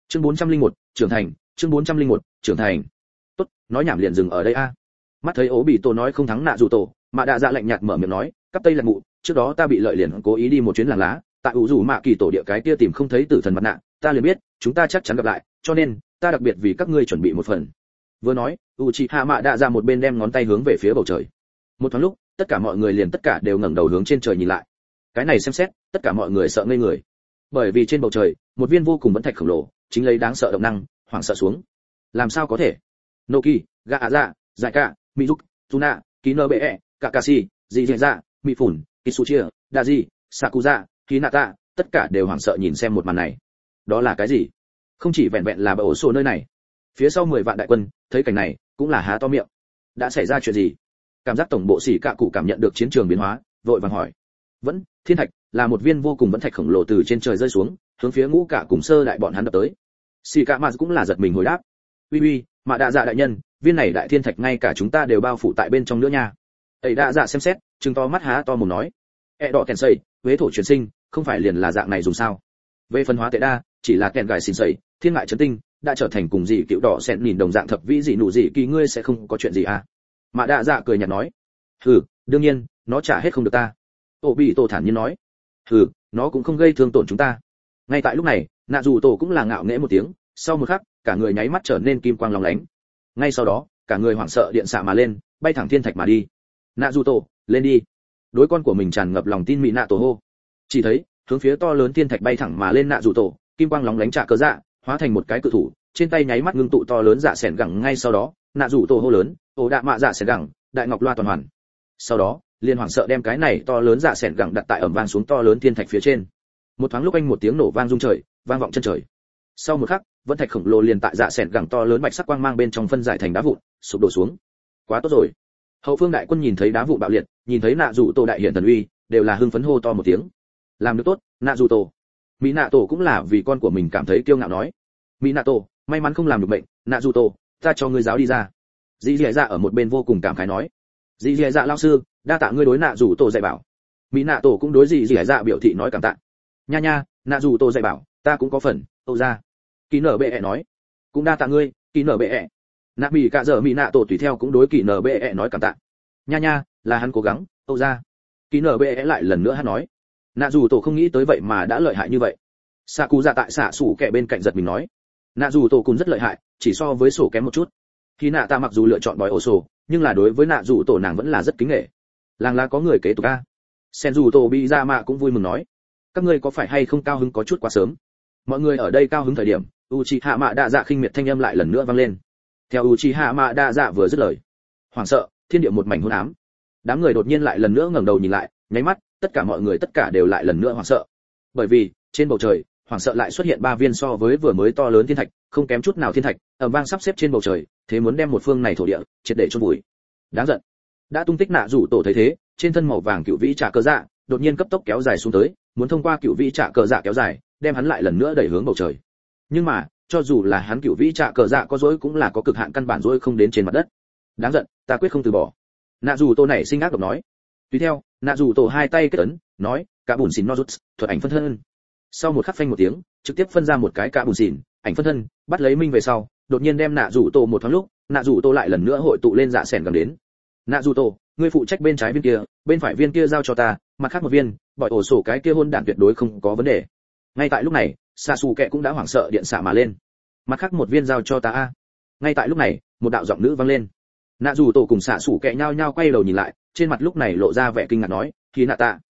Chương 401, trưởng thành, chương 401, trưởng thành. Tốt, nói nhảm liền dừng ở đây a. Mắt thấy ố bị tổ nói không thắng nạ dù tổ, mà đạ dạ lạnh nhạt mở miệng nói, cắp tây lật mụ, trước đó ta bị lợi liền cố ý đi một chuyến làng lá, tại ủ rủ mạ kỳ tổ địa cái kia tìm không thấy tử thần mặt nạ, ta liền biết, chúng ta chắc chắn gặp lại, cho nên ta đặc biệt vì các ngươi chuẩn bị một phần. Vừa nói, Uchiha Mạ đạ dạ một bên đem ngón tay hướng về phía bầu trời. Một thoáng lúc, tất cả mọi người liền tất cả đều ngẩng đầu hướng trên trời nhìn lại. Cái này xem xét, tất cả mọi người sợ ngây người. Bởi vì trên bầu trời, một viên vô cùng vẫn thạch khổng lồ, chính lấy đáng sợ động năng, hoảng sợ xuống. Làm sao có thể? Noki, Gaara, Zaika, Mizuki, Tuna, Kinobe, Kakashi, Jigenza, Mifun, Kisuchia, Daji, Sakuza, Hinata, tất cả đều hoảng sợ nhìn xem một màn này. Đó là cái gì? Không chỉ vẹn vẹn là bờ ổ sổ nơi này, phía sau 10 vạn đại quân, thấy cảnh này, cũng là há to miệng. Đã xảy ra chuyện gì? Cảm giác tổng bộ sĩ cạ cụ cảm nhận được chiến trường biến hóa, vội vàng hỏi. Vẫn, thiên thạch, là một viên vô cùng vẫn thạch khổng lồ từ trên trời rơi xuống, hướng phía ngũ cả cùng sơ đại bọn hắn đập tới. Sĩ cạ mà cũng là giật mình hồi đáp. Uy, mà đa dạ đại nhân, viên này đại thiên thạch ngay cả chúng ta đều bao phủ tại bên trong nữa nha. Ấy đa dạ xem xét, trừng to mắt há to mồm nói. Đỏ kèn xây, huế thổ truyền sinh, không phải liền là dạng này dùng sao? Về phân hóa tệ đa, chỉ là kèn gài xin sẩy, thiên ngại chấn tinh, đã trở thành cùng dị cựu đỏ xẹn nhìn đồng dạng thập vĩ dị nụ dị kỳ ngươi sẽ không có chuyện gì à? Mà đa dạ cười nhạt nói. Hừ, đương nhiên, nó trả hết không được ta. Tổ bị tổ thản nhiên nói. Hừ, nó cũng không gây thương tổn chúng ta. Ngay tại lúc này, nạ dù tổ cũng là ngạo nghễ một tiếng, sau một khắc, cả người nháy mắt trở nên kim quang lóng lánh. Ngay sau đó, cả người hoảng sợ điện xạ mà lên, bay thẳng thiên thạch mà đi. Nạ dù tổ, lên đi. Đối con của mình tràn ngập lòng tin mị nạ tổ hô. Chỉ thấy, hướng phía to lớn thiên thạch bay thẳng mà lên nạ dù tổ, kim quang lóng lánh trả cớ dạ, hóa thành một cái cự thủ, trên tay nháy mắt ngưng tụ to lớn dạ sẻn gẳng ngay sau đó, nạ dù tổ hô lớn, ổ đạ mạ dạ sẻn gẳng, đại ngọc loa toàn hoàn. Sau đó, liên hoảng sợ đem cái này to lớn dạ sẻn gẳng đặt tại ẩm vang xuống to lớn thiên thạch phía trên. Một thoáng lúc anh một tiếng nổ vang rung trời, vang vọng chân trời. Sau một khắc, vẫn thạch khổng lồ liền tại dạ sẻn gẳng to lớn bạch sắc quang mang bên trong phân giải thành đá vụn, sụp đổ xuống. Quá tốt rồi. Hậu phương đại quân nhìn thấy đá vụn bạo liệt, nhìn thấy nạ dù tổ đại hiện thần uy, đều là hưng phấn hô to một tiếng. Làm được tốt, nạ dù tổ. Mỹ nạ tổ cũng là vì con của mình cảm thấy kiêu ngạo nói. Mỹ nạ tổ, may mắn không làm được bệnh, nạ dù tổ, ta cho ngươi giáo đi ra. Dĩ dẻ dạ ở một bên vô cùng cảm khái nói. Dĩ dẻ dạ lão sư, đa tạ ngươi đối nạ dù tổ dạy bảo. Mỹ nạ tổ cũng đối dĩ dẻ dạ biểu thị nói cảm tạ. Nha nha, nạ dù tổ dạy bảo, ta cũng có phần, Âu ra. Kỳ nở bệ ẹ nói. Cũng đa tạ ngươi, kỳ nở bệ ẹ. Nạ bị cả giờ Mỹ nạ tổ tùy theo cũng đối kỳ nở bệ ẹ nói cảm tạ. Nha nha, là hắn cố gắng, Âu ra. Kỳ nở bệ ẹ lại lần nữa hắn nói. Nạ dù tổ không nghĩ tới vậy mà đã lợi hại như vậy. Xạ cụ dạ tại xạ sủ kẻ bên cạnh giật mình nói. Nạ dù tổ cũng rất lợi hại, chỉ so với sổ kém một chút. Khi nạ ta mặc dù lựa chọn bói ổ sổ, nhưng là đối với nạ dù tổ nàng vẫn là rất kính nể. Làng là có người kế tục a. Sen dù tổ bị ra mạ cũng vui mừng nói. Các ngươi có phải hay không cao hứng có chút quá sớm? Mọi người ở đây cao hứng thời điểm, Uchiha Mạ đa dạ khinh miệt thanh âm lại lần nữa vang lên. Theo Uchiha Mạ đa dạ vừa dứt lời, hoảng sợ, thiên địa một mảnh hỗn ám. Đám người đột nhiên lại lần nữa ngẩng đầu nhìn lại, nháy mắt, tất cả mọi người tất cả đều lại lần nữa hoảng sợ. Bởi vì, trên bầu trời, hoảng sợ lại xuất hiện 3 viên so với vừa mới to lớn thiên thạch, không kém chút nào thiên thạch, ầm vang sắp xếp trên bầu trời, thế muốn đem một phương này thổ địa triệt để chôn vùi. Đáng giận. Đã tung tích nạ rủ tổ thấy thế, trên thân màu vàng cựu vĩ trả cờ dạ, đột nhiên cấp tốc kéo dài xuống tới, muốn thông qua cựu vĩ trả cờ dạ kéo dài, đem hắn lại lần nữa đẩy hướng bầu trời. Nhưng mà, cho dù là hắn cựu vĩ trả cờ dạ có dối cũng là có cực hạn căn bản dối không đến trên mặt đất. Đáng giận, ta quyết không từ bỏ. Nạ rủ tổ này sinh ác độc nói. Tùy theo, nạ rủ tổ hai tay kết ấn, nói, cả bùn xỉn nozuts, thuật ảnh phân thân. Sau một khắc phanh một tiếng, trực tiếp phân ra một cái cả bùn xỉn, ảnh phân thân, bắt lấy minh về sau, đột nhiên đem nạ rủ tổ một thoáng lúc, nạ rủ tổ lại lần nữa hội tụ lên dạ sẻn gần đến. Nạ rủ tổ, ngươi phụ trách bên trái viên kia, bên phải viên kia giao cho ta, mặt khác một viên, bọi ổ sổ cái kia hôn đản tuyệt đối không có vấn đề. Ngay tại lúc này, xạ xù kẹ cũng đã hoảng sợ điện xạ mà lên. Mặt khác một viên giao cho ta a. Ngay tại lúc này, một đạo giọng nữ vang lên. Nạ rủ tổ cùng xạ xù kẹ nhao nhao quay đầu nhìn lại, trên mặt lúc này lộ ra vẻ kinh ngạc nói, khi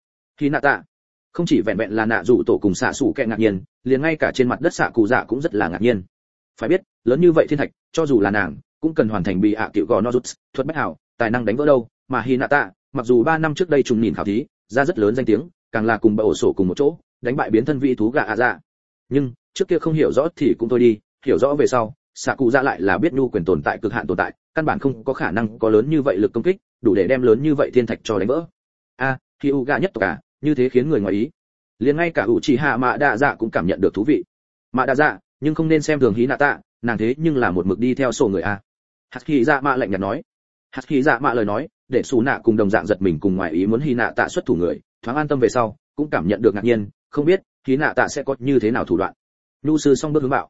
nạ tạ. Không chỉ vẹn vẹn là nạ rủ tổ cùng xạ xù kẹ ngạc nhiên, liền ngay cả trên mặt đất xạ cụ dạ cũng rất là ngạc nhiên. Phải biết, lớn như vậy thiên thạch, cho dù là nàng, cũng cần hoàn thành bị ạ cựu gò nozuts, thuật bách hảo, tài năng đánh vỡ đâu, mà Hinata, mặc dù 3 năm trước đây trùng nhìn khảo thí, ra rất lớn danh tiếng, càng là cùng bờ ổ sổ cùng một chỗ, đánh bại biến thân vị thú gà dạ. Nhưng, trước kia không hiểu rõ thì cũng thôi đi, hiểu rõ về sau, xạ cụ dạ lại là biết nhu quyền tồn tại cực hạn tồn tại, căn bản không có khả năng có lớn như vậy lực công kích, đủ để đem lớn như vậy thiên thạch cho đánh vỡ. Hyuga nhất tộc cả, như thế khiến người ngoài ý. Liền ngay cả Uchiha Mạ đa dạ cũng cảm nhận được thú vị. Mạ đa dạ, nhưng không nên xem thường Hinata, nàng thế nhưng là một mực đi theo sổ người a. Haki dạ mạ lạnh nhạt nói. Haki dạ mạ lời nói, để Sú Nạ cùng đồng dạng giật mình cùng ngoài ý muốn Hinata xuất thủ người, thoáng an tâm về sau, cũng cảm nhận được ngạc nhiên, không biết Hinata sẽ có như thế nào thủ đoạn. Nhu sư song bước hướng bạo.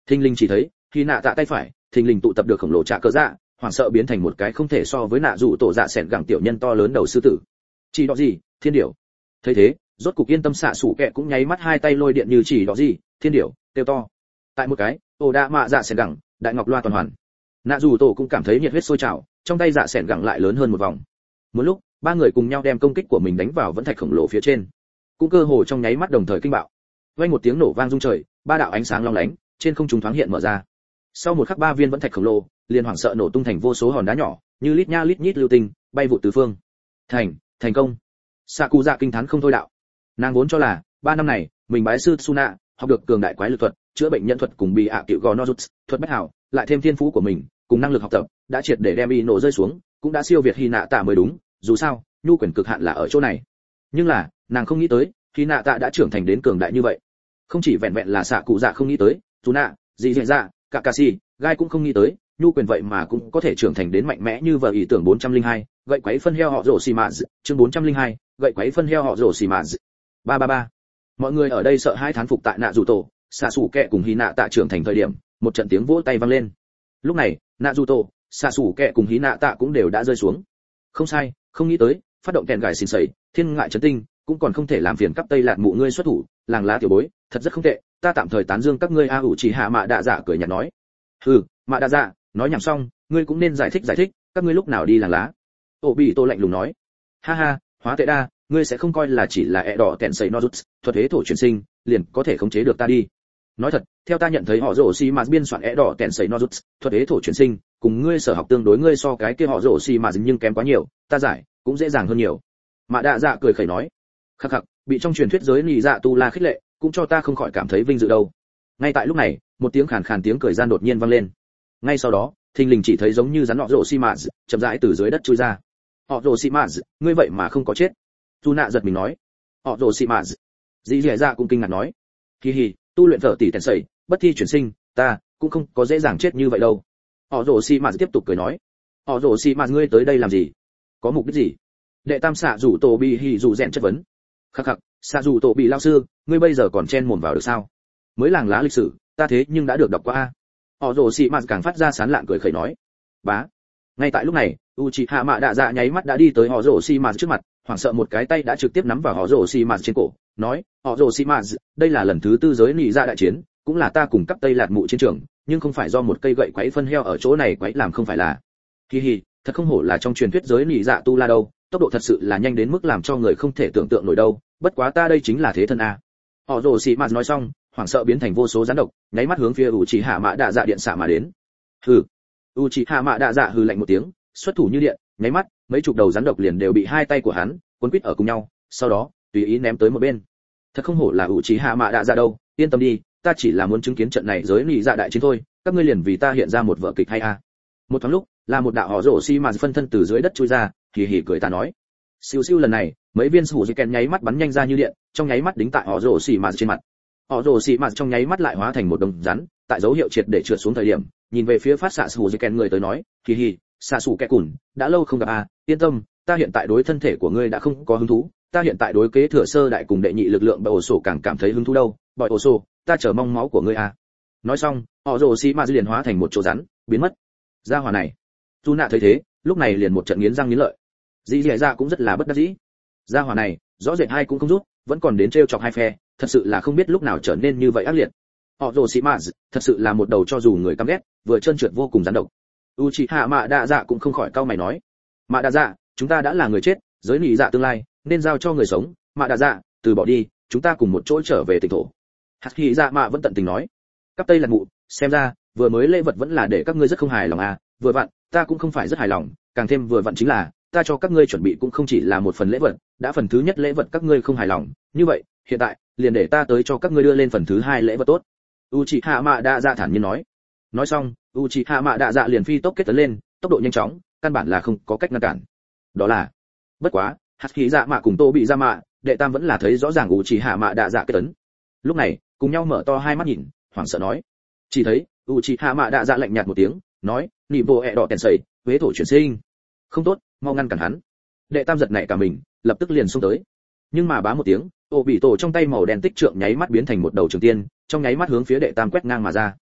Thình lình chỉ thấy khi nạ tạ tay phải thình lình tụ tập được khổng lồ trạ cờ dạ, hoảng sợ biến thành một cái không thể so với nạ dụ tổ dạ sẹn gẳng tiểu nhân to lớn đầu sư tử. Chỉ đó gì, thiên điểu. Thấy thế, rốt cục yên tâm xạ sủ kẹ cũng nháy mắt hai tay lôi điện như chỉ đó gì, thiên điểu, kêu to. Tại một cái, ồ đa mạ dạ sẹn gẳng, đại ngọc loa toàn hoàn. Nạ dụ tổ cũng cảm thấy nhiệt huyết sôi trào, trong tay dạ sẹn gẳng lại lớn hơn một vòng. Một lúc, ba người cùng nhau đem công kích của mình đánh vào vẫn thạch khổng lồ phía trên, cũng cơ hồ trong nháy mắt đồng thời kinh bạo. Vang một tiếng nổ vang rung trời, ba đạo ánh sáng long lánh trên không trung thoáng hiện mở ra. Sau một khắc ba viên vẫn thạch khổng lồ liền hoảng sợ nổ tung thành vô số hòn đá nhỏ, như lít nha lít nhít lưu tinh bay vụ tứ phương. Thành công. Sakuza kinh thán không thôi đạo. Nàng vốn cho là 3 năm này mình bái sư Suna, học được cường đại quái lực thuật, chữa bệnh nhân thuật cùng bị ạ cựu gò nozuts, thuật bách hảo, lại thêm thiên phú của mình cùng năng lực học tập, đã triệt để đem y nổ rơi xuống, cũng đã siêu việt Hy Nạ Tạ mới đúng, dù sao, nhu quyền cực hạn là ở chỗ này. Nhưng là, nàng không nghĩ tới, Hy Nạ Tạ đã trưởng thành đến cường đại như vậy. Không chỉ vẹn vẹn là xạ cụ dạ không nghĩ tới, Suna, gì dễ dạ, Kakashi, Gai cũng không nghĩ tới, nhu quyền vậy mà cũng có thể trưởng thành đến mạnh mẽ như vợ ý tưởng 402, gậy quấy phân heo họ rổ xì mạt, chương 402, gậy quấy phân heo họ rổ xì mạt. 333. Mọi người ở đây sợ hai thán phục tại nạ dù tổ, xạ sủ kẹ cùng Hy Nạ Tạ trưởng thành thời điểm, một trận tiếng vỗ tay vang lên. Lúc này, nạ dù tổ, xạ sủ kẹ cùng Hy Nạ Tạ cũng đều đã rơi xuống. Không sai, không nghĩ tới, phát động kèn gài xin sẩy, thiên ngại chấn tinh, cũng còn không thể làm phiền cấp tây lạt mụ ngươi xuất thủ, làng lá tiểu bối, thật rất không tệ, ta tạm thời tán dương các ngươi a ủ chỉ hạ mạ đạ dạ cười nhạt nói. Hừ, mạ đạ dạ, nói nhảm xong, ngươi cũng nên giải thích, các ngươi lúc nào đi làng lá. Ô bị tô lạnh lùng nói. Ha ha, hóa tệ đa, ngươi sẽ không coi là chỉ là ẹ đỏ tẹn sẩy nozuts, thuật thế thổ chuyển sinh, liền có thể khống chế được ta đi. Nói thật, theo ta nhận thấy họ rổ xi mà biên soạn ẹ đỏ tẹn sẩy nozuts, thuật thế thổ chuyển sinh, cùng ngươi sở học tương đối ngươi so cái kia họ rổ xi mà nhưng kém quá nhiều, ta giải, cũng dễ dàng hơn nhiều. Mạ đạ dạ cười khẩy nói. Khắc khắc, bị trong truyền thuyết giới nhị dạ tu la khích lệ, cũng cho ta không khỏi cảm thấy vinh dự đâu. Ngay tại lúc này, một tiếng khàn khàn tiếng cười gian đột nhiên vang lên. Ngay sau đó, thình lình chỉ thấy giống như rắn họ rổ xi mà chậm rãi từ dưới đất chui ra. Họ rổ xi mà, ngươi vậy mà không có chết. Tu nạ giật mình nói. Họ rổ xi mà. Dĩ dẻ dạ cũng kinh ngạc nói. Hi hi, tu luyện thở tỷ tèn sẩy, bất thi chuyển sinh, ta cũng không có dễ dàng chết như vậy đâu. Họ rổ xi mà tiếp tục cười nói. Họ rổ xi mà ngươi tới đây làm gì? Có mục đích gì? Đệ tam xạ rủ tổ bị hỉ rủ rèn chất vấn. Khắc khắc, xạ rủ tổ bị lao sư, ngươi bây giờ còn chen mồm vào được sao? Mới làng lá lịch sử, ta thế nhưng đã được đọc qua a. Họ rồ xì mạt càng phát ra sán lạn cười khẩy nói. Bá. Ngay tại lúc này, Uchiha Mạ Đạ Dạ nháy mắt đã đi tới họ rồ xì mạt trước mặt, hoảng sợ một cái tay đã trực tiếp nắm vào họ rồ xì mạt trên cổ, nói: "Họ rồ xì mạt, đây là lần thứ tư giới nị dạ đại chiến, cũng là ta cùng cấp Tây Lạt Mụ chiến trường, nhưng không phải do một cây gậy quấy phân heo ở chỗ này quấy làm không phải là." Hi hi, thật không hổ là trong truyền thuyết giới nị dạ tu la đâu, tốc độ thật sự là nhanh đến mức làm cho người không thể tưởng tượng nổi đâu, bất quá ta đây chính là thế thân a. Họ rồ xì mạt nói xong, hoảng sợ biến thành vô số rắn độc, nháy mắt hướng phía Uchiha Mạ Đạ Dạ điện xạ mà đến. Hừ. Uchiha Mạ Đạ Dạ hừ lạnh một tiếng, xuất thủ như điện, nháy mắt, mấy chục đầu rắn độc liền đều bị hai tay của hắn cuốn quít ở cùng nhau, sau đó tùy ý ném tới một bên. Thật không hổ là Uchiha Mạ Đạ Dạ đâu, yên tâm đi, ta chỉ là muốn chứng kiến trận này giới nị dạ đại chiến thôi, các ngươi liền vì ta hiện ra một vở kịch hay a. Một thoáng lúc, là một đạo họ rồ xi mà phân thân từ dưới đất chui ra, hì hì cười ta nói. Siêu siêu lần này, mấy viên sủ ken nháy mắt bắn nhanh ra như điện, trong nháy mắt đính tại họ rồ xi mà trên mặt. Họ rồ xì mạt trong nháy mắt lại hóa thành một đồng rắn, tại dấu hiệu triệt để trượt xuống thời điểm, nhìn về phía phát xạ sủ ken người tới nói, kỳ hì, xạ sủ kẻ cùn, đã lâu không gặp a, yên tâm, ta hiện tại đối thân thể của ngươi đã không có hứng thú, ta hiện tại đối kế thừa sơ đại cùng đệ nhị lực lượng bờ ổ sổ càng cảm thấy hứng thú đâu, bòi ổ sổ, ta chờ mong máu của ngươi a. Nói xong, họ rồ xì mạt liền hóa thành một chỗ rắn, biến mất. Gia hỏa này, tu nạ thấy thế, lúc này liền một trận nghiến răng nghiến lợi. Dĩ dẻ ra cũng rất là bất đắc dĩ. Gia hỏa này, rõ rệt hai cũng không rút, vẫn còn đến trêu chọc hai phe, thật sự là không biết lúc nào trở nên như vậy ác liệt. Họ rồ xì mạt, thật sự là một đầu cho dù người căm ghét, vừa trơn trượt vô cùng gián độc. Uchiha Mạ Đạ Dạ cũng không khỏi cau mày nói, Mạ Đạ Dạ, chúng ta đã là người chết, giới nị dạ tương lai nên giao cho người sống, Mạ Đạ Dạ, từ bỏ đi, chúng ta cùng một chỗ trở về tỉnh thổ. Hạt Hỉ Dạ Mạ vẫn tận tình nói, cấp Tây Lạt Mụ, xem ra vừa mới lễ vật vẫn là để các ngươi rất không hài lòng à, vừa vặn, ta cũng không phải rất hài lòng, càng thêm vừa vặn chính là ta cho các ngươi chuẩn bị cũng không chỉ là một phần lễ vật, đã phần thứ nhất lễ vật các ngươi không hài lòng, như vậy, hiện tại, liền để ta tới cho các ngươi đưa lên phần thứ hai lễ vật tốt. Uchiha Mạ Đạ Dạ thản nhiên nói. Nói xong, Uchiha Mạ Đạ Dạ liền phi tốc kết tấn lên, tốc độ nhanh chóng, căn bản là không có cách ngăn cản. Đó là, bất quá, Hạt Khí Dạ Mạ cùng Tô Bị Dạ Mạ, đệ tam vẫn là thấy rõ ràng Uchiha Mạ Đạ Dạ kết tấn. Lúc này, cùng nhau mở to hai mắt nhìn, hoảng sợ nói. Chỉ thấy, Uchiha Mạ Đạ Dạ lạnh nhạt một tiếng, nói, nị bộ ẹ đỏ tèn sẩy, huế thổ chuyển sinh. Không tốt, mau ngăn cản hắn. Đệ tam giật nảy cả mình, lập tức liền xông tới. Nhưng mà bá một tiếng, ô bị tổ trong tay màu đen tích trượng nháy mắt biến thành một đầu trường tiên, trong nháy mắt hướng phía đệ tam quét ngang mà ra.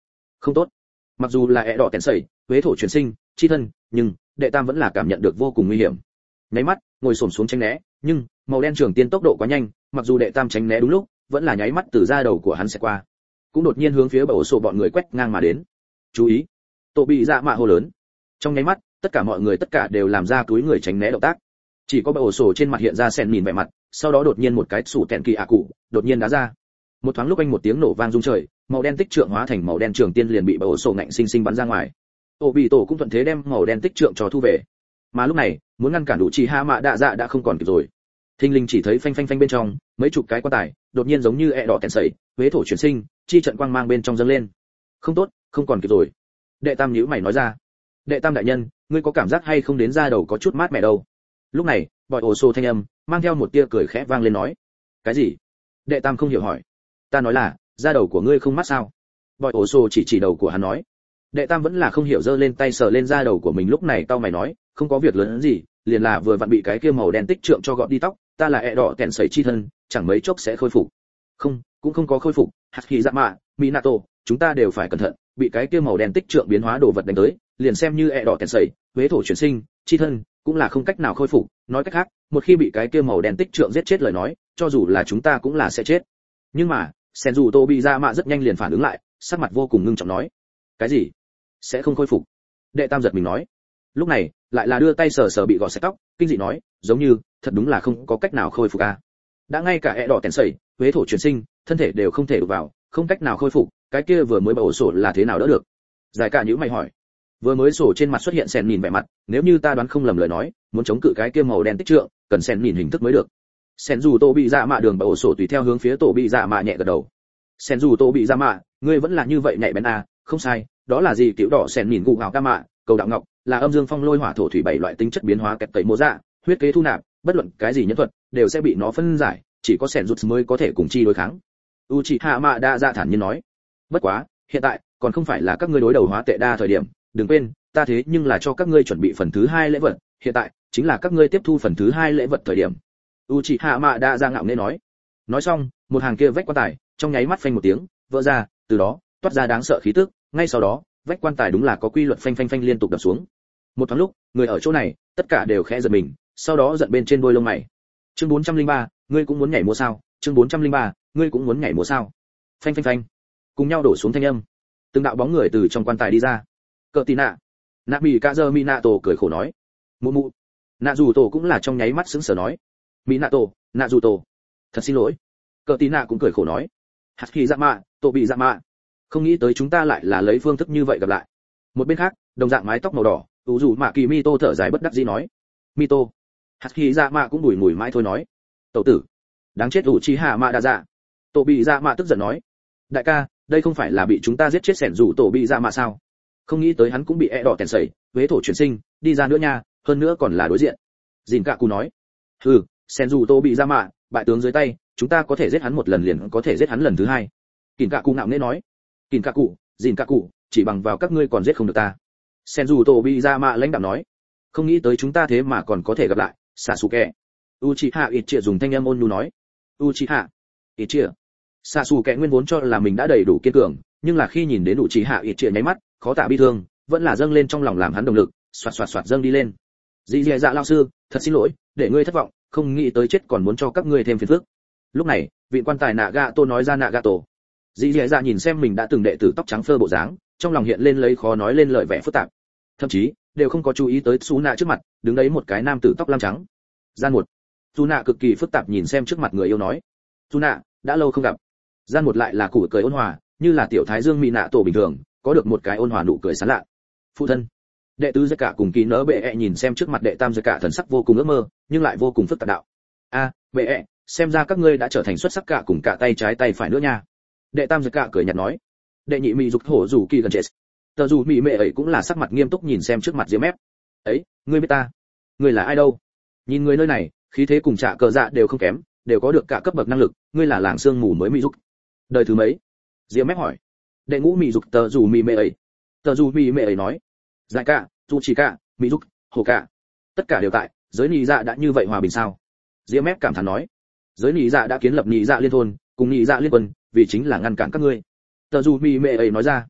Không tốt. Mặc dù là ẹ đỏ tèn sẩy, huế thổ chuyển sinh, chi thân, nhưng đệ tam vẫn là cảm nhận được vô cùng nguy hiểm. Nháy mắt, ngồi xổm xuống tránh né, nhưng màu đen trường tiên tốc độ quá nhanh, mặc dù đệ tam tránh né đúng lúc, vẫn là nháy mắt từ da đầu của hắn sẽ qua, cũng đột nhiên hướng phía bờ ổ sổ bọn người quét ngang mà đến. Chú ý! Tổ bị dạ mạ hô lớn. Trong nháy mắt, tất cả mọi người tất cả đều làm ra túi người tránh né động tác. Chỉ có bờ ổ sổ trên mặt hiện ra sẹn nhìn vẻ mặt, sau đó đột nhiên một cái sủ tẹn kỳ ạ cụ, đột nhiên đá ra. Một thoáng lúc anh một tiếng nổ vang rung trời, màu đen tích trượng hóa thành màu đen trường tiên liền bị bờ ổ sổ ngạnh sinh sinh bắn ra ngoài. Tổ bị tổ cũng thuận thế đem màu đen tích trượng cho thu về. Mà lúc này, muốn ngăn cản đủ chỉ hạ mạ đạ dạ đã không còn kịp rồi. Thinh linh chỉ thấy phanh phanh phanh bên trong, mấy chục cái quan tài, đột nhiên giống như ẹ đỏ tèn sẩy, huế thổ chuyển sinh, chi trận quang mang bên trong dâng lên. Không tốt, không còn kịp rồi. Đệ tam nhíu mày nói ra. Đệ tam đại nhân, ngươi có cảm giác hay không đến da đầu có chút mát mẻ đâu? Lúc này, bòi ổ sô thanh âm mang theo một tia cười khẽ vang lên nói. Cái gì? Đệ tam không hiểu hỏi. Ta nói là, da đầu của ngươi không mát sao? Bòi ổ sô chỉ đầu của hắn nói. Đệ tam vẫn là không hiểu, giơ lên tay sờ lên da đầu của mình, lúc này tao mày nói, không có việc lớn gì, liền là vừa vặn bị cái kia màu đen tích trượng cho gọt đi tóc, ta là ẹ đỏ kẹn sẩy chi thân, chẳng mấy chốc sẽ khôi phục. Không, cũng không có khôi phục, hạt khí dạ mạ, minato, chúng ta đều phải cẩn thận, bị cái kia màu đen tích trượng biến hóa đồ vật đánh tới, liền xem như ẹ đỏ kẹn sẩy, huế thổ chuyển sinh, chi thân, cũng là không cách nào khôi phục. Nói cách khác, một khi bị cái kia màu đen tích trượng giết chết lời nói, cho dù là chúng ta cũng là sẽ chết. Nhưng mà, Senju Tobizama rất nhanh liền phản ứng lại, sắc mặt vô cùng ngưng trọng nói, cái gì? Sẽ không khôi phục? Đệ tam giật mình nói. Lúc này, lại là đưa tay sờ sờ bị gọt sạch tóc, kinh dị nói, giống như thật đúng là không có cách nào khôi phục à? Đã ngay cả ẹ đỏ tèn sẩy, huế thổ chuyển sinh, thân thể đều không thể đụng vào, không cách nào khôi phục, cái kia vừa mới bầu sổ là thế nào đỡ được? Giải cả nhíu mày hỏi. Vừa mới sổ trên mặt xuất hiện sèn nhìn vẻ mặt, nếu như ta đoán không lầm lời nói, muốn chống cự cái kia màu đen tích trượng, cần sèn nhìn hình thức mới được. Sèn dù tổ bị dạ mạ đường bầu sổ tùy theo hướng phía tổ bị dạ mạ nhẹ gật đầu. Sèn dù tổ bị dạ mạ, ngươi vẫn là như vậy nhạy bén à? Không sai, đó là gì tiểu đỏ sèn nhìn gù gạo ca mạ, cầu đạo ngọc, là âm dương phong lôi hỏa thổ thủy bảy loại tính chất biến hóa kẹp tẩy mô dạ, huyết kế thu nạp, bất luận cái gì nhân thuật đều sẽ bị nó phân giải, chỉ có sèn rút mới có thể cùng chi đối kháng. Uchiha Mada dạ thản nhiên nói. Bất quá, hiện tại còn không phải là các ngươi đối đầu hóa tệ đa thời điểm, đừng quên, ta thế nhưng là cho các ngươi chuẩn bị phần thứ hai lễ vật, hiện tại chính là các ngươi tiếp thu phần thứ hai lễ vật thời điểm. Uchiha Mada dạ ngạo nghễ nói. Nói xong, một hàng kia vách quan tài trong nháy mắt phanh một tiếng vỡ ra, từ đó toát ra đáng sợ khí tức, ngay sau đó vách quan tài đúng là có quy luật phanh phanh phanh liên tục đập xuống. Một thoáng lúc, người ở chỗ này tất cả đều khẽ giật mình, sau đó giận bên trên đôi lông mày. Chương 403, ngươi cũng muốn nhảy múa sao? Chương 403, ngươi cũng muốn nhảy múa sao? Phanh phanh phanh, cùng nhau đổ xuống thanh âm. Từng đạo bóng người từ trong quan tài đi ra. Cờ Tì Nạ, Nạ Mị Cạ Giơ Minato cười khổ nói. Mụ mụ. Nạ Dù Tổ cũng là trong nháy mắt sững sờ nói. Minato, Nạ Dù Tổ, thật xin lỗi. Cờ Tì Nạ cũng cười khổ nói. Hạt Kỳ Dạ Mạ, Tổ bị Dạ Mạ, không nghĩ tới chúng ta lại là lấy phương thức như vậy gặp lại. Một bên khác, đồng dạng mái tóc màu đỏ, ủ rủ mạ kỳ Mito thở dài bất đắc dĩ nói. Mito. Hạt Kỳ Dạ Mạ cũng bùi mùi mãi thôi nói. Tẩu tử, đáng chết Uchiha Mạ Đa Dạ. Tổ bị Dạ Mạ tức giận nói. Đại ca, đây không phải là bị chúng ta giết chết sẻn rủ tổ bị Dạ Mạ sao? Không nghĩ tới hắn cũng bị ẹ đỏ tèn sẩy, huế thổ chuyển sinh, đi ra nữa nha, hơn nữa còn là đối diện. Dìn Cạ Cù nói. Hừ, sẻn rủ tổ bị Dạ Mạ, bại tướng dưới tay, chúng ta có thể giết hắn một lần liền có thể giết hắn lần thứ hai. Kìn Cạ Cù ngạo nghễ nói. Kìn Cạ Cù, Dìn Cạ Cù, chỉ bằng vào các ngươi còn giết không được ta. Senju Tobizama lãnh đạm nói. Không nghĩ tới chúng ta thế mà còn có thể gặp lại. Sasuke. Uchiha Itachi dùng thanh âm ôn nhu nói. Uchiha Itachi. Sasuke nguyên vốn cho là mình đã đầy đủ kiên cường, nhưng là khi nhìn đến Uchiha Itachi nháy mắt, khó tả bi thương, vẫn là dâng lên trong lòng làm hắn động lực, xoạt xoạt xoạt dâng đi lên. Dì dì dạ lão sư, thật xin lỗi, để ngươi thất vọng, không nghĩ tới chết còn muốn cho các ngươi thêm phiền phức. Lúc này, vị quan tài Nagato nói ra Nagato. Dì dì dạ nhìn xem mình đã từng đệ tử tóc trắng phơ bộ dáng, trong lòng hiện lên lấy khó nói lên lời vẻ phức tạp, thậm chí đều không có chú ý tới Suna trước mặt đứng đấy một cái nam tử tóc lam trắng. Gian một. Suna cực kỳ phức tạp nhìn xem trước mặt người yêu nói. Suna, đã lâu không gặp. Gian một lại là củ cười ôn hòa, như là tiểu thái dương mỹ nạ tổ bình thường, có được một cái ôn hòa nụ cười sán lạ. Phụ thân. Đệ tứ Giai Cả cùng Kỳ Nỡ Bệ ẹ nhìn xem trước mặt đệ tam Giai Cả thần sắc vô cùng ước mơ, nhưng lại vô cùng phức tạp đạo. A, Bệ ẹ, xem ra các ngươi đã trở thành xuất sắc cả cùng cả tay trái tay phải nữa nha. Đệ tam Giai Cả cười nhạt nói. Đệ nhị mỹ dục hổ rủ Kỳ gần chết. Tờ dù mỹ mệ ấy cũng là sắc mặt nghiêm túc nhìn xem trước mặt Diêm Ép. Ấy, ngươi biết ta? Ngươi là ai đâu? Nhìn người nơi này, khí thế cùng Trả Cờ Dạ đều không kém, đều có được cả cấp bậc năng lực, ngươi là làng xương mù mới mỹ dục. Đời thứ mấy? Diêm Ép hỏi. Đệ ngũ mỹ dục tờ dù mỹ mệ ấy. Tờ dù mỹ mệ ấy nói. Giải cả, dù chỉ cả, mỹ dục, hồ cả, tất cả đều tại. Giới nị dạ đã như vậy hòa bình sao? Diêm Ép cảm thán nói. Giới nị dạ đã kiến lập nị dạ liên thôn, cùng nị dạ liên quân, vì chính là ngăn cản các ngươi. Tờ dù mỹ mệ ấy nói ra.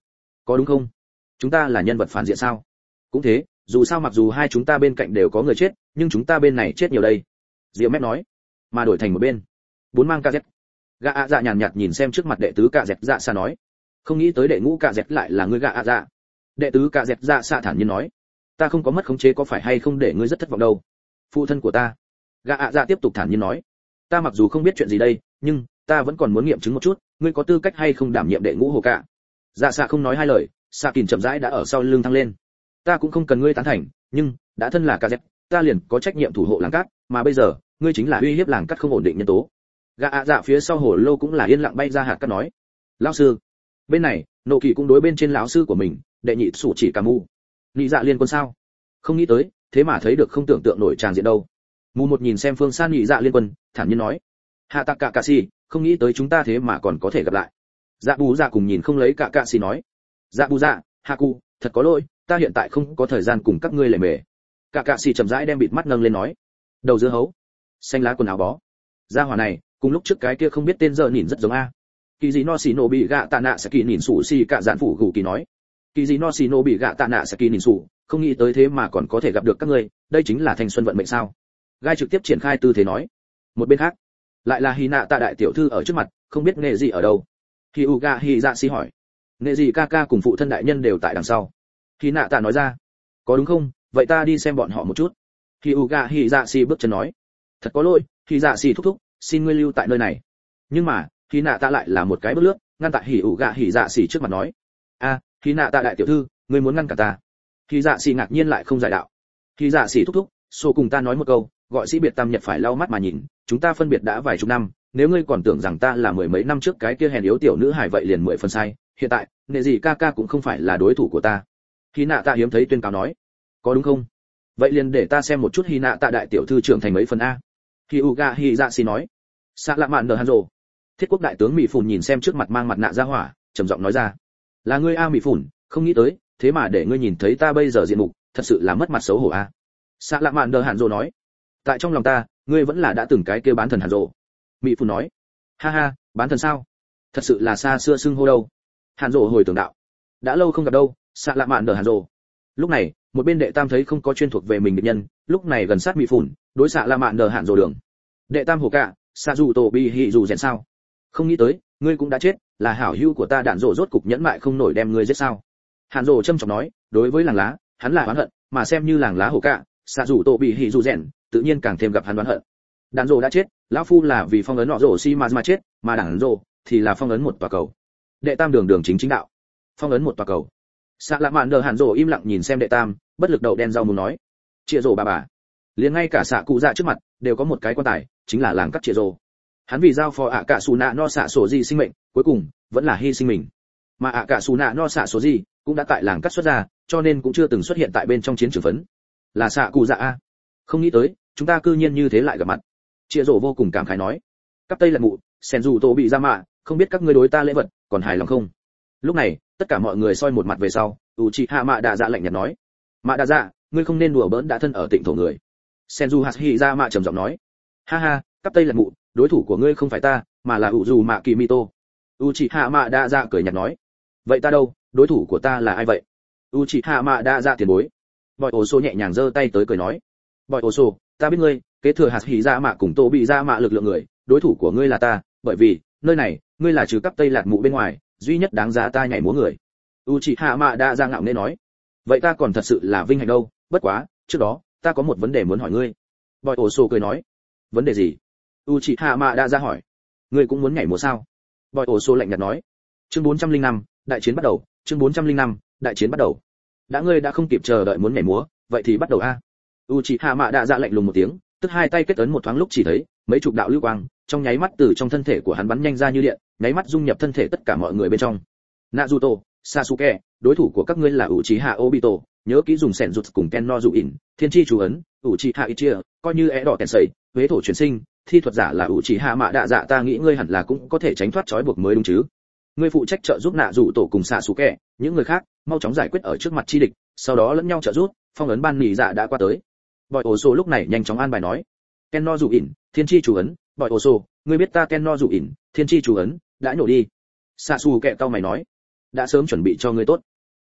có đúng không? Chúng ta là nhân vật phản diện sao? Cũng thế, dù sao mặc dù hai chúng ta bên cạnh đều có người chết, nhưng chúng ta bên này chết nhiều đây. Diệu Mép nói. Mà đổi thành một bên. Bốn mang KZ. Gã ạ dạ nhàn nhạt nhìn xem trước mặt đệ tứ cạ dẹt dạ xa nói. Không nghĩ tới đệ ngũ cạ dẹt lại là người gã ạ dạ. Đệ tứ cạ dẹt dạ xa thản nhiên nói. Ta không có mất khống chế có phải hay không để ngươi rất thất vọng đâu. Phụ thân của ta. Gã ạ dạ tiếp tục thản nhiên nói. Ta mặc dù không biết chuyện gì đây, nhưng ta vẫn còn muốn nghiệm chứng một chút, ngươi có tư cách hay không đảm nhiệm đệ ngũ hồ cạ. Dạ xạ không nói hai lời, xạ kìn chậm rãi đã ở sau lưng thăng lên. Ta cũng không cần ngươi tán thành, nhưng đã thân là KZ, ta liền có trách nhiệm thủ hộ làng cát, mà bây giờ ngươi chính là uy hiếp làng cát không ổn định nhân tố. Gã ạ dạ phía sau hồ lô cũng là yên lặng bay ra hạt cát nói. Lão sư. Bên này nộ kỳ cũng đối bên trên lão sư của mình, đệ nhị sủ chỉ cà mu. Nhị dạ liên quân sao? Không nghĩ tới, thế mà thấy được không tưởng tượng nổi tràng diện đâu. Mù một nhìn xem phương xa nhị dạ liên quân, thản nhiên nói. Hạ tạc cả cà si, không nghĩ tới chúng ta thế mà còn có thể gặp lại. Dạ bù dạ cùng nhìn không lấy cả cà si nói. Dạ bù dạ, hạ cụ, thật có lỗi, ta hiện tại không có thời gian cùng các ngươi lề mề. Cả cạ xì chậm rãi đem bịt mắt nâng lên nói. Đầu dưa hấu, xanh lá quần áo bó. Gia hỏa này, cùng lúc trước cái kia không biết tên giờ nhìn rất giống a. Kỳ gì no xì nổ bị gạ tạ nạ sẽ kỳ nhìn sủ xì cả dạn phủ gù kỳ nói. Kỳ gì no xì nổ bị gạ tạ nạ sẽ kỳ nhìn sủ, không nghĩ tới thế mà còn có thể gặp được các ngươi, đây chính là thanh xuân vận mệnh sao? Gai trực tiếp triển khai tư thế nói. Một bên khác, lại là Hy Nạ Tạ đại tiểu thư ở trước mặt, không biết nghệ gì ở đâu. Hyuga Hy dạ xì hỏi. Nghệ gì ca ca cùng phụ thân đại nhân đều tại đằng sau. Hy Nạ Tạ nói ra. Có đúng không? Vậy ta đi xem bọn họ một chút. Hyuga Hy dạ xì bước chân nói. Thật có lỗi, Hy dạ xì thúc thúc, xin ngươi lưu tại nơi này. Nhưng mà, Hy Nạ Tạ lại là một cái bước lướt, ngăn tại Hyuga Hy dạ xì trước mặt nói. A, Hy Nạ Tạ đại tiểu thư, ngươi muốn ngăn cả ta? Hy dạ xì ngạc nhiên lại không giải đạo. Hy dạ xì thúc thúc, số cùng ta nói một câu, gọi sĩ biệt tam nhật phải lau mắt mà nhìn, chúng ta phân biệt đã vài chục năm, nếu ngươi còn tưởng rằng ta là mười mấy năm trước cái kia hèn yếu tiểu nữ hài vậy liền 10 phần sai, hiện tại, nệ gì ca ca cũng không phải là đối thủ của ta. Hy Nạ Tạ hiếm thấy tuyên cáo nói. Có đúng không? Vậy liền để ta xem một chút Hy Nạ Tạ đại tiểu thư trưởng thành mấy phần a. Hyuga Hy dạ xì nói. Sạ lạ mạn nở hàn rồ. Thiết quốc đại tướng Mỹ Phùn nhìn xem trước mặt mang mặt nạ ra hỏa, trầm giọng nói ra. Là ngươi a Mỹ Phùn, không nghĩ tới, thế mà để ngươi nhìn thấy ta bây giờ diện mục, thật sự là mất mặt xấu hổ a. Sạ lạ mạn nở hàn rồ nói. Tại trong lòng ta, ngươi vẫn là đã từng cái kia bán thần hàn rồ. Mỹ Phùn nói. Ha ha, bán thần sao? Thật sự là xa xưa xưng hô đâu. Hàn rồ hồi tưởng đạo. Đã lâu không gặp đâu, Sạ lạ mạn nở hàn rồ. Lúc này, một bên đệ tam thấy không có chuyên thuộc về mình địch nhân, lúc này gần sát Mỹ Phùn, đối xạ lạ mạn nở hàn rồ đường. Đệ tam hồ cạ, xạ dù tổ bi hị dù rèn sao? Không nghĩ tới, ngươi cũng đã chết, là hảo hữu của ta đạn rồ rốt cục nhẫn mại không nổi đem ngươi giết sao? Hàn rồ trâm trọng nói, đối với làng lá, hắn là oán hận, mà xem như làng lá hồ cạ, xạ dù tổ bị hị dù rèn, tự nhiên càng thêm gặp hắn oán hận. Đạn rồ đã chết, lão phu là vì phong ấn nọ rồ si mà chết, mà đạn rồ thì là phong ấn một tòa cầu. Đệ tam đường đường chính chính đạo, phong ấn một tòa cầu. Xạ lạ mạn nở hàn rồ im lặng nhìn xem đệ tam, bất lực đậu đen rau muốn nói. Chia rồ bà. Liền ngay cả xạ cụ dạ trước mặt đều có một cái quan tài, chính là làng cắt chia rồ. Hắn vì giao phó ạ cả xù nạ no xạ sổ gì sinh mệnh, cuối cùng vẫn là hy sinh mình. Mà ạ cả xù nạ no xạ sổ gì cũng đã tại làng cắt xuất ra, cho nên cũng chưa từng xuất hiện tại bên trong chiến trường phấn. Là xạ cụ dạ a. Không nghĩ tới, chúng ta cư nhiên như thế lại gặp mặt. Chia rồ vô cùng cảm khái nói. Cắp tây là mụ, sen dù tổ bị ra mạ, không biết các ngươi đối ta lễ vật còn hài lòng không? Lúc này, tất cả mọi người soi một mặt về sau, Uchiha Mạ Đa Dạ lạnh nhạt nói. Mạ Đa Dạ, ngươi không nên đùa bỡn đã thân ở Tịnh thổ người. Senju Hashirama trầm giọng nói. Ha ha, cắp tây là mụ, đối thủ của ngươi không phải ta, mà là Uzumaki Kimito. Uchiha Mạ Đa Dạ cười nhạt nói. Vậy ta đâu, đối thủ của ta là ai vậy? Uchiha Mạ Đa Dạ tiền bối. Bòi Oso nhẹ nhàng giơ tay tới cười nói. Bòi Oso, ta biết ngươi, kế thừa Hashirama cùng Tô bị ra mạ lực lượng người, đối thủ của ngươi là ta, bởi vì, nơi này, ngươi là trừ cắp tây lạt mụ bên ngoài, duy nhất đáng giá ta nhảy múa người. Uchiha Mạ Đa Dạ ngạo nghễ nói. Vậy ta còn thật sự là vinh hạnh đâu, bất quá, trước đó, ta có một vấn đề muốn hỏi ngươi. Bòi Oso cười nói. Vấn đề gì? Uchiha Mạ Đa Dạ hỏi. Ngươi cũng muốn nhảy múa sao? Bòi Oso lạnh nhạt nói. Chương 405, đại chiến bắt đầu, chương 405, đại chiến bắt đầu. Ngươi đã không kịp chờ đợi muốn nhảy múa, vậy thì bắt đầu a. Uchiha Mạ Đa Dạ lạnh lùng một tiếng, tức hai tay kết ấn một thoáng lúc chỉ thấy mấy chục đạo lưu quang, trong nháy mắt từ trong thân thể của hắn bắn nhanh ra như điện, nháy mắt dung nhập thân thể tất cả mọi người bên trong. Naruto, Sasuke, đối thủ của các ngươi là Uchiha Obito, nhớ kỹ dùng sẻn rụt cùng Ken no dụ ỉn, thiên chi chú ấn, Uchiha Itachi, coi như é đỏ kèn sẩy, huế thổ chuyển sinh, thi thuật giả là Uchiha Mạ Đa Dạ, ta nghĩ ngươi hẳn là cũng có thể tránh thoát trói buộc mới đúng chứ. Ngươi phụ trách trợ giúp Naruto cùng Sasuke, những người khác mau chóng giải quyết ở trước mặt chi địch, sau đó lẫn nhau trợ giúp, phong ấn ban nỉ dạ đã qua tới. Bòi Oso lúc này nhanh chóng an bài nói. Ken no dụ ỉn, thiên chi chú ấn, Bòi Oso, ngươi biết ta Ken no dụ ỉn, thiên chi chú ấn đã nhổ đi. Sasuke cau mày nói. Đã sớm chuẩn bị cho ngươi tốt.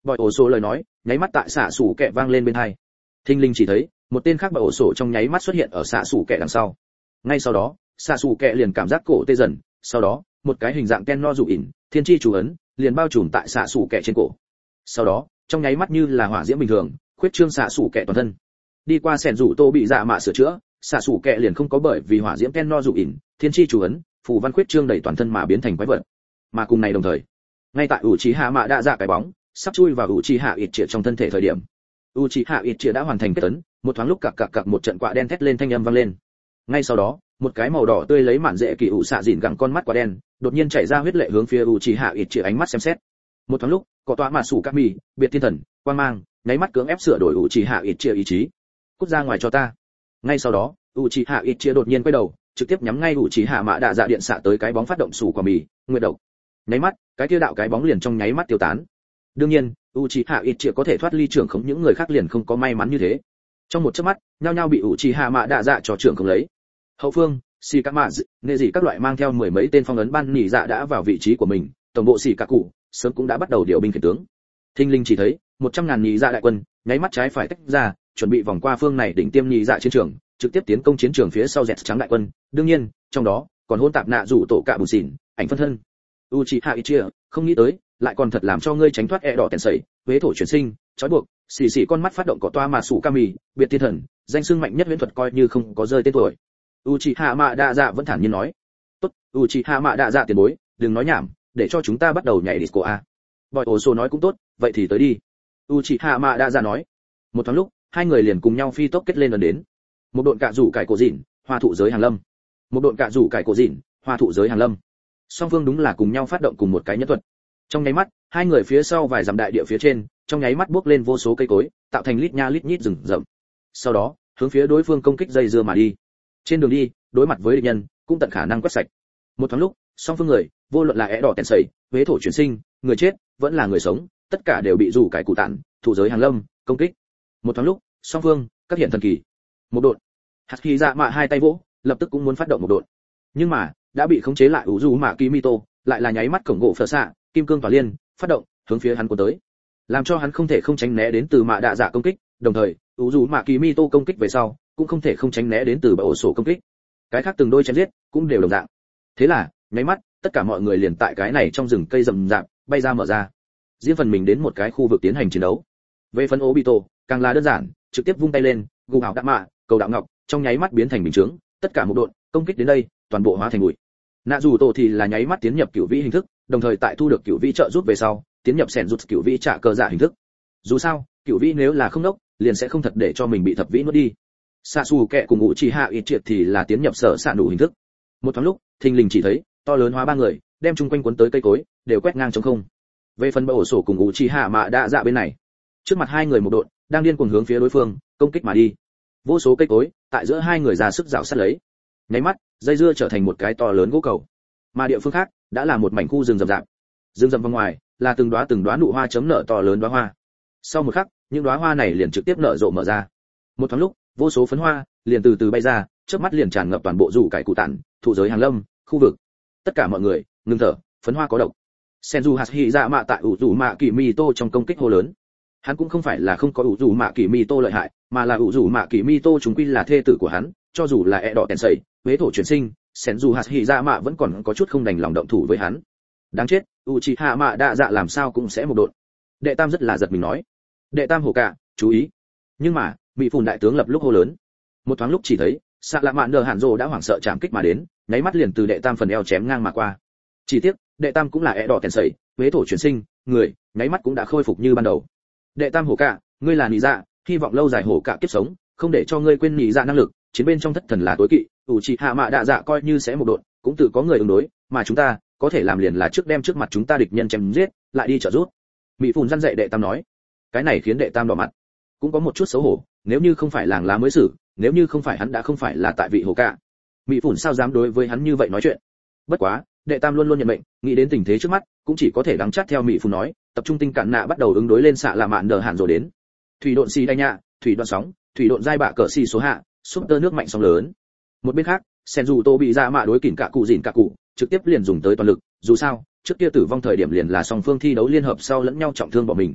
Bỏi ổ sổ lời nói nháy mắt tại xạ sủ kẹ vang lên bên tai. Thinh linh chỉ thấy một tên khác bỏi ổ sổ trong nháy mắt xuất hiện ở xạ sủ kẹ đằng sau. Ngay sau đó xạ sủ kẹ liền cảm giác cổ tê dần, sau đó một cái hình dạng ken no dụ ỉn thiên chi chú ấn liền bao trùm tại xạ sủ kẹ trên cổ. Sau đó trong nháy mắt như là hỏa diễm bình thường khuyết trương xạ sủ kẹ toàn thân. Đi qua sẻn rủ tô bị dạ mạ sửa chữa, xạ sủ kẹ liền không có bởi vì hỏa diễm ken no dụ ỉn thiên chi chú ấn phù văn khuyết trương đầy toàn thân mà biến thành quái vật. Mà cùng này đồng thời, ngay tại Uchiha Mạ Đạ Dạ cái bóng sắp chui vào Uchiha Itachi trong thân thể thời điểm, Uchiha Itachi đã hoàn thành kết tấn, một thoáng lúc cặc một trận quạ đen thét lên thanh âm vang lên. Ngay sau đó, một cái màu đỏ tươi lấy mạn dễ kỳ ủ xạ dịn gẳng con mắt quả đen, đột nhiên chảy ra huyết lệ hướng phía Uchiha Itachi ánh mắt xem xét. Một thoáng lúc, có tọa mà sủ Kami, biệt thiên thần, quang mang, nháy mắt cưỡng ép sửa đổi Uchiha Itachi ý chí. Cút ra ngoài cho ta. Ngay sau đó, Uchiha Itachi đột nhiên quay đầu, trực tiếp nhắm ngay Uchiha Mạ Đạ Dạ điện xạ tới cái bóng phát động sủ quả mì, nguyệt độc. Nháy mắt, cái kia đạo cái bóng liền trong nháy mắt tiêu tán. Đương nhiên, Uchiha Itachi có thể thoát ly trưởng khống những người khác liền không có may mắn như thế. Trong một chớp mắt, nhao nhao bị Uchiha Mạ Đạ Dạ cho trưởng khống lấy. Hậu phương, Shikamazu, nệ gì các loại mang theo mười mấy tên phong ấn ban nỉ dạ đã vào vị trí của mình, tổng bộ Shikaku sớm cũng đã bắt đầu điều binh khiển tướng. Thinh linh chỉ thấy 100.000 nỉ dạ đại quân, nháy mắt trái phải tách ra, chuẩn bị vòng qua phương này đỉnh tiêm nỉ dạ chiến trường, trực tiếp tiến công chiến trường phía sau dẹt trắng đại quân. Đương nhiên, trong đó còn hỗn tạp nạ rủ tổ cả bù xỉn, ảnh phân thân. Uchiha Itachi không nghĩ tới, lại còn thật làm cho ngươi tránh thoát đỏ tèn sẩy, huế thổ chuyển sinh, trói buộc, xì con mắt phát động cỏ toa mà sủ Kami, biệt thiên thần, danh xưng mạnh nhất huyễn thuật coi như không có rơi tên tuổi. Uchiha Mạ Đạ Dạ vẫn thản nhiên nói, tốt, Uchiha Mạ Đạ Dạ tiền bối, đừng nói nhảm, để cho chúng ta bắt đầu nhảy disco a. Bỏi ổ sổ nói cũng tốt, vậy thì tới đi. Uchiha Mạ Đạ Dạ nói. Một thoáng lúc, hai người liền cùng nhau phi tốc kết lên lần đến. Một độn cạ rủ cải cổ dịn, hoa thụ giới hàng lâm. Một độn cạ rủ cải cổ dịn, hoa thụ giới hàng lâm. Song phương đúng là cùng nhau phát động cùng một cái nhất thuật. Trong nháy mắt, hai người phía sau vài dặm đại địa phía trên, trong nháy mắt bước lên vô số cây cối, tạo thành lít nha lít nhít rừng rậm. Sau đó, hướng phía đối phương công kích dây dưa mà đi. Trên đường đi, đối mặt với địch nhân, cũng tận khả năng quét sạch. Một thoáng lúc, song phương người, vô luận là đỏ tèn sẩy, huế thổ chuyển sinh, người chết, vẫn là người sống, tất cả đều bị rủ cải cụ tản, thủ giới hàng lâm, công kích. Một thoáng lúc, song phương, các hiện thần kỳ. Một độn. Hạt Kỳ Dạ Mạ hai tay vỗ, lập tức cũng muốn phát động một độn. Nhưng mà, đã bị khống chế lại Uzumaki Kimito, lại là nháy mắt cổng gỗ phở xạ, kim cương tỏa liên, phát động, hướng phía hắn cuốn tới. Làm cho hắn không thể không tránh né đến từ Mạ Đạ Dạ công kích, đồng thời, Uzumaki Kimito công kích về sau, cũng không thể không tránh né đến từ bạo ổ sổ công kích. Cái khác từng đôi chém giết, cũng đều đồng dạng. Thế là, nháy mắt, tất cả mọi người liền tại cái này trong rừng cây rậm rạp, bay ra mở ra. Riêng phần mình đến một cái khu vực tiến hành chiến đấu. Về phần Obito, càng là đơn giản, trực tiếp vung tay lên, gù ảo đạn mạ, cầu đạo ngọc, trong nháy mắt biến thành bình chướng, tất cả một độn, công kích đến đây, toàn bộ hóa thành bụi. Nạ dù tổ thì là nháy mắt tiến nhập cửu vĩ hình thức, đồng thời tại thu được cửu vĩ trợ giúp về sau, tiến nhập sẻn rút cửu vĩ trả cờ dạ hình thức. Dù sao, cửu vĩ nếu là không đốc, liền sẽ không thật để cho mình bị thập vĩ nuốt đi. Sasuke cùng Uchiha Itachi thì là tiến nhập sở sạn đủ hình thức. Một thoáng lúc, thình lình chỉ thấy to lớn hóa ba người, đem chung quanh cuốn tới cây cối, đều quét ngang trống không. Về phần bạo ổ sổ cùng Uchiha Mạ Đạ Dạ bên này, trước mặt hai người một độn, đang điên cuồng hướng phía đối phương công kích mà đi. Vô số cây cối tại giữa hai người ra sức rào sát lấy. Nháy mắt, dây dưa trở thành một cái to lớn gỗ cầu. Mà địa phương khác đã là một mảnh khu rừng rậm rạp. Rừng rậm vòng ngoài là từng đóa nụ hoa chấm nở to lớn đóa hoa. Sau một khắc, những đóa hoa này liền trực tiếp nở rộ mở ra. Một thoáng lúc, vô số phấn hoa liền từ từ bay ra, chớp mắt liền tràn ngập toàn bộ rủ cải cụ tản, thụ giới hàng lâm, khu vực. Tất cả mọi người ngừng thở, phấn hoa có độc. Senju Hashira Mạ tại Uzumaki Mito trong công kích hô lớn. Hắn cũng không phải là không có Uzumaki Mito lợi hại, mà là Uzumaki Mito chúng quy là thê tử của hắn, cho dù là đỏ tèn sẩy, huế thổ chuyển sinh, Senju Hashira Mạ vẫn còn có chút không đành lòng động thủ với hắn. Đáng chết, Uchiha Mạ Đạ Dạ làm sao cũng sẽ một độn. Đệ Tam rất là giật mình nói. Đệ Tam hổ cả, chú ý. Nhưng mà, bị phùn đại tướng lập lúc hô lớn. Một thoáng lúc chỉ thấy, Sạ Lạ Mạn Đờ Hàn Dô đã hoảng sợ chạm kích mà đến, nháy mắt liền từ Đệ Tam phần eo chém ngang mà qua. Chỉ tiếc, Đệ Tam cũng là đỏ tèn sẩy, huế thổ chuyển sinh, người, nháy mắt cũng đã khôi phục như ban đầu. Đệ Tam hổ cả, ngươi là nị dạ, hy vọng lâu dài hổ cả kiếp sống, không để cho ngươi quên nị dạ năng lực, chiến bên trong thất thần là tối kỵ, Uchiha Mạ Đạ Dạ coi như sẽ một độn, cũng tự có người ứng đối, mà chúng ta có thể làm liền là trước đem trước mặt chúng ta địch nhân chém giết, lại đi trợ giúp. Mỹ Phùn răn dạy Đệ Tam nói. Cái này khiến Đệ Tam đỏ mặt, cũng có một chút xấu hổ, nếu như không phải làng lá mới xử, nếu như không phải hắn đã không phải là tại vị hổ cả. Mỹ Phùn sao dám đối với hắn như vậy nói chuyện. Bất quá, Đệ Tam luôn luôn nhận mệnh, nghĩ đến tình thế trước mắt, cũng chỉ có thể đắng chát theo Mỹ Phùn nói, tập trung tinh cạn nạ bắt đầu ứng đối lên Xạ Lạ Mạn Đờ Hàn rồi đến. Thủy độn xì đay nhạ, thủy đoạn sóng, thủy độn giai bạ cỡ xì số hạ, súp tơ nước mạnh sóng lớn. Một bên khác, Senju Tô bị ra mạ đối kỉn cả cụ dỉn cả cụ, trực tiếp liền dùng tới toàn lực, dù sao, trước kia tử vong thời điểm liền là song phương thi đấu liên hợp sau lẫn nhau trọng thương bỏ mình.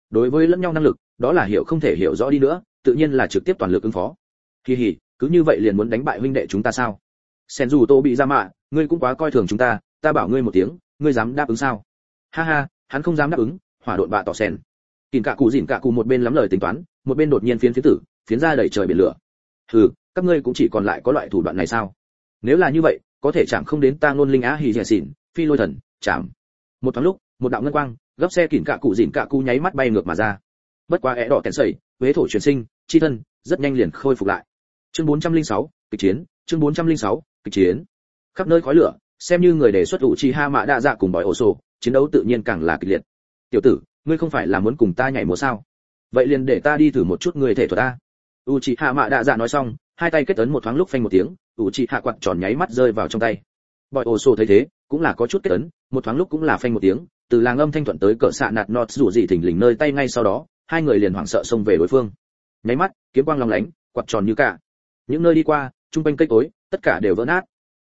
đối với lẫn nhau năng lực đó là hiểu không thể hiểu rõ đi nữa tự nhiên là trực tiếp toàn lực ứng phó. Kỳ hỉ, cứ như vậy liền muốn đánh bại huynh đệ chúng ta sao? Sen dù tô bị ra mạ, ngươi cũng quá coi thường chúng ta bảo ngươi một tiếng, ngươi dám đáp ứng sao? Ha ha, hắn không dám đáp ứng, hỏa độn bạ tỏ sen. Kìn cả cụ dỉn cả cụ một bên lắm lời tính toán, một bên đột nhiên phiến phiến ra đầy trời biển lửa. Hừ, các ngươi cũng chỉ còn lại có loại thủ đoạn này sao? Nếu là như vậy, có thể chạm không đến ta ngôn linh á hỉ dẻ xỉn, phi lôi thần, chạm. Một thoáng lúc, một đạo ngân quang, gấp xe kìn cả cụ dỉn cả cụ nháy mắt bay ngược mà ra. Bất quá é đỏ kẹn sẩy, huế thổ chuyển sinh, chi thân, rất nhanh liền khôi phục lại. Chương 406, kịch chiến, chương 406, kịch chiến. Khắp nơi khói lửa, xem như người đề xuất Uchiha Mạ Đa Dạ cùng bói ổ sổ, chiến đấu tự nhiên càng là kịch liệt. Tiểu tử, ngươi không phải là muốn cùng ta nhảy múa sao? Vậy liền để ta đi thử một chút người thể thuật ta. Uchiha Mạ Đa Dạ nói xong, hai tay kết ấn một thoáng lúc phanh một tiếng, Uchiha quạt tròn nháy mắt rơi vào trong tay. Bói ổ sổ thấy thế, cũng là có chút kết ấn, một thoáng lúc cũng là phanh một tiếng, từ làng âm thanh thuận tới cỡ xạ nạt nọt rủ dị thình lình nơi tay ngay sau đó, hai người liền hoảng sợ xông về đối phương. Nháy mắt, kiếm quang long lánh, quạt tròn như cả. Những nơi đi qua, trung quanh cây cối, tất cả đều vỡ nát.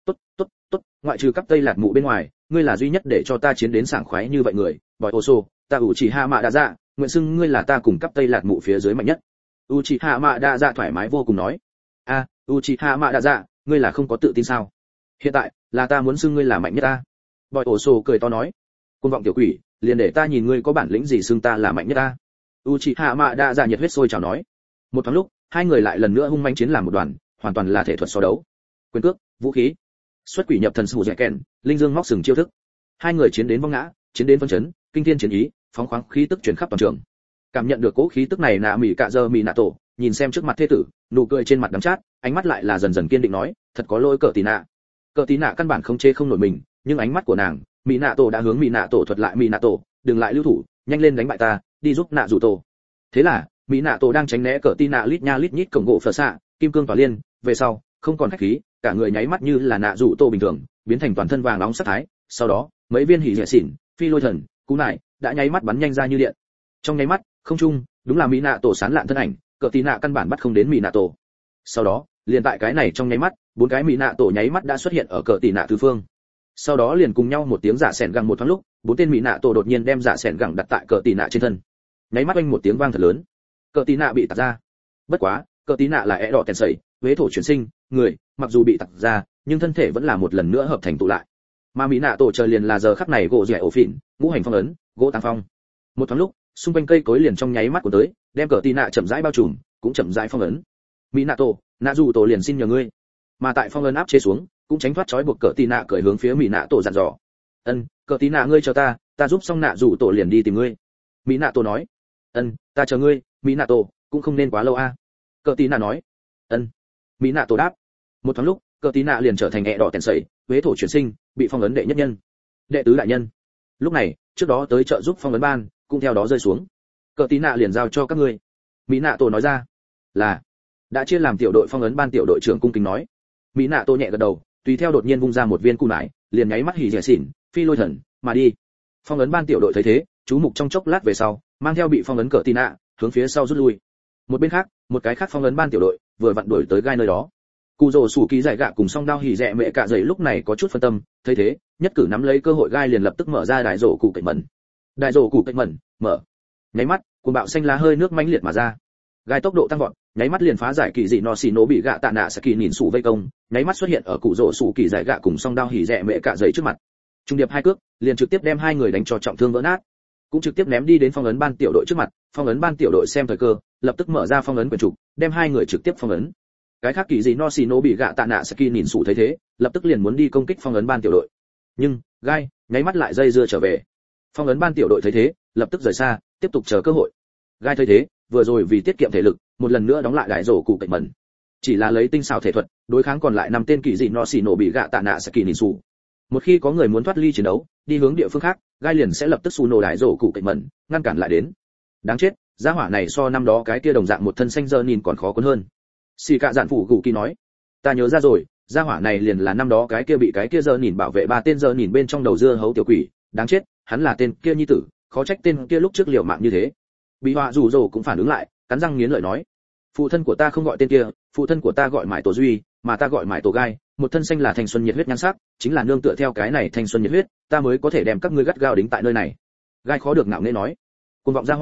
Tốt, ngoại trừ cấp tây lạt mụ bên ngoài, ngươi là duy nhất để cho ta chiến đến sảng khoái như vậy người. Bói ổ sổ, ta Uchiha Mạ Đa Dạ, nguyện xưng ngươi là ta cùng cấp tây lạt mụ phía dưới mạnh nhất. Uchiha Mạ Đa Dạ thoải mái vô cùng nói. A, Uchiha Mạ Đa Dạ, ngươi là không có tự tin sao? Hiện tại, là ta muốn xưng ngươi là mạnh nhất ta. Bói ổ sổ cười to nói. Côn vọng tiểu quỷ, liền để ta nhìn ngươi có bản lĩnh gì xưng ta là mạnh nhất ta. Uchiha Mạ Đa Dạ nhiệt huyết sôi trào nói. Một thoáng lúc, hai người lại lần nữa hung manh chiến làm một đoàn, hoàn toàn là thể thuật so đấu. Quyền cước, vũ khí, xuất quỷ nhập thần sủ dẻ kèn, linh dương móc sừng chiêu thức. Hai người chiến đến vong ngã, chiến đến phân chấn, kinh thiên chiến ý, phóng khoáng khí tức truyền khắp toàn trường. Cảm nhận được cỗ khí tức này nạ mỉ cạ giờ mỉ nạ tổ, nhìn xem trước mặt thế tử, nụ cười trên mặt đắng chát, ánh mắt lại là dần dần kiên định nói, thật có lỗi cờ tí nạ. Cờ tí nạ căn bản không chê không nổi mình, nhưng ánh mắt của nàng, mỉ nạ tổ đã hướng mỉ nạ tổ thuật lại mỉ nạ tổ, đừng lại lưu thủ, nhanh lên đánh bại ta, đi giúp nạ rủ tổ. Thế là, mỹ nạ tổ đang tránh né cờ tí nạ lít nha lít nhít cổng gỗ phở xạ, kim cương tỏa liên, về sau, không còn khách khí, cả người nháy mắt như là nạ rủ tổ bình thường, biến thành toàn thân vàng nóng sắc thái, sau đó, mấy viên hỉ rẻ xỉn, phi lôi thần, cú nải, đã nháy mắt bắn nhanh ra như điện. Trong nháy mắt, không trung, đúng là mỹ nạ tổ sán lạn thân ảnh, cờ tí nạ căn bản bắt không đến mỹ nạ tổ. Sau đó, liền tại cái này trong nháy mắt, bốn cái mỹ nạ tổ nháy mắt đã xuất hiện ở cờ tí nạ tứ phương. Sau đó liền cùng nhau một tiếng giả sẻn gẳng một thoáng lúc, bốn tên mỹ nạ tổ đột nhiên đem giả sẻn gẳng đặt tại cờ tí nạ trên thân. Nháy mắt oanh một tiếng vang thật lớn. Cờ tí nạ bị tạt ra. Bất quá, cờ tí nạ là é đỏ kèn sẩy, huế thổ chuyển sinh, người, mặc dù bị tạt ra, nhưng thân thể vẫn là một lần nữa hợp thành tụ lại. Mà mỹ nạ tổ trời liền là giờ khắc này gỗ rẻ ổ phỉn, ngũ hành phong ấn, gỗ tăng phong. Một thoáng lúc, xung quanh cây cối liền trong nháy mắt của tới, đem cờ tí nạ chậm rãi bao trùm, cũng chậm rãi phong ấn. Mỹ nạ tổ, nạ dù tổ liền xin nhờ ngươi. Mà tại phong ấn áp chế xuống, cũng tránh thoát trói buộc cờ tí nạ cởi hướng phía mỹ nạ tổ dặn dò. Ân, cờ tí nạ ngươi chờ ta giúp xong nạ dù tổ liền đi tìm ngươi. Mỹ nạ tổ nói. Ân, ta chờ ngươi, mỹ nạ tổ, cũng không nên quá lâu a. Cờ tí nạ nói. Ân. Mỹ nạ tổ đáp. Một thoáng lúc, cờ tí nạ liền trở thành ẹ đỏ tèn sẩy, huế thổ chuyển sinh, bị phong ấn đệ nhất nhân, đệ tứ đại nhân. Lúc này, trước đó tới trợ giúp phong ấn ban, cũng theo đó rơi xuống. Cờ tí nạ liền giao cho các ngươi. Mỹ nạ tổ nói ra. Là. Đã chia làm tiểu đội phong ấn ban tiểu đội trưởng cung kính nói. Mỹ nạ tổ nhẹ gật đầu, tùy theo đột nhiên vung ra một viên cù nải, liền nháy mắt hỉ rẻ xỉn, phi lôi thần, mà đi. Phong ấn ban tiểu đội thấy thế, chú mục trong chốc lát về sau, mang theo bị phong ấn cờ tí nạ, hướng phía sau rút lui. Một bên khác, một cái khác phong ấn ban tiểu đội vừa vặn đuổi tới gai nơi đó. Cụ rồ sủ kỳ giải gạ cùng song đao hỉ rẻ mẹ cả dậy lúc này có chút phân tâm, thấy thế, nhất cử nắm lấy cơ hội gai liền lập tức mở ra đại rổ cụ cạnh mẩn. Đại rổ cụ cạnh mẩn, mở. Nháy mắt, cuồng bạo xanh lá hơi nước mãnh liệt mà ra. Gai tốc độ tăng vọt, nháy mắt liền phá giải kỳ dị no xì nổ bị gạ tạ nạ saki nhìn sủ vây công, nháy mắt xuất hiện ở cụ rồ sủ kỳ giải gạ cùng song đao hỉ rẻ mẹ cả dậy trước mặt. Trung điệp hai cước, liền trực tiếp đem hai người đánh cho trọng thương vỡ nát, cũng trực tiếp ném đi đến phong ấn ban tiểu đội trước mặt. Phong ấn ban tiểu đội xem thời cơ, lập tức mở ra phong ấn quyền trục, đem hai người trực tiếp phong ấn. Cái khác kỳ gì no xì nổ bị gạ tạ nạ saki nhìn sủ thấy thế, lập tức liền muốn đi công kích phong ấn ban tiểu đội, nhưng gai nháy mắt lại dây dưa trở về. Phong ấn ban tiểu đội thấy thế, lập tức rời xa, tiếp tục chờ cơ hội. Gai thấy thế, vừa rồi vì tiết kiệm thể lực, một lần nữa đóng lại đại rổ cụ cạnh mẩn, chỉ là lấy tinh xảo thể thuật đối kháng còn lại năm tên kỳ dị no xì nổ bị gạ tạ nạ saki nhìn sủ. Một khi có người muốn thoát ly chiến đấu, đi hướng địa phương khác, gai liền sẽ lập tức xù nổ đại rổ cụ cạnh mẩn, ngăn cản lại đến. Đáng chết, gia hỏa này so năm đó cái kia đồng dạng một thân xanh dơ nhìn còn khó cuốn hơn. Xì cạ dạn phủ gù kỳ nói. Ta nhớ ra rồi, gia hỏa này liền là năm đó cái kia bị cái kia dơ nhìn bảo vệ ba tên dơ nhìn bên trong đầu dưa hấu tiểu quỷ, đáng chết, hắn là tên kia nhi tử, khó trách tên kia lúc trước liều mạng như thế. Bị họa rủ rồ cũng phản ứng lại, cắn răng nghiến lợi nói. Phụ thân của ta không gọi tên kia, phụ thân của ta gọi mãi tổ duy, mà ta gọi mãi tổ gai, một thân xanh là thanh xuân nhiệt huyết nhan sắc, chính là nương tựa theo cái này thanh xuân nhiệt huyết, ta mới có thể đem các ngươi gắt gao đính tại nơi này. Gai khó được ngạo nghễ nói. Cuồng vọng gia hỏa,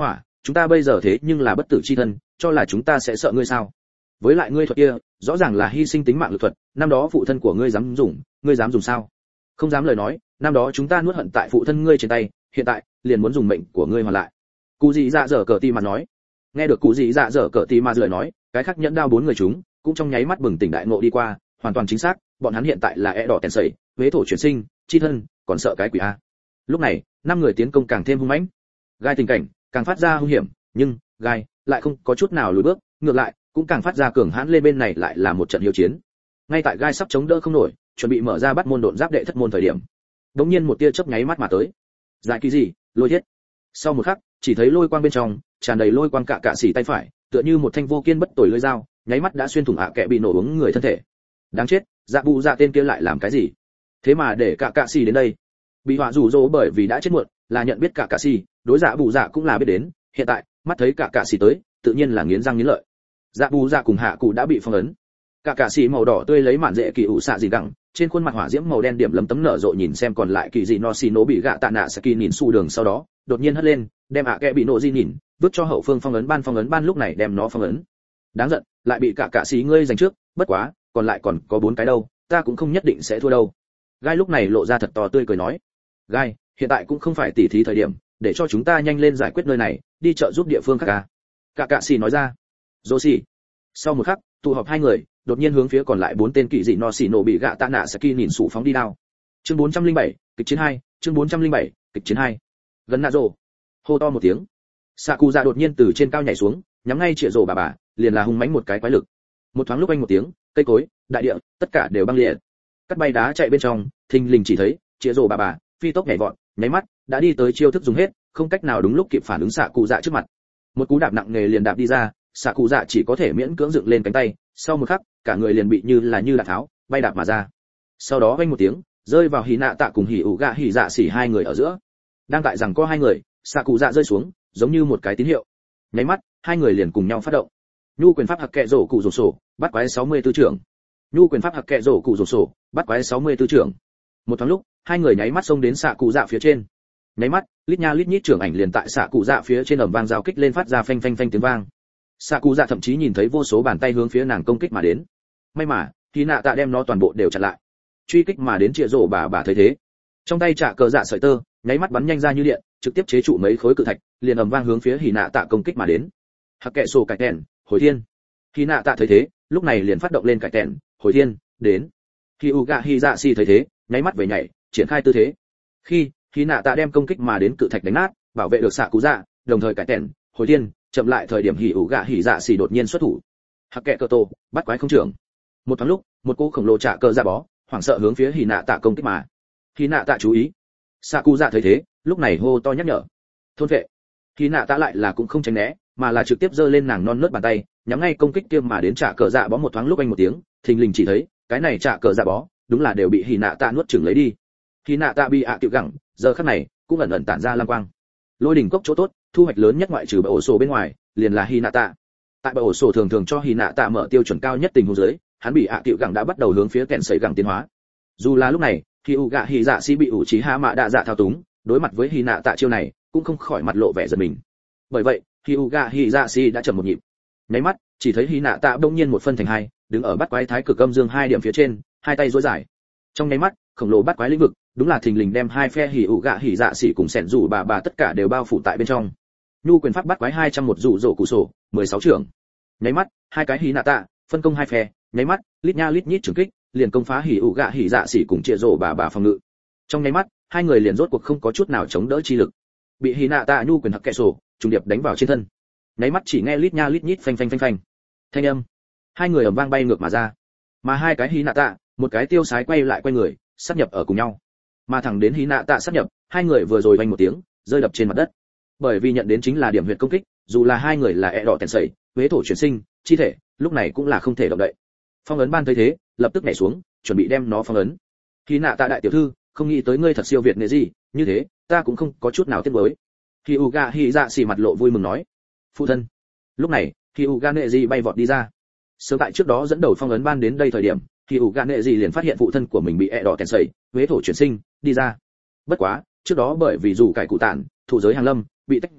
chúng ta bây giờ thế nhưng là bất tử chi thân, cho là chúng ta sẽ sợ ngươi sao? Với lại ngươi thuật kia rõ ràng là hy sinh tính mạng lực thuật, năm đó phụ thân của ngươi dám dùng, ngươi dám dùng sao? Không dám lời nói, năm đó chúng ta nuốt hận tại phụ thân ngươi trên tay, hiện tại liền muốn dùng mệnh của ngươi hoàn lại. Cụ dị dạ dở cờ tì mà nói. Nghe được cụ dị dạ dở cờ tì mà lời nói, cái khác nhẫn đao bốn người chúng cũng trong nháy mắt bừng tỉnh đại ngộ đi qua, hoàn toàn chính xác, bọn hắn hiện tại là e đỏ tèn sẩy, huế thổ chuyển sinh, chi thân, còn sợ cái quỷ a. Lúc này, năm người tiến công càng thêm hung mãnh. Gai tình cảnh càng phát ra hung hiểm, nhưng Gai lại không có chút nào lùi bước, ngược lại cũng càng phát ra cường hãn lên. Bên này lại là một trận hiếu chiến. Ngay tại Gai sắp chống đỡ không nổi, chuẩn bị mở ra bắt môn độn giáp đệ thất môn thời điểm, đống nhiên một tia chớp nháy mắt mà tới. Giải kỳ gì? Lôi thiết. Sau một khắc, chỉ thấy lôi quang bên trong tràn đầy lôi quang cạ xỉ tay phải, tựa như một thanh vô kiên bất tồi lưỡi dao, nháy mắt đã xuyên thủng kẻ bị nổ uống người thân thể. Đáng chết, dạ bù dạ tên kia lại làm cái gì? Thế mà để cạ xỉ đến đây. Bị họa rủ rỗ bởi vì đã chết muộn, là nhận biết cạ xỉ, đối dạ bù dạ cũng là biết đến, hiện tại mắt thấy cạ xỉ tới, tự nhiên là nghiến răng nghiến lợi. Dạ bù dạ cùng hạ cụ đã bị phong ấn. Cạ xỉ màu đỏ tươi lấy mạn dễ kỳ ủ xạ gì gẳng, trên khuôn mặt hỏa diễm màu đen điểm lấm tấm nở rộ, nhìn xem còn lại kỳ dị no xì nổ bị gạ tạ nạ saki nhìn su đường, sau đó đột nhiên hất lên, đem kẻ bị nổ di nhìn vứt cho hậu phương phong ấn ban lúc này đem nó phong ấn. Đáng giận, lại bị cạ xỉ ngươi giành trước, bất quá còn lại còn có 4 cái đâu, ta cũng không nhất định sẽ thua đâu. Gai lúc này lộ ra thật to tươi cười nói, Gai, hiện tại cũng không phải tỉ thí thời điểm, để cho chúng ta nhanh lên giải quyết nơi này, đi trợ giúp địa phương khác. Cạ xỉ nói ra. Roshi. Sau một khắc, tụ họp hai người đột nhiên hướng phía còn lại 4 tên kỳ dị no xì nổ bị gạ tạ nạ saki nhìn sủ phóng đi đao. Chương 407, kịch chiến 2, chương 407, kịch chiến 2. Gần nạ rồ. Hô to một tiếng. Sakuza đột nhiên từ trên cao nhảy xuống, nhắm ngay Triệu Rồ bà, liền là hung mãnh một cái quái lực. Một thoáng lúc anh một tiếng, cây cối, đại địa, tất cả đều băng liệt. Cắt bay đá chạy bên trong, thình lình chỉ thấy Triệu Rồ bà phi tốc nhảy vọt, nháy mắt đã đi tới chiêu thức dùng hết, không cách nào đúng lúc kịp phản ứng Sakuza trước mặt. Một cú đạp nặng nề liền đạp đi ra, Sakuza chỉ có thể miễn cưỡng dựng lên cánh tay, sau một khắc, cả người liền bị như là tháo, bay đạp mà ra. Sau đó vang một tiếng, rơi vào Hỉ Nạ Tạ cùng Hỉ Ủ Gạ Hỉ Dạ xỉ hai người ở giữa. Đang tại rằng có hai người, Sakuza rơi xuống, giống như một cái tín hiệu. Nháy mắt, hai người liền cùng nhau phát động. Nhu quyền pháp hặc kệ rổ cụ rổ sổ, bắt quái 64 trưởng. Nhu quyền pháp hặc kệ rổ cụ rổ sổ, bắt quái 64 trưởng. Một thoáng lúc, hai người nháy mắt xông đến Sakuza phía trên. Nháy mắt, lít nha lít nhít trưởng ảnh liền tại Sakuza phía trên ầm vang giao kích lên, phát ra phanh phanh phanh tiếng vang. Sakuza thậm chí nhìn thấy vô số bàn tay hướng phía nàng công kích mà đến. May mà, Hỉ Nạ Tạ đem nó toàn bộ đều chặn lại. Truy kích mà đến Triệu Rồ bà thấy thế, trong tay trả cờ dạ sợi tơ, nháy mắt bắn nhanh ra như điện, trực tiếp chế trụ mấy khối cự thạch, liền ầm vang hướng phía Hỉ Nạ Tạ công kích mà đến. Hắc kệ sổ cải tèn, hồi thiên. Hỉ Nạ Tạ thấy thế, lúc này liền phát động lên cải tèn, hồi thiên, đến. Hyuga Hizashi thấy thế, nháy mắt về nhảy, triển khai tư thế. Khi Hỉ Nạ Tạ đem công kích mà đến cự thạch đánh nát, bảo vệ được Sakuza, đồng thời cải tèn, hồi thiên, chậm lại thời điểm Hyuga đột nhiên xuất thủ. Hắc kệ cơ tổ, bắt quái không trưởng. Một thoáng lúc, một cô khổng lồ trả cờ dạ bó, hoảng sợ hướng phía Hỉ Nạ Tạ công kích mà. Hỉ Nạ Tạ chú ý. Sakuza thấy thế, lúc này hô to nhắc nhở. Thôn vệ. Hỉ Nạ Tạ lại là cũng không tránh né, mà là trực tiếp giơ lên nàng non nớt bàn tay, nhắm ngay công kích kia mà đến trả cờ dạ bó. Một thoáng lúc anh một tiếng, thình lình chỉ thấy, cái này trả cờ dạ bó, đúng là đều bị Hỉ Nạ Tạ nuốt chửng lấy đi. Hỉ Nạ Tạ bị tiểu gẳng, giờ khắc này, cũng ẩn ẩn tản ra lam quang. Lôi đỉnh cốc chỗ tốt, thu hoạch lớn nhất ngoại trừ bờ ổ sổ bên ngoài, liền là Hỉ Nạ Tạ. Tại bờ ổ sổ thường thường cho Hỉ Nạ Tạ mở tiêu chuẩn cao nhất tình huống dưới, hắn bị tiểu gẳng đã bắt đầu hướng phía kẹn sấy gẳng tiến hóa. Dù là lúc này, Hyuga Hizashi bị Uchiha Mạ Đạ Dạ thao túng, đối mặt với Hỉ Nạ Tạ chiêu này, cũng không khỏi mặt lộ vẻ giận mình. Bởi vậy, Hyuga Hizashi đã chậm một nhịp. Nháy mắt, chỉ thấy Hỉ Nạ Tạ bỗng nhiên một phân thành hai, đứng ở bắt quái thái cực âm dương 2 điểm phía trên, hai tay duỗi dài. Trong nháy mắt, khổng lồ bắt quái lĩnh vực, đúng là thình lình đem hai phe Hyuga Hizashi cùng Sẻn Dụ bà tất cả đều bao phủ tại bên trong. Nhu quyền pháp bắt quái 201 dụ dỗ cụ sổ, 16 trưởng. Nháy mắt, hai cái Hỉ Nạ Tạ phân công hai phe, nháy mắt, lít nha lít nhít trường kích, liền công phá Hyuga Hizashi cùng Triệu Rồ bà phòng ngự. Trong nháy mắt, hai người liền rốt cuộc không có chút nào chống đỡ chi lực. Bị Hỉ Nạ Tạ nhu quyền hặc kệ sổ, trùng điệp đánh vào trên thân. Nháy mắt chỉ nghe lít nha lít nhít phanh phanh phanh phanh. Thanh âm, hai người ầm vang bay ngược mà ra. Mà hai cái Hỉ Nạ Tạ, một cái tiêu sái quay lại quay người, sát nhập ở cùng nhau. Mà thẳng đến Hỉ Nạ Tạ sát nhập, hai người vừa rồi vang một tiếng, rơi đập trên mặt đất. Bởi vì nhận đến chính là điểm huyệt công kích, dù là hai người là đỏ tèn sẩy, huế thổ chuyển sinh, chi thể, lúc này cũng là không thể động đậy. Phong ấn ban thấy thế, lập tức nhảy xuống, chuẩn bị đem nó phong ấn. Hỉ Nạ Tạ đại tiểu thư, không nghĩ tới ngươi thật siêu việt nghệ gì, như thế, ta cũng không có chút nào tiếc nuối. Hyuga Hizashi mặt lộ vui mừng nói. Phụ thân. Lúc này, Hyuga Neji bay vọt đi ra. Sớm tại trước đó dẫn đầu phong ấn ban đến đây thời điểm, Hyuga Neji liền phát hiện phụ thân của mình bị đỏ tèn sẩy, huế thổ chuyển sinh, đi ra. Bất quá, trước đó bởi vì dù cải cụ tản, thủ giới hàng lâm, bị tách ra,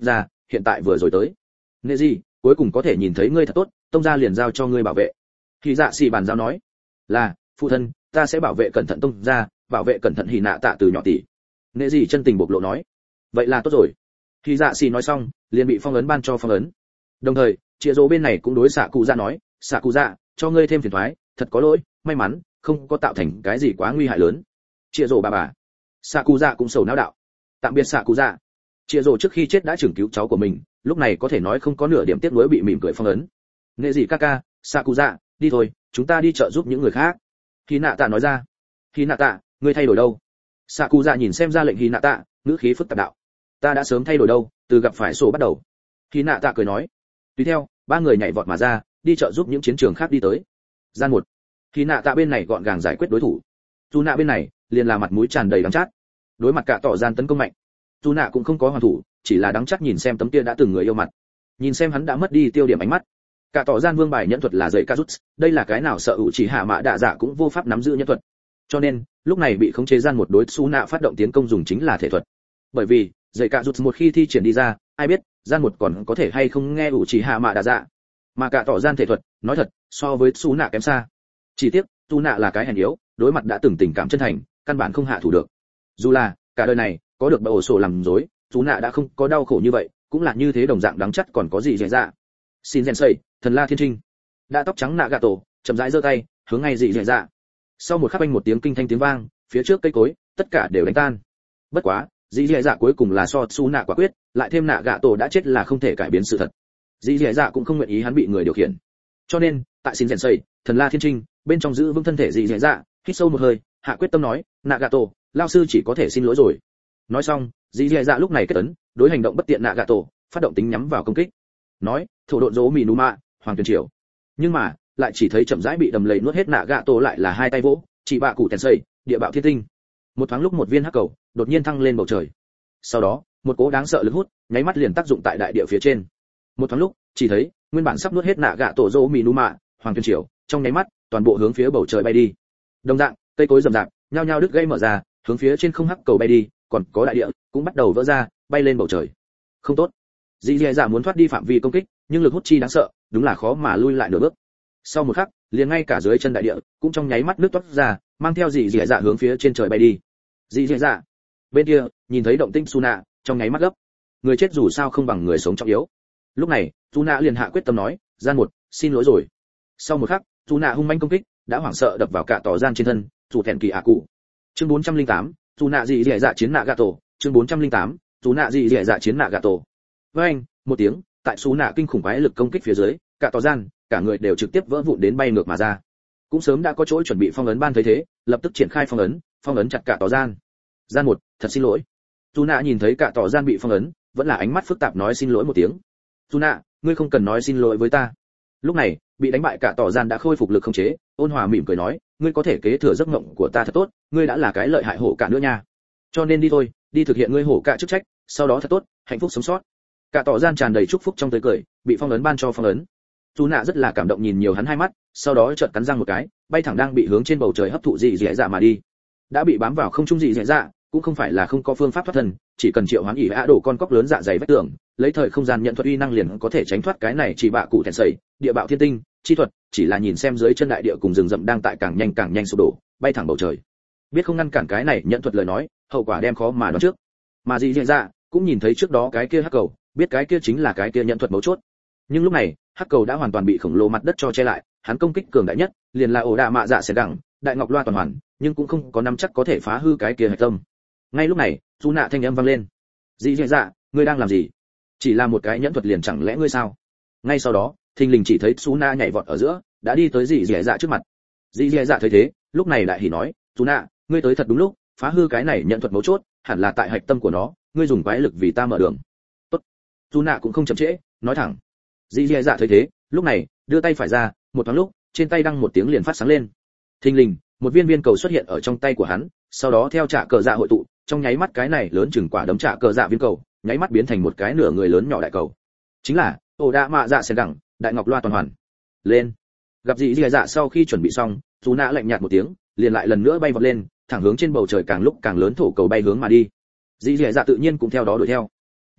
hiện tại vừa rồi tới. Nệ gì, cuối cùng có thể nhìn thấy ngươi thật tốt, tông gia liền giao cho ngươi bảo vệ. Hỉ dạ xỉ bàn giao nói. Là, phụ thân, ta sẽ bảo vệ cẩn thận tông gia, bảo vệ cẩn thận Hỉ nạ tạ từ nhỏ tỷ. Nệ gì chân tình bộc lộ nói. Vậy là tốt rồi. Hỉ dạ xỉ nói xong, liền bị phong ấn ban cho phong ấn. Đồng thời, Triệu Dỗ bên này cũng đối xạ cụ dạ nói, xạ cụ dạ, cho ngươi thêm phiền toái, thật có lỗi, may mắn không có tạo thành cái gì quá nguy hại lớn. Triệu Dỗ bà. Xạ cụ dạ cũng sầu não đạo. Tạm biệt xạ cụ dạ. Triệu Dỗ trước khi chết đã trưởng cứu cháu của mình, lúc này có thể nói không có nửa điểm tiếc nuối bị mỉm cười phong ấn. Nghệ gì ca, xạ cụ dạ, đi thôi, chúng ta đi chợ giúp những người khác. Hy nạ tạ nói ra. Hy nạ tạ, ngươi thay đổi đâu? Xạ cụ dạ nhìn xem ra lệnh Hy nạ tạ, ngữ khí phức tạp đạo. Ta đã sớm thay đổi đâu, từ gặp phải sổ bắt đầu. Hy nạ tạ cười nói. Tùy theo, ba người nhảy vọt mà ra, đi chợ giúp những chiến trường khác đi tới. Gian một. Hy nạ tạ bên này gọn gàng giải quyết đối thủ. Dù nạ bên này, liền là mặt mũi tràn đầy đắng chát. Đối mặt cả tỏ gian tấn công mạnh, dù nạ cũng không có hoàn thủ, chỉ là đắng chát nhìn xem tấm kia đã từng người yêu mặt, nhìn xem hắn đã mất đi tiêu điểm ánh mắt. Cả tỏ gian vương bài nhẫn thuật là dạy ca rút, đây là cái nào sợ ủ chỉ hạ mã đạ dạ cũng vô pháp nắm giữ nhẫn thuật, cho nên lúc này bị khống chế gian một đối su nạ phát động tiến công dùng chính là thể thuật. Bởi vì dạy ca rút một khi thi triển đi ra, ai biết gian một còn có thể hay không nghe ủ chỉ hạ mã đạ dạ, mà cả tỏ gian thể thuật nói thật so với su nạ kém xa. Chỉ tiếc su nạ là cái hèn yếu, đối mặt đã từng tình cảm chân thành, căn bản không hạ thủ được. Dù là cả đời này có được bà ổ sổ làm dối, su nạ đã không có đau khổ như vậy, cũng là như thế đồng dạng đắng chắt còn có gì dễ dạ. Xin rèn sẩy, thần la thiên trinh. Đã tóc trắng nạ gà tổ, chậm rãi giơ tay, hướng ngay dị dễ dạ. Sau một khắc anh một tiếng kinh thanh tiếng vang, phía trước cây cối tất cả đều đánh tan. Bất quá, dị dễ dạ cuối cùng là so su nạ quả quyết, lại thêm nạ gà tổ đã chết là không thể cải biến sự thật. Dị dễ dạ cũng không nguyện ý hắn bị người điều khiển. Cho nên, tại xin rèn sẩy, thần la thiên trinh, bên trong giữ vững thân thể dị dễ dạ, hít sâu một hơi, hạ quyết tâm nói, nạ gà tổ, lao sư chỉ có thể xin lỗi rồi. Nói xong, dị dễ dạ lúc này kết ấn, đối hành động bất tiện nạ gà tổ, phát động tính nhắm vào công kích. Nói, thổ độn dỗ mì nú mạ, hoàng tuyển triều. Nhưng mà, lại chỉ thấy chậm rãi bị đầm lầy nuốt hết nạ gà tổ lại là hai tay vỗ, chỉ bạ cụ tèn sẩy, địa bạo thiên tinh. Một thoáng lúc một viên hắc cầu đột nhiên thăng lên bầu trời. Sau đó, một cỗ đáng sợ lực hút, nháy mắt liền tác dụng tại đại địa phía trên. Một thoáng lúc, chỉ thấy nguyên bản sắp nuốt hết nạ gà tổ dỗ mì nú mạ, hoàng tuyển triều, trong nháy mắt, toàn bộ hướng phía bầu trời bay đi. Đồng dạng, cây cối rậm rạp, nhao nhao đứt gãy mở ra, hướng phía trên không hắc cầu bay đi, còn có đại địa cũng bắt đầu vỡ ra, bay lên bầu trời. Không tốt. Dị dẻ dạ muốn thoát đi phạm vi công kích, nhưng lực hút chi đáng sợ, đúng là khó mà lui lại nửa bước. Sau một khắc, liền ngay cả dưới chân đại địa cũng trong nháy mắt nước toát ra, mang theo dị dẻ dạ hướng phía trên trời bay đi. Dị dẻ dạ bên kia nhìn thấy động tĩnh Suna, trong nháy mắt gấp. Người chết dù sao không bằng người sống trọng yếu. Lúc này, Suna liền hạ quyết tâm nói, gian một, xin lỗi rồi. Sau một khắc, Suna hung manh công kích, đã hoảng sợ đập vào cả tỏ gian trên thân, dù thẹn kỳ ạ cụ. Chương 408, Suna dị dẻ dạ chiến nạ gà tổ. Chương 408, Suna dị dẻ dạ chiến nạ gà tổ. Với anh, một tiếng, tại xú nạ kinh khủng quái lực công kích phía dưới, cả tỏ gian, cả người đều trực tiếp vỡ vụn đến bay ngược mà ra. Cũng sớm đã có chỗ chuẩn bị phong ấn ban thấy thế, lập tức triển khai phong ấn chặt cả tỏ gian. Gian một, thật xin lỗi. Xú nạ nhìn thấy cả tỏ gian bị phong ấn, vẫn là ánh mắt phức tạp nói xin lỗi một tiếng. Xú nạ, ngươi không cần nói xin lỗi với ta. Lúc này, bị đánh bại cả tỏ gian đã khôi phục lực khống chế, ôn hòa mỉm cười nói, ngươi có thể kế thừa giấc mộng của ta thật tốt, ngươi đã là cái lợi hại hổ cả nữa nha. Cho nên đi thôi, đi thực hiện ngươi hổ cả chức trách, sau đó thật tốt, hạnh phúc sống sót. Cả tỏ gian tràn đầy chúc phúc trong tới cười, bị phong ấn ban cho phong ấn. Chu nạ rất là cảm động nhìn nhiều hắn hai mắt, sau đó chợt cắn răng một cái, bay thẳng đang bị hướng trên bầu trời hấp thụ dị dẻ dạ mà đi. Đã bị bám vào không trung dị dẻ dạ, cũng không phải là không có phương pháp thoát thân, chỉ cần triệu hoán ỉ ạ đổ con cóc lớn dạ dày vách tường, lấy thời không gian nhận thuật uy năng liền có thể tránh thoát cái này chỉ bạ cụ thẹn sẩy, địa bạo thiên tinh, chi thuật, chỉ là nhìn xem dưới chân đại địa cùng rừng rậm đang tại càng nhanh sụp đổ, bay thẳng bầu trời. Biết không ngăn cản cái này nhận thuật lời nói, hậu quả đem khó mà đoán trước. Mà dị dẻ dạ cũng nhìn thấy trước đó cái kia hắc cầu, biết cái kia chính là cái kia nhận thuật mấu chốt. Nhưng lúc này, hắc cầu đã hoàn toàn bị khổng lồ mặt đất cho che lại, hắn công kích cường đại nhất, liền là ổ đạ mạ dạ sẽ đẳng, đại ngọc loa toàn hoàn, nhưng cũng không có nắm chắc có thể phá hư cái kia hạch tâm. Ngay lúc này, Chu nạ thanh âm vang lên. Dị dạ, ngươi đang làm gì? Chỉ là một cái nhẫn thuật liền chẳng lẽ ngươi sao? Ngay sau đó, thình lình chỉ thấy Chu nạ nhảy vọt ở giữa, đã đi tới dị dạ trước mặt. Dị dạ thấy thế, lúc này lại hỉ nói, Chu nạ, ngươi tới thật đúng lúc, phá hư cái này nhẫn thuật mấu chốt, hẳn là tại hạch tâm của nó, ngươi dùng quái lực vì ta mở đường. Tốt. Chu nạ cũng không chậm trễ, nói thẳng. Dị dạ thấy thế, lúc này đưa tay phải ra, một thoáng lúc, trên tay đăng một tiếng liền phát sáng lên. Thình lình, một viên cầu xuất hiện ở trong tay của hắn, sau đó theo trả cờ dạ hội tụ, trong nháy mắt cái này lớn chừng quả đấm trả cờ dạ viên cầu, nháy mắt biến thành một cái nửa người lớn nhỏ đại cầu. Chính là ổ đạ mạ dạ sen đẳng, đại ngọc loa toàn hoàn. Lên. Gặp dị dạ sau khi chuẩn bị xong, Chu nạ lạnh nhạt một tiếng, liền lại lần nữa bay vọt lên, thẳng hướng trên bầu trời càng lúc càng lớn thổ cầu bay hướng mà đi. Dị dạ tự nhiên cũng theo đó đuổi theo. Nháy mắt,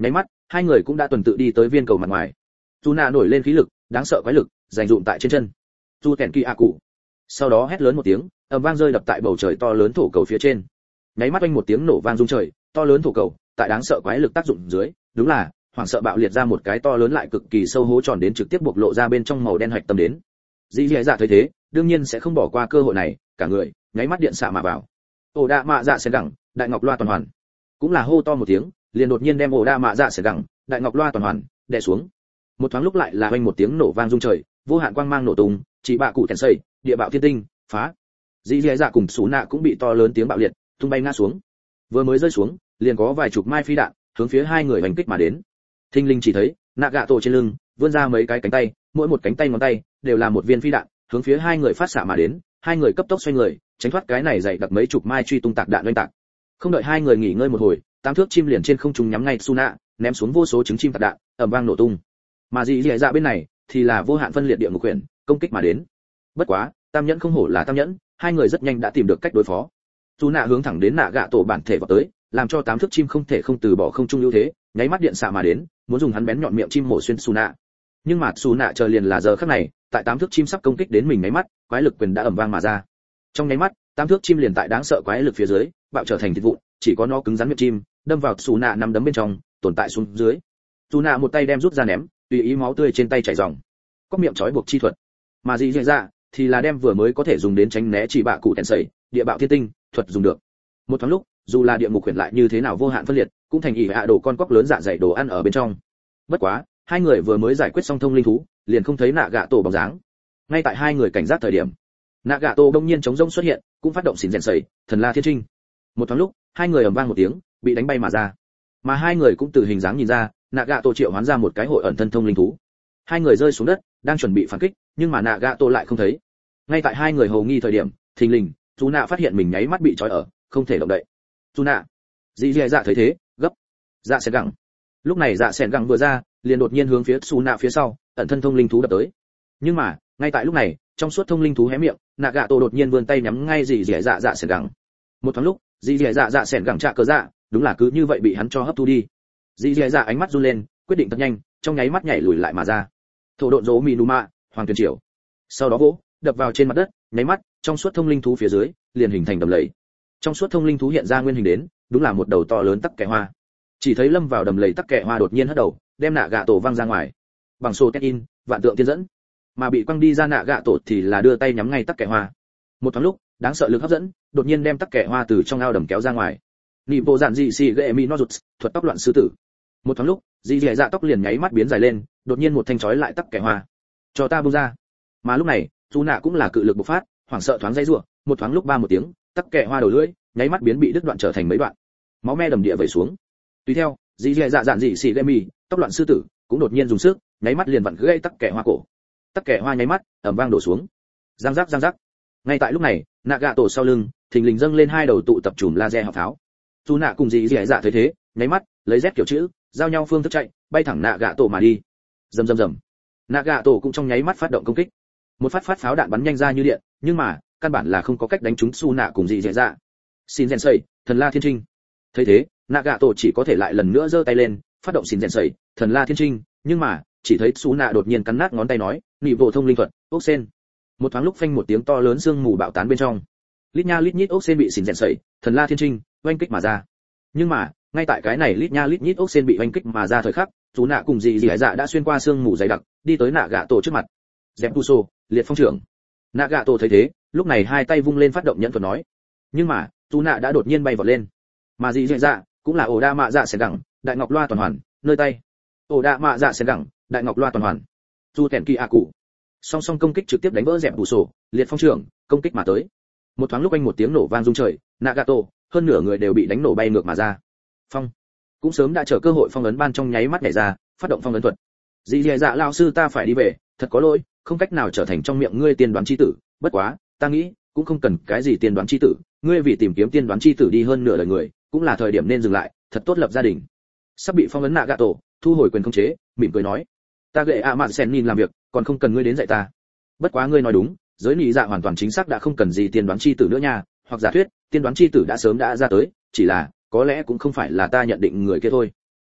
hai người cũng đã tuần tự đi tới viên cầu mặt ngoài. Suna nổi lên khí lực, đáng sợ quái lực, dành dụm tại trên chân. Su kèn kỳ a cụ. Sau đó hét lớn một tiếng, ầm vang rơi đập tại bầu trời to lớn thổ cầu phía trên. Nháy mắt oanh một tiếng nổ vang rung trời, to lớn thổ cầu, tại đáng sợ quái lực tác dụng dưới, đúng là hoảng sợ bạo liệt ra một cái to lớn lại cực kỳ sâu hố tròn đến trực tiếp bộc lộ ra bên trong màu đen hạch tâm đến. Dĩ Dĩ Dạ thấy thế, đương nhiên sẽ không bỏ qua cơ hội này, cả người nháy mắt điện xạ mà vào. Ổ đa mạ dạ sẽ gẳng, đại ngọc loa toàn hoàn. Cũng là hô to một tiếng, liền đột nhiên đem ổ đa mạ dạ sẽ gẳng, đại ngọc loa toàn hoàn đè xuống. Một thoáng lúc lại là oanh một tiếng nổ vang rung trời, vô hạn quang mang nổ tung, chỉ bạ cụ tèn xây, địa bạo thiên tinh, phá. Dĩ Dĩ Dạ cùng Sú Nạ cũng bị to lớn tiếng bạo liệt, tung bay ngã xuống. Vừa mới rơi xuống, liền có vài chục mai phi đạn hướng phía hai người hành kích mà đến. Thinh linh chỉ thấy nạ gạ tổ trên lưng vươn ra mấy cái cánh tay, mỗi một cánh tay ngón tay đều là một viên phi đạn hướng phía hai người phát xạ mà đến. Hai người cấp tốc xoay người tránh thoát cái này dày đặc mấy chục mai truy tung tạc đạn oanh tạc. Không đợi hai người nghỉ ngơi một hồi, tám thước chim liền trên không trung nhắm ngay Suna, ném xuống vô số trứng chim tạc đạn ầm vang nổ tung. Mà Dĩ Dĩ Dạ bên này thì là vô hạn phân liệt địa ngục quyển công kích mà đến. Bất quá tam nhẫn không hổ là tam nhẫn, hai người rất nhanh đã tìm được cách đối phó. Suna hướng thẳng đến nạ gạ tổ bản thể vào tới, làm cho tám thước chim không thể không từ bỏ không trung ưu thế, nháy mắt điện xạ mà đến, muốn dùng hắn bén nhọn miệng chim mổ xuyên Suna. Nhưng mà Suna chờ liền là giờ khắc này, tại tám thước chim sắp công kích đến mình nháy mắt, quái lực quyền đã ầm vang mà ra. Trong nháy mắt, tám thước chim liền tại đáng sợ quái lực phía dưới, bạo trở thành thịt vụn, chỉ có nó cứng rắn miệng chim, đâm vào Suna nắm đấm bên trong, tồn tại xuống dưới. Suna một tay đem rút ra ném, tùy ý máu tươi trên tay chảy ròng. Có miệng trói buộc chi thuật. Mà Dĩ Dĩ Dạ thì là đem vừa mới có thể dùng đến tránh né chỉ bạ cụ tèn sẩy, địa bạo thiên tinh, thuật dùng được. Một thoáng lúc, dù là địa ngục quyển lại như thế nào vô hạn phân liệt, cũng thành ỷ hạ đổ con cóc lớn dạ dày đồ ăn ở bên trong. Bất quá, hai người vừa mới giải quyết xong thông linh thú, liền không thấy nạ gạ tổ bóng dáng. Ngay tại hai người cảnh giác thời điểm, nạ gạ tổ đông nhiên chống rông xuất hiện, cũng phát động xỉn rèn sẩy, thần la thiên trinh. Một thoáng lúc, hai người ầm vang một tiếng, bị đánh bay mà ra. Mà hai người cũng từ hình dáng nhìn ra, nạ gạ tổ triệu hoán ra một cái hội ẩn thân thông linh thú. Hai người rơi xuống đất, đang chuẩn bị phản kích, nhưng mà nạ gạ tổ lại không thấy. Ngay tại hai người hồ nghi thời điểm, thình lình, chú nạ phát hiện mình nháy mắt bị trói ở, không thể động đậy. Chú nạ, Dĩ Dĩ Dạ thấy thế, gấp, dạ sẽ gặng. Lúc này dạ sẻn gặng vừa ra, liền đột nhiên hướng phía Su nạ phía sau, ẩn thân thông linh thú đập tới. Nhưng mà, ngay tại lúc này, trong suốt thông linh thú hé miệng, nạ gạ tổ đột nhiên vươn tay nhắm ngay Dĩ Dĩ Dạ dạ sẻn gặng. Một thoáng lúc, Dĩ Dĩ Dạ dạ sẻn gặng trạ cờ dạ, đúng là cứ như vậy bị hắn cho hấp thu đi. Dĩ Dĩ Dạ ánh mắt run lên, quyết định thật nhanh, trong nháy mắt nhảy lùi lại mà ra. Thổ độn dỗ mì nụ mạ, hoàng tuyển triều. Sau đó vỗ, đập vào trên mặt đất, nháy mắt, trong suốt thông linh thú phía dưới liền hình thành đầm lầy. Trong suốt thông linh thú hiện ra nguyên hình đến, đúng là một đầu to lớn tắc kè hoa. Chỉ thấy lâm vào đầm lầy tắc kè hoa đột nhiên hất đầu, đem nạ gạ tổ văng ra ngoài. Bằng sổ tét in, vạn tượng tiên dẫn. Mà bị quăng đi ra nạ gạ tổ thì là đưa tay nhắm ngay tắc kè hoa. Một thoáng lúc, đáng sợ lực hấp dẫn, đột nhiên đem tắc kè hoa từ trong ao đầm kéo ra ngoài. Nị bộ dạn dị xì gệ mi nó rụt, thuật tóc loạn sư tử. Một thoáng lúc, Dĩ Dĩ Dạ tóc liền nháy mắt biến dài lên, đột nhiên một thanh chói lại tắc kè hoa. Cho ta buông ra. Mà lúc này, Chú nạ cũng là cự lực bộc phát, hoảng sợ thoáng dây rủa, một thoáng lúc ba một tiếng, tắc kè hoa đầu lưỡi, nháy mắt biến bị đứt đoạn trở thành mấy đoạn. Máu me đầm địa vẩy xuống. Tùy theo, Dĩ Dĩ Dạ dạn dị xì gệ mi, tóc loạn sư tử, cũng đột nhiên dùng sức, nháy mắt liền vặn gãy tắc kè hoa cổ. Tắc kè hoa nháy mắt, ầm vang đổ xuống. Răng rắc răng rắc. Ngay tại lúc này, nạ gạ tổ sau lưng, thình lình dâng lên hai đầu tụ tập chùm laser hỏa pháo. Chú nạ cùng Dĩ Dĩ Dạ thấy thế, nháy mắt, lấy Z kiểu chữ, giao nhau phương thức chạy, bay thẳng nạ gạ tổ mà đi. Rầm rầm rầm. Nạ gạ tổ cũng trong nháy mắt phát động công kích. Một phát pháo đạn bắn nhanh ra như điện, nhưng mà căn bản là không có cách đánh trúng Su nạ cùng Dĩ Dĩ Dạ. Xin rèn sẩy, thần la thiên trinh. Thấy thế, nạ gạ tổ chỉ có thể lại lần nữa giơ tay lên, phát động xin rèn sẩy, thần la thiên trinh, nhưng mà chỉ thấy Su nạ đột nhiên cắn nát ngón tay nói, nị bộ thông linh thuật, ốc sen. Một thoáng lúc phanh một tiếng to lớn sương mù bạo tán bên trong. Lít nha lít nhít ốc sen bị xin rèn sẩy, thần la thiên trinh oanh kích mà ra. Nhưng mà ngay tại cái này lít nha lít nhít ốc sen bị oanh kích mà ra thời khắc, Su nạ cùng Dĩ Dĩ Dạ đã xuyên qua sương mù dày đặc, đi tới nạ gạ tổ trước mặt. Dẹp tu sô, liệt phong trưởng. Nạ gạ tổ thấy thế, lúc này hai tay vung lên phát động nhẫn thuật nói. Nhưng mà Su nạ đã đột nhiên bay vọt lên. Mà Dĩ Dĩ Dạ cũng là ổ đa mạ dạ sẻn gẳng, đại ngọc loa toàn hoàn, nơi tay. Ổ đa mạ dạ sẻn gẳng, đại ngọc loa toàn hoàn. Su kèn kỳ a cụ. Song song công kích trực tiếp đánh vỡ dẹp tu sô, liệt phong trưởng, công kích mà tới. Một thoáng lúc anh một tiếng nổ vang rung trời, Nagato, hơn nửa người đều bị đánh nổ bay ngược mà ra. Phong cũng sớm đã chờ cơ hội phong ấn ban trong nháy mắt nhảy ra, phát động phong ấn thuật. Dĩ Dĩ Dạ lão sư ta phải đi về, thật có lỗi, không cách nào trở thành trong miệng ngươi tiên đoán chi tử, bất quá, ta nghĩ, cũng không cần cái gì tiên đoán chi tử, ngươi vì tìm kiếm tiên đoán chi tử đi hơn nửa đời người, cũng là thời điểm nên dừng lại, thật tốt lập gia đình. Sắp bị phong ấn Nagato, thu hồi quyền khống chế, mỉm cười nói, ta gệ ạ mạn sen nhìn làm việc, còn không cần ngươi đến dạy ta. Bất quá ngươi nói đúng, giới lý dạ hoàn toàn chính xác đã không cần gì tiên đoán chi tử nữa nha, hoặc giả thuyết, tiên đoán chi tử đã sớm đã ra tới, chỉ là có lẽ cũng không phải là ta nhận định người kia thôi.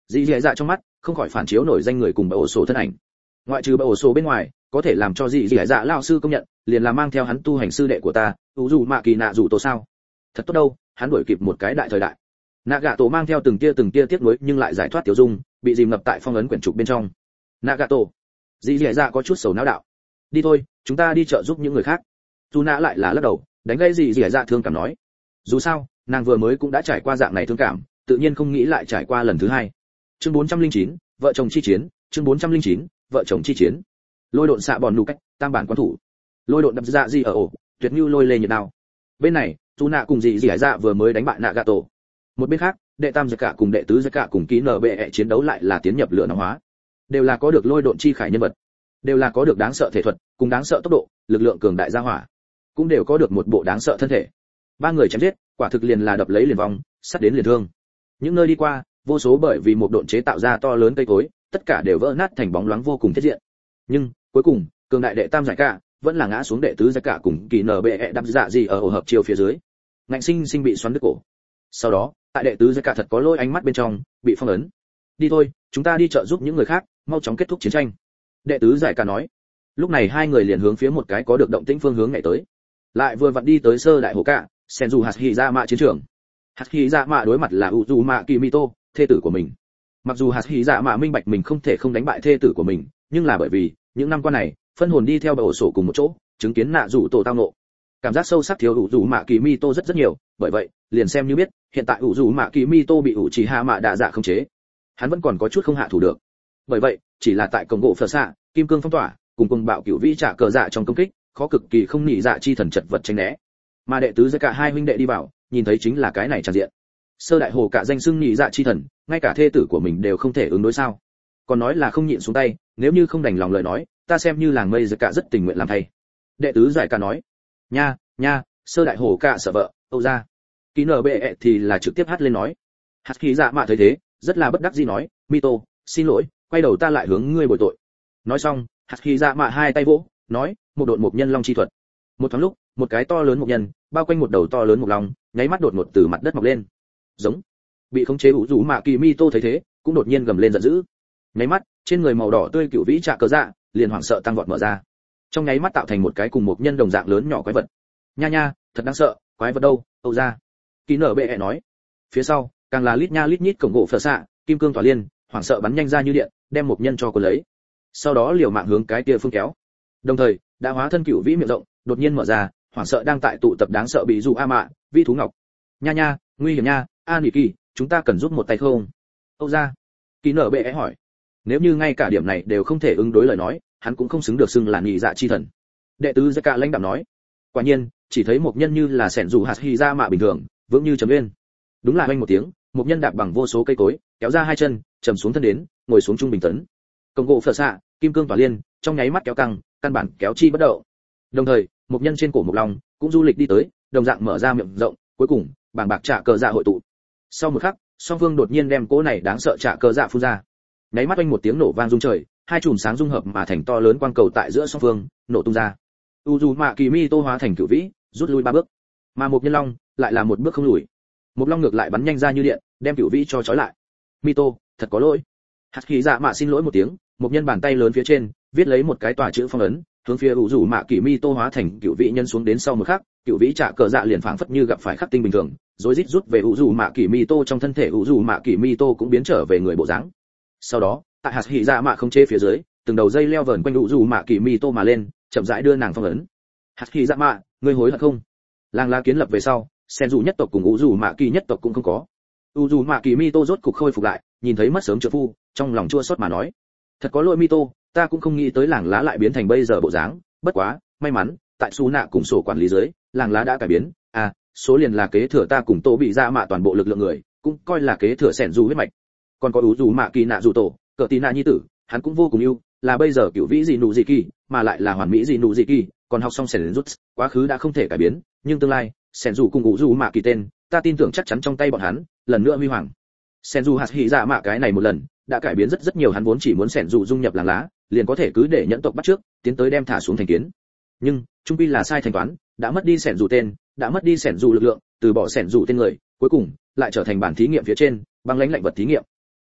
Dị Dị Dạ trong mắt không khỏi phản chiếu nổi danh người cùng ổ sổ thân ảnh. Ngoại trừ ổ sổ bên ngoài, có thể làm cho Dị Dị Dạ lão sư công nhận, liền là mang theo hắn tu hành sư đệ của ta, dù mạ kỳ nạ dù tổ sao. Thật tốt đâu, hắn đuổi kịp một cái đại thời đại. Nagato mang theo từng tia tiếc nuối nhưng lại giải thoát tiểu dung, bị dìm ngập tại phong ấn quyển trục bên trong. Nagato, Dị Dị Dạ có chút sầu não đạo. Đi thôi, chúng ta đi trợ giúp những người khác. Tuna lại là lắc đầu, đánh gây Dị Dị Dạ thương cảm nói. Dù sao, nàng vừa mới cũng đã trải qua dạng này thương cảm, tự nhiên không nghĩ lại trải qua lần thứ hai. Chương 409, vợ chồng chi chiến, chương 409, vợ chồng chi chiến. Lôi độn xạ bòn nụ cách, tam bản quán thủ. Lôi độn đập dạ gì ở ổ, tuyệt như lôi lê nhiệt đao. Bên này, Tuna cùng Dị Dị Dạ vừa mới đánh bại Nagato. Một bên khác, đệ tam giặc cả cùng đệ tứ giặc cả cùng ký nở bệ chiến đấu lại là tiến nhập lửa nóng hóa. Đều là có được lôi độn chi khải nhân vật, đều là có được đáng sợ thể thuật, cùng đáng sợ tốc độ, lực lượng cường đại gia hỏa, cũng đều có được một bộ đáng sợ thân thể. Ba người chém giết, quả thực liền là đập lấy liền vong, sắt đến liền thương. Những nơi đi qua, vô số bởi vì một độn chế tạo ra to lớn cây cối, tất cả đều vỡ nát thành bóng loáng vô cùng thiết diện. Nhưng cuối cùng, cường đại đệ tam giải cả vẫn là ngã xuống đệ tứ giải cả cùng kỳ nở bệ đập dạ gì ở ổ hợp chiêu phía dưới, ngạnh sinh bị xoắn đứt cổ. Sau đó, tại đệ tứ giải cả thật có lôi ánh mắt bên trong bị phong ấn. Đi thôi, chúng ta đi trợ giúp những người khác, mau chóng kết thúc chiến tranh. Đệ tứ giải cả nói. Lúc này hai người liền hướng phía một cái có được động tĩnh phương hướng nhảy tới. Lại vừa vặn đi tới sơ đại hồ cả, Senju Hashirama chiến trường. Hashirama đối mặt là Uzumaki Kimito, thê tử của mình. Mặc dù Hashirama minh bạch mình không thể không đánh bại thê tử của mình, nhưng là bởi vì những năm qua này, phân hồn đi theo bầu sổ cùng một chỗ, chứng kiến nạ rủ tổ tao ngộ. Cảm giác sâu sắc thiếu Uzumaki Kimito rất nhiều, bởi vậy, liền xem như biết, hiện tại Uzumaki Kimito bị Uchiha Mạ Đạ Dạ khống chế. Hắn vẫn còn có chút không hạ thủ được. Bởi vậy, chỉ là tại cổng gỗ phở xạ, kim cương phong tỏa, cùng bạo cửu vĩ trả cờ dạ trong công kích, khó cực kỳ không nhị dạ chi thần chật vật tránh né. Mà đệ tứ giai cả hai huynh đệ đi vào, nhìn thấy chính là cái này tràn diện. Sơ đại hồ cả danh xưng nhị dạ chi thần, ngay cả thê tử của mình đều không thể ứng đối sao? Còn nói là không nhịn xuống tay, nếu như không đành lòng lời nói, ta xem như làng mây giai cả rất tình nguyện làm thay. Đệ tứ giải cả nói, nha, sơ đại hồ cả sợ vợ, âu ra. Ký nở bệ thì là trực tiếp hát lên nói. Hạt khí dạ mạ thấy thế, rất là bất đắc dĩ nói, Mito, xin lỗi, quay đầu ta lại hướng ngươi bồi tội. Nói xong, hạt khí dạ mạ hai tay vỗ, nói, một độn một nhân long chi thuật. Một thoáng lúc, một cái to lớn một nhân, bao quanh một đầu to lớn một long, nháy mắt đột ngột từ mặt đất mọc lên. Giống. Bị khống chế Uzumaki Kimito thấy thế, cũng đột nhiên gầm lên giận dữ. Nháy mắt, trên người màu đỏ tươi cựu vĩ trạ cờ dạ, liền hoảng sợ tăng vọt mở ra. Trong nháy mắt tạo thành một cái cùng một nhân đồng dạng lớn nhỏ quái vật. Nha, thật đáng sợ, quái vật đâu, âu ra. Ký nở bệ nói. Phía sau, càng là lít nha lít nhít cổng gỗ phở xạ, kim cương tỏa liên, hoảng sợ bắn nhanh ra như điện, đem một nhân cho cuốn lấy. Sau đó liều mạng hướng cái kia phương kéo. Đồng thời, đã hóa thân cựu vĩ miệng rộng, đột nhiên mở ra, hoảng sợ đang tại tụ tập đáng sợ bị dụ a mạ, vi thú ngọc. Nha, nguy hiểm nha, a nỉ kỳ, chúng ta cần giúp một tay không? Âu ra. Ký nở bệ hỏi. Nếu như ngay cả điểm này đều không thể ứng đối lời nói, hắn cũng không xứng được xưng là nhị dạ chi thần. Đệ tứ giai cả lãnh đạm nói. Quả nhiên, chỉ thấy một nhân như là sẻn dù hạt hy ra mạ bình thường, vững như chấm lên. Đúng là oanh một tiếng, một nhân đạp bằng vô số cây cối, kéo ra hai chân, trầm xuống thân đến, ngồi xuống trung bình tấn. Công gỗ phở xạ, kim cương tỏa liên, trong nháy mắt kéo căng, căn bản kéo chi bất động. Đồng thời, một nhân trên cổ một lòng cũng du lịch đi tới, đồng dạng mở ra miệng rộng, cuối cùng, bảng bạc trả cờ dạ hội tụ. Sau một khắc, song phương đột nhiên đem cỗ này đáng sợ trả cờ dạ phun ra. Nháy mắt oanh một tiếng nổ vang rung trời, hai chùm sáng dung hợp mà thành to lớn quang cầu tại giữa song phương, nổ tung ra. Uzumaki Kimito hóa thành cửu vĩ, rút lui 3 bước. Mà một nhân long lại là một bước không lùi. Một long ngược lại bắn nhanh ra như điện, đem cửu vĩ cho trói lại. Mito, thật có lỗi. Hạt khí dạ mạ xin lỗi một tiếng, một nhân bàn tay lớn phía trên viết lấy một cái tòa chữ phong ấn, hướng phía Uzumaki Mito hóa thành cửu vĩ nhân xuống đến sau một khắc, cửu vĩ trả cờ dạ liền phảng phất như gặp phải khắc tinh bình thường, rồi rít rút về Uzumaki Mito trong thân thể. Uzumaki Mito cũng biến trở về người bộ dáng. Sau đó, tại hạt khí dạ mạ không chế phía dưới, từng đầu dây leo vờn quanh Uzumaki Mito mà lên, chậm rãi đưa nàng phong ấn. Hạt khí dạ mạ, ngươi hối hận không? Làng lá kiến lập về sau, Senju nhất tộc cùng Uzumaki nhất tộc cũng không có. Uzumaki Mito rốt cục khôi phục lại, nhìn thấy mất sớm trợ phu, trong lòng chua xót mà nói: "Thật có lỗi Mito, ta cũng không nghĩ tới làng lá lại biến thành bây giờ bộ dáng, bất quá, may mắn, tại Su Nạ cùng sổ quản lý dưới, làng lá đã cải biến, số liền là kế thừa ta cùng Tô bị ra mạ toàn bộ lực lượng người, cũng coi là kế thừa Senju huyết mạch. Còn có Uzumaki nạ dù tổ, cỡ tí nạ nhi tử, hắn cũng vô cùng yêu, là bây giờ cửu vĩ gì nụ gì kỳ, mà lại là hoàn mỹ gì nụ gì kỳ, còn học xong Senju, quá khứ đã không thể cải biến, nhưng tương lai, Senju cùng Uzumaki tên, ta tin tưởng chắc chắn trong tay bọn hắn, lần nữa huy hoàng." Senju hạt hỉ dạ mạ cái này một lần, đã cải biến rất nhiều, hắn vốn chỉ muốn Senju dung nhập làng lá, liền có thể cứ để nhẫn tộc bắt trước, tiến tới đem thả xuống thành kiến. Nhưng, trung quy là sai thanh toán, đã mất đi Senju tên, đã mất đi Senju lực lượng, từ bỏ Senju tên người, cuối cùng lại trở thành bản thí nghiệm phía trên, băng lãnh lạnh vật thí nghiệm.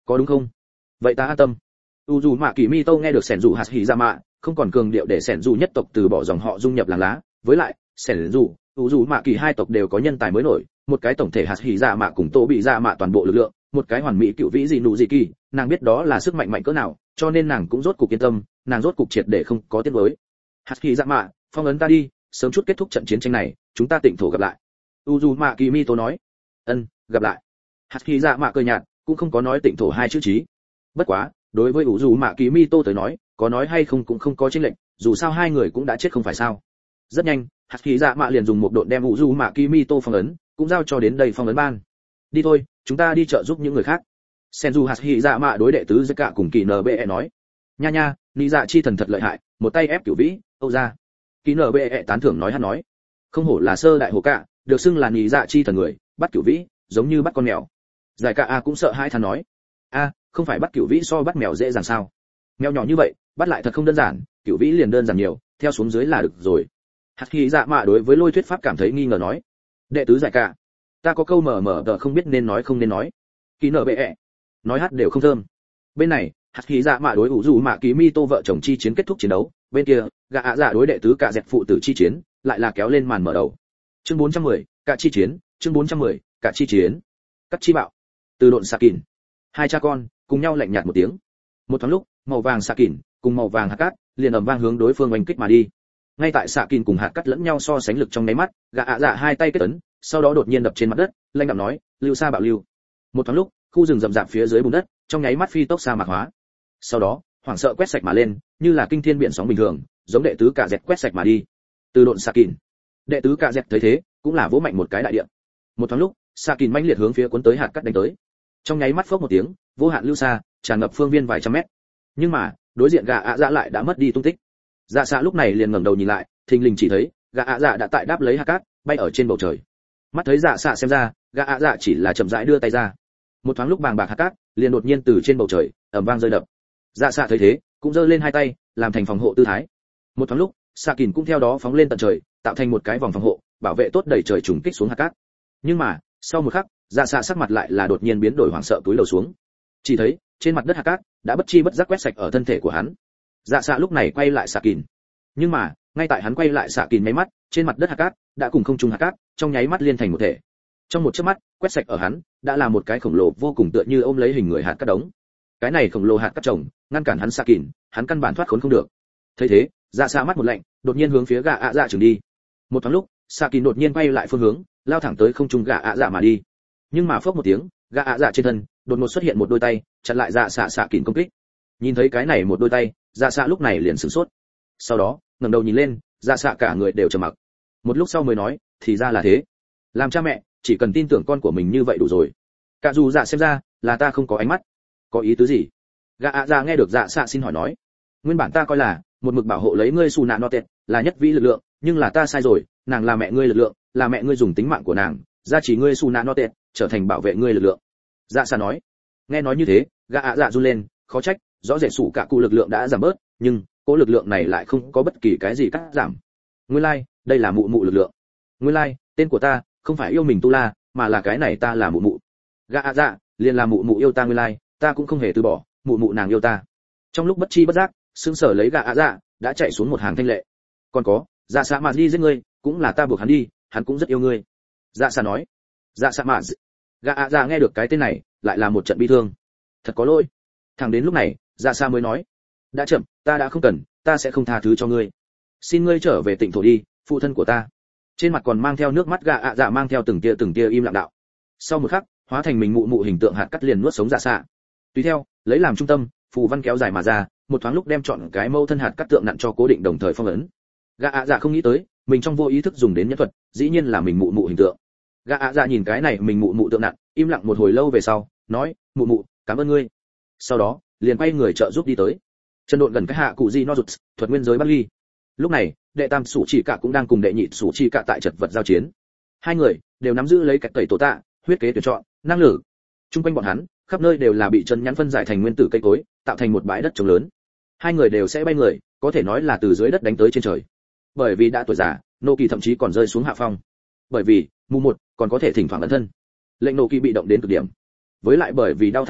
có đúng không? Vậy ta an tâm. Dù Mạ Kỳ Mi Tô nghe được Sẻn Dù Hạt Hỉ Dạ Mạ, không còn cường điệu để Sẻn Dù nhất tộc từ bỏ dòng họ dung nhập làng lá, với lại, Sẻn Dù Mạ Kỳ hai tộc đều có nhân tài mới nổi, một cái tổng thể Hạt Hỉ Dạ Mạ cùng Tô bị Dạ Mạ toàn bộ lực lượng, một cái hoàn mỹ cựu vĩ gì nụ gì kỳ, nàng biết đó là sức mạnh mạnh cỡ nào, cho nên nàng cũng rốt cục yên tâm, nàng rốt cục triệt để không có tiếc nuối. Hạt Hỉ Dạ Mạ, phong ấn ta đi, sớm chút kết thúc trận chiến tranh này, chúng ta tịnh thổ gặp lại. Dù Mạ Kỳ Mi Tô nói. Ân, gặp lại. Hạt Hỉ Dạ Mạ cười nhạt, cũng không có nói tịnh thổ hai chữ chí. Bất quá, đối với dù Mạ Kỳ Mi Tô tới nói, có nói hay không cũng không có chênh lệch, dù sao hai người cũng đã chết không phải sao. Rất nhanh, Hạt Hỉ Dạ Mạ liền dùng một độn đem dù Mạ Kỳ Mi Tô phong ấn, cũng giao cho đến đây phong ấn ban. Đi thôi, chúng ta đi trợ giúp những người khác. Senju Hạt Hỉ Dạ Mạ đối đệ tứ Giấc Cả cùng Kỳ NBE nói. Nha nha, Nị Dạ chi thần thật lợi hại, một tay ép Cửu Vĩ, Âu ra. Kỳ NBE tán thưởng nói, hắn nói. Không hổ là sơ đại hồ cả, được xưng là Nị Dạ chi thần người, bắt Cửu Vĩ, giống như bắt con mèo. Giải Cả A cũng sợ hãi thán nói. A, không phải bắt Cửu Vĩ so bắt mèo dễ dàng sao? Mèo nhỏ như vậy, bắt lại thật không đơn giản, Cửu Vĩ liền đơn giản nhiều, theo xuống dưới là được rồi. Hạt Hỉ Dạ Mạ đối với lôi thuyết pháp cảm thấy nghi ngờ nói. Đệ tứ Giải Cả, ta có câu mở tờ không biết nên nói không nên nói. Kỳ nở bệ nói hát đều không thơm. Bên này, Hạt Hỉ Dạ Mạ đối Dù Mạ Kỳ Mi Tô vợ chồng chi chiến kết thúc chiến đấu, bên kia, Gã ạ dạ đối đệ tứ Cả Dẹt phụ tử chi chiến, lại là kéo lên màn mở đầu. Chương 410, Cả chi chiến, chương 410, Cả chi chiến. Cắt chi bạo. Từ độn xạ kỉn. Hai cha con cùng nhau lạnh nhạt một tiếng. Một thoáng lúc, màu vàng xạ kỉn cùng màu vàng hạt cát liền ầm vang hướng đối phương oanh kích mà đi. Ngay tại xạ kỉn cùng hạt cát lẫn nhau so sánh lực trong nháy mắt, Gã ạ dạ hai tay kết ấn, sau đó đột nhiên đập trên mặt đất, lanh đạm nói, lưu sa bạo lưu. Một thoáng lúc, khu rừng rậm rạp phía dưới bùn đất trong nháy mắt phi tốc sa mạc hóa. Sau đó, hoảng sợ quét sạch mà lên, như là kinh thiên biển sóng bình thường, giống đệ tứ Cả Dẹt quét sạch mà đi. Từ độn xạ kỉn. Đệ tứ Cả Dẹt thấy thế, cũng là vỗ mạnh một cái đại địa. Một thoáng lúc, xạ kỉn mãnh liệt hướng phía cuốn tới hạt cát đánh tới. Trong nháy mắt phốc một tiếng, vô hạn lưu sa tràn ngập phương viên vài trăm mét. Nhưng mà, đối diện Gã ạ dạ lại đã mất đi tung tích. Dạ xạ lúc này liền ngẩng đầu nhìn lại, thình lình chỉ thấy Gã ạ dạ đã tại đáp lấy hạt cát, bay ở trên bầu trời. Mắt thấy dạ xạ xem ra, Gã ạ dạ chỉ là chậm rãi đưa tay ra. Một thoáng lúc bàng bạc hạt cát liền đột nhiên từ trên bầu trời ầm vang rơi đập. Dạ xạ thấy thế, cũng giơ lên hai tay, làm thành phòng hộ tư thái. Một thoáng lúc, xạ kình cũng theo đó phóng lên tận trời, tạo thành một cái vòng phòng hộ, bảo vệ tốt đẩy trời trùng kích xuống hạt cát. Nhưng mà, sau một khắc, dạ xạ sắc mặt lại là đột nhiên biến đổi hoảng sợ túi lầu xuống. Chỉ thấy trên mặt đất hạt cát đã bất chi bất giác quét sạch ở thân thể của hắn. Dạ xạ lúc này quay lại xạ kình. Nhưng mà, ngay tại hắn quay lại xạ kình nháy mắt, trên mặt đất hạt cát đã cùng không trung hạt cát trong nháy mắt liên thành một thể. Trong một chớp mắt, quét sạch ở hắn đã là một cái khổng lồ vô cùng tựa như ôm lấy hình người hạt cát đống. Cái này khổng lồ hạt cát chồng ngăn cản hắn xạ kình, hắn căn bản thoát khốn không được. Thấy thế, dạ xạ mắt một lạnh, đột nhiên hướng phía Gã ạ dạ trường đi. Một thoáng lúc, xạ kình đột nhiên quay lại phương hướng, lao thẳng tới không trung Gã ạ dạ mà đi. Nhưng mà phốc một tiếng, Gã ạ dạ trên thân đột ngột xuất hiện một đôi tay chặn lại dạ xạ kình công kích. Nhìn thấy cái này một đôi tay, dạ xạ lúc này liền sửng sốt. Sau đó ngẩng đầu nhìn lên, dạ xạ cả người đều trầm mặc. Một lúc sau mới nói, thì ra là thế. Làm cha mẹ chỉ cần tin tưởng con của mình như vậy đủ rồi. Cả dù dạ xem ra là ta không có ánh mắt. Có ý tứ gì? Gã ạ dạ nghe được dạ xạ xin hỏi nói, nguyên bản ta coi là một mực bảo hộ lấy ngươi Su Nạ no tệ là nhất vĩ lực lượng, nhưng là ta sai rồi, nàng là mẹ ngươi lực lượng, là mẹ ngươi dùng tính mạng của nàng gia trì ngươi Su Nạ no tệ trở thành bảo vệ ngươi lực lượng. Dạ xạ nói. Nghe nói như thế, Gã ạ dạ run lên, khó trách, rõ rệt sủ cả cụ lực lượng đã giảm bớt, nhưng cỗ lực lượng này lại không có bất kỳ cái gì cắt giảm. Nguyên lai, đây là mụ mụ lực lượng. Nguyên lai, tên của ta không phải yêu mình tu la, mà là cái này ta là mụ mụ. Gã ạ dạ, liền là mụ mụ yêu ta, nguyên lai, ta cũng không hề từ bỏ, mụ mụ nàng yêu ta. Trong lúc bất chi bất giác, sững sờ lấy Gã ạ dạ đã chạy xuống một hàng thanh lệ. Còn có, dạ xạ mà đi giết ngươi, cũng là ta buộc hắn đi, hắn cũng rất yêu ngươi. Dạ xạ nói. Dạ xạ mà. Gã ạ dạ nghe được cái tên này, lại là một trận bi thương. Thật có lỗi. Thẳng đến lúc này, dạ xạ mới nói, đã chậm, ta đã không cần, ta sẽ không tha thứ cho ngươi. Xin ngươi trở về tịnh thổ đi, phụ thân của ta. Trên mặt còn mang theo nước mắt Gã ạ dạ mang theo từng tia im lặng đạo. Sau một khắc, hóa thành mình mụ mụ hình tượng hạt cắt liền nuốt sống dạ xạ. Tùy theo, lấy làm trung tâm, phù văn kéo dài mà ra, một thoáng lúc đem chọn cái mâu thân hạt cắt tượng nặn cho cố định đồng thời phong ấn. Gã ạ dạ không nghĩ tới, mình trong vô ý thức dùng đến nhẫn thuật, dĩ nhiên là mình mụ mụ hình tượng. Gã ạ dạ nhìn cái này mình mụ mụ tượng nặn, im lặng một hồi lâu về sau, nói, mụ mụ, cảm ơn ngươi. Sau đó, liền quay người trợ giúp đi tới. Chân độn gần cái hạ cụ gì no rụt, thuật nguyên giới bắt ly. Lúc này, đệ tam sủ chỉ cả cũng đang cùng đệ nhị sủ chỉ cả tại chật vật giao chiến. Hai người đều nắm giữ lấy cách tẩy tổ tạ, huyết kế tuyển chọn, năng lực. Trung quanh bọn hắn, khắp nơi đều là bị chân nhắn phân giải thành nguyên tử cây cối, tạo thành một bãi đất trống lớn. Hai người đều sẽ bay người, có thể nói là từ dưới đất đánh tới trên trời. Bởi vì đã tuổi già, nô kỳ thậm chí còn rơi xuống hạ phong. Bởi vì mù một còn có thể thỉnh thoảng ẩn thân, lệnh nô kỳ bị động đến cực điểm. Với lại bởi vì đau thắt lưng,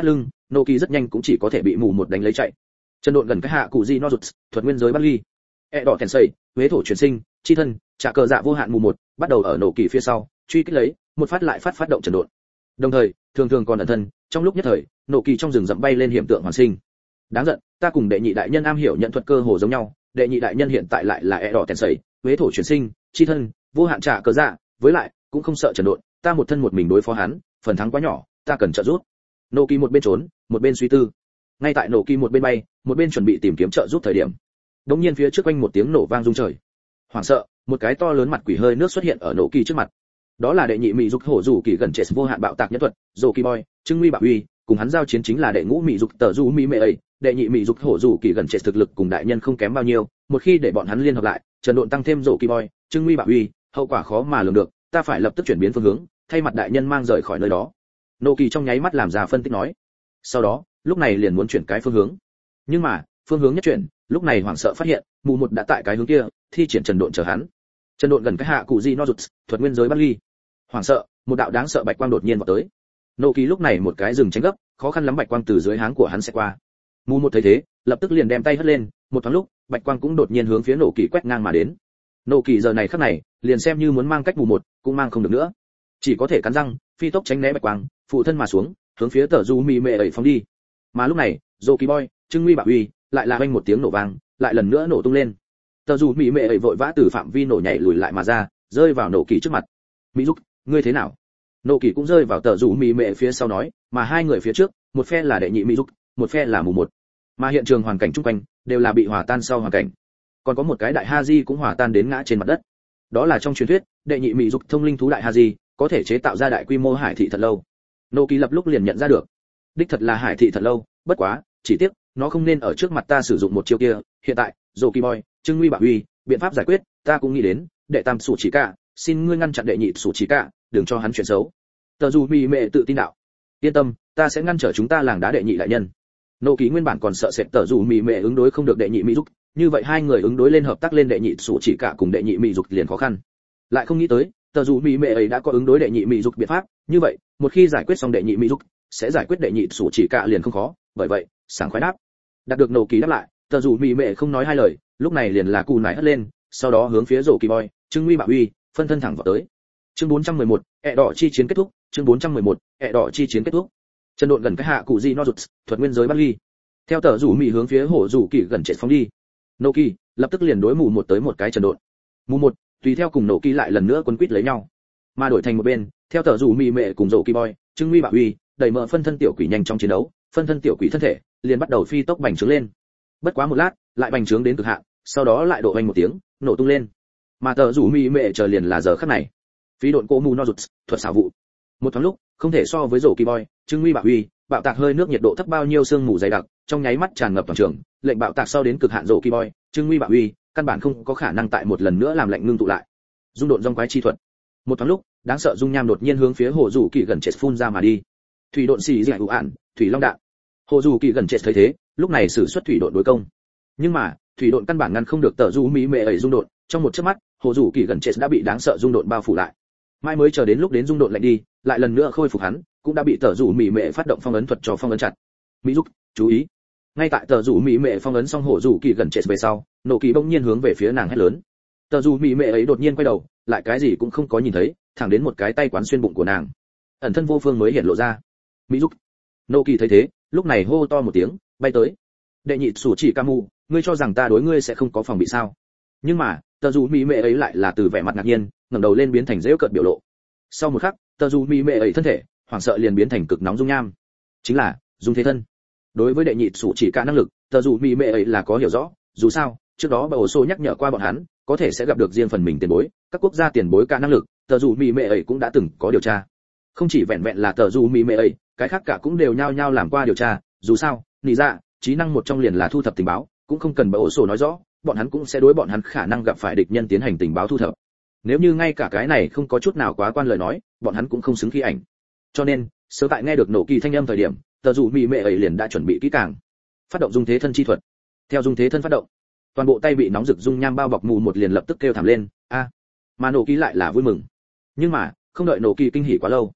nô kỳ rất nhanh cũng chỉ có thể bị mù một đánh lấy chạy. Chân độn gần cái hạ cụ gì no rụt, thuật nguyên giới bắt ly. Đỏ kèn sẩy, huế thổ chuyển sinh, chi thân, trả cờ dạ vô hạn mù một, bắt đầu ở nô kỳ phía sau, truy kích lấy, một phát lại phát động trần độn. Đồng thời, thường thường còn ẩn thân, trong lúc nhất thời, nô kỳ trong rừng rậm bay lên hiểm tượng hoàn sinh. Đáng giận, ta cùng đệ nhị đại nhân am hiểu nhận thuật cơ hồ giống nhau, đệ nhị đại nhân hiện tại lại là đỏ kèn sẩy, huế thổ chuyển sinh, chi thân, vô hạn trả cờ dạ, với lại cũng không sợ trần độn, ta một thân một mình đối phó hắn, phần thắng quá nhỏ, ta cần trợ giúp. Nô kỳ một bên trốn, một bên suy tư. Ngay tại nô kỳ một bên bay, một bên chuẩn bị tìm kiếm trợ giúp thời điểm, đống nhiên phía trước quanh một tiếng nổ vang rung trời. Hoảng sợ, một cái to lớn mặt quỷ hơi nước xuất hiện ở nô kỳ trước mặt. Đó là đệ nhị mỹ dục hổ rủ kỳ gần chết vô hạn bạo tạc nhân thuật, Dô Kỳ Boy, Trưng Nguy Bạo Uy, cùng hắn giao chiến chính là đệ ngũ mỹ dục tờ du mỹ mệ ấy, đệ nhị mỹ dục hổ rủ kỳ gần chết thực lực cùng đại nhân không kém bao nhiêu, một khi để bọn hắn liên hợp lại, trần độn tăng thêm Dô Kỳ Boy, Trưng Nguy Bạo Uy, hậu quả khó mà lường được, ta phải lập tức chuyển biến phương hướng, thay mặt đại nhân mang rời khỏi nơi đó. Nô kỳ trong nháy mắt làm ra phân tích nói. Sau đó, lúc này liền muốn chuyển cái phương hướng. Nhưng mà, phương hướng nhất chuyển, lúc này hoảng sợ phát hiện, mù một đã tại cái hướng kia, thi triển trần độn chờ hắn. Trần độn gần cái hạ cụ gì no rụt, thuật nguyên giới bắt ly. Hoảng sợ, một đạo đáng sợ bạch quang đột nhiên vọt tới. Nô kỳ lúc này một cái dừng tránh gấp, khó khăn lắm bạch quang từ dưới háng của hắn sẽ qua. Mù một thấy thế, lập tức liền đem tay hất lên, một thoáng lúc, bạch quang cũng đột nhiên hướng phía nô kỳ quét ngang mà đến. Nô kỳ giờ này khắc này, liền xem như muốn mang cách mù một, cũng mang không được nữa. Chỉ có thể cắn răng, phi tốc tránh né bạch quang, phụ thân mà xuống, hướng phía tờ du mì mệ ấy phóng đi. Mà lúc này, Dô Kỳ Boy, Trưng Nguy Bạo Uy, lại là vang một tiếng nổ vang, lại lần nữa nổ tung lên. Tờ du mì mệ ấy vội vã từ phạm vi nổ nhảy lùi lại mà ra, rơi vào nô kỳ trước mặt. Mỹ Dục, ngươi thế nào? Nô kỳ cũng rơi vào tờ du mì mệ phía sau nói, mà hai người phía trước, một phe là đệ nhị Mỹ Dục, một phe là mù một. Mà hiện trường hoàn cảnh xung quanh đều là bị hòa tan sau hoàn cảnh. Còn có một cái đại Haji cũng hòa tan đến ngã trên mặt đất. Đó là trong truyền thuyết, đệ nhị Mỹ Dục thông linh thú đại Haji, có thể chế tạo ra đại quy mô hải thị thật lâu. Nô kỳ lập lúc liền nhận ra được, đích thật là hải thị thật lâu, bất quá, chỉ tiếc, nó không nên ở trước mặt ta sử dụng một chiêu kia. Hiện tại, Dô Kỳ Boy, Trưng Nguy Bạo Uy, biện pháp giải quyết, ta cũng nghĩ đến, đệ tam sủ chỉ cả, xin ngươi ngăn chặn đệ nhị sủ chỉ cả, đừng cho hắn chuyện xấu. Tờ dù mì mẹ tự tin đạo, yên tâm, ta sẽ ngăn trở chúng ta làng đá đệ nhị đại nhân. Nô kỳ nguyên bản còn sợ sệt tờ dù mì mẹ ứng đối không được đệ nhị mỹ dục, như vậy hai người ứng đối lên hợp tác lên đệ nhị sủ chỉ cả cùng đệ nhị mỹ dục liền khó khăn. Lại không nghĩ tới, tờ dù mì mẹ ấy đã có ứng đối đệ nhị mỹ dục biện pháp, như vậy, một khi giải quyết xong đệ nhị mỹ dục, sẽ giải quyết đệ nhị sủ chỉ cả liền không khó, bởi vậy, sảng khoái đáp. Đạt được nô kỳ đáp lại, tờ dù mì mẹ không nói hai lời, lúc này liền là cù nải hất lên, sau đó hướng phía Dô Kỳ Boy, Trưng Nguy Bạo Uy, phân thân thẳng vào tới. Chương 411, đỏ chi chiến kết thúc, chương 411, đỏ chi chiến kết thúc. Chân độn gần cái hạ cụ gì no rụt, thuật nguyên giới bắt ly. Theo tờ rủ mì hướng phía hổ rủ kỳ gần chết phóng đi. Nô kỳ lập tức liền đối mù một tới một cái trần độn. Mù một tùy theo cùng nô kỳ lại lần nữa quấn quýt lấy nhau. Mà đổi thành một bên, theo tờ rủ mì mẹ cùng Dô Kỳ Boy, Trưng Nguy Bạo Uy, đẩy mở phân thân tiểu quỷ nhanh trong chiến đấu, phân thân tiểu quỷ thân thể liền bắt đầu phi tốc bành trướng lên. Bất quá một lát, lại bành trướng đến cực hạn, sau đó lại độ vang một tiếng, nổ tung lên. Mà tờ rủ mì mẹ chờ liền là giờ khắc này. Phí độn cô mù no rụt, thuật xảo vụ. Một thoáng lúc, không thể so với Dô Kỳ Boy, Trưng Nguy Bạo Uy, bạo tạc hơi nước nhiệt độ thấp bao nhiêu sương mù dày đặc, trong nháy mắt tràn ngập toàn trường, lệnh bạo tạc sau đến cực hạn Dô Kỳ Boy, Trưng Nguy Bạo Uy, căn bản không có khả năng tại một lần nữa làm lạnh ngưng tụ lại. Dung độn dòng quái chi thuật. Một thoáng lúc, đáng sợ dung nham đột nhiên hướng phía hồ rủ kỳ gần chết phun ra mà đi. Thủy độn xì dẻ ủ ản, thủy long đạn. Hồ rủ kỳ gần chết thấy thế, lúc này sử xuất thủy độn đối công. Nhưng mà, thủy độn căn bản ngăn không được tờ du mỹ mệ ấy dung độn, trong một chớp mắt, hồ rủ kỳ gần chết đã bị đáng sợ dung độn bao phủ lại. Mai mới chờ đến lúc đến dung độn lạnh đi, lại lần nữa khôi phục hắn, cũng đã bị tờ rủ mỹ mệ phát động phong ấn thuật cho phong ấn chặt. Mỹ dục, chú ý. Ngay tại tờ rủ mỹ mệ phong ấn xong hồ rủ kỳ gần chết về sau, nổ kỳ bỗng nhiên hướng về phía nàng hét lớn. Tờ rủ mỹ mệ ấy đột nhiên quay đầu, lại cái gì cũng không có nhìn thấy, thẳng đến một cái tay quán xuyên bụng của nàng. Ẩn thân vô phương mới hiện lộ ra. Mỹ dục. Nô kỳ thấy thế, lúc này hô to một tiếng, bay tới. Đệ nhị sủ chỉ Camu, ngươi cho rằng ta đối ngươi sẽ không có phòng bị sao? Nhưng mà, tờ rủ mỹ mệ ấy lại là từ vẻ mặt ngạc nhiên, ngẩng đầu lên biến thành giễu cợt biểu lộ. Sau một khắc, tờ rủ mỹ mệ ấy thân thể hoảng sợ liền biến thành cực nóng dung nham, chính là dung thế thân. Đối với đệ nhị sủ chỉ cả năng lực, tờ rủ mỹ mệ ấy là có hiểu rõ, dù sao trước đó bà ổ xô nhắc nhở qua bọn hắn có thể sẽ gặp được riêng phần mình tiền bối, các quốc gia tiền bối cả năng lực, tờ rủ mỹ mệ ấy cũng đã từng có điều tra. Không chỉ vẹn vẹn là tờ rủ mỹ mệ ấy, cái khác cả cũng đều nhao nhao làm qua điều tra, dù sao nị dạ trí năng một trong liền là thu thập tình báo, cũng không cần bà ổ xô nói rõ, bọn hắn cũng sẽ đối bọn hắn khả năng gặp phải địch nhân tiến hành tình báo thu thập. Nếu như ngay cả cái này không có chút nào quá quan lời nói, bọn hắn cũng không xứng khi ảnh. Cho nên sớm tại nghe được nổ kỳ thanh âm thời điểm, tờ rủ mỹ mệ ấy liền đã chuẩn bị kỹ càng, phát động dung thế thân chi thuật. Theo dung thế thân phát động, toàn bộ tay bị nóng rực dung nham bao bọc mù một liền lập tức kêu thảm lên, a. Mà nổ kỳ lại là vui mừng. Nhưng mà không đợi nổ kỳ kinh hỉ quá lâu,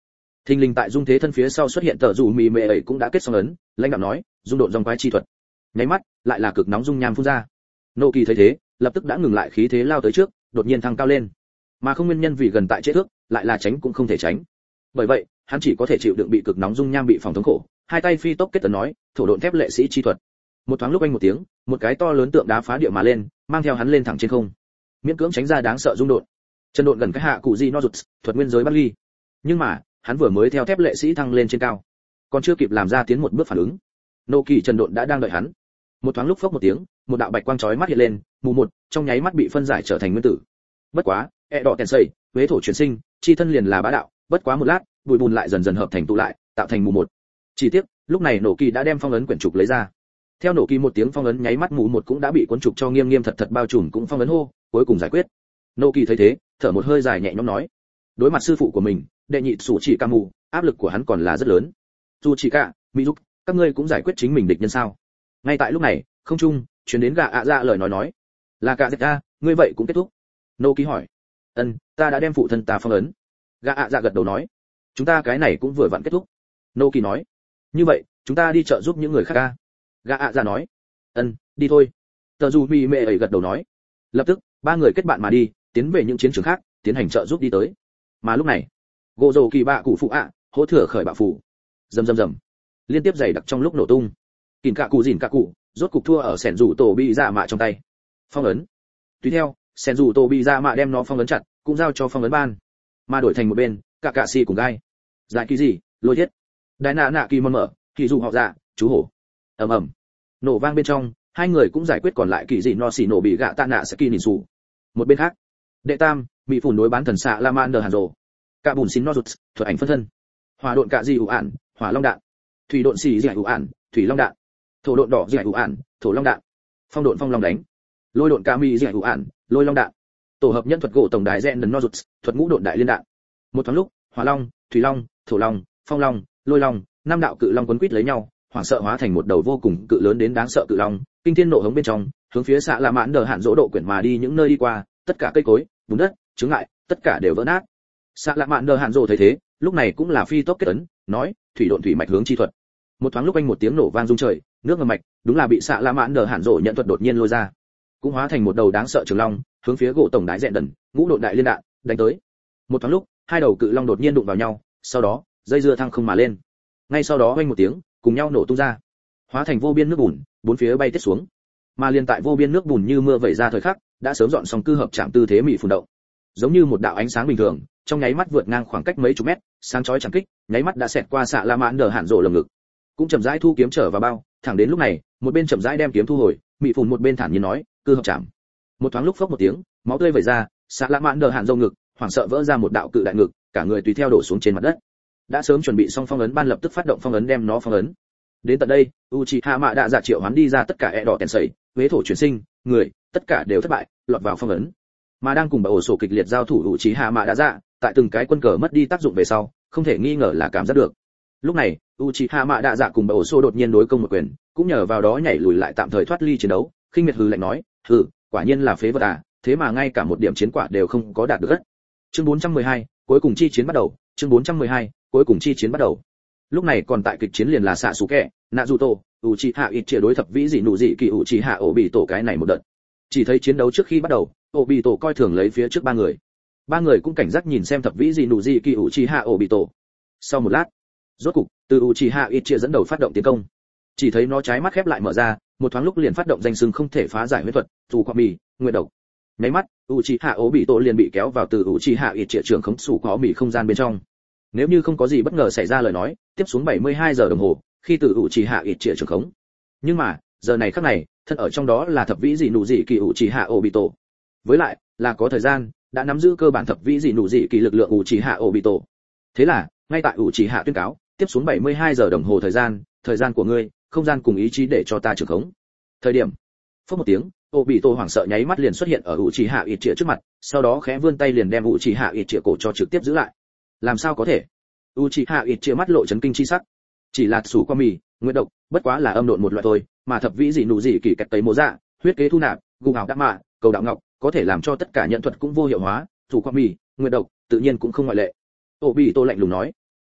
thình lình tại dung thế thân phía sau xuất hiện tờ dù mì mệ ấy cũng đã kết xong ấn, lãnh đạo nói dung độn dòng quái chi thuật. Nháy mắt lại là cực nóng dung nham phun ra. Nô Kỳ thấy thế lập tức đã ngừng lại khí thế lao tới trước, đột nhiên thăng cao lên, mà không nguyên nhân vì gần tại chết thước, lại là tránh cũng không thể tránh. Bởi vậy hắn chỉ có thể chịu đựng bị cực nóng dung nham bị phòng thống khổ, hai tay phi tốc kết ấn nói thổ độn thép lệ sĩ chi thuật. Một thoáng lúc anh một tiếng, một cái to lớn tượng đá phá địa mà lên, mang theo hắn lên thẳng trên không, miễn cưỡng tránh ra đáng sợ dung độn. Chân độn gần cái hạ cụ gì no rụt, thuật nguyên giới bắt ly. Nhưng mà hắn vừa mới theo thép lệ sĩ thăng lên trên cao, còn chưa kịp làm ra tiến một bước phản ứng, Nô Kỳ chân độn đã đang đợi hắn. Một thoáng lúc phốc một tiếng, một đạo bạch quang chói mắt hiện lên, mù một trong nháy mắt bị phân giải trở thành nguyên tử. Bất quá đỏ tèn xây huế thổ chuyển sinh chi thân liền là bá đạo, bất quá một lát bụi bùn lại dần dần hợp thành tụ lại, tạo thành mù một. Chỉ tiếc lúc này Nô Kỳ đã đem phong ấn quyển trục lấy ra. Theo Nô Kỳ một tiếng phong ấn nháy mắt mù một cũng đã bị cuốn trục cho nghiêm nghiêm thật thật bao trùm, cũng phong ấn hô cuối cùng giải quyết. Nô Kỳ thấy thế thở một hơi dài nhẹ nhõm nói, đối mặt sư phụ của mình đệ nhị sủ chỉ ca mù, áp lực của hắn còn là rất lớn. Dù chỉ cả mỹ dục các ngươi cũng giải quyết chính mình địch nhân sao? Ngay tại lúc này không trung truyền đến gạ ạ dạ lời nói là cả dạ ngươi vậy cũng kết thúc? Nô Kỳ hỏi. Ta đã đem phụ thân ta phong ấn. Gạ ạ dạ gật đầu nói, chúng ta cái này cũng vừa vặn kết thúc. Nô Kỳ nói, như vậy chúng ta đi trợ giúp những người khác ca? Gạ ạ dạ nói, đi thôi. Tờ dù mì mẹ ấy gật đầu nói. Lập tức ba người kết bạn mà đi, tiến về những chiến trường khác tiến hành trợ giúp đi tới. Mà lúc này gỗ rồ kỳ bạ cụ phụ hỗ thừa khởi bạo phủ, rầm liên tiếp dày đặc trong lúc nổ tung. Kìn cả cụ dìn cả cụ rốt cục thua ở sẻn rủ tổ bị dạ mạ trong tay. Phong ấn tùy theo sẻn rủ tổ bị dạ mạ đem nó phong ấn chặt, cũng giao cho phong ấn ban, mà đổi thành một bên cả cạ si cùng gai giải kỳ gì lôi thiết đại nạ kỳ mòn mở thì dù họ dạ chú hổ. ầm nổ vang bên trong, hai người cũng giải quyết còn lại kỳ dị no xỉ nổ bị gạ tạ nạ sẽ kỳ nỉ sủ. Một bên khác đệ tam bị phủn đối bán thần xạ la man đờ hàn rồ, cả bùn xin no rụt thuật ảnh phân thân, hỏa độn cạ dị ủ ản hỏa long đạn, thủy độn xì dị ủ ản thủy long đạn, thổ độn đỏ dị ủ ản thổ long đạn, phong độn phong long đánh, lôi độn ca mi dị ủ ản lôi long đạn, tổ hợp nhân thuật gỗ tổng đài rèn no rụt thuật ngũ độn đại liên đạn. Một thoáng lúc hỏa long thủy long thổ long phong long lôi long năm đạo cự long quấn quýt lấy nhau, hoảng sợ hóa thành một đầu vô cùng cự lớn đến đáng sợ cự long, kinh thiên nộ hống bên trong hướng phía xạ la mãn đờ hạn dỗ độ quyển mà đi. Những nơi đi qua tất cả cây cối bùn đất chướng ngại tất cả đều vỡ nát. Xạ la mãn đờ hạn dỗ thấy thế lúc này cũng là phi tốc kết ấn nói thủy độn thủy mạch hướng chi thuật. Một thoáng lúc anh một tiếng nổ vang rung trời, nước ngầm mạch đúng là bị xạ la mãn đờ hạn dỗ nhận thuật đột nhiên lôi ra, cũng hóa thành một đầu đáng sợ trường long hướng phía gỗ tổng đái rèn đần ngũ độn đại liên đạn đánh tới. Một thoáng lúc hai đầu cự long đột nhiên đụng vào nhau, sau đó dây dưa thăng không mà lên, ngay sau đó oanh một tiếng cùng nhau nổ tung ra, hóa thành vô biên nước bùn bốn phía bay tiết xuống. Mà liên tại vô biên nước bùn như mưa vẩy ra thời khắc, đã sớm dọn xong cư hợp chạm tư thế mỹ phun động, giống như một đạo ánh sáng bình thường trong nháy mắt vượt ngang khoảng cách mấy chục mét, sáng chói chẳng kích nháy mắt đã xẹt qua xạ la mãn đờ hạn rộ lồng ngực, cũng chậm rãi thu kiếm trở vào bao. Thẳng đến lúc này một bên chậm rãi đem kiếm thu hồi, mỹ phun một bên thản nhiên nói cư hợp chạm. Một thoáng lúc phốc một tiếng máu tươi vẩy ra, xạ la mãn đờ hạn rộ ngực hoảng sợ vỡ ra một đạo cự đại ngực, cả người tùy theo đổ xuống trên mặt đất. Đã sớm chuẩn bị xong phong ấn ban lập tức phát động phong ấn đem nó phong ấn. Đến tận đây Uchiha Mạ Đạ Dạ triệu hoán đi ra tất cả đỏ tèn sẩy huế thổ chuyển sinh người tất cả đều thất bại, lọt vào phong ấn. Mà đang cùng bà ổ sổ kịch liệt giao thủ Uchiha Mạ Đạ Dạ tại từng cái quân cờ mất đi tác dụng về sau, không thể nghi ngờ là cảm giác được. Lúc này Uchiha Mạ Đạ Dạ cùng bà ổ sổ đột nhiên đối công một quyền, cũng nhờ vào đó nhảy lùi lại tạm thời thoát ly chiến đấu. Khinh miệt hừ lạnh nói quả nhiên là phế vật à, thế mà ngay cả một điểm chiến quả đều không có đạt được. Chương 412 cuối cùng chi chiến bắt đầu. Chương 412 cuối cùng chi chiến bắt đầu. Lúc này còn tại kịch chiến liền là Sasuke, Naruto, Uchiha Itachi đối thập vĩ dị nụ dị kỳ Uchiha Obito cái này một đợt. Chỉ thấy chiến đấu trước khi bắt đầu, Obito coi thường lấy phía trước ba người. Ba người cũng cảnh giác nhìn xem thập vĩ dị nụ dị kỳ Uchiha Obito. Sau một lát, rốt cục, từ Uchiha Itachi dẫn đầu phát động tiến công. Chỉ thấy nó trái mắt khép lại mở ra, một thoáng lúc liền phát động danh xưng không thể phá giải huyết thuật, dù qua mì, nguyệt độc. Nháy mắt, Uchiha Obito liền bị kéo vào từ Uchiha Itachi trưởng khống sủ có mì không gian bên trong. Nếu như không có gì bất ngờ xảy ra lời nói, tiếp xuống 72 giờ đồng hồ, khi từ Uchiha Itachi trưởng khống. Nhưng mà, giờ này khắc này, thân ở trong đó là thập vĩ dị nụ dị kỳ Uchiha Obito. Với lại, là có thời gian, đã nắm giữ cơ bản thập vĩ dị nụ dị kỳ lực lượng Uchiha Obito. Thế là, ngay tại Uchiha tuyên cáo, tiếp xuống 72 giờ đồng hồ thời gian của ngươi, không gian cùng ý chí để cho ta trưởng khống. Thời điểm, phốc một tiếng, Obito hoảng sợ nháy mắt liền xuất hiện ở Uchiha Itachi trước mặt, sau đó khẽ vươn tay liền đem Uchiha Itachi cổ cho trực tiếp giữ lại. Làm sao có thể? Uchiha Itachi mắt lộ chấn kinh chi sắc. Chỉ là sủ qua mì, nguyệt độc, bất quá là âm độn một loại thôi, mà thập vĩ dị nụ dị kỳ kẹt tấy mồ dạ, huyết kế thu nạp, gù ảo đắc mạ, cầu đạo ngọc, có thể làm cho tất cả nhận thuật cũng vô hiệu hóa, sủ qua mì, nguyệt độc, tự nhiên cũng không ngoại lệ. Obito lạnh lùng nói.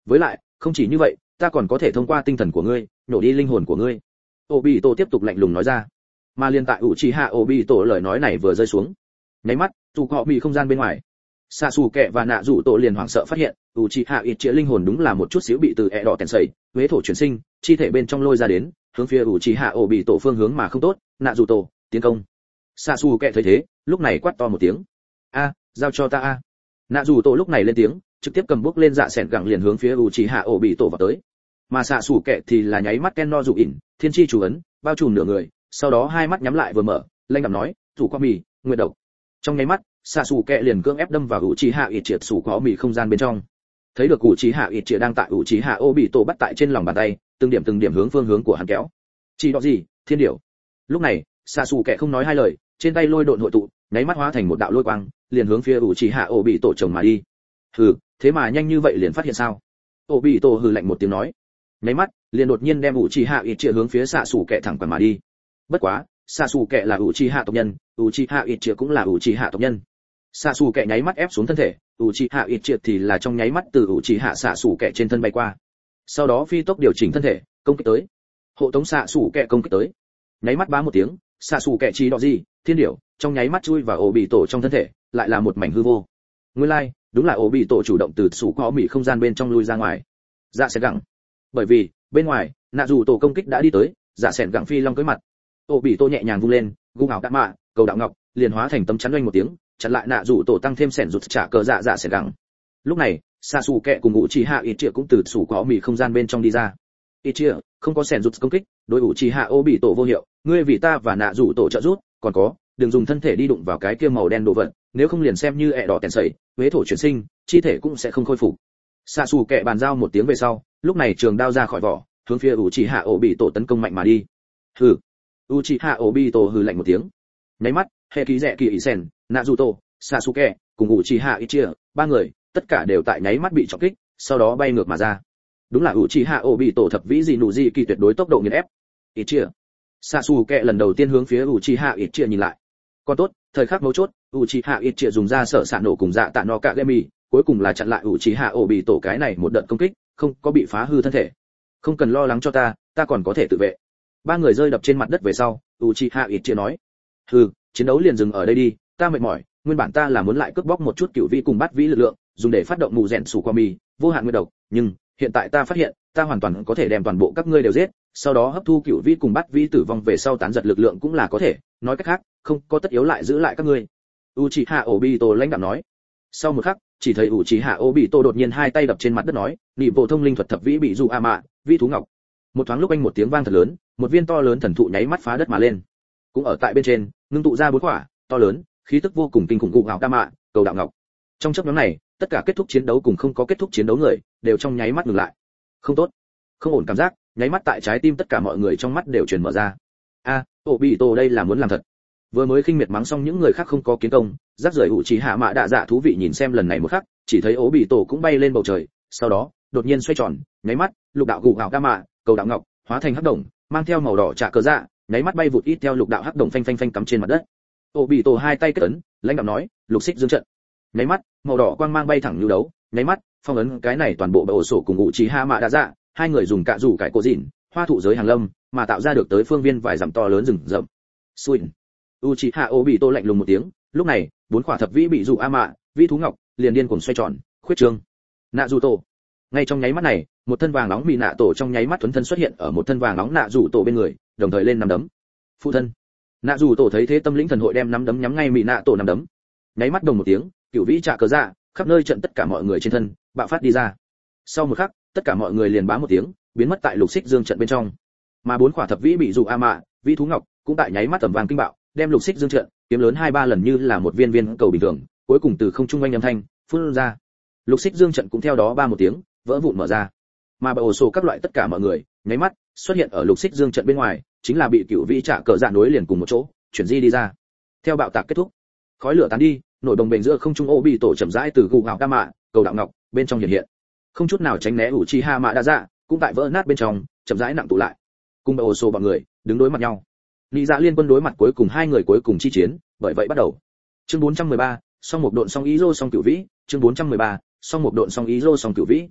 Với lại không chỉ như vậy, ta còn có thể thông qua tinh thần của ngươi nhổ đi linh hồn của ngươi. Obito tiếp tục lạnh lùng nói ra. Mà liên tại Uchiha Obito lời nói này vừa rơi xuống, nháy mắt dù họ bị không gian bên ngoài, Sasuke và Nạ Dụ Tổ liền hoảng sợ phát hiện Uchiha Itachi linh hồn đúng là một chút xíu bị từ ẹ đỏ tèn sẩy huế thổ chuyển sinh chi thể bên trong lôi ra đến, hướng phía Uchiha Obito phương hướng mà không tốt. Nạ Dụ Tổ tiến công. Sasuke thấy thế lúc này quát to một tiếng, a giao cho ta a. Nạ Dụ Tổ lúc này lên tiếng, trực tiếp cầm bước lên dạ sẹn gẳng liền hướng phía Uchiha Obito vào tới. Mà Sasuke thì là nháy mắt Ken no dụ ỉn thiên chi chủ ấn bao trùm nửa người, sau đó hai mắt nhắm lại vừa mở, lanh đạm nói, "Rủ qua mì, nguyệt độc." Trong nháy mắt, Sasuke liền cưỡng ép đâm vào Uchiha Itachi sủ có mì không gian bên trong. Thấy được Uchiha Itachi đang tại Uchiha Obito bắt tại trên lòng bàn tay, từng điểm hướng phương hướng của hắn kéo. Chỉ đó gì, thiên điểu. Lúc này, Sasuke không nói hai lời, trên tay lôi độn hội tụ, nháy mắt hóa thành một đạo lôi quang, liền hướng phía Uchiha Obito chồng mà đi. Hừ, thế mà nhanh như vậy liền phát hiện sao? Obito hừ lạnh một tiếng nói. Nháy mắt, liền đột nhiên đem Uchiha Itachi hướng phía Sasuke thẳng quẳng mà đi. Bất quá, Sasuke là Uchiha tộc nhân, Uchiha Itachi cũng là Uchiha tộc nhân. Sasuke nháy mắt ép xuống thân thể, Uchiha Itachi thì là trong nháy mắt từ Uchiha Sasuke trên thân bay qua. Sau đó phi tốc điều chỉnh thân thể, công kích tới. Hộ tống Sasuke công kích tới. Nháy mắt bá một tiếng, Sasuke chi đỏ gì, thiên điểu, trong nháy mắt chui vào Obito trong thân thể, lại là một mảnh hư vô. Nguyên lai, đúng là Obito chủ động từ sủ có mỉ không gian bên trong lui ra ngoài. Dạ sẽ gặng. Bởi vì, bên ngoài, Nạ Dù Tổ công kích đã đi tới, dạ sẹn gặng phi long cưỡi mặt. Obito nhẹ nhàng vung lên, gung ảo đạn mạ, cầu đạo ngọc, liền hóa thành tấm chắn oanh một tiếng, chặn lại Nạ Dù Tổ tăng thêm sẻn rụt trả cờ dạ sẹn gặng. Lúc này, Sasuke cùng Uchiha Itachi cũng từ sủ có mỉ không gian bên trong đi ra. Itachi không có sẻn rụt công kích, đối Uchiha Obito vô hiệu, ngươi vì ta và Nạ Dù Tổ trợ giúp, còn có, đừng dùng thân thể đi đụng vào cái kia màu đen đồ vật, nếu không liền xem như ẹ đỏ tèn sẩy, huế thổ chuyển sinh, chi thể cũng sẽ không khôi phục. Sasuke bàn giao một tiếng về sau, lúc này trường đao ra khỏi vỏ, hướng phía Uchiha Obito tấn công mạnh mà đi. Hừ. Uchiha Obito hừ lạnh một tiếng. Nháy mắt, Hekizeki Isen, Naruto, Sasuke cùng Uchiha Itachi, ba người, tất cả đều tại nháy mắt bị trọng kích, sau đó bay ngược mà ra. Đúng là Uchiha Obito thập vĩ gì nụ gì kỳ tuyệt đối tốc độ nghiền ép. Itachi. Sasuke lần đầu tiên hướng phía Uchiha Itachi nhìn lại. Còn tốt, thời khắc mấu chốt, Uchiha Itachi dùng ra sở sạn nổ cùng dạ tạ no kagemi, cuối cùng là chặn lại Uchiha Obito cái này một đợt công kích, không có bị phá hư thân thể. Không cần lo lắng cho ta còn có thể tự vệ. Ba người rơi đập trên mặt đất về sau, Uchiha Itachi nói: "Hừ, chiến đấu liền dừng ở đây đi, ta mệt mỏi, nguyên bản ta là muốn lại cướp bóc một chút cửu vĩ cùng bát vĩ lực lượng, dùng để phát động mù rèn sủ qua mì, vô hạn nguyên độc, nhưng hiện tại ta phát hiện, ta hoàn toàn có thể đem toàn bộ các ngươi đều giết, sau đó hấp thu cửu vĩ cùng bát vĩ tử vong về sau tán giật lực lượng cũng là có thể, nói cách khác, không có tất yếu lại giữ lại các ngươi." Uchiha Obito lãnh đạm nói. Sau một khắc, chỉ thấy Uchiha Obito đột nhiên hai tay đập trên mặt đất nói: "Nị bộ thông linh thuật thập vĩ bị dụ ama, vĩ thú ngọc." Một thoáng lúc anh một tiếng vang thật lớn, một viên to lớn thần thụ nháy mắt phá đất mà lên. Cũng ở tại bên trên, ngưng tụ ra bốn quả, to lớn, khí tức vô cùng kinh khủng cụ ảo ca mạ, cầu đạo ngọc. Trong chốc ngắn này, tất cả kết thúc chiến đấu cùng không có kết thúc chiến đấu người, đều trong nháy mắt ngừng lại. Không tốt, không ổn cảm giác, nháy mắt tại trái tim tất cả mọi người trong mắt đều truyền mở ra. A, Obito đây là muốn làm thật. Vừa mới khinh miệt mắng xong những người khác không có kiến công, rắc rưởi Uchiha Mạ Đạ Dạ thú vị nhìn xem lần này một khắc, chỉ thấy Obito cũng bay lên bầu trời, sau đó, đột nhiên xoay tròn, nháy mắt, lục đạo cụ ảo ca mạ, cầu đạo ngọc, hóa thành hắc đồng, mang theo màu đỏ trả cờ dạ, nháy mắt bay vụt ít theo lục đạo hắc đồng phanh phanh phanh cắm trên mặt đất. Obito hai tay kết ấn, lãnh đạo nói, lục xích dương trận. Nháy mắt, màu đỏ quang mang bay thẳng như đấu, nháy mắt, phong ấn cái này toàn bộ bờ ổ sổ cùng Uchiha Mạ Đạ Dạ, hai người dùng cạ rủ cải cổ dịn, hoa thụ giới hàng lâm, mà tạo ra được tới phương viên vài dặm to lớn rừng rậm. Swing. Uchiha Obito lạnh lùng một tiếng, lúc này, bốn quả thập vĩ bị dụ ama, vĩ thú ngọc, liền điên cuồng xoay tròn, khuyết trương. Naruto. Ngay trong nháy mắt này, một thân vàng nóng bị nạ tổ trong nháy mắt thuần thân xuất hiện ở một thân vàng nóng nạ rủ tổ bên người, đồng thời lên nắm đấm. Phụ thân. Nạ rủ tổ thấy thế tâm lĩnh thần hội đem nắm đấm nhắm ngay bị nạ tổ nắm đấm. Nháy mắt đồng một tiếng, cửu vĩ trả cờ dạ, khắp nơi trận tất cả mọi người trên thân, bạo phát đi ra. Sau một khắc, tất cả mọi người liền bá một tiếng, biến mất tại lục xích dương trận bên trong. Mà bốn quả thập vĩ bị dụ ama, vĩ thú ngọc, cũng tại nháy mắt tầm vàng kinh bạo, đem lục xích dương trận kiếm lớn 2-3 lần như là một viên viên cầu bình thường, cuối cùng từ không trung oanh âm thanh phun ra. Lục xích dương trận cũng theo đó ba một tiếng, vỡ vụn mở ra. Mà bờ ổ sổ các loại tất cả mọi người, nháy mắt xuất hiện ở lục xích dương trận bên ngoài, chính là bị cửu vĩ trả cờ dạ nối liền cùng một chỗ, chuyển di đi ra. Theo bạo tạc kết thúc, khói lửa tán đi, nổi bồng bềnh giữa không trung Obito chậm rãi từ gù gạo ca mạ, cầu đạo ngọc bên trong hiện hiện. Không chút nào tránh né Uchiha Mạ Đạ Dạ, cũng tại vỡ nát bên trong, chậm rãi nặng tụ lại. Cùng bờ ổ sổ bọn người đứng đối mặt nhau. Lý Dạ Liên Quân đối mặt cuối cùng hai người cuối cùng chi chiến, bởi vậy bắt đầu. Chương 413, song một độn song ý rô song cửu vĩ, chương 413, song một độn song ý rô song cửu vĩ.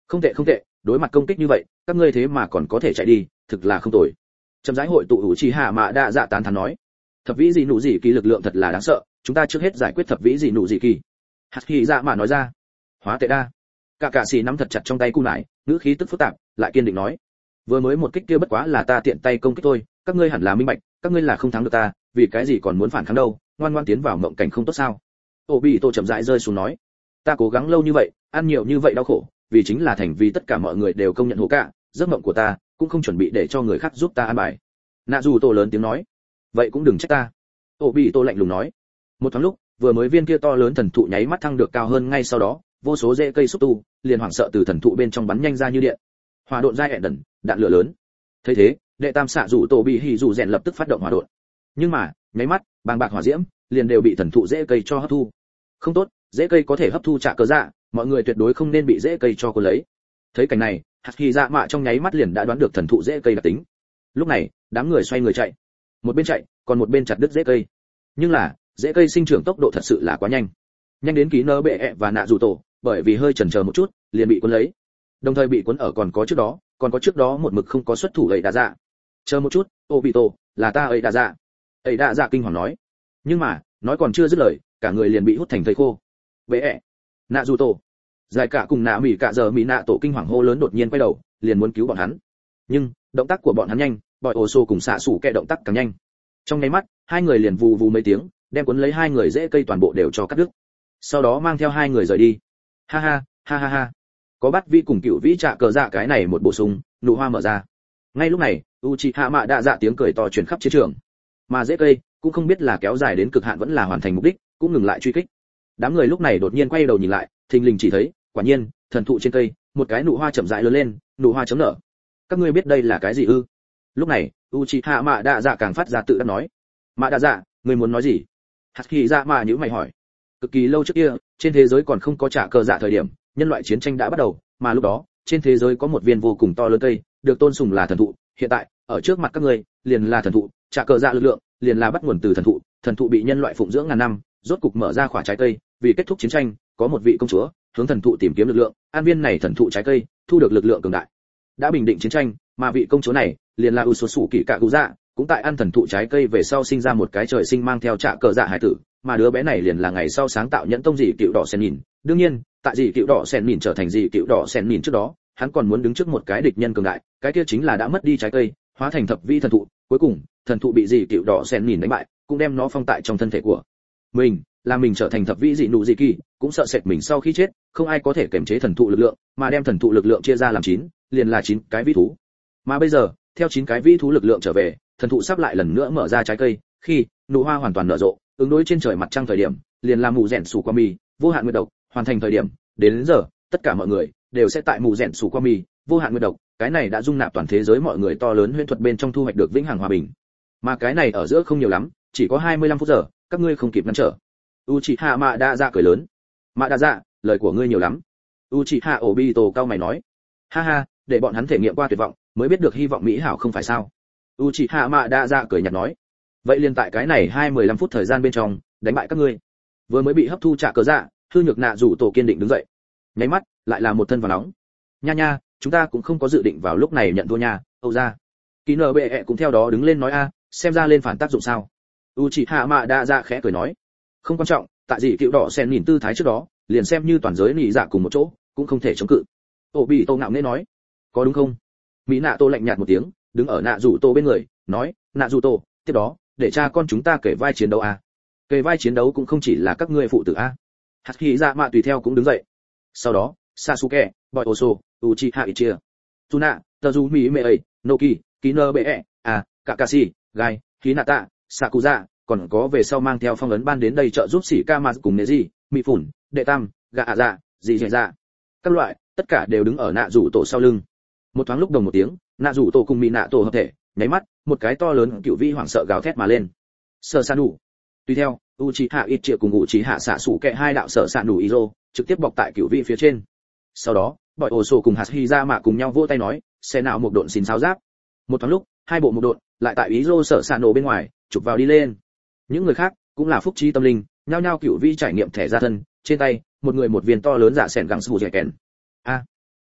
Không tệ không tệ, đối mặt công kích như vậy các ngươi thế mà còn có thể chạy đi, thực là không tồi. Chậm rãi hội tụ Uchiha Mạ Đa Dạ tán thán nói, thập vĩ dị nụ dị kỳ lực lượng thật là đáng sợ, chúng ta trước hết giải quyết thập vĩ dị nụ dị kỳ. Haki Dạ Mạ nói ra. Hóa tệ đa. Cả cạ sĩ nắm thật chặt trong tay cung nải, ngữ khí tức phức tạp, lại kiên định nói, vừa mới một kích kia bất quá là ta tiện tay công kích thôi, các ngươi hẳn là minh bạch, các ngươi là không thắng được ta, vì cái gì còn muốn phản kháng đâu, ngoan ngoãn tiến vào mộng cảnh không tốt sao? Obito chậm rãi rơi xuống nói, ta cố gắng lâu như vậy, ăn nhiều như vậy đau khổ, vì chính là thành vì tất cả mọi người đều công nhận hổ cả, giấc mộng của ta cũng không chuẩn bị để cho người khác giúp ta an bài. Nạ dù tổ lớn tiếng nói, vậy cũng đừng trách ta. Obito lạnh lùng nói. Một thoáng lúc, vừa mới viên kia to lớn thần thụ nháy mắt thăng được cao hơn, ngay sau đó vô số rễ cây xúc tu liền hoảng sợ từ thần thụ bên trong bắn nhanh ra như điện. Hỏa độn giai hẹn đần, đạn lửa lớn. Thấy thế, đệ tam xạ rủ tổ bị hỉ rủ rèn lập tức phát động hỏa độn. Nhưng mà, nháy mắt, bàng bạc hỏa diễm liền đều bị thần thụ rễ cây cho hấp thu. Không tốt, rễ cây có thể hấp thu trả cớ dạ, mọi người tuyệt đối không nên bị rễ cây cho cuốn lấy. Thấy cảnh này, Haki Dạ Mạ trong nháy mắt liền đã đoán được thần thụ rễ cây đặc tính. Lúc này, đám người xoay người chạy, một bên chạy, còn một bên chặt đứt rễ cây. Nhưng là, rễ cây sinh trưởng tốc độ thật sự là quá nhanh, nhanh đến ký nơ bệ ẹ và nạ dù tổ, bởi vì hơi chần chờ một chút, liền bị cuốn lấy. Đồng thời bị cuốn ở còn có trước đó một mực không có xuất thủ ấy đa dạ. Chờ một chút, Obito, là ta ấy đa dạ. Ấy đa dạ kinh hoàng nói. Nhưng mà, nói còn chưa dứt lời, cả người liền bị hút thành thây khô. Bệ ẹ, nạ dù tổ, giải cả cùng nạ mỉ cả giờ mỹ nạ tổ kinh hoàng hô lớn, đột nhiên quay đầu, liền muốn cứu bọn hắn. Nhưng động tác của bọn hắn nhanh, bòi ổ xô cùng xạ sủ kẹ động tác càng nhanh. Trong nháy mắt, hai người liền vù vù mấy tiếng, đem cuốn lấy hai người rễ cây toàn bộ đều cho cắt đứt. Sau đó mang theo hai người rời đi. Ha ha, ha ha ha. Có bắt vi cùng cựu vĩ trạ cờ dạ cái này một bổ sung, nụ hoa mở ra. Ngay lúc này, Uchiha Mạ Đa Dạ tiếng cười to truyền khắp chiến trường. Mà rễ cây cũng không biết là kéo dài đến cực hạn vẫn là hoàn thành mục đích, cũng ngừng lại truy kích. Đám người lúc này đột nhiên quay đầu nhìn lại, thình lình chỉ thấy, quả nhiên, thần thụ trên cây, một cái nụ hoa chậm rãi lớn lên, nụ hoa chấm nở. Các ngươi biết đây là cái gì ư? Lúc này, Uchiha Mạ Đa Dạ càng phát ra tự đắc nói. Mạ Đa Dạ, ngươi muốn nói gì? Haki Dạ Mạ nhíu mày hỏi. Cực kỳ lâu trước kia, trên thế giới còn không có trả cờ dạ thời điểm, nhân loại chiến tranh đã bắt đầu, mà lúc đó, trên thế giới có một viên vô cùng to lớn cây, được tôn sùng là thần thụ. Hiện tại, ở trước mặt các ngươi, liền là thần thụ, trả cờ dạ lực lượng, liền là bắt nguồn từ thần thụ bị nhân loại phụng dưỡng ngàn năm, rốt cục mở ra quả trái cây, vì kết thúc chiến tranh, có một vị công chúa hướng thần thụ tìm kiếm lực lượng, an viên này thần thụ trái cây, thu được lực lượng cường đại. Đã bình định chiến tranh, mà vị công chúa này, liền là Usosu Kỷ Cạ Cụ Dạ, cũng tại ăn thần thụ trái cây về sau sinh ra một cái trời sinh mang theo trả cờ dạ hải tử, mà đứa bé này liền là ngày sau sáng tạo nhẫn tông dị cựu đỏ sen nhìn. Đương nhiên, tại dị cựu đỏ sen nhìn trở thành dị cựu đỏ sen nhìn trước đó, hắn còn muốn đứng trước một cái địch nhân cường đại, cái kia chính là đã mất đi trái cây, hóa thành thập vi thần thụ. Cuối cùng, thần thụ bị dị cựu đỏ sen nhìn đánh bại, cũng đem nó phong tại trong thân thể của mình, làm mình trở thành thập vi dị nụ dị kỳ, cũng sợ sệt mình sau khi chết, không ai có thể kiểm chế thần thụ lực lượng, mà đem thần thụ lực lượng chia ra làm 9, liền là 9 cái vi thú. Mà bây giờ, theo 9 cái vi thú lực lượng trở về, thần thụ sắp lại lần nữa mở ra trái cây, khi nụ hoa hoàn toàn nở rộ, ứng đối trên trời mặt trăng thời điểm, liền là mù rèn sủ qua mì, vô hạn nguyệt độc, hoàn thành thời điểm, đến giờ, tất cả mọi người đều sẽ tại mù rèn sủ qua mì, vô hạn nguyệt độc, cái này đã dung nạp toàn thế giới mọi người to lớn huyễn thuật bên trong thu hoạch được vĩnh hằng hòa bình. Mà cái này ở giữa không nhiều lắm, chỉ có 25 phút giờ, các ngươi không kịp ngăn trở. Uchiha Mạ Đa Dạ cười lớn. Mạ Đa Dạ, lời của ngươi nhiều lắm. Uchiha Obito cao mày nói. Ha ha, để bọn hắn thể nghiệm qua tuyệt vọng, mới biết được hy vọng mỹ hảo không phải sao? Uchiha Mạ Đa Dạ cười nhạt nói. Vậy liền tại cái này 15 phút thời gian bên trong, đánh bại các ngươi. Vừa mới bị hấp thu trả cờ dạ, hư nhược nạ rủ tổ kiên định đứng dậy. Nháy mắt, lại là một thân vào nóng. Nha nha, chúng ta cũng không có dự định vào lúc này nhận thua nha, Âu gia. Kỳ nở bệ cũng theo đó đứng lên nói a, xem ra lên phản tác dụng sao? Uchiha Mạ Đa Dạ khẽ cười nói. Không quan trọng, tại gì cựu đỏ sen nhìn tư thái trước đó, liền xem như toàn giới nị dạ cùng một chỗ, cũng không thể chống cự. Obito ngạo nghễ nói. Có đúng không? Mỹ nạ tô lạnh nhạt một tiếng, đứng ở nạ rủ tô bên người, nói, nạ rủ tô, tiếp đó, để cha con chúng ta kể vai chiến đấu a. Kể vai chiến đấu cũng không chỉ là các ngươi phụ tử a. Haki Dạ Mạ tùy theo cũng đứng dậy. Sau đó, Sasuke, Boy Oso, Uchiha Itachi, Tsuna, Tazumi Mei, Noki, Kino Be, Kakashi, Gai, Hinata, Sakuza, còn có về sau mang theo phong ấn ban đến đây trợ giúp sĩ Kamazu cùng Neji, Mị Phủn, Đệ Tam, Gạ Dạ, Dị Dạ. Các loại, tất cả đều đứng ở nạ rủ tổ sau lưng. Một thoáng lúc đồng một tiếng, nạ rủ tổ cùng Mị nạ tổ hợp thể, nháy mắt, một cái to lớn cựu vĩ hoảng sợ gào thét mà lên. Sở San đủ. Tùy theo, Uchiha Itachi cùng Uchiha Sasuke hai đạo Sở San đủ Izo, trực tiếp bọc tại cựu vĩ phía trên. Sau đó, Boy Oso cùng Haki Dạ Mạ cùng nhau vỗ tay nói, xe nào một độn xin sáo giáp. Một thoáng lúc, hai bộ một độn lại tại Izo Sở San nổ bên ngoài, chụp vào đi lên. Những người khác cũng là phúc trí tâm linh, nhao nhao cựu vĩ trải nghiệm thẻ ra thân, trên tay, một người một viên to lớn dạ sẹn gẳng sù dẻ kèn.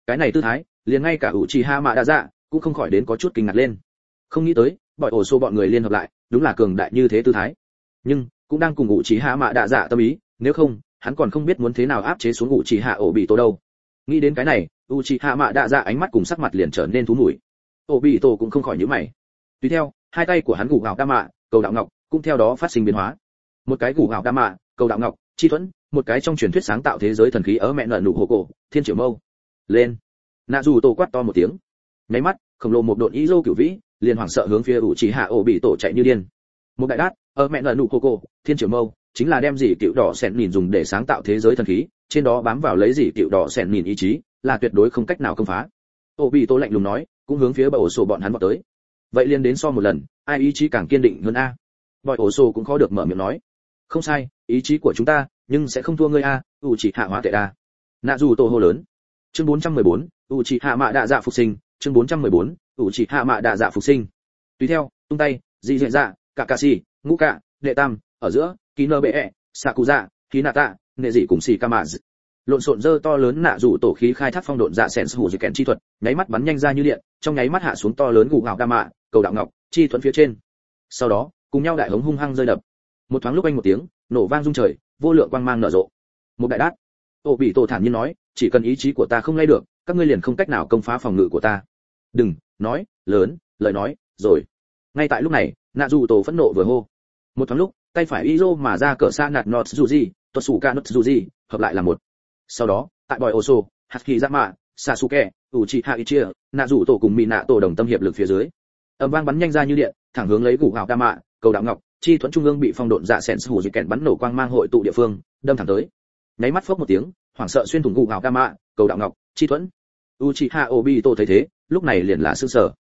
Cái này tư thái, liền ngay cả Uchiha Mạ Đa Dạ cũng không khỏi đến có chút kinh ngạc lên. Không nghĩ tới, bọn ổ số bọn người liên hợp lại, đúng là cường đại như thế tư thái. Nhưng cũng đang cùng Uchiha Mạ Đa Dạ tâm ý, nếu không, hắn còn không biết muốn thế nào áp chế xuống Uchiha Obito đâu. Nghĩ đến cái này, Uchiha Mạ Đa Dạ ánh mắt cùng sắc mặt liền trở nên thú nủi. Obito cũng không khỏi nhíu mày. Tùy theo, hai tay của hắn gù gạo đa mạ, cầu đạo ngọc, cũng theo đó phát sinh biến hóa. Một cái gù gạo đa mạ, cầu đạo ngọc, chi thuẫn, một cái trong truyền thuyết sáng tạo thế giới thần khí ở mẹ nợ nụ hồ cổ, thiên triệu mâu. Lên. Nạ dù tổ quát to một tiếng. Nháy mắt, khổng lồ một độn ý rô cửu vĩ, liền hoảng sợ hướng phía Uchiha Obito chạy như điên. Một đại đát, ở mẹ nợ nụ hồ cổ, thiên triệu mâu, chính là đem dỉ cựu đỏ sẹn nhìn dùng để sáng tạo thế giới thần khí, trên đó bám vào lấy dỉ cựu đỏ sẹn nhìn ý chí, là tuyệt đối không cách nào công phá. Obito lạnh lùng nói, cũng hướng phía bờ ổ sổ bọn hắn vọt tới. Vậy liền đến so một lần, ai ý chí càng kiên định hơn a? Bòi ổ sổ cũng khó được mở miệng nói. Không sai, ý chí của chúng ta, nhưng sẽ không thua ngươi a, Uchiha hóa tệ đa. Nạ dù tổ hô lớn. Chương 414, Uchiha Mạ Đa Dạ phục sinh, chương 414, Uchiha Mạ Đa Dạ phục sinh. Tùy theo, tung tay, dị dạ dạ, Kakashi, ngũ cạ, đệ tam, ở giữa, Kinobe, Sakuza, Hinata, nệ dị cùng Shikamazu. Lộn xộn dơ to lớn nạ rủ tổ khí khai thác phong độn dạ sẹn hủ dị kèn chi thuật, nháy mắt bắn nhanh ra như điện, trong nháy mắt hạ xuống to lớn gù gạo đa mạ, cầu đạo ngọc, chi thuẫn phía trên. Sau đó, cùng nhau đại hống hung hăng rơi đập. Một thoáng lúc anh một tiếng, nổ vang rung trời, vô lượng quang mang nở rộ. Một đại đát. Obito thản nhiên nói, chỉ cần ý chí của ta không lay được, các ngươi liền không cách nào công phá phòng ngự của ta. Đừng nói lớn lời nói, rồi. Ngay tại lúc này, nạ rủ tổ phẫn nộ vừa hô. Một thoáng lúc, tay phải Izo mà ra cỡ xa nạt nọt Tsuji, Totsuka nọt Tsuji, hợp lại là một. Sau đó, tại bòi Oso, Hakizama, Sasuke, Uchiha Itachi, nạ rủ tổ cùng Minato đồng tâm hiệp lực phía dưới. Âm vang bắn nhanh ra như điện, thẳng hướng lấy gù gạo đa mạ, cầu đạo ngọc, chi thuẫn trung ương bị phong độn dạ sẹn hủ dị kèn bắn nổ quang mang hội tụ địa phương, đâm thẳng tới. Nháy mắt phốc một tiếng, hoảng sợ xuyên thủng gù gạo đa mạ, cầu đạo ngọc, chi thuẫn. Uchiha Obito thấy thế, lúc này liền là sửng sở.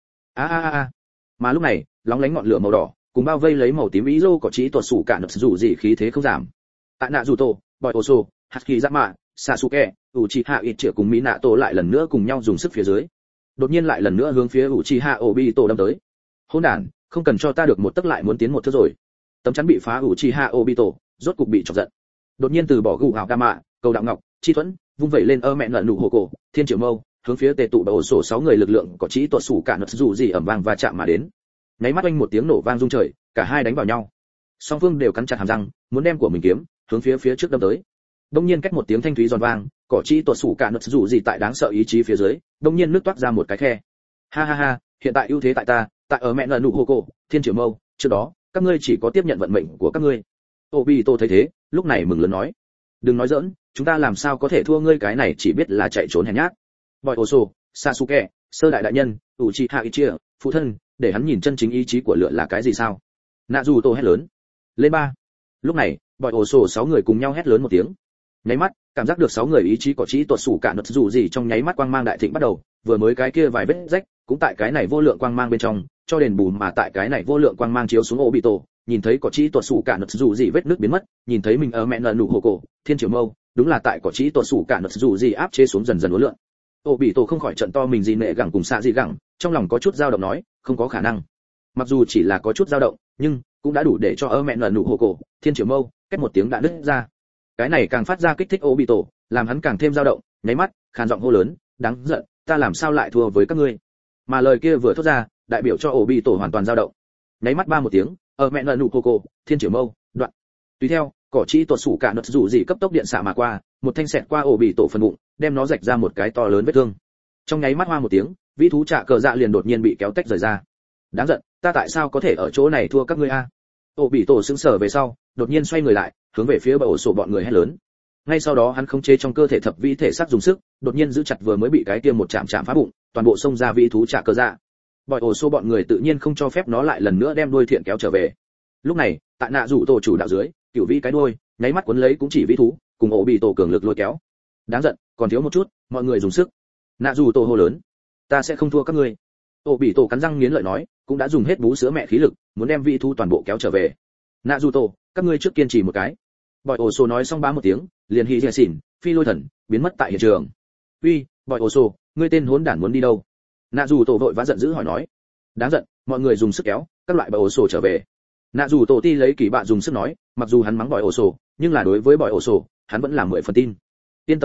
A. Mà lúc này, lóng lánh ngọn lửa màu đỏ, cùng bao vây lấy màu tím ý rô có chí tuột sủ cả nập rủ gì khí thế không giảm. Tại nạ rủ tổ, bòi Oso, Hakizama, Sasuke, Uchiha Itachi cùng Minato lại lần nữa cùng nhau dùng sức phía dưới. Đột nhiên lại lần nữa hướng phía Uchiha Obito đâm tới. Hỗn đản, không cần cho ta được một tấc lại muốn tiến một thước rồi. Tấm chắn bị phá Uchiha Obito, rốt cục bị chọc giận. Đột nhiên từ bỏ gù gạo đa mạ, cầu đạo ngọc, chi thuẫn, vung vẩy lên mẹ nợ nụ hồ cổ, thiên triệu mâu, hướng phía tề tụ bầu sổ 6 người lực lượng có chí tuột sủ cả nập dù gì ầm vang và chạm mà đến. Nháy mắt oanh một tiếng nổ vang rung trời, cả hai đánh vào nhau. Song phương đều cắn chặt hàm răng, muốn đem của mình kiếm hướng phía trước đâm tới. Đông nhiên cách một tiếng thanh thúy giòn vang, cỏ chi tuột sủ cả nập dù gì tại đáng sợ ý chí phía dưới, đông nhiên nước toát ra một cái khe. Ha, hiện tại ưu thế tại ta, tại ở mẹ nợ nụ hồ cổ, thiên triệu mâu, trước đó, các ngươi chỉ có tiếp nhận vận mệnh của các ngươi. Obito thấy thế, lúc này mừng lớn nói, đừng nói giỡn, chúng ta làm sao có thể thua ngươi cái này chỉ biết là chạy trốn hèn nhát. Bòi Oso, Sasuke, sơ đại đại nhân, Uchiha Itachi, phụ thân, để hắn nhìn chân chính ý chí của lửa là cái gì sao? Naruto hét lớn, lên ba. Lúc này, bòi Oso 6 người cùng nhau hét lớn một tiếng. Nháy mắt, cảm giác được 6 người ý chí có chí tuột sủ cả nập dù gì trong nháy mắt quang mang đại thịnh bắt đầu, vừa mới cái kia vài vết rách, cũng tại cái này vô lượng quang mang bên trong, cho đền bù mà tại cái này vô lượng quang mang chiếu xuống Obito, nhìn thấy có chí tuột sủ cả nập dù gì vết nước biến mất, nhìn thấy mình ở mẹ nợ nụ hồ cổ, thiên triệu mâu, đúng là tại có chí tuột sủ cả nập dù gì áp chế xuống dần dần uốn lượn. Obito không khỏi trận to mình gì nệ gẳng cùng xạ gì gẳng, trong lòng có chút dao động nói, không có khả năng. Mặc dù chỉ là có chút dao động, nhưng cũng đã đủ để cho ở mẹ nợ nụ hồ cổ, thiên triệu mâu, cách một tiếng đã đứt ra. Cái này càng phát ra kích thích Obito, làm hắn càng thêm dao động, nháy mắt, khàn giọng hô lớn, đáng giận, ta làm sao lại thua với các ngươi? Mà lời kia vừa thốt ra, đại biểu cho Obito hoàn toàn dao động. Nháy mắt ba một tiếng, ở mẹ nợ nụ hồ cổ, thiên triệu mâu, đoạn. Tùy theo, cỏ chi tuột sủ cả nợ dù gì cấp tốc điện xạ mà qua, một thanh xẹt qua Obito phần bụng, đem nó rạch ra một cái to lớn vết thương. Trong nháy mắt hoa một tiếng, vĩ thú trạ cờ dạ liền đột nhiên bị kéo tách rời ra. Đáng giận, ta tại sao có thể ở chỗ này thua các ngươi a? Obito sững sờ về sau, đột nhiên xoay người lại, hướng về phía bờ ổ sổ bọn người hét lớn. Ngay sau đó hắn khống chế trong cơ thể thập vĩ thể xác dùng sức, đột nhiên giữ chặt vừa mới bị cái kia một chạm phá bụng, toàn bộ xông ra vĩ thú trạ cờ dạ. Bòi ổ sổ bọn người tự nhiên không cho phép nó lại lần nữa đem đuôi thiện kéo trở về. Lúc này, tại nạ rủ tổ chủ đạo dưới, cửu vĩ cái đuôi, nháy mắt cuốn lấy cũng chỉ vĩ thú, cùng Obito cường lực lôi kéo. Đáng giận, còn thiếu một chút, mọi người dùng sức. Nạ rủ tổ hô lớn, ta sẽ không thua các ngươi. Obito cắn răng nghiến lợi nói, cũng đã dùng hết bú sữa mẹ khí lực, muốn đem vĩ thú toàn bộ kéo trở về. Nạ rủ tổ, các ngươi trước kiên trì một cái. Bòi ổ sổ nói xong bá một tiếng, liền hí rẻ xỉn, phi lôi thần, biến mất tại hiện trường. Uy, bòi ổ sổ, ngươi tên hỗn đản muốn đi đâu? Nạ rủ tổ vội vã giận dữ hỏi nói. Đáng giận, mọi người dùng sức kéo, các loại bòi ổ sổ trở về. Nạ rủ tổ ti lấy kỳ bạn dùng sức nói, mặc dù hắn mắng bòi ổ sổ, nhưng là đối với bòi ổ sổ, hắn vẫn là 10 phần tin. Yên tâm đi,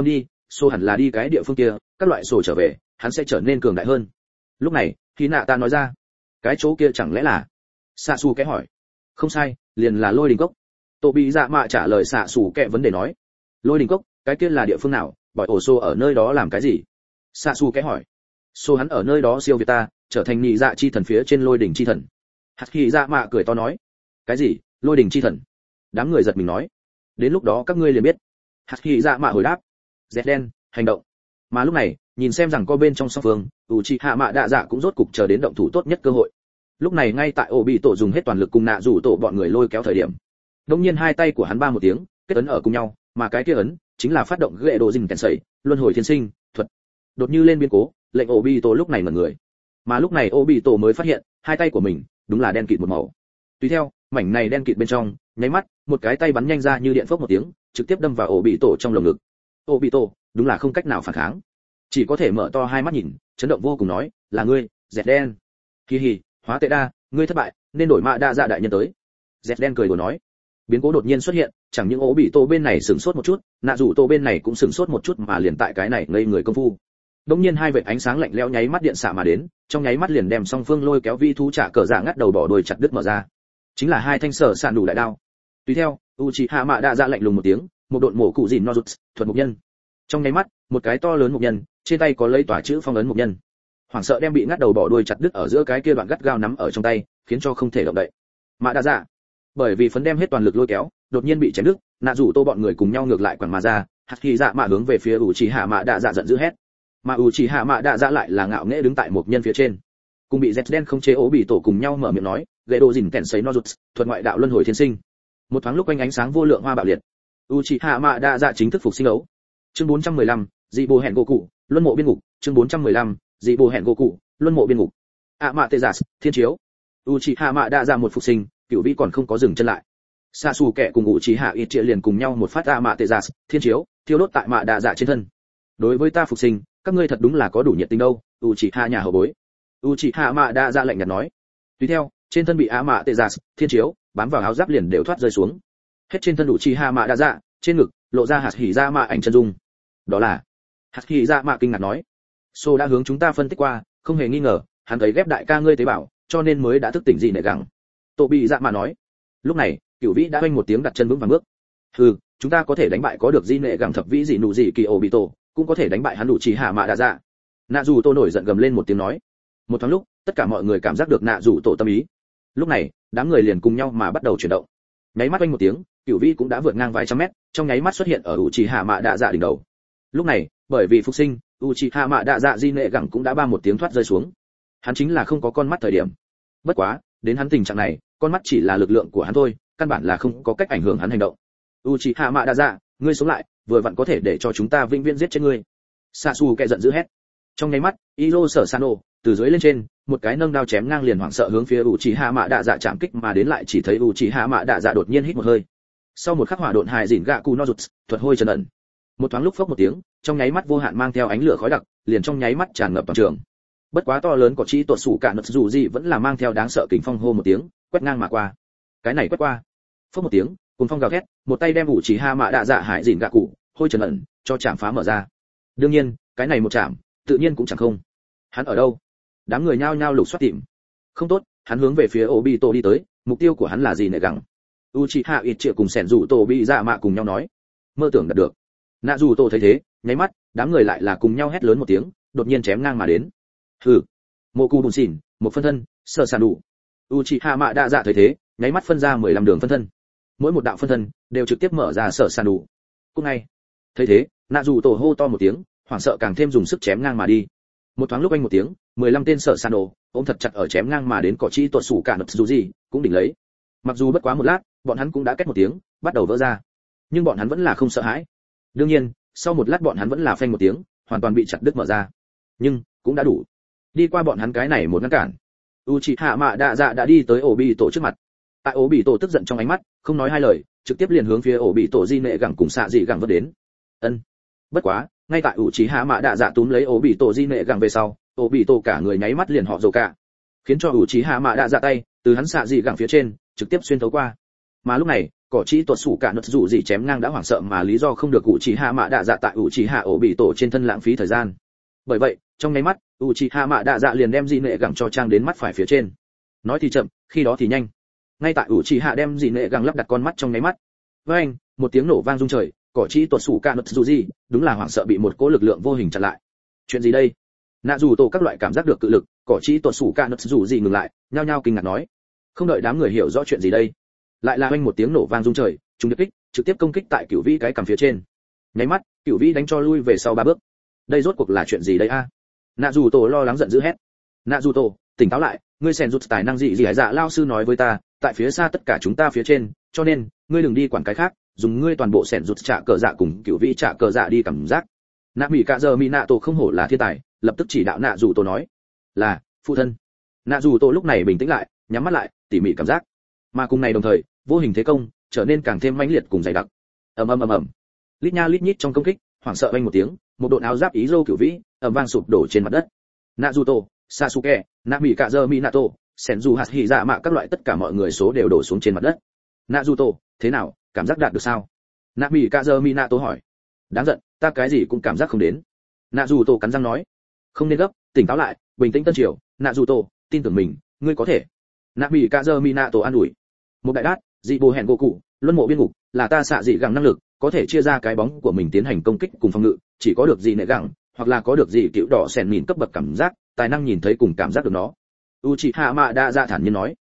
sổ hẳn là đi cái địa phương kia, các loại sổ trở về hắn sẽ trở nên cường đại hơn. Lúc này khi nạ ta nói ra, cái chỗ kia chẳng lẽ là? Xạ xù kẽ hỏi. Không sai, liền là lôi đình cốc. Tô bị dạ mạ trả lời xạ xù kẽ vấn đề nói. Lôi đình cốc, cái kia là địa phương nào, bỏi ổ xô ở nơi đó làm cái gì? Xạ xù kẽ hỏi. Xô hắn ở nơi đó siêu việt ta, trở thành nhị dạ chi thần phía trên lôi đỉnh chi thần. Hạt kỳ dạ mạ cười to nói. Cái gì, lôi đỉnh chi thần? Đám người giật mình nói. Đến lúc đó các ngươi liền biết. Hạt kỳ dạ mạ hồi đáp. Dẹt đen, hành động. Mà lúc này, nhìn xem rằng có bên trong song phương, Uchiha Mạ Đạ Dạ cũng rốt cục chờ đến động thủ tốt nhất cơ hội. Lúc này ngay tại ổ bị tổ dùng hết toàn lực cùng nạ rủ tổ bọn người lôi kéo thời điểm, đột nhiên hai tay của hắn ba một tiếng kết ấn ở cùng nhau, mà cái kia ấn chính là phát động ghệ đồ dình kèn sẩy luân hồi thiên sinh thuật. Đột như lên biến cố, lệnh ổ bị tổ lúc này ngẩn người, mà lúc này ổ bị tổ mới phát hiện hai tay của mình đúng là đen kịt một màu. Tùy theo mảnh này đen kịt bên trong, nháy mắt một cái tay bắn nhanh ra như điện phốc một tiếng, trực tiếp đâm vào ổ bị tổ trong lồng ngực. Ổ bị tổ đúng là không cách nào phản kháng, chỉ có thể mở to hai mắt nhìn, chấn động vô cùng nói, là ngươi, dẹt đen. Hi hi, hóa tệ đa, ngươi thất bại, nên đổi Mạ Đạ Dạ đại nhân tới. Dẹt đen cười đùa nói. Biến cố đột nhiên xuất hiện, chẳng những ố bị tổ bên này sửng sốt một chút, nạ rủ tổ bên này cũng sửng sốt một chút, mà liền tại cái này ngây người công phu. Đột nhiên hai vệt ánh sáng lạnh lẽo nháy mắt điện xạ mà đến, trong nháy mắt liền đem song phương lôi kéo vi thú trả cờ dạ ngắt đầu bỏ đuôi chặt đứt mở ra. Chính là hai thanh sở sạn đủ đại đao. Tùy theo, Uchiha Mạ Đạ Dạ lạnh lùng một tiếng, một độn mổ cụ dìn Nojutsu, thuật mục nhân. Trong nháy mắt, một cái to lớn mục nhân, trên tay có lấy tỏa chữ phong ấn mục nhân. Hoảng sợ đem bị ngắt đầu bỏ đuôi chặt đứt ở giữa cái kia đoạn gắt gao nắm ở trong tay, khiến cho không thể động đậy. Mạ Đạ Dạ, bởi vì phấn đem hết toàn lực lôi kéo, đột nhiên bị chém đứt, nạ rủ tô bọn người cùng nhau ngược lại quẳng mà ra, hạt kỳ dạ mạ hướng về phía Uchiha Mạ Đạ Dạ giận dữ hét. Mà Uchiha Mạ Đạ Dạ lại là ngạo nghễ đứng tại một nhân phía trên, cùng bị dẹt đen không chế ố bị tổ cùng nhau mở miệng nói, gậy đồ dình kèn sấy Nojutsu, thuật ngoại đạo luân hồi thiên sinh. Một thoáng lúc quanh ánh sáng vô lượng hoa bạo liệt, Uchiha Mạ Đạ Dạ chính thức phục sinh đấu. Chương 415, dị bồ hẹn Goku, luân mộ biên ngục. Chương 415, dị bồ hẹn Goku, luân mộ biên ngục. Mạ tê giả, thiên chiếu. Uchiha Mạ Đạ Dạ một phục sinh, cửu vĩ còn không có dừng chân lại. Sasuke cùng Uchiha Itachi liền cùng nhau một phát Mạ tê giả, thiên chiếu, thiêu đốt tại Mạ Đạ Dạ trên thân. Đối với ta phục sinh, các ngươi thật đúng là có đủ nhiệt tình đâu. Uchiha nhà hậu bối. Uchiha Mạ Đạ Dạ lạnh nhạt nói. Tùy theo, trên thân bị Mạ tê giả, thiên chiếu bám vào áo giáp liền đều thoát rơi xuống. Hết trên thân Uchiha Mạ Đạ Dạ, trên ngực lộ ra hạt hỉ ra mạ ảnh chân dung. Đó là, hạt hỉ ra mạ kinh ngạc nói, Sô đã hướng chúng ta phân tích qua, không hề nghi ngờ, hắn thấy ghép đại ca ngươi tế bào, cho nên mới đã thức tỉnh dị nệ gẳng. Tổ bị dạ mạ nói. Lúc này, cửu vĩ đã oanh một tiếng đặt chân vững vàng bước. Hừ, chúng ta có thể đánh bại có được dị nệ gẳng thập vĩ dị nụ dị kỳ ổ bị tổ, cũng có thể đánh bại hắn đủ chỉ hạ mạ đạ dạ. Nạ dù tô nổi giận gầm lên một tiếng nói. Một thoáng lúc, tất cả mọi người cảm giác được nạ dù tổ tâm ý. Lúc này, đám người liền cùng nhau mà bắt đầu chuyển động. Nháy mắt oanh một tiếng, cửu vĩ cũng đã vượt ngang vài trăm mét, trong nháy mắt xuất hiện ở Uchiha Mạ Đạ Dạ đỉnh đầu. Lúc này, bởi vì phục sinh, Uchiha Mạ Đạ Dạ di nệ gẳng cũng đã ba một tiếng thoát rơi xuống. Hắn chính là không có con mắt thời điểm. Bất quá, đến hắn tình trạng này, con mắt chỉ là lực lượng của hắn thôi, căn bản là không có cách ảnh hưởng hắn hành động. Uchiha Mạ Đạ Dạ, ngươi sống lại, vừa vặn có thể để cho chúng ta vĩnh viễn giết chết ngươi. Sasuke giận dữ hét. Trong nháy mắt, Iro Sở Sano từ dưới lên trên, một cái nâng đao chém ngang liền hoảng sợ hướng phía Uchiha Mạ Đạ Dạ chạm kích mà đến, lại chỉ thấy Uchiha Mạ Đạ Dạ đột nhiên hít một hơi. Sau một khắc hỏa độn hài dỉn gạ cu Nojutsu, thuật hôi trần ẩn. Một thoáng lúc phốc một tiếng, trong nháy mắt vô hạn mang theo ánh lửa khói đặc, liền trong nháy mắt tràn ngập toàn trường. Bất quá to lớn của chi tuột sủ cả nật dù gì vẫn là mang theo đáng sợ kình phong hô một tiếng, quét ngang mà qua. Cái này quét qua. Phốc một tiếng, cùng phong gào thét, một tay đem Uchiha Mạ Đạ Dạ hải dỉn gạ cụ, hôi trần ẩn, cho chạm phá mở ra. Đương nhiên, cái này một chạm, tự nhiên cũng chẳng không. Hắn ở đâu? Đám người nhao nhao lục soát tìm. Không tốt, hắn hướng về phía Obito đi tới, mục tiêu của hắn là gì nệ gẳng. Uchiha Itachi cùng Sẻn Dụ Tổ bị dạ mạ cùng nhau nói, mơ tưởng đạt được. Nạ Dụ Tổ thấy thế, nháy mắt, đám người lại là cùng nhau hét lớn một tiếng, đột nhiên chém ngang mà đến. Hừ, Moku Bùn Xỉn, một phân thân, Sở Sàn Đủ. Uchiha Mạ Đạ Dạ thấy thế, nháy mắt phân ra 15 đường phân thân. Mỗi một đạo phân thân đều trực tiếp mở ra Sở Sàn Đủ. Cũng ngay, thấy thế, Nạ Dụ Tổ hô to một tiếng, hoảng sợ càng thêm dùng sức chém ngang mà đi. Một thoáng lúc anh một tiếng, 15 tên Sở Sàn Đủ ôm thật chặt ở chém ngang mà đến cỏ chi tuột sủ cả nật dù gì cũng đỉnh lấy. Mặc dù bất quá một lát, bọn hắn cũng đã két một tiếng, bắt đầu vỡ ra. Nhưng bọn hắn vẫn là không sợ hãi. Đương nhiên, sau một lát bọn hắn vẫn là phanh một tiếng, hoàn toàn bị chặt đứt mở ra. Nhưng cũng đã đủ. Đi qua bọn hắn cái này một ngăn cản, Uchiha Mạ Đạ Dạ đã đi tới Obito trước mặt. Tại Obito tức giận trong ánh mắt, không nói hai lời, trực tiếp liền hướng phía Obito di nệ gẳng cùng xạ dị gẳng vớt đến. Ân. Bất quá, ngay tại Uchiha Mạ Đạ Dạ túm lấy Obito di nệ gẳng về sau, Obito cả người nháy mắt liền họ rồ cả, khiến cho Uchiha Mạ Đạ Dạ tay từ hắn xạ dị gẳng phía trên trực tiếp xuyên thấu qua. Mà lúc này, cỏ chỉ tuột sủ cả nốt dù gì chém ngang đã hoảng sợ mà lý do không được Uchiha Mạ Đạ Dạ tại Uchiha ổ bị tổ trên thân lãng phí thời gian. Bởi vậy, trong nháy mắt, Uchiha Mạ Đạ Dạ liền đem dị nệ gẳng cho trang đến mắt phải phía trên. Nói thì chậm, khi đó thì nhanh. Ngay tại Uchiha đem dị nệ gẳng lắp đặt con mắt trong nháy mắt. Với anh, một tiếng nổ vang rung trời, cỏ chỉ tuột sủ cả nốt dù gì, đúng là hoảng sợ bị một cỗ lực lượng vô hình chặn lại. Chuyện gì đây? Nạ dù tổ các loại cảm giác được cự lực, cỏ chỉ tuột sủ cả nốt dù gì ngừng lại, nhao nhao kinh ngạc nói. Không đợi đám người hiểu rõ chuyện gì đây, lại là oanh một tiếng nổ vang rung trời, chúng điệp kích trực tiếp công kích tại cửu vĩ cái cằm phía trên. Nháy mắt, cửu vĩ đánh cho lui về sau 3 bước. Đây rốt cuộc là chuyện gì đây a? Nạ dù tổ lo lắng giận dữ hét. Nạ dù tổ, tỉnh táo lại, ngươi xèn rụt tài năng gì hải dạ lao sư nói với ta, tại phía xa tất cả chúng ta phía trên, cho nên ngươi đừng đi quản cái khác, dùng ngươi toàn bộ xèn rụt trả cờ dạ cùng cửu vĩ trả cờ dạ đi cảm giác. Nạ mỹ cả giờ mỹ nạ tổ không hổ là thiên tài, lập tức chỉ đạo nạ dù tổ nói. Là, phụ thân. Nạ dù tổ lúc này bình tĩnh lại, nhắm mắt lại, tỉ mỉ cảm giác. Mà cùng này đồng thời, vô hình thế công trở nên càng thêm mãnh liệt cùng dày đặc. Ầm ầm ầm ầm. Lít nha lít nhít trong công kích, hoảng sợ vang một tiếng, một độn áo giáp ý rô cửu vĩ ầm vang sụp đổ trên mặt đất. Naruto, Sasuke, Namikaze Minato, Senju Hachiza mạ các loại tất cả mọi người số đều đổ xuống trên mặt đất. Naruto, thế nào, cảm giác đạt được sao? Namikaze Minato hỏi. Đáng giận, ta cái gì cũng cảm giác không đến. Naruto cắn răng nói. Không nên gấp, tỉnh táo lại, bình tĩnh tân triều. Naruto, tin tưởng mình, ngươi có thể. Namikaze Minato an ủi. Một đại đát, dị bồ hẹn Goku, luân mộ biên ngục, là ta xạ dị gẳng năng lực, có thể chia ra cái bóng của mình tiến hành công kích cùng phòng ngự, chỉ có được dị nệ gẳng, hoặc là có được dị cựu đỏ sèn mìn cấp bậc cảm giác, tài năng nhìn thấy cùng cảm giác được nó. Uchiha Mạ Đạ Dạ thản nhiên nói.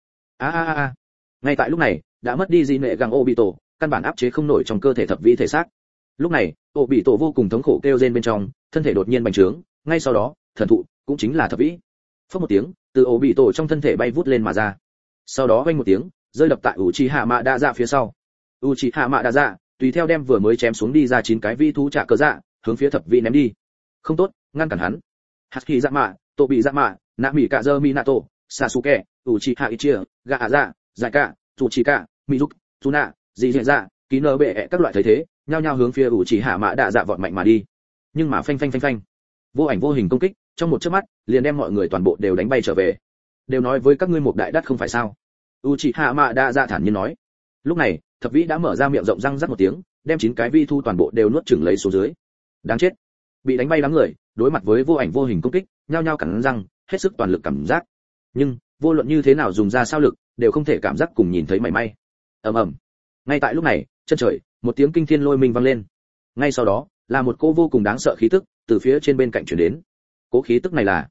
Ngay tại lúc này, đã mất đi dị nệ gẳng Obito, căn bản áp chế không nổi trong cơ thể thập vĩ thể xác. Lúc này, Obito vô cùng thống khổ kêu rên bên trong, thân thể đột nhiên bành trướng, ngay sau đó, thần thụ cũng chính là thập vĩ. Phất một tiếng, từ Obito trong thân thể bay vút lên mà ra. Sau đó vang một tiếng, rơi đập tại Uchiha Mạ Đạ Dạ phía sau. Uchiha Mạ Đạ Dạ tùy theo đem vừa mới chém xuống đi ra 9 cái vi thú trả cờ dạ, hướng phía thập vĩ ném đi. Không tốt, ngăn cản hắn. Haki-Zama, Tobi-Zama, Namikaze Minato, Sasuke, Uchiha Itachi, Gaara, Zaika, Tsuchika, Mizuki, Tsuna, Jigenza, Kinobe các loại thấy thế, nhao nhao hướng phía Uchiha Mạ Đạ Dạ vọt mạnh mà đi. Nhưng mà phanh, vô ảnh vô hình công kích, trong một chớp mắt, liền đem mọi người toàn bộ đều đánh bay trở về. Đều nói với các ngươi một đại đắt không phải sao? Uchiha Mạ Đạ Dạ thản nhiên nói. Lúc này, thập vĩ đã mở ra miệng rộng răng rắc một tiếng, đem 9 cái vi thu toàn bộ đều nuốt chửng lấy xuống dưới. Đáng chết. Bị đánh bay đám người, đối mặt với vô ảnh vô hình công kích, nhao nhao cắn răng, hết sức toàn lực cảm giác. Nhưng, vô luận như thế nào dùng ra sao lực, đều không thể cảm giác cùng nhìn thấy mảy may. Ầm ầm. Ngay tại lúc này, chân trời, một tiếng kinh thiên lôi minh vang lên. Ngay sau đó, là một cô vô cùng đáng sợ khí tức từ phía trên bên cạnh truyền đến. Cố khí tức này là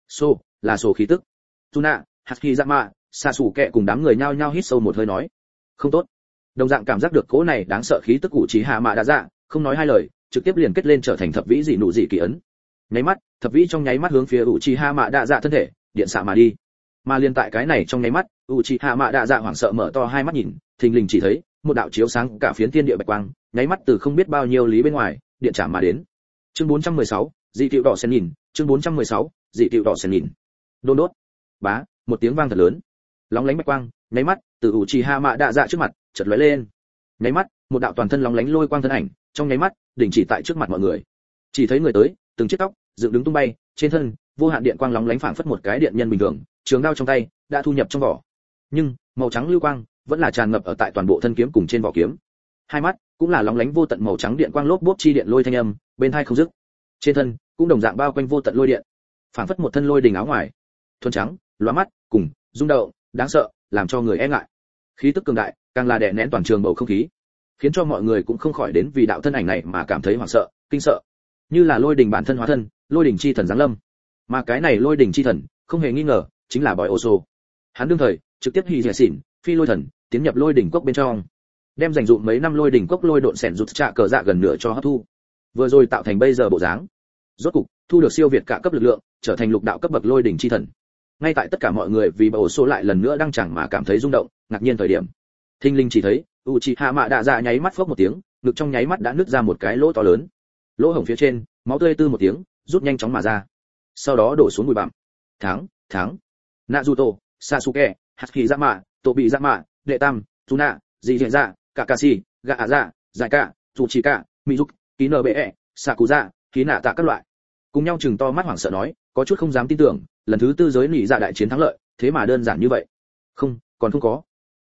sô khí tức. Tsuna, Haki-Zama, Sasuke cùng đám người nhao nhao hít sâu một hơi nói, không tốt. Đồng dạng cảm giác được cỗ này đáng sợ khí tức Uchiha Mạ Đạ Dạ, không nói hai lời, trực tiếp liền kết lên trở thành thập vĩ dị nụ dị kỳ ấn. Nháy mắt, thập vĩ trong nháy mắt hướng phía Uchiha Mạ Đạ Dạ thân thể điện xạ mà đi. Mà liền tại cái này trong nháy mắt, Uchiha Mạ Đạ Dạ hoảng sợ mở to hai mắt nhìn, thình lình chỉ thấy một đạo chiếu sáng cả phiến thiên địa bạch quang, nháy mắt từ không biết bao nhiêu lý bên ngoài, điện chạm mà đến. Chương 416, dị cựu đỏ sen nhìn, chương 416, dị cựu đỏ sen nhìn. Đôn đốt. Bá, một tiếng vang thật lớn. Lóng lánh bạch quang, nháy mắt từ Uchiha Mạ Đạ Dạ trước mặt chợt lóe lên. Nháy mắt, một đạo toàn thân lóng lánh lôi quang thân ảnh, trong nháy mắt đình chỉ tại trước mặt mọi người. Chỉ thấy người tới, từng chiếc tóc dựng đứng tung bay, trên thân vô hạn điện quang lóng lánh phảng phất một cái điện nhân bình thường, trường đao trong tay đã thu nhập trong vỏ. Nhưng màu trắng lưu quang vẫn là tràn ngập ở tại toàn bộ thân kiếm cùng trên vỏ kiếm. Hai mắt cũng là lóng lánh vô tận màu trắng điện quang lốp bốp chi điện lôi thanh âm, bên tai không dứt. Trên thân cũng đồng dạng bao quanh vô tận lôi điện, phảng phất một thân lôi đình áo ngoài, thuần trắng, lóa mắt, cùng rung động, đáng sợ, làm cho người e ngại. Khí tức cường đại, càng là đè nén toàn trường bầu không khí, khiến cho mọi người cũng không khỏi đến vì đạo thân ảnh này mà cảm thấy hoảng sợ, kinh sợ. Như là lôi đình bản thân hóa thân, lôi đình chi thần giáng lâm. Mà cái này lôi đình chi thần, không hề nghi ngờ, chính là Bòi Oso. Hắn đương thời trực tiếp hỉ rẻ xỉn, phi lôi thần, tiến nhập lôi đỉnh cốc bên trong, đem dành dụm mấy năm lôi đỉnh cốc lôi độn sẻn rụt trạ cờ dạ gần nửa cho hấp thu. Vừa rồi tạo thành bây giờ bộ dáng. Rốt cục, thu được siêu việt cả cấp lực lượng, trở thành lục đạo cấp bậc lôi đỉnh chi thần. Ngay tại tất cả mọi người vì Bòi Oso lại lần nữa đang chẳng mà cảm thấy rung động, ngạc nhiên thời điểm. Thinh linh chỉ thấy, Uchiha Mạ Đạ Dạ nháy mắt phốc một tiếng, ngực trong nháy mắt đã nứt ra một cái lỗ to lớn. Lỗ hổng phía trên, máu tươi tư một tiếng, rút nhanh chóng mà ra. Sau đó đổ xuống bụi bặm. Thắng. Naruto, Sasuke, Haki-Zama, Tobi-Zama, Đệ Tam, Tsuna, Jigenza, Kakashi, Gaara, Zaika, Tsuchika, Mizuki, Kinobe, Sakuza, Hinata các loại. Cùng nhau chừng to mắt hoảng sợ nói, có chút không dám tin tưởng, lần thứ tư giới nỉ dạ đại chiến thắng lợi, thế mà đơn giản như vậy. Không, còn không có.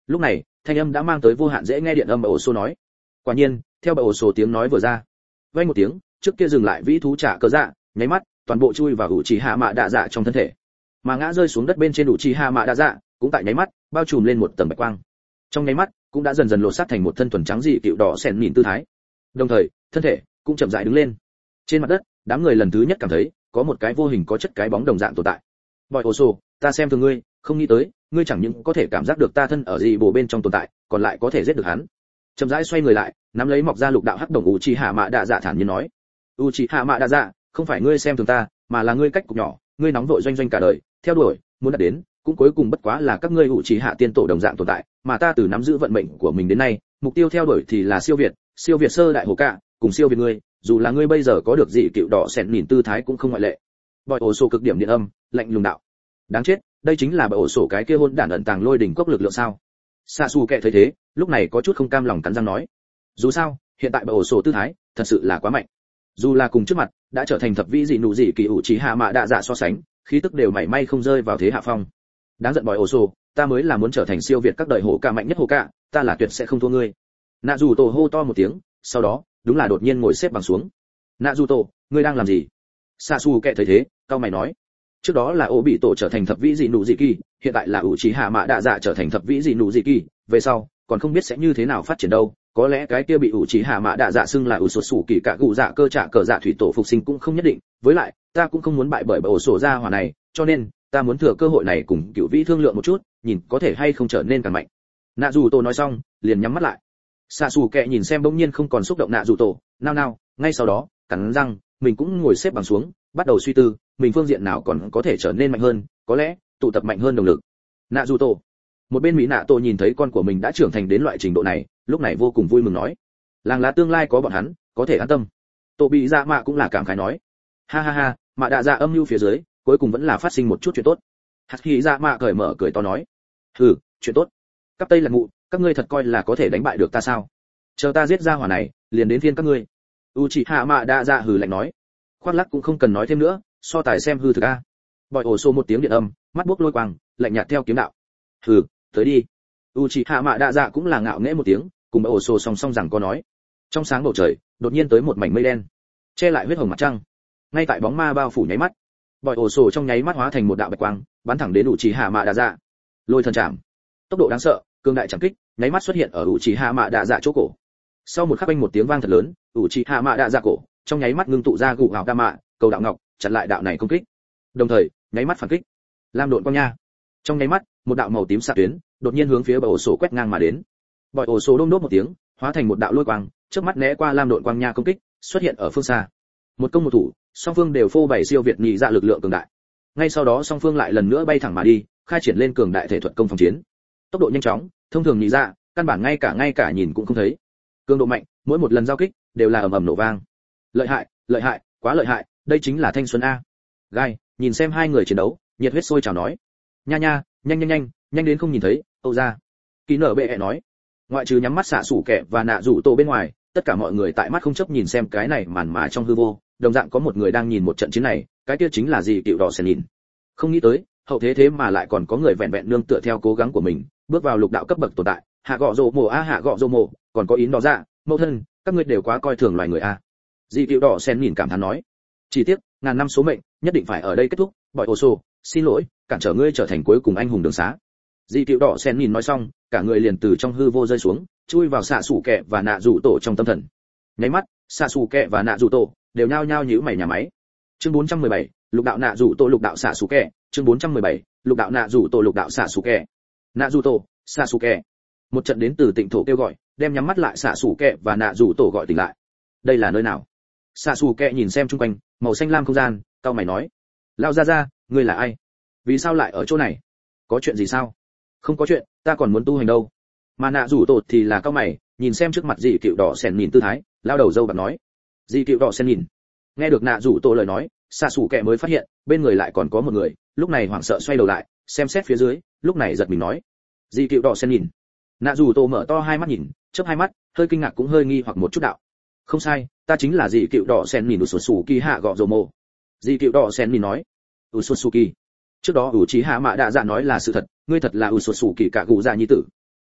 Lúc này thanh âm đã mang tới vô hạn dễ nghe điện âm bà ổ sổ nói. Quả nhiên theo bà ổ sổ tiếng nói vừa ra, vang một tiếng, trước kia dừng lại vĩ thú trả cờ dạ, nháy mắt toàn bộ chui vào ủ trì hạ mạ đạ dạ trong thân thể, mà ngã rơi xuống đất bên trên ủ trì hạ mạ đạ dạ cũng tại nháy mắt bao trùm lên một tầng bạch quang, trong nháy mắt cũng đã dần dần lột xác thành một thân thuần trắng dị cựu đỏ sèn nhìn tư thái, đồng thời thân thể cũng chậm rãi đứng lên. Trên mặt đất đám người lần thứ nhất cảm thấy có một cái vô hình có chất cái bóng đồng dạng tồn tại. Bòi ổ sổ, ta xem thường ngươi, không nghĩ tới ngươi chẳng những có thể cảm giác được ta thân ở dị bộ bên trong tồn tại, còn lại có thể giết được hắn. Chậm rãi xoay người lại, nắm lấy mọc ra lục đạo hắc đồng Uchiha Mạ Đạ Dạ thản nhiên nói. Uchiha Mạ Đạ Dạ, không phải ngươi xem thường ta, mà là ngươi cách cục nhỏ, ngươi nóng vội doanh doanh cả đời, theo đuổi, muốn đạt đến, cũng cuối cùng bất quá là các ngươi Uchiha tiên tổ đồng dạng tồn tại, mà ta từ nắm giữ vận mệnh của mình đến nay, mục tiêu theo đuổi thì là siêu việt sơ đại hồ cạ, cùng siêu việt ngươi, dù là ngươi bây giờ có được dị cựu đỏ sẹn nhìn tư thái cũng không ngoại lệ. Bòi ổ sổ cực điểm điện âm, lạnh lùng đạo. Đáng chết, đây chính là bòi ổ sổ cái kia hôn đản ẩn tàng lôi đỉnh cốc lực lượng sao? Sasuke thấy thế, lúc này có chút không cam lòng cắn răng nói. Dù sao, hiện tại bòi ổ sổ tư thái, thật sự là quá mạnh. Dù là cùng trước mặt, đã trở thành thập vĩ dị nụ dị kỳ Uchiha Mạ Đạ Dạ so sánh, khí tức đều mảy may không rơi vào thế hạ phong. Đáng giận bòi ổ sổ, ta mới là muốn trở thành siêu việt các đời hổ ca mạnh nhất hổ ca, ta là tuyệt sẽ không thua ngươi. Nạ dù tổ hô to một tiếng, sau đó đúng là đột nhiên ngồi xếp bằng xuống. Nạ dù tổ, ngươi đang làm gì? Sasuke thấy thế, cao mày nói. Trước đó là ô bị tổ trở thành thập vĩ dị nụ dị kỳ, hiện tại là Uchiha Mạ Đạ Dạ trở thành thập vĩ dị nụ dị kỳ, về sau còn không biết sẽ như thế nào phát triển đâu. Có lẽ cái kia bị Uchiha Mạ Đạ Dạ xưng là Usotsuki cả cụ dạ cơ trả cờ dạ thủy tổ phục sinh cũng không nhất định, với lại ta cũng không muốn bại bởi ổ sổ ra hỏa này, cho nên ta muốn thừa cơ hội này cùng cựu vĩ thương lượng một chút, nhìn có thể hay không trở nên càng mạnh. Nạ dù tổ nói xong liền nhắm mắt lại. Sasuke nhìn xem bỗng nhiên không còn xúc động Nạ dù tổ, nao ngay sau đó cắn răng mình cũng ngồi xếp bằng xuống, bắt đầu suy tư mình phương diện nào còn có thể trở nên mạnh hơn, có lẽ tụ tập mạnh hơn động lực. Nạ dù tổ, một bên mỹ nạ tổ nhìn thấy con của mình đã trưởng thành đến loại trình độ này, lúc này vô cùng vui mừng nói, làng lá tương lai có bọn hắn có thể an tâm. Tổ bị dạ mạ cũng là cảm khái nói, ha ha ha, Mạ Đạ Dạ âm mưu phía dưới cuối cùng vẫn là phát sinh một chút chuyện tốt. Hạt khí dạ mạ cởi mở cười to nói, hừ, chuyện tốt. Các tây lạc ngụ, các ngươi thật coi là có thể đánh bại được ta sao? Chờ ta giết ra hỏa này, liền đến phiên các ngươi. Uchiha Mạ Đạ Dạ hừ lạnh nói, khoác lác cũng không cần nói thêm nữa, so tài xem hư thực a. Bòi ổ xô một tiếng điện âm, mắt buốc lôi quang, lạnh nhạt theo kiếm đạo. Hừ, tới đi. Uchiha Mạ Đạ Dạ cũng là ngạo nghễ một tiếng, cùng bòi ổ xô song song rằng có nói. Trong sáng bầu trời, đột nhiên tới một mảnh mây đen, che lại huyết hồng mặt trăng. Ngay tại bóng ma bao phủ nháy mắt, bòi ổ xô trong nháy mắt hóa thành một đạo bạch quang, bắn thẳng đến Uchiha Mạ Đạ Dạ. Lôi thần chạm, tốc độ đáng sợ, cương đại chẳng kích, nháy mắt xuất hiện ở Uchiha Mạ Đạ Dạ chỗ cổ. Sau một khắc anh một tiếng vang thật lớn, Uchiha Mạ Đạ Dạ cổ trong nháy mắt ngưng tụ ra gù hào đa mạ, cầu đạo ngọc, chặn lại đạo này công kích. Đồng thời, nháy mắt phản kích. Lam độn quang nha. Trong nháy mắt, một đạo màu tím xạ tuyến đột nhiên hướng phía bòi ổ xô quét ngang mà đến. Bòi ổ xô đôm đốt một tiếng, hóa thành một đạo lôi quang, trước mắt né qua lam độn quang nha công kích, xuất hiện ở phương xa. Một công một thủ, song phương đều phô bày siêu việt nhị dạ lực lượng cường đại. Ngay sau đó song phương lại lần nữa bay thẳng mà đi, khai triển lên cường đại thể thuật công phòng chiến. Tốc độ nhanh chóng, thông thường nhị dạ căn bản ngay cả nhìn cũng không thấy. Cường độ mạnh, mỗi một lần giao kích đều là ầm ầm nổ vang. Lợi hại, quá lợi hại, đây chính là thanh xuân a. Gai, nhìn xem hai người chiến đấu, nhiệt huyết sôi trào nói. Nha, nhanh đến không nhìn thấy, Âu ra. Kỳ nở bệ nói. Ngoại trừ nhắm mắt xạ sủ kẻ và nạ rủ tổ bên ngoài, tất cả mọi người tại mắt không chấp nhìn xem cái này màn mà trong hư vô, đồng dạng có một người đang nhìn một trận chiến này, cái kia chính là gì Cựu Đỏ Sen nhìn. Không nghĩ tới, hậu thế mà lại còn có người vẹn vẹn nương tựa theo cố gắng của mình, bước vào lục đạo cấp bậc tồn tại. Hạ gọ rồ mồ hạ gọ rồ mồ, còn có ý đó ra, mẫu thân, các ngươi đều quá coi thường loài người a. Dị Cựu Đỏ Sen nhìn cảm thán nói. Chỉ tiếc, ngàn năm số mệnh, nhất định phải ở đây kết thúc, bòi ổ xô, xin lỗi, cản trở ngươi trở thành cuối cùng anh hùng đường xá. Dị Cựu Đỏ Sen nhìn nói xong, cả người liền từ trong hư vô rơi xuống, chui vào xạ sủ kẹ và nạ rủ tổ trong tâm thần. Nháy mắt, xạ sủ kẹ và nạ rủ tổ đều nhao nhao nhíu mày nhà máy. Chương 417, lục đạo nạ rủ tổ lục đạo xạ sủ kẹ, chương 417, lục đạo nạ rủ tổ lục đạo xạ sủ kẹ. Nạ rủ tổ, xạ sủ kẹ. Một trận đến từ Tịnh thổ kêu gọi, đem nhắm mắt lại xạ sủ kẹ và nạ rủ tổ gọi tỉnh lại. Đây là nơi nào? Xạ sủ kẹ nhìn xem xung quanh, màu xanh lam không gian, cao mày nói. Lao ra, ngươi là ai? Vì sao lại ở chỗ này? Có chuyện gì sao? Không có chuyện, ta còn muốn tu hành đâu. Mà nạ rủ tổ thì là cao mày, nhìn xem trước mặt Dị Cựu Đỏ Sen nhìn tư thái, lao đầu dâu bạc nói. Dị Cựu Đỏ Sen nhìn. Nghe được nạ rủ tổ lời nói, xạ sủ kẹ mới phát hiện bên người lại còn có một người, lúc này hoảng sợ xoay đầu lại, xem xét phía dưới, lúc này giật mình nói. Dị Cựu Đỏ Sen nhìn. Nạ rủ tổ mở to hai mắt nhìn, chớp hai mắt, hơi kinh ngạc cũng hơi nghi hoặc một chút đạo. Không sai, ta chính là Dị Cựu Đỏ Sen nhìn Usotsuki hạ gọ rồ mồ. Dị Cựu Đỏ Sen nhìn nói. Usotsuki. Trước đó Uchiha Mạ Đạ Dạ nói là sự thật, ngươi thật là Usotsuki cả gù dạ nhi tử.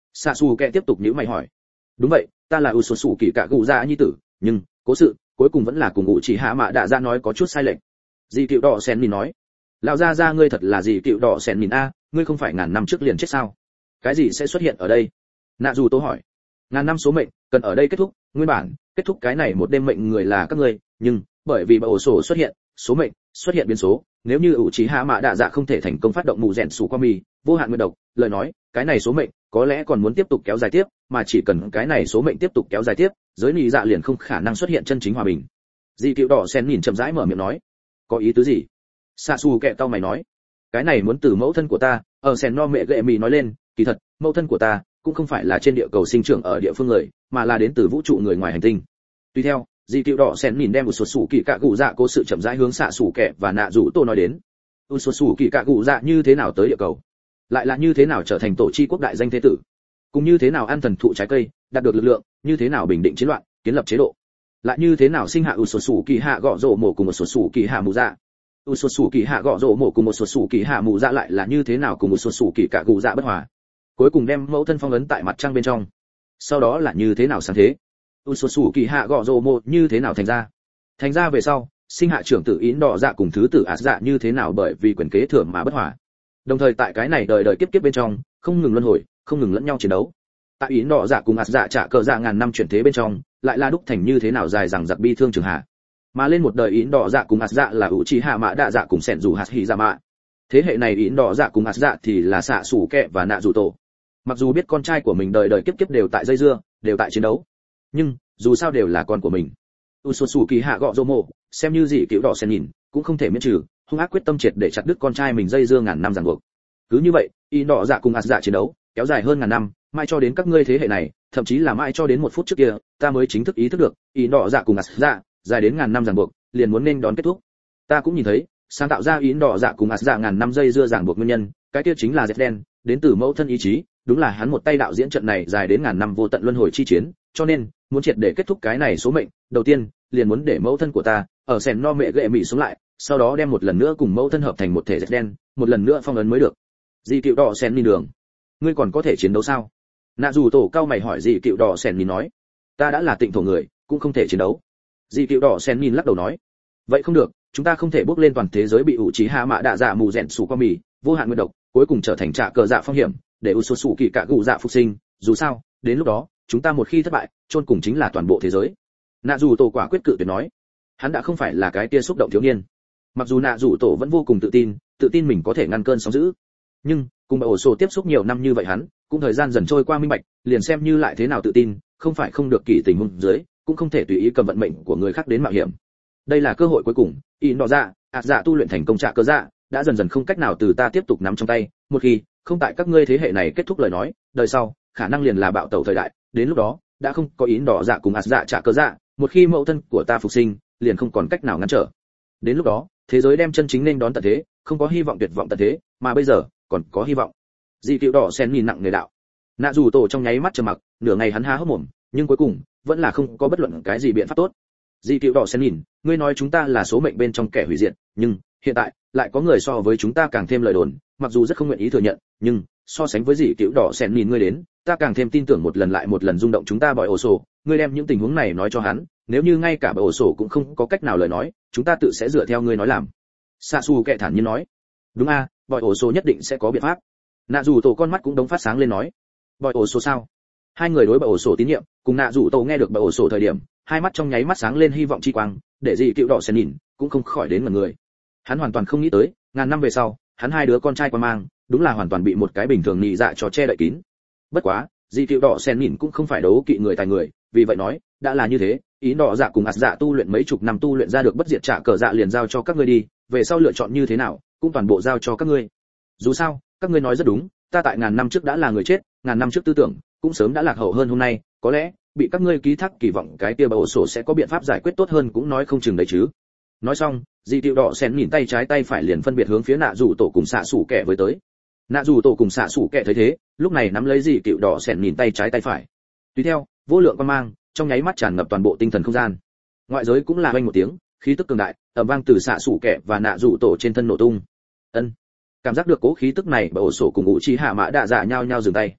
Xạ xù kẹ tiếp tục nhíu mày hỏi. Đúng vậy, ta là sổ sủ kỳ cạ cụ dạ nhi tử, nhưng cố sự cuối cùng vẫn là cùng ngụ chỉ hạ mạ đạ dạ nói có chút sai lệch. Dì cựu đỏ sen nhìn nói, lão gia gia ngươi thật là dì cựu đỏ sen nhìn a, ngươi không phải ngàn năm trước liền chết sao? Cái gì sẽ xuất hiện ở đây? Nạ dù tô hỏi. Ngàn năm số mệnh cần ở đây kết thúc, nguyên bản kết thúc cái này một đêm mệnh người là các ngươi, nhưng bởi vì bạo sổ xuất hiện, số mệnh xuất hiện biến số, nếu như ủ trí hạ mạ đạ dạ không thể thành công phát động mù rèn sủ qua mì vô hạn nguyên độc, lời nói cái này số mệnh có lẽ còn muốn tiếp tục kéo dài tiếp, mà chỉ cần cái này số mệnh tiếp tục kéo dài tiếp, giới nị dạ liền không khả năng xuất hiện chân chính hòa bình. Dì cựu đỏ sen nhìn chậm rãi mở miệng nói, có ý tứ gì? Sa su kẹ cau mày nói, cái này muốn từ mẫu thân của ta. Ở sen no mẹ gệ mì nói lên, kỳ thật mẫu thân của ta cũng không phải là trên địa cầu sinh trưởng ở địa phương người, mà là đến từ vũ trụ người ngoài hành tinh. Tuy theo, dì cựu đỏ sen nhìn đem một số sủ kỳ cạ cụ dạ cố sự chậm rãi hướng xạ sủ kẹ và nạ rủ tô nói đến. Số sủ kỳ cạ cụ dạ như thế nào tới địa cầu, lại là như thế nào trở thành tổ chi quốc đại danh thế tử, cũng như thế nào ăn thần thụ trái cây đạt được lực lượng, như thế nào bình định chiến loạn kiến lập chế độ, lại như thế nào sinh hạ số sủ kỳ hạ gọ rổ mổ cùng một số sủ kỳ hạ mù dạ. Số sủ kỳ hạ gọ rổ mổ cùng một số sủ kỳ hạ mù dạ lại là như thế nào cùng một số sủ kỳ cạ cụ dạ bất hòa, cuối cùng đem mẫu thân phong ấn tại mặt trăng bên trong, sau đó là như thế nào sáng thế. Số sủ kỳ hạ gọ rổ mổ như thế nào thành ra về sau sinh hạ trưởng tử Yến Đỏ Dạ cùng thứ tử Át Dạ như thế nào bởi vì quyền kế thừa mà bất hòa. Đồng thời tại cái này đời đời kiếp kiếp bên trong, không ngừng luân hồi, không ngừng lẫn nhau chiến đấu. Tại Yến Đỏ Dạ cùng Át Dạ trả cờ dạ ngàn năm chuyển thế bên trong, lại là đúc thành như thế nào dài dằng dặc bi thương trường hạ. Mà lên một đời Yến Đỏ Dạ cùng Át Dạ là Uchiha Mạ Đạ Dạ cùng Sẻn Dù Hạt Hỉ Dạ Mạ. Thế hệ này Yến Đỏ Dạ cùng Át Dạ thì là xạ sủ kẹ và nạ dù tổ. Mặc dù biết con trai của mình đời đời kiếp kiếp đều tại dây dưa, đều tại chiến đấu, nhưng dù sao đều là con của mình. Sủ kỳ hạ gọ rô mộ xem như dị cựu đỏ sen nhìn cũng không thể miễn trừ, hung ác quyết tâm triệt để chặt đứt con trai mình dây dưa ngàn năm ràng buộc. Cứ như vậy y đỏ dạ cùng ạt dạ chiến đấu kéo dài hơn ngàn năm, mai cho đến các ngươi thế hệ này, thậm chí là mai cho đến một phút trước kia, ta mới chính thức ý thức được y đỏ dạ cùng ạt dạ dài đến ngàn năm ràng buộc liền muốn nên đón kết thúc. Ta cũng nhìn thấy sáng tạo ra y đỏ dạ cùng ạt dạ ngàn năm dây dưa ràng buộc nguyên nhân, cái kia chính là dệt đen đến từ mẫu thân ý chí, đúng là hắn một tay đạo diễn trận này dài đến ngàn năm vô tận luân hồi chi chiến, cho nên muốn triệt để kết thúc cái này số mệnh, đầu tiên liền muốn để mẫu thân của ta ở sèn no mẹ gệ mị sống lại, sau đó đem một lần nữa cùng mẫu thân hợp thành một thể dệt đen, một lần nữa phong ấn mới được. Dì cựu đỏ sen nhìn đường, ngươi còn có thể chiến đấu sao? Nạ dù tổ cao mày hỏi. Dì cựu đỏ sen nhìn nói, ta đã là tịnh thổ người, cũng không thể chiến đấu. Dì cựu đỏ sen nhìn lắc đầu nói, vậy không được, chúng ta không thể bước lên toàn thế giới bị ủ trí hạ mạ đạ dạ mù rèn sủ qua mì vô hạn nguyên độc, cuối cùng trở thành trạ cờ dạ phong hiểm, để u số sủ kỳ cạ cụ dạ phục sinh. Dù sao đến lúc đó chúng ta một khi thất bại, chôn cùng chính là toàn bộ thế giới. Nạ dù tổ quả quyết cự tuyệt nói, hắn đã không phải là cái tia xúc động thiếu niên. Mặc dù nạ dù tổ vẫn vô cùng tự tin mình có thể ngăn cơn sóng dữ, nhưng cùng bà ổ sổ tiếp xúc nhiều năm như vậy, hắn cũng thời gian dần trôi qua minh bạch, liền xem như lại thế nào tự tin, không phải không được kỳ tình huống dưới, cũng không thể tùy ý cầm vận mệnh của người khác đến mạo hiểm. Đây là cơ hội cuối cùng, in đỏ dạ, ạt dạ tu luyện thành công trạ cơ dạ, đã dần dần không cách nào từ ta tiếp tục nắm trong tay, một khi không tại các ngươi thế hệ này kết thúc lời nói, đời sau khả năng liền là bạo tẩu thời đại, đến lúc đó đã không có in đỏ dạ cùng ạt dạ trạ cơ dạ, một khi mẫu thân của ta phục sinh, liền không còn cách nào ngăn trở. Đến lúc đó thế giới đem chân chính nên đón tận thế, không có hy vọng tuyệt vọng tận thế, mà bây giờ còn có hy vọng. Dì cựu đỏ sen nhìn nặng nề đạo. Nạ dù tổ trong nháy mắt trầm mặc, nửa ngày hắn há hốc mồm, nhưng cuối cùng vẫn là không có bất luận cái gì biện pháp tốt. Dì cựu đỏ sen nhìn, ngươi nói chúng ta là số mệnh bên trong kẻ hủy diệt, nhưng hiện tại lại có người so với chúng ta càng thêm lời đồn, mặc dù rất không nguyện ý thừa nhận, nhưng so sánh với dì cựu đỏ sen nhìn ngươi đến, ta càng thêm tin tưởng một lần lại một lần rung động chúng ta bỏi ổ sổ. Ngươi đem những tình huống này nói cho hắn, nếu như ngay cả bỏi ổ sổ cũng không có cách nào lời nói, chúng ta tự sẽ dựa theo ngươi nói làm. Sa su kệ thản nhiên nói, đúng a, bỏi ổ sổ nhất định sẽ có biện pháp. Nạ dù tổ con mắt cũng đống phát sáng lên nói, bỏi ổ sổ sao? Hai người đối bỏi ổ sổ tín nhiệm, cùng nạ dù tổ nghe được bỏi ổ sổ thời điểm, hai mắt trong nháy mắt sáng lên hy vọng chi quang, để dì cựu đỏ sen nhìn cũng không khỏi đến ngẩn người. Hắn hoàn toàn không nghĩ tới, ngàn năm về sau, hắn hai đứa con trai quan mang, đúng là hoàn toàn bị một cái bình thường nhị dạ cho che đậy kín. Bất quá dì cựu đỏ sen nhìn cũng không phải đấu kỵ người tài người, vì vậy nói, đã là như thế, ý đỏ dạ cùng ạt dạ tu luyện mấy chục năm tu luyện ra được bất diệt trả cờ dạ liền giao cho các ngươi đi, về sau lựa chọn như thế nào cũng toàn bộ giao cho các ngươi. Dù sao các ngươi nói rất đúng, ta tại ngàn năm trước đã là người chết, ngàn năm trước tư tưởng cũng sớm đã lạc hậu hơn hôm nay, có lẽ bị các ngươi ký thác kỳ vọng cái kia bầu sổ sẽ có biện pháp giải quyết tốt hơn cũng nói không chừng đấy chứ. Nói xong dì cựu đỏ sen nhìn tay trái tay phải liền phân biệt hướng phía nạ rủ tổ cùng xạ sủ kẻ với tới. Nạ rủ tổ cùng xạ sủ kẻ thấy thế, lúc này nắm lấy dì cựu đỏ sen nhìn tay trái tay phải, tùy theo vô lượng quan mang trong nháy mắt tràn ngập toàn bộ tinh thần không gian. Ngoại giới cũng là oanh một tiếng, khí tức cường đại ầm vang từ xạ sủ kẻ và nạ rủ tổ trên thân nổ tung. Ân, cảm giác được cố khí tức này, bà ổ sổ cùng ngũ chi hạ mã đạ dạ nhau nhau dừng tay.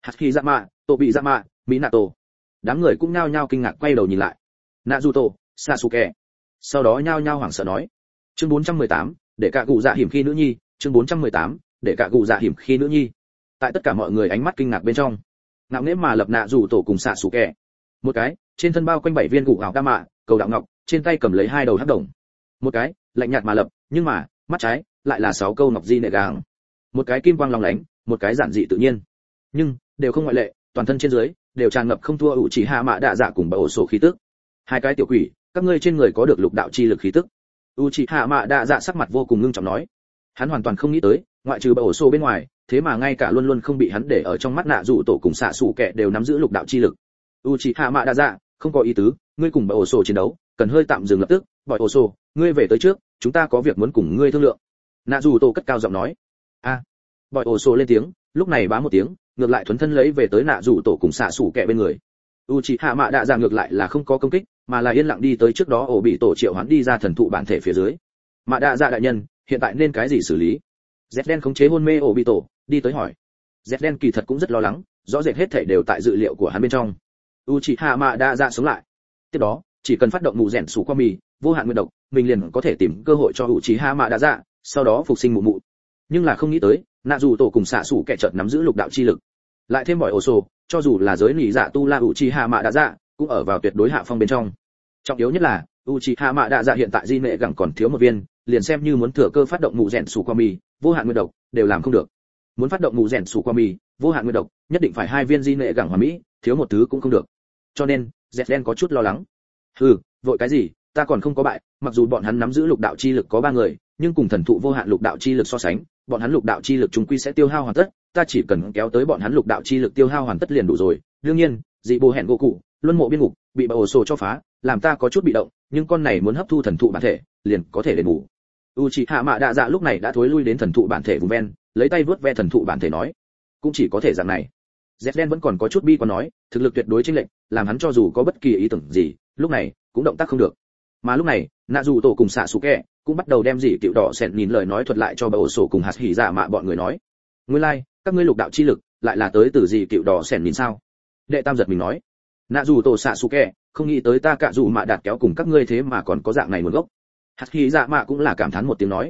Hashirama, Tô bị Zama, Minato. Đám người cũng nhao nhao kinh ngạc quay đầu nhìn lại. Naruto, Sasuke. Sau đó nhao nhao hoảng sợ nói. Chương 418, để cả cụ dạ hiểm khi nữ nhi, chương 418, để cả cụ dạ hiểm khi nữ nhi. Tại tất cả mọi người ánh mắt kinh ngạc bên trong, ngạo nghễ mà lập Naruto cùng Sasuke. Một cái, trên thân bao quanh 7 viên gụ ảo đa mạ, cầu đạo ngọc, trên tay cầm lấy 2 đầu hắc đồng. Một cái, lạnh nhạt mà lập, nhưng mà, mắt trái lại là 6 câu ngọc di nệ gàng. Một cái kim quang long lánh, một cái giản dị tự nhiên. Nhưng, đều không ngoại lệ, toàn thân trên dưới đều tràn ngập không thua Uchiha Mạ Đạ Dạ cùng Bảo Sổ khí tức. Hai cái tiểu quỷ, các ngươi trên người có được lục đạo chi lực khí tức. Uchiha Mạ Đạ Dạ sắc mặt vô cùng ngưng trọng nói. Hắn hoàn toàn không nghĩ tới, ngoại trừ Bảo Sổ bên ngoài, thế mà ngay cả luôn luôn không bị hắn để ở trong mắt nạ dụ tổ cùng xạ sủ kẻ đều nắm giữ lục đạo chi lực. Uchiha Mạ Đạ Dạ, không có ý tứ, ngươi cùng Bảo Sổ chiến đấu, cần hơi tạm dừng lập tức. Bảo Sổ, ngươi về tới trước, chúng ta có việc muốn cùng ngươi thương lượng. Nạ dụ tổ cất cao giọng nói. A. Bảo Sổ lên tiếng, lúc này bá một tiếng, ngược lại thuấn thân lấy về tới nạ rủ tổ cùng xạ sủ kẹ bên người. Uchiha Mạ Đạ Dạ ngược lại là không có công kích, mà là yên lặng đi tới trước đó ổ bị tổ triệu hoán đi ra thần thụ bản thể phía dưới. Mạ Đạ Dạ đại nhân, hiện tại nên cái gì xử lý? Zden khống chế hôn mê ổ bị tổ, đi tới hỏi. Zden kỳ thật cũng rất lo lắng, rõ rệt hết thảy đều tại dự liệu của hắn bên trong. Uchiha Mạ Đạ Dạ sống lại. Tiếp đó, chỉ cần phát động mù rèn sủ qua mì, vô hạn nguyên độc, mình liền có thể tìm cơ hội cho Uchiha Mạ Đạ Dạ, sau đó phục sinh mụ mụ. Nhưng là không nghĩ tới, nạ dù tổ cùng xạ sủ kẻ chợt nắm giữ lục đạo chi lực, lại thêm bỏi ổ sổ, cho dù là giới nỉ dạ tu la Uchiha Mạ Đạ Dạ cũng ở vào tuyệt đối hạ phong bên trong. Trọng yếu nhất là Uchiha Mạ Đạ Dạ hiện tại di nệ gẳng còn thiếu một viên, liền xem như muốn thừa cơ phát động mù rèn sủ qua mì, vô hạn nguyên độc đều làm không được. Muốn phát động mù rèn sủ qua mì, vô hạn nguyên độc nhất định phải 2 viên di nệ gẳng hoàn mỹ, thiếu một thứ cũng không được. Cho nên Zden có chút lo lắng. Vội cái gì, ta còn không có bại, mặc dù bọn hắn nắm giữ lục đạo chi lực có 3 người, nhưng cùng thần thụ vô hạn lục đạo chi lực so sánh, bọn hắn lục đạo chi lực chúng quy sẽ tiêu hao hoàn tất, ta chỉ cần kéo tới bọn hắn lục đạo chi lực tiêu hao hoàn tất liền đủ rồi. Đương nhiên, dị bồ hẹn gỗ cụ, luân mộ biên ngục, bị bạo sổ cho phá, làm ta có chút bị động, nhưng con này muốn hấp thu thần thụ bản thể, liền có thể đền bù. Uchiha Mạ Đạ Dạ lúc này đã thối lui đến thần thụ bản thể vùng ven, lấy tay vớt ve thần thụ bản thể nói, cũng chỉ có thể dạng này. Zden vẫn còn có chút bi quan nói, thực lực tuyệt đối chênh lệch, làm hắn cho dù có bất kỳ ý tưởng gì, lúc này cũng động tác không được. Mà lúc này, nạ dù tổ cùng xạ sủ kẹ cũng bắt đầu đem gì tiểu đỏ xẹn nhìn lời nói thuật lại cho bạo sổ cùng hạt hỉ dạ mạ bọn người nói. Nguyên lai, các ngươi lục đạo chi lực lại là tới từ gì tiểu đỏ xẹn nhìn sao? Đệ tam giật mình nói. Nạ dù tổ xạ sủ kẹ, không nghĩ tới ta cả dù mạ đạt kéo cùng các ngươi thế mà còn có dạng này nguồn gốc. Hạt hỉ dạ mạ cũng là cảm thán một tiếng nói.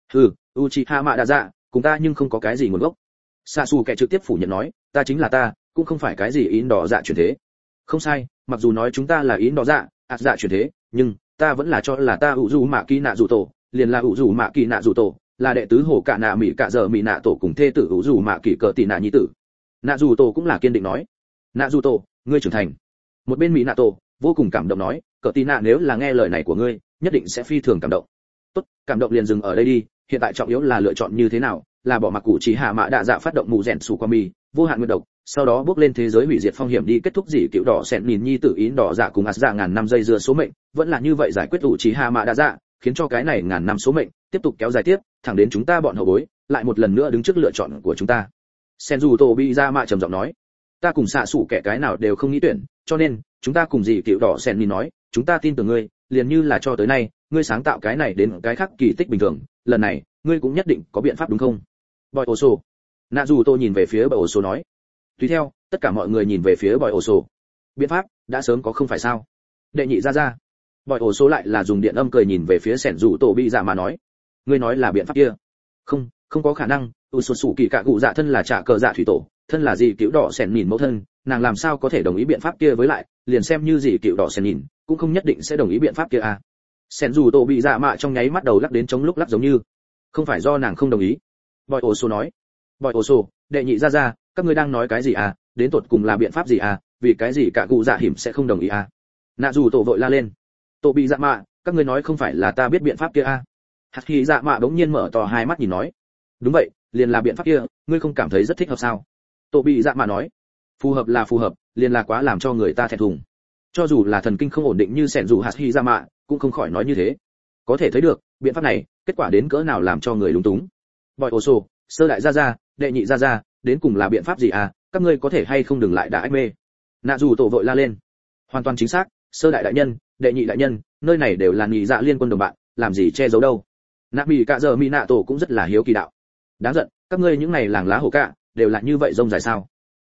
Uchiha Mạ Đạ Dạ, cùng ta nhưng không có cái gì nguồn gốc. Xạ sủ kẹ trực tiếp phủ nhận nói, ta chính là ta, cũng không phải cái gì ý đỏ dạ chuyển thế. Không sai, mặc dù nói chúng ta là ý đỏ dạ, dạ chuyển thế, nhưng ta vẫn là cho là ta ủ dù mạ kỳ nạ dù tổ, liền là ủ dù mạ kỳ nạ dù tổ, là đệ tứ hổ cả nạ mỹ cả giờ mỹ nạ tổ cùng thê tử ủ dù mạ kỳ cờ tỷ nạ nhi tử. Nạ dù tổ cũng là kiên định nói, nạ dù tổ, ngươi trưởng thành. Một bên mỹ nạ tổ vô cùng cảm động nói, cờ tỷ nạ nếu là nghe lời này của ngươi, nhất định sẽ phi thường cảm động. Tốt, cảm động liền dừng ở đây đi, hiện tại trọng yếu là lựa chọn như thế nào, là bỏ mặc cụ chỉ hạ mạ đạ dạ phát động mù rèn sủ qua mì, vô hạn nguyên độc, sau đó bước lên thế giới hủy diệt phong hiểm đi kết thúc gì cựu đỏ xẹn nhìn nhi tử ín đỏ dạ cùng ạt dạ ngàn năm dây dưa số mệnh, vẫn là như vậy giải quyết ủ chỉ hạ mạ đạ dạ, khiến cho cái này ngàn năm số mệnh tiếp tục kéo dài tiếp, thẳng đến chúng ta bọn hậu bối lại một lần nữa đứng trước lựa chọn của chúng ta. Senju Tobi ra mạ trầm giọng nói, ta cùng xạ sủ kẻ cái nào đều không nghĩ tuyển, cho nên chúng ta cùng gì cựu đỏ xẹn nhìn nói, chúng ta tin tưởng ngươi, liền như là cho tới nay ngươi sáng tạo cái này đến cái khác kỳ tích bình thường, lần này ngươi cũng nhất định có biện pháp đúng không? Boy Oso. Nạ dù tôi nhìn về phía Boy Oso nói. Tùy theo, tất cả mọi người nhìn về phía Boy Oso. Biện pháp đã sớm có không phải sao? Đệ nhị ra. Boy Oso lại là dùng điện âm cười nhìn về phía Sẻn Dụ Tổ Bị Dạ mà nói. Ngươi nói là biện pháp kia? Không, không có khả năng. Usosu kỳ cạ cụ dạ thân là trả cờ dạ thủy tổ, thân là gì cựu đỏ Sẻn nhìn mẫu thân, nàng làm sao có thể đồng ý biện pháp kia với lại, liền xem như gì cựu đỏ Sẻn nhìn, cũng không nhất định sẽ đồng ý biện pháp kia à? Sẻn Dụ Tổ Bị Dạ mạ trong nháy mắt đầu lắc đến chống lúc lắc giống như, không phải do nàng không đồng ý. Boy Oso nói. Boy Oso, đệ nhị ra, các ngươi đang nói cái gì à? Đến tột cùng là biện pháp gì à? Vì cái gì cả cụ dạ hiểm sẽ không đồng ý à? Nạ dù tổ vội la lên. Tổ bị dạ mạ, các ngươi nói không phải là ta biết biện pháp kia à? Hạt khi dạ mạ bỗng nhiên mở to hai mắt nhìn nói. Đúng vậy, liền là biện pháp kia, ngươi không cảm thấy rất thích hợp sao? Tổ bị dạ mạ nói. Phù hợp là phù hợp, liền là quá làm cho người ta thẹn thùng. Cho dù là thần kinh không ổn định như sẻn dù hạt khi dạ mạ, cũng không khỏi nói như thế. Có thể thấy được, biện pháp này, kết quả đến cỡ nào làm cho người lúng túng. Boy Oso, sơ đại ra, đệ nhị ra, đến cùng là biện pháp gì à? Các ngươi có thể hay không đừng lại đã ách mê. Nạ dù tổ vội la lên. Hoàn toàn chính xác, sơ đại đại nhân, đệ nhị đại nhân, nơi này đều là nhị dạ liên quân đồng bạn, làm gì che giấu đâu. Nạ mỹ cả giờ mỹ nạ tổ cũng rất là hiếu kỳ đạo. Đáng giận, các ngươi những này làng lá hổ cạ, đều là như vậy rông dài sao?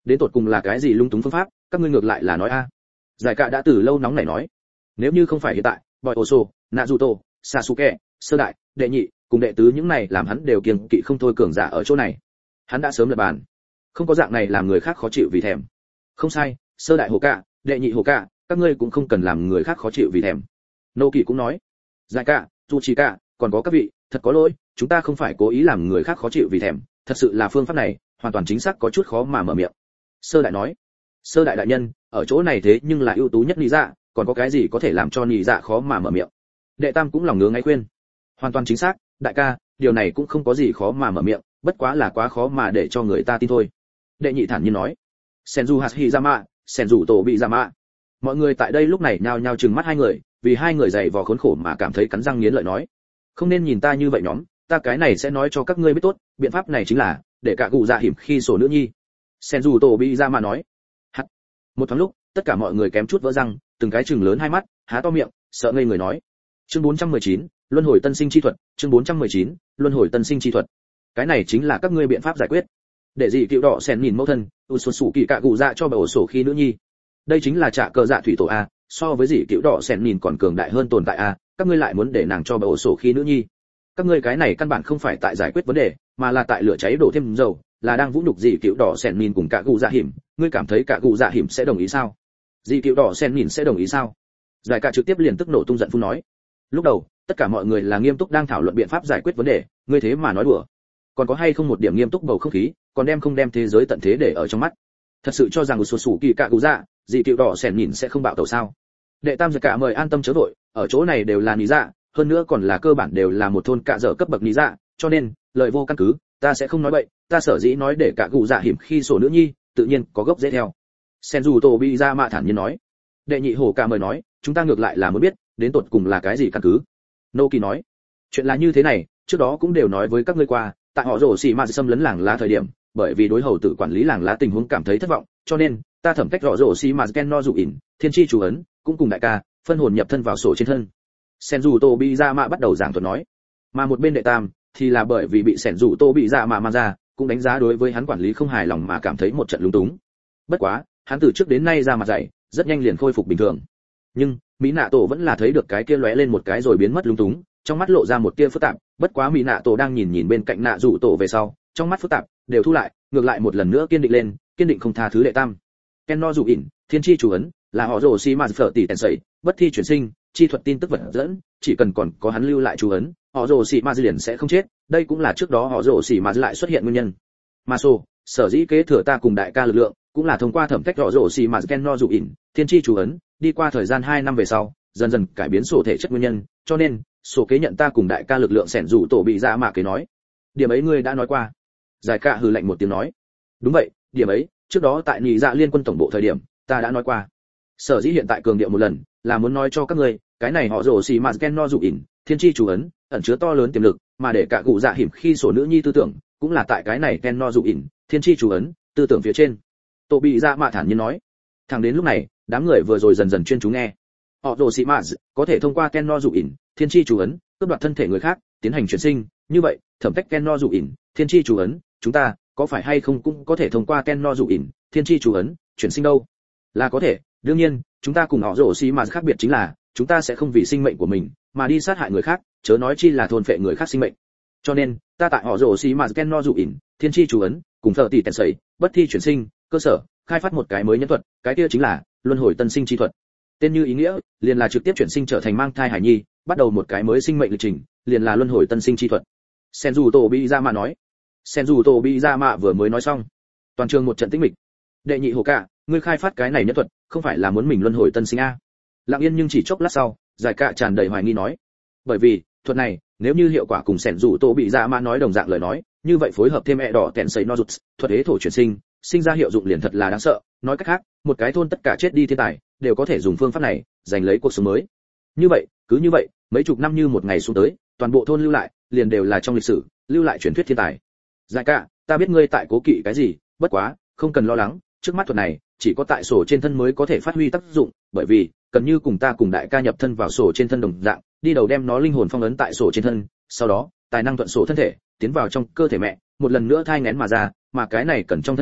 Đến tột cùng là cái gì lung túng phương pháp, các ngươi ngược lại là nói a. Giải cả đã từ lâu nóng nảy nói. Nếu như không phải hiện tại, Boy Oso, Naruto, Sasuke, sơ đại, đệ nhị, cùng đệ tứ những này làm hắn đều kiêng kỵ không thôi cường giả ở chỗ này. Hắn đã sớm lật bàn. Không có dạng này làm người khác khó chịu vì thèm. Không sai, sơ đại Hồ Cạ, đệ nhị Hồ Cạ, các ngươi cũng không cần làm người khác khó chịu vì thèm. Nô Kỳ cũng nói. Giải cả, Tsuchika, còn có các vị, thật có lỗi, chúng ta không phải cố ý làm người khác khó chịu vì thèm, thật sự là phương pháp này, hoàn toàn chính xác có chút khó mà mở miệng. Sơ đại nói. Sơ đại đại nhân, ở chỗ này thế nhưng là ưu tú nhất lý dạ, còn có cái gì có thể làm cho nhị dạ khó mà mở miệng. Đệ tam cũng lòng ngứa ngáy khuyên. Hoàn toàn chính xác, đại ca, điều này cũng không có gì khó mà mở miệng, bất quá là quá khó mà để cho người ta tin thôi. Đệ nhị thản nhiên nói. Senju Hashirama, Senju Tobirama. Mọi người tại đây lúc này nhao nhao trừng mắt hai người, vì hai người dày vò khốn khổ mà cảm thấy cắn răng nghiến lợi nói. Không nên nhìn ta như vậy nhóm, ta cái này sẽ nói cho các ngươi biết tốt, biện pháp này chính là để cả cụ dạ hiểm khi sổ nữ nhi. Senju Tobirama nói. Hắt. Một thoáng lúc, tất cả mọi người kém chút vỡ răng, từng cái trừng lớn hai mắt, há to miệng, sợ ngây người nói. Chương 419, luân hồi tân sinh chi thuật, chương 419, luân hồi tân sinh chi thuật. Cái này chính là các ngươi biện pháp giải quyết. Để gì cựu đỏ sen nhìn mẫu thân, Ususu kỳ cạ cụ dạ cho bà ổ sổ khi nữ nhi. Đây chính là trả cờ dạ thủy tổ a, so với gì cựu đỏ sen nhìn còn cường đại hơn tồn tại a, các ngươi lại muốn để nàng cho bà ổ sổ khi nữ nhi. Các ngươi cái này căn bản không phải tại giải quyết vấn đề, mà là tại lửa cháy đổ thêm dầu, là đang vũ nhục gì cựu đỏ sen nhìn cùng cạ cụ dạ hiểm, ngươi cảm thấy cạ cụ dạ hiểm sẽ đồng ý sao? Gì cựu đỏ sen nhìn sẽ đồng ý sao? Giải cả trực tiếp liền tức nổ tung giận phun nói. Lúc đầu, tất cả mọi người là nghiêm túc đang thảo luận biện pháp giải quyết vấn đề, ngươi thế mà nói đùa. Còn có hay không một điểm nghiêm túc bầu không khí, còn đem không đem thế giới tận thế để ở trong mắt. Thật sự cho rằng Ususu kỳ cạ cụ dạ, gì cựu đỏ sen nhìn sẽ không bạo tẩu sao? Đệ tam Giải cả mời an tâm chớ vội, ở chỗ này đều là lý dạ, hơn nữa còn là cơ bản đều là một thôn cạ dở cấp bậc lý dạ, cho nên lời vô căn cứ, ta sẽ không nói bậy, ta sở dĩ nói để cả cụ dạ hiểm khi sổ nữ nhi, tự nhiên có gốc dễ theo. Senju Tobirama thản nhiên nói. Đệ nhị Hổ Cạ mời nói, chúng ta ngược lại là muốn biết, đến tột cùng là cái gì căn cứ. Noki nói, chuyện là như thế này, trước đó cũng đều nói với các ngươi qua, tại họ rổ xì mà xâm lấn làng lá thời điểm, bởi vì đối hầu tự quản lý làng lá tình huống cảm thấy thất vọng, cho nên ta thẩm cách họ rổ xì mà Ken no dụ ỉn, thiên chi chủ ấn, cũng cùng đại ca phân hồn nhập thân vào sổ trên thân. Senju Tobirama bắt đầu giảng thuật nói, mà một bên đệ tam thì là bởi vì bị Senju Tobirama mang ra, cũng đánh giá đối với hắn quản lý không hài lòng mà cảm thấy một trận lúng túng. Bất quá, hắn từ trước đến nay ra mặt dày, rất nhanh liền khôi phục bình thường. Nhưng mỹ nạ tổ vẫn là thấy được cái kia lóe lên một cái rồi biến mất lúng túng, trong mắt lộ ra một tia phức tạp. Bất quá mỹ nạ tổ đang nhìn nhìn bên cạnh nạ rủ tổ về sau, trong mắt phức tạp đều thu lại, ngược lại một lần nữa kiên định lên, kiên định không tha thứ đệ tam. Ken no dụ ỉn, thiên chi chủ ấn, là họ rồ xi mà phở tỷ tèn sẩy, bất thi chuyển sinh, chi thuật tin tức vật dẫn, chỉ cần còn có hắn lưu lại chú ấn, họ rồ xi mà liền sẽ không chết. Đây cũng là trước đó họ rồ xi mà lại xuất hiện nguyên nhân. Mà sở dĩ kế thừa ta cùng đại ca lực lượng, cũng là thông qua thẩm cách rõ rổ xì mà Ken no dụ ỉn, thiên chi chủ ấn, đi qua thời gian 2 năm về sau, dần dần cải biến sổ thể chất nguyên nhân, cho nên sổ kế nhận ta cùng đại ca lực lượng xẻn rủ tổ bị dạ mà kế nói. Điểm ấy ngươi đã nói qua. Giải cả hừ lạnh một tiếng nói. Đúng vậy, điểm ấy, trước đó tại nhị dạ liên quân tổng bộ thời điểm, ta đã nói qua. Sở dĩ hiện tại cường điệu một lần, là muốn nói cho các ngươi, cái này họ rổ xì mà Ken no dụ ỉn, thiên chi chủ ấn, ẩn chứa to lớn tiềm lực, mà để cả cụ dạ hiểm khi sổ nữ nhi tư tưởng, cũng là tại cái này Ken no dụ ỉn, thiên chi chủ ấn, tư tưởng phía trên. Tổ bị dạ mạ thản nhiên nói. Thẳng đến lúc này, đám người vừa rồi dần dần chuyên chú nghe. Họ rồ xì mạ có thể thông qua Ken no dụ ỉn, thiên chi chủ ấn, cướp đoạt thân thể người khác, tiến hành chuyển sinh, như vậy, thẩm cách Ken no dụ ỉn, thiên chi chủ ấn, chúng ta có phải hay không cũng có thể thông qua Ken no dụ ỉn, thiên chi chủ ấn, chuyển sinh đâu? Là có thể, đương nhiên, chúng ta cùng họ rồ xì mạ khác biệt chính là, chúng ta sẽ không vì sinh mệnh của mình mà đi sát hại người khác, chớ nói chi là thôn phệ người khác sinh mệnh. Cho nên, ta tại họ rồ xì mạ Ken no dụ ỉn, thiên chi chủ ấn, cùng thợ tỷ tèn sẩy, bất thi chuyển sinh, cơ sở khai phát một cái mới nhân thuật, cái kia chính là luân hồi tân sinh chi thuật. Tên như ý nghĩa, liền là trực tiếp chuyển sinh trở thành mang thai hải nhi, bắt đầu một cái mới sinh mệnh lịch trình, liền là luân hồi tân sinh chi thuật. Senju Tobirama nói. Senju Tobirama vừa mới nói xong, toàn trường một trận tĩnh mịch. Đệ nhị Hồ Cạ, ngươi khai phát cái này nhân thuật, không phải là muốn mình luân hồi tân sinh a? Lặng yên nhưng chỉ chốc lát sau, Giải Cạ tràn đầy hoài nghi nói. Bởi vì, thuật này, nếu như hiệu quả cùng Senju Tobirama nói đồng dạng lời nói, như vậy phối hợp thêm mẹ đỏ tèn sấy no rụt, thuật hế thổ chuyển sinh, sinh ra hiệu dụng liền thật là đáng sợ. Nói cách khác, một cái thôn tất cả chết đi thiên tài đều có thể dùng phương pháp này giành lấy cuộc sống mới. Như vậy, cứ như vậy, mấy chục năm như một ngày xuống tới, toàn bộ thôn lưu lại liền đều là trong lịch sử lưu lại truyền thuyết thiên tài. Giải Cạ, ta biết ngươi tại cố kỵ cái gì, bất quá không cần lo lắng, trước mắt thuật này chỉ có tại sổ trên thân mới có thể phát huy tác dụng, bởi vì cần như cùng ta cùng đại ca nhập thân vào sổ trên thân đồng dạng, đi đầu đem nó linh hồn phong ấn tại sổ trên thân, sau đó tài năng thuận sổ thân thể tiến vào trong cơ thể mẹ, một lần nữa thai nghén mà ra, mà cái này cần trong thân thể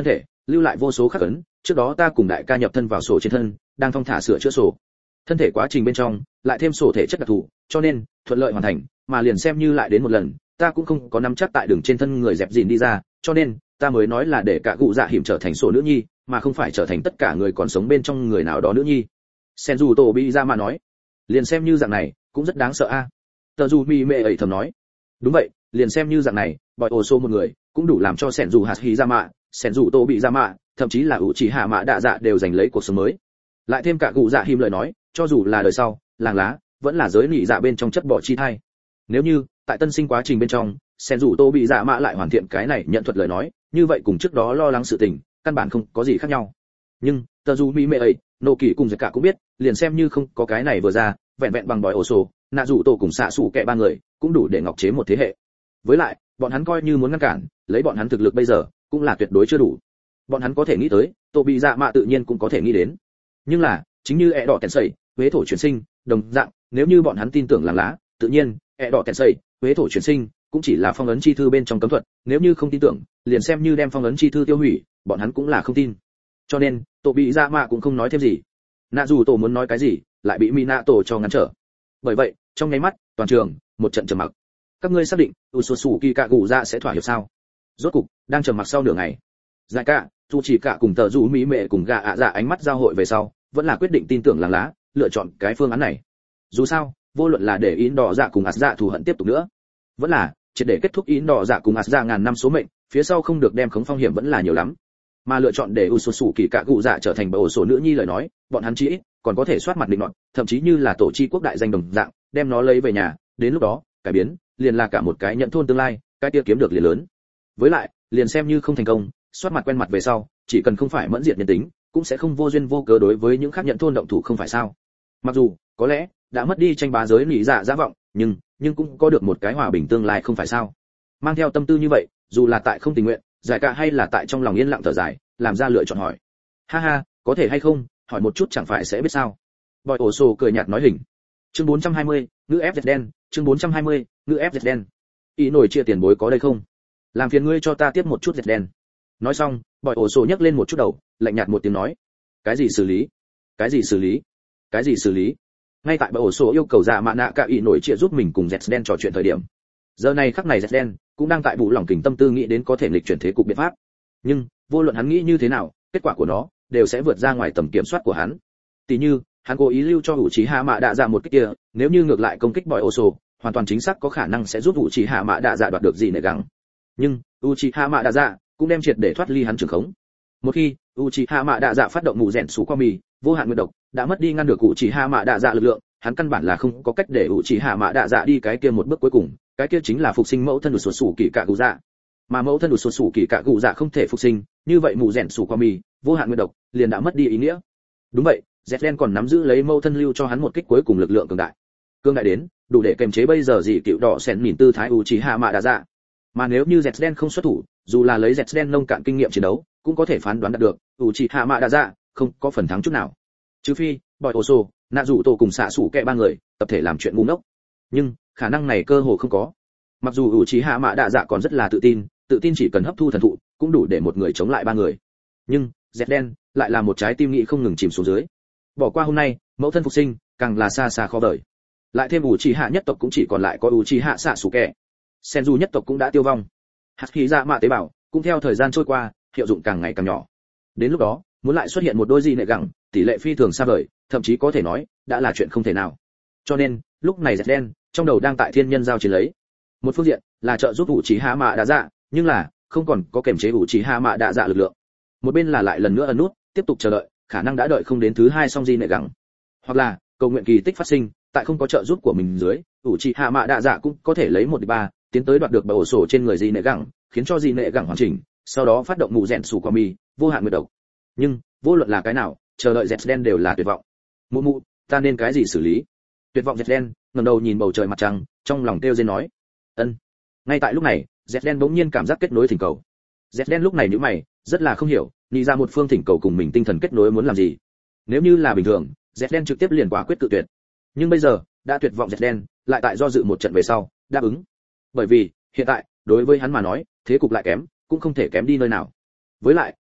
lưu lại vô số khắc ấn, trước đó ta cùng đại ca nhập thân vào sổ trên thân, đang thong thả sửa chữa sổ. Thân thể quá trình bên trong, lại thêm sổ thể chất đặc thù, cho nên thuận lợi hoàn thành, mà liền xem như lại đến một lần, ta cũng không có nắm chắc tại đường trên thân người dẹp dìn đi ra, cho nên ta mới nói là để cả cụ dạ hiểm trở thành sổ nữ nhi, mà không phải trở thành tất cả người còn sống bên trong người nào đó nữ nhi. Senju Tobizama nói, liền xem như dạng này, cũng rất đáng sợ a. Tờ dù mi mẹ ấy thầm nói, đúng vậy, liền xem như dạng này, bòi ổ xô một người, cũng đủ làm cho Senju Hashirama, Senju Tobizama, thậm chí là Uchiha Mạ Đạ Dạ đều giành lấy cuộc sống mới. Lại thêm cả cụ dạ hiểm lời nói, cho dù là đời sau, làng lá, vẫn là giới nị dạ bên trong chất bỏ chi thai. Nếu như tại tân sinh quá trình bên trong, Senju Tobizama lại hoàn thiện cái này nhận thuật lời nói, như vậy cùng trước đó lo lắng sự tình, căn bản không có gì khác nhau. Nhưng tờ dù mỹ mẹ ấy, nô kỳ cùng giặc cả cũng biết, liền xem như không có cái này vừa ra, vẹn vẹn bằng bòi ổ sổ, nạ dù tổ cùng xạ sủ kẹ ba người, cũng đủ để ngọc chế một thế hệ. Với lại, bọn hắn coi như muốn ngăn cản, lấy bọn hắn thực lực bây giờ, cũng là tuyệt đối chưa đủ. Bọn hắn có thể nghĩ tới, tổ bị dạ mạ tự nhiên cũng có thể nghĩ đến. Nhưng là, chính như ẹ đỏ tèn sẩy, huế thổ chuyển sinh, đồng dạng, nếu như bọn hắn tin tưởng làng lá, tự nhiên, ẹ đỏ tèn sẩy, huế thổ chuyển sinh, cũng chỉ là phong ấn chi thư bên trong cấm thuật, nếu như không tin tưởng, liền xem như đem phong ấn chi thư tiêu hủy, bọn hắn cũng là không tin. Cho nên, tổ bị dạ mạ cũng không nói thêm gì. Nạ dù tổ muốn nói cái gì, lại bị Minato cho ngăn trở. Bởi vậy, trong nháy mắt, toàn trường một trận trầm mặc. Các ngươi xác định Utsutsuki Kaguya sẽ thỏa hiệp sao? Rốt cục, đang trầm mặc sau nửa ngày, Giải cả, dù chỉ cả cùng tờ rủ mỹ mẹ cùng gà ạ dạ ánh mắt giao hội về sau, vẫn là quyết định tin tưởng làng lá, lựa chọn cái phương án này. Dù sao, vô luận là để Ín Đỏ Dạ cùng Ạt Dạ thù hận tiếp tục nữa, vẫn là triệt để kết thúc Ín Đỏ Dạ cùng Ạt Dạ ngàn năm số mệnh, phía sau không được đem khống phong hiểm vẫn là nhiều lắm. Mà lựa chọn để Utsutsuki Kaguya trở thành bầu sổ nữ nhi lời nói, bọn hắn chỉ ít còn có thể soát mặt định nọt, thậm chí như là tổ chi quốc đại danh đồng dạng, đem nó lấy về nhà, đến lúc đó, cải biến, liền là cả một cái nhận thôn tương lai, cái kia kiếm được liền lớn. Với lại, liền xem như không thành công, soát mặt quen mặt về sau, chỉ cần không phải mẫn diệt nhân tính, cũng sẽ không vô duyên vô cớ đối với những khác nhận thôn động thủ không phải sao? Mặc dù, có lẽ đã mất đi tranh bá giới lý dạ giả vọng, nhưng cũng có được một cái hòa bình tương lai không phải sao? Mang theo tâm tư như vậy, dù là tại không tình nguyện, giải cả hay là tại trong lòng yên lặng thở dài, làm ra lựa chọn hỏi. Ha ha, có thể hay không, hỏi một chút chẳng phải sẽ biết sao? Bòi ổ sổ cười nhạt nói hình. Chương 420, ngữ FZ đen, chương 420, ngữ FZ đen. Ý nổi chia tiền bối có đây không? Làm phiền ngươi cho ta tiếp một chút dệt đen. Nói xong, bòi ổ sổ nhấc lên một chút đầu, lạnh nhạt một tiếng nói, cái gì xử lý? Cái gì xử lý? Cái gì xử lý? Ngay tại bòi ổ sổ yêu cầu dạ mạ nạ cả ý nổi chia giúp mình cùng dệt đen trò chuyện thời điểm, giờ này khắc này dệt đen cũng đang tại vụ lòng kình tâm tư nghĩ đến có thể nghịch chuyển thế cục biện pháp. Nhưng vô luận hắn nghĩ như thế nào, kết quả của nó đều sẽ vượt ra ngoài tầm kiểm soát của hắn. Tỷ như, hắn cố ý lưu cho hữu trí hạ mạ đạ dạ một kích kia, nếu như ngược lại công kích bòi ổ sổ, hoàn toàn chính xác có khả năng sẽ giúp hữu trí hạ mạ đạ dạ đoạt được gì nệ gắng. Nhưng Uchiha Mạ Đạ Dạ cũng đem triệt để thoát ly hắn trường khống. Một khi Uchiha Mạ Đạ Dạ phát động mù rèn sủ qua mì, vô hạn nguyệt độc, đã mất đi ngăn được Uchiha Mạ Đạ Dạ lực lượng, hắn căn bản là không có cách để Uchiha Mạ Đạ Dạ đi cái kia một bước cuối cùng, cái kia chính là phục sinh mẫu thân của sủ kỳ cạ cụ dạ. Mà mẫu thân của sủ kỳ cạ cụ dạ không thể phục sinh, như vậy mù rèn sủ qua mì, vô hạn nguyệt độc, liền đã mất đi ý nghĩa. Đúng vậy, Zetlen còn nắm giữ lấy mẫu thân lưu cho hắn một kích cuối cùng lực lượng cường đại. Cường đại đến, đủ để kềm chế bây giờ gì cựu đỏ xẻn nhìn tư thái Uchiha Mạ Đạ Dạ. Mà nếu như Zetlen không xuất thủ, dù là lấy Zetlen nông cạn kinh nghiệm chiến đấu, cũng có thể phán đoán được, Uchiha Mạ Đạ Dạ không có phần thắng chút nào. Trừ phi, Bòi Ổ Sổ, Nạ Dụ Tổ cùng xạ sủ kẹ ba người tập thể làm chuyện ngu ngốc. Nhưng khả năng này cơ hồ không có. Mặc dù Uchiha Mạ Đạ Dạ còn rất là tự tin chỉ cần hấp thu thần thụ, cũng đủ để một người chống lại ba người. Nhưng Zetlen lại là một trái tim nghĩ không ngừng chìm xuống dưới. Bỏ qua hôm nay, mẫu thân phục sinh, càng là xa xa khó vời. Lại thêm Uchiha nhất tộc cũng chỉ còn lại có Uchiha xạ sủ kẹ. Senju nhất tộc cũng đã tiêu vong. Hạt khí dạ mạ tế bào cũng theo thời gian trôi qua, hiệu dụng càng ngày càng nhỏ. Đến lúc đó, muốn lại xuất hiện một đôi gì nệ gẳng, tỷ lệ phi thường xa vời, thậm chí có thể nói đã là chuyện không thể nào. Cho nên, lúc này Dệt đen trong đầu đang tại thiên nhân giao chiến lấy. Một phương diện là trợ giúp Uchiha Mạ Đạ Dạ, nhưng là không còn có kềm chế Uchiha Mạ Đạ Dạ lực lượng. Một bên là lại lần nữa ấn nút, tiếp tục chờ đợi, khả năng đã đợi không đến thứ hai xong gì nệ gẳng. Hoặc là cầu nguyện kỳ tích phát sinh, tại không có trợ giúp của mình dưới, Uchiha Mạ Đạ Dạ cũng có thể lấy 1-3 tiến tới đoạt được bờ ổ sổ trên người gì nệ gẳng, khiến cho gì nệ gẳng hoàn chỉnh, sau đó phát động mù rèn sủ qua mì, vô hạn nguyệt độc. Nhưng vô luận là cái nào, chờ đợi Zetlen đều là tuyệt vọng. Mụ, ta nên cái gì xử lý? Tuyệt vọng Zetlen ngẩng đầu nhìn bầu trời mặt trăng, trong lòng kêu rên nói, ân. Ngay tại lúc này, Zetlen bỗng nhiên cảm giác kết nối thỉnh cầu. Zetlen lúc này nhíu mày, rất là không hiểu, nghĩ ra một phương thỉnh cầu cùng mình tinh thần kết nối muốn làm gì. Nếu như là bình thường, Zetlen trực tiếp liền quả quyết cự tuyệt. Nhưng bây giờ, đã tuyệt vọng Zetlen, lại tại do dự một trận về sau, đáp ứng. Bởi vì, hiện tại, đối với hắn mà nói, thế cục lại kém, cũng không thể kém đi nơi nào. Với lại,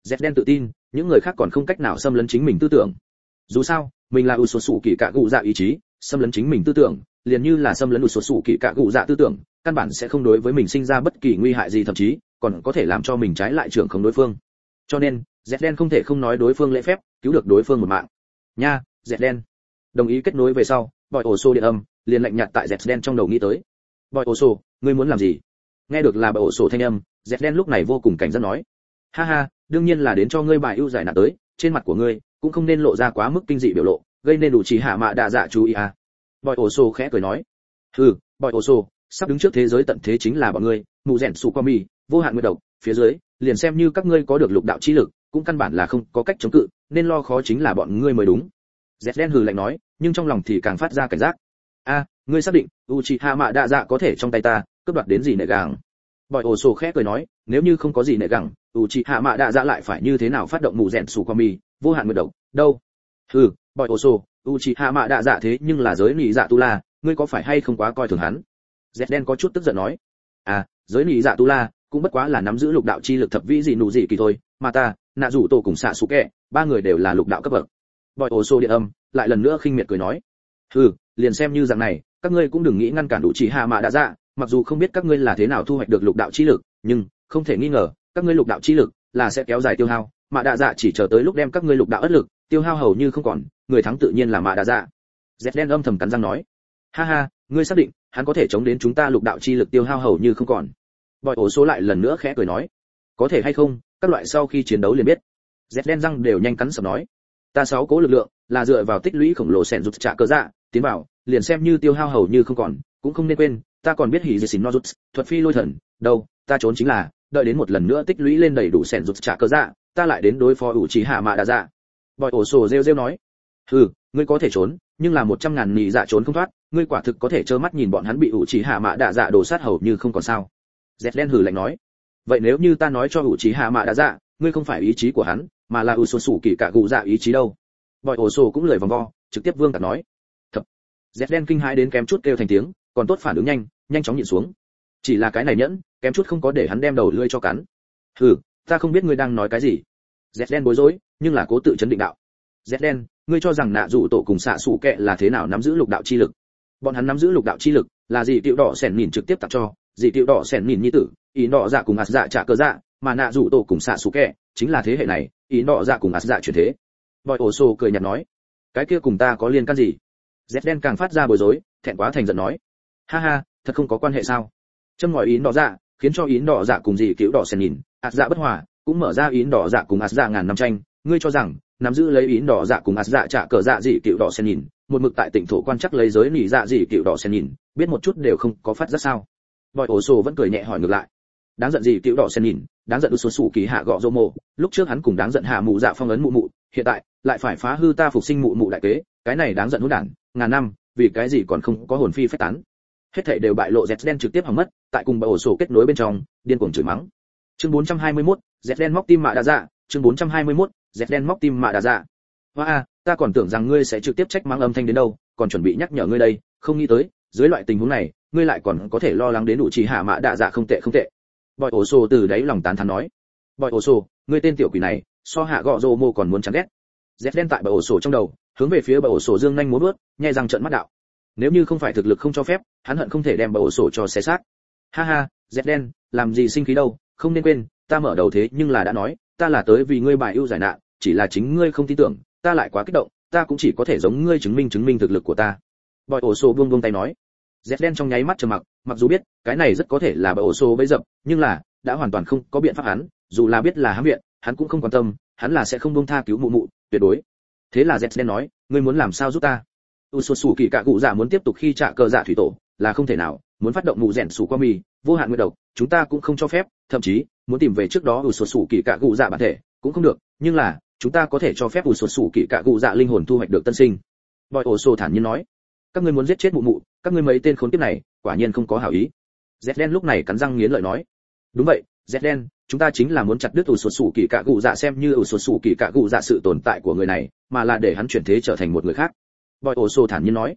Dẹt đen tự tin những người khác còn không cách nào xâm lấn chính mình tư tưởng. Dù sao mình là sủ kỳ cạ cụ dạ ý chí, xâm lấn chính mình tư tưởng liền như là xâm lấn sủ kỳ cạ cụ dạ tư tưởng, căn bản sẽ không đối với mình sinh ra bất kỳ nguy hại gì, thậm chí còn có thể làm cho mình trái lại trưởng không đối phương. Cho nên Dẹt đen không thể không nói đối phương lễ phép, cứu được đối phương một mạng. Nha, Dẹt đen. Đồng ý kết nối về sau, Bỏi ổ sổ điện âm liền lạnh nhạt tại Dẹt đen trong đầu nghĩ tới. Bỏi ổ sổ, ngươi muốn làm gì? Nghe được là Bỏi ổ sổ thanh âm, Dẹt đen lúc này vô cùng cảnh giác nói. Ha ha, đương nhiên là đến cho ngươi bài ưu giải nạn tới, trên mặt của ngươi cũng không nên lộ ra quá mức kinh dị biểu lộ, gây nên đủ trí hạ mạ đa dạ chú ý à. Bỏi ổ sổ khẽ cười nói. Hừ, Bỏi ổ sổ, sắp đứng trước thế giới tận thế chính là bọn ngươi, mù rèn sủ qua mì, vô hạn nguyệt độc, phía dưới liền xem như các ngươi có được lục đạo chi lực cũng căn bản là không có cách chống cự, nên lo khó chính là bọn ngươi mới đúng. Dẹt đen hừ lạnh nói, nhưng trong lòng thì càng phát ra cảnh giác. A, ngươi xác định Uchiha Mạ Đa Dạ có thể trong tay ta cướp đoạt đến gì nệ gàng? Bỏi ổ sổ khẽ cười nói, nếu như không có gì nệ gàng, Uchiha Mạ Đa Dạ lại phải như thế nào phát động mù rèn sủ qua mì, vô hạn nguyệt độc đâu? Hừ, Bỏi ổ sổ, Uchiha Mạ Đa Dạ thế nhưng là giới nị dạ tu la, ngươi có phải hay không quá coi thường hắn? Dẹt đen có chút tức giận nói. À, giới nị dạ tu la cũng bất quá là nắm giữ lục đạo chi lực thập vĩ gì nụ gì kỳ thôi, mà ta, nạ rủ tổ cùng xạ sủ kẹ, ba người đều là lục đạo cấp bậc. Bỏi ổ sổ điện âm lại lần nữa khinh miệt cười nói. Hừ, liền xem như dạng này, các ngươi cũng đừng nghĩ ngăn cản đủ chỉ hạ mạ đã dạ, mặc dù không biết các ngươi là thế nào thu hoạch được lục đạo chi lực, nhưng không thể nghi ngờ, các ngươi lục đạo chi lực là sẽ kéo dài tiêu hao, mạ đa dạ chỉ chờ tới lúc đem các ngươi lục đạo ất lực tiêu hao hầu như không còn, người thắng tự nhiên là mạ đa dạ. Dẹt đen âm thầm cắn răng nói. Ha ha, ngươi xác định hắn có thể chống đến chúng ta lục đạo chi lực tiêu hao hầu như không còn? Bỏi ổ số lại lần nữa khẽ cười nói. Có thể hay không, các loại sau khi chiến đấu liền biết. Dẹt đen răng đều nhanh cắn sập nói. Ta sáu cố lực lượng là dựa vào tích lũy khổng lồ sẻn rụt trả cơ dạ tiến vào, liền xem như tiêu hao hầu như không còn, cũng không nên quên ta còn biết hỉ dì xỉn no rút thuật phi lôi thần đâu, ta trốn chính là đợi đến một lần nữa tích lũy lên đầy đủ sẻn rụt trả cơ dạ, ta lại đến đối phó ủ trí hạ mạ đa dạ. Bỏi ổ sổ rêu rêu nói. Hừ, ngươi có thể trốn, nhưng là 100.000 nị dạ trốn không thoát, ngươi quả thực có thể trơ mắt nhìn bọn hắn bị ủ trí hạ mạ đa dạ đổ sát hầu như không còn sao? Dẹt đen hừ lạnh nói. Vậy nếu như ta nói cho ủ trí hạ mạ đa dạ, ngươi không phải ý chí của hắn, mà là sủ kỳ cả gù dạ ý chí đâu? Bỏi ổ sổ cũng lười vòng vo, trực tiếp vương tạt nói. Thật. Dẹt đen kinh hãi đến kém chút kêu thành tiếng, còn tốt phản ứng nhanh, nhanh chóng nhịn xuống. Chỉ là cái này nhẫn, kém chút không có để hắn đem đầu lưỡi cho cắn. Hừ, ta không biết ngươi đang nói cái gì. Dẹt đen bối rối, nhưng là cố tự chấn định đạo. Dẹt đen, ngươi cho rằng nạ dụ tổ cùng xạ sủ kệ là thế nào nắm giữ lục đạo chi lực? Bọn hắn nắm giữ lục đạo chi lực là gì tiểu đỏ sẻn nhìn trực tiếp tặng cho, gì tiểu đỏ sẻn nhìn nhi tử, ý đỏ dạ cùng ạt dạ trả cơ dạ, mà nạ dụ tổ cùng xạ sủ kệ chính là thế hệ này, ý đỏ dạ cùng ạt dạ chuyển thế. Bỏi ổ sổ cười nhạt nói, cái kia cùng ta có liên can gì? Dẹt đen càng phát ra bối rối, thẹn quá thành giận nói, ha ha, thật không có quan hệ sao? Châm ngòi ý đỏ dạ, khiến cho ý đỏ dạ cùng gì tiểu đỏ sẻn nhìn, ạt dạ bất hòa, cũng mở ra ý đỏ dạ cùng ạt dạ ngàn năm tranh, ngươi cho rằng nắm giữ lấy ý đỏ dạ cùng ạt dạ trả cờ dạ gì tiểu đỏ sẻn nhìn, một mực tại tỉnh thổ quan chắc lấy giới nỉ dạ gì tiểu đỏ sẻn nhìn, biết một chút đều không có phát giác sao? Bỏi ổ sổ vẫn cười nhẹ hỏi ngược lại, đáng giận gì tiểu đỏ sẻn nhìn, đáng giận sủ kỳ hạ gọ rô mồ, lúc trước hắn cùng đáng giận hạ mụ dạ phong ấn mụ mụ, hiện tại lại phải phá hư ta phục sinh mụ mụ đại kế, cái này đáng giận hỗn đản, ngàn năm vì cái gì còn không có hồn phi phách tán? Hết thảy đều bại lộ, Dẹt đen trực tiếp hỏng mất, tại cùng bỏi ổ sổ kết nối bên trong, điên cuồng chửi mắng. Chương 421, Dẹt đen móc tim mạ đa dạ, chương 421, Dẹt đen móc tim mạ đa dạ. Hoa, ta còn tưởng rằng ngươi sẽ trực tiếp trách mắng âm thanh đến đâu, còn chuẩn bị nhắc nhở ngươi đây, không nghĩ tới, dưới loại tình huống này, ngươi lại còn có thể lo lắng đến đủ chỉ hạ mạ đa dạ, không tệ không tệ. Bỏi ổ sổ từ đáy lòng tán thán nói. Bỏi ổ sổ, ngươi tên tiểu quỷ này, so hạ gọ rô mô còn muốn chán ghét. Dẹt đen tại bỏi ổ sổ trong đầu, hướng về phía bỏi ổ sổ dương nhanh múa vớt, nhẹ răng trợn mắt đạo. Nếu như không phải thực lực không cho phép, hắn hận không thể đem bỏi ổ sổ cho xé xác. Ha ha, Dẹt đen, làm gì sinh khí đâu, không nên quên, ta mở đầu thế nhưng là đã nói, ta là tới vì ngươi bài ưu giải nạn, chỉ là chính ngươi không tin tưởng, ta lại quá kích động, ta cũng chỉ có thể giống ngươi chứng minh thực lực của ta. Bỏi ổ sổ buông buông tay nói. Dẹt đen trong nháy mắt trầm mặc, mặc dù biết cái này rất có thể là bỏi ổ sổ bấy dập, nhưng là đã hoàn toàn không có biện pháp hắn, dù là biết là hãm viện, hắn cũng không quan tâm, hắn là sẽ không buông tha cứu mụ mụ, tuyệt đối. Thế là Dẹt đen nói, ngươi muốn làm sao giúp ta? Sủ kỳ cả cụ dạ muốn tiếp tục khi trả cờ dạ thủy tổ, là không thể nào, muốn phát động mù rèn sủ qua mì, vô hạn nguyệt độc, chúng ta cũng không cho phép, thậm chí muốn tìm về trước đó sủ kỳ cả cụ dạ bản thể, cũng không được, nhưng là chúng ta có thể cho phép sủ kỳ cả cụ dạ linh hồn thu hoạch được tân sinh. Bỏi ổ sổ thản nhiên nói, các ngươi muốn giết chết mụ mụ, các ngươi mấy tên khốn kiếp này, quả nhiên không có hảo ý. Dẹt đen lúc này cắn răng nghiến lợi nói, đúng vậy, Dẹt đen, chúng ta chính là muốn chặt đứt sủ kỳ cả cụ dạ xem như sủ kỳ cả cụ dạ sự tồn tại của người này, mà là để hắn chuyển thế trở thành một người khác. Bỏi ổ sổ thản nhiên nói,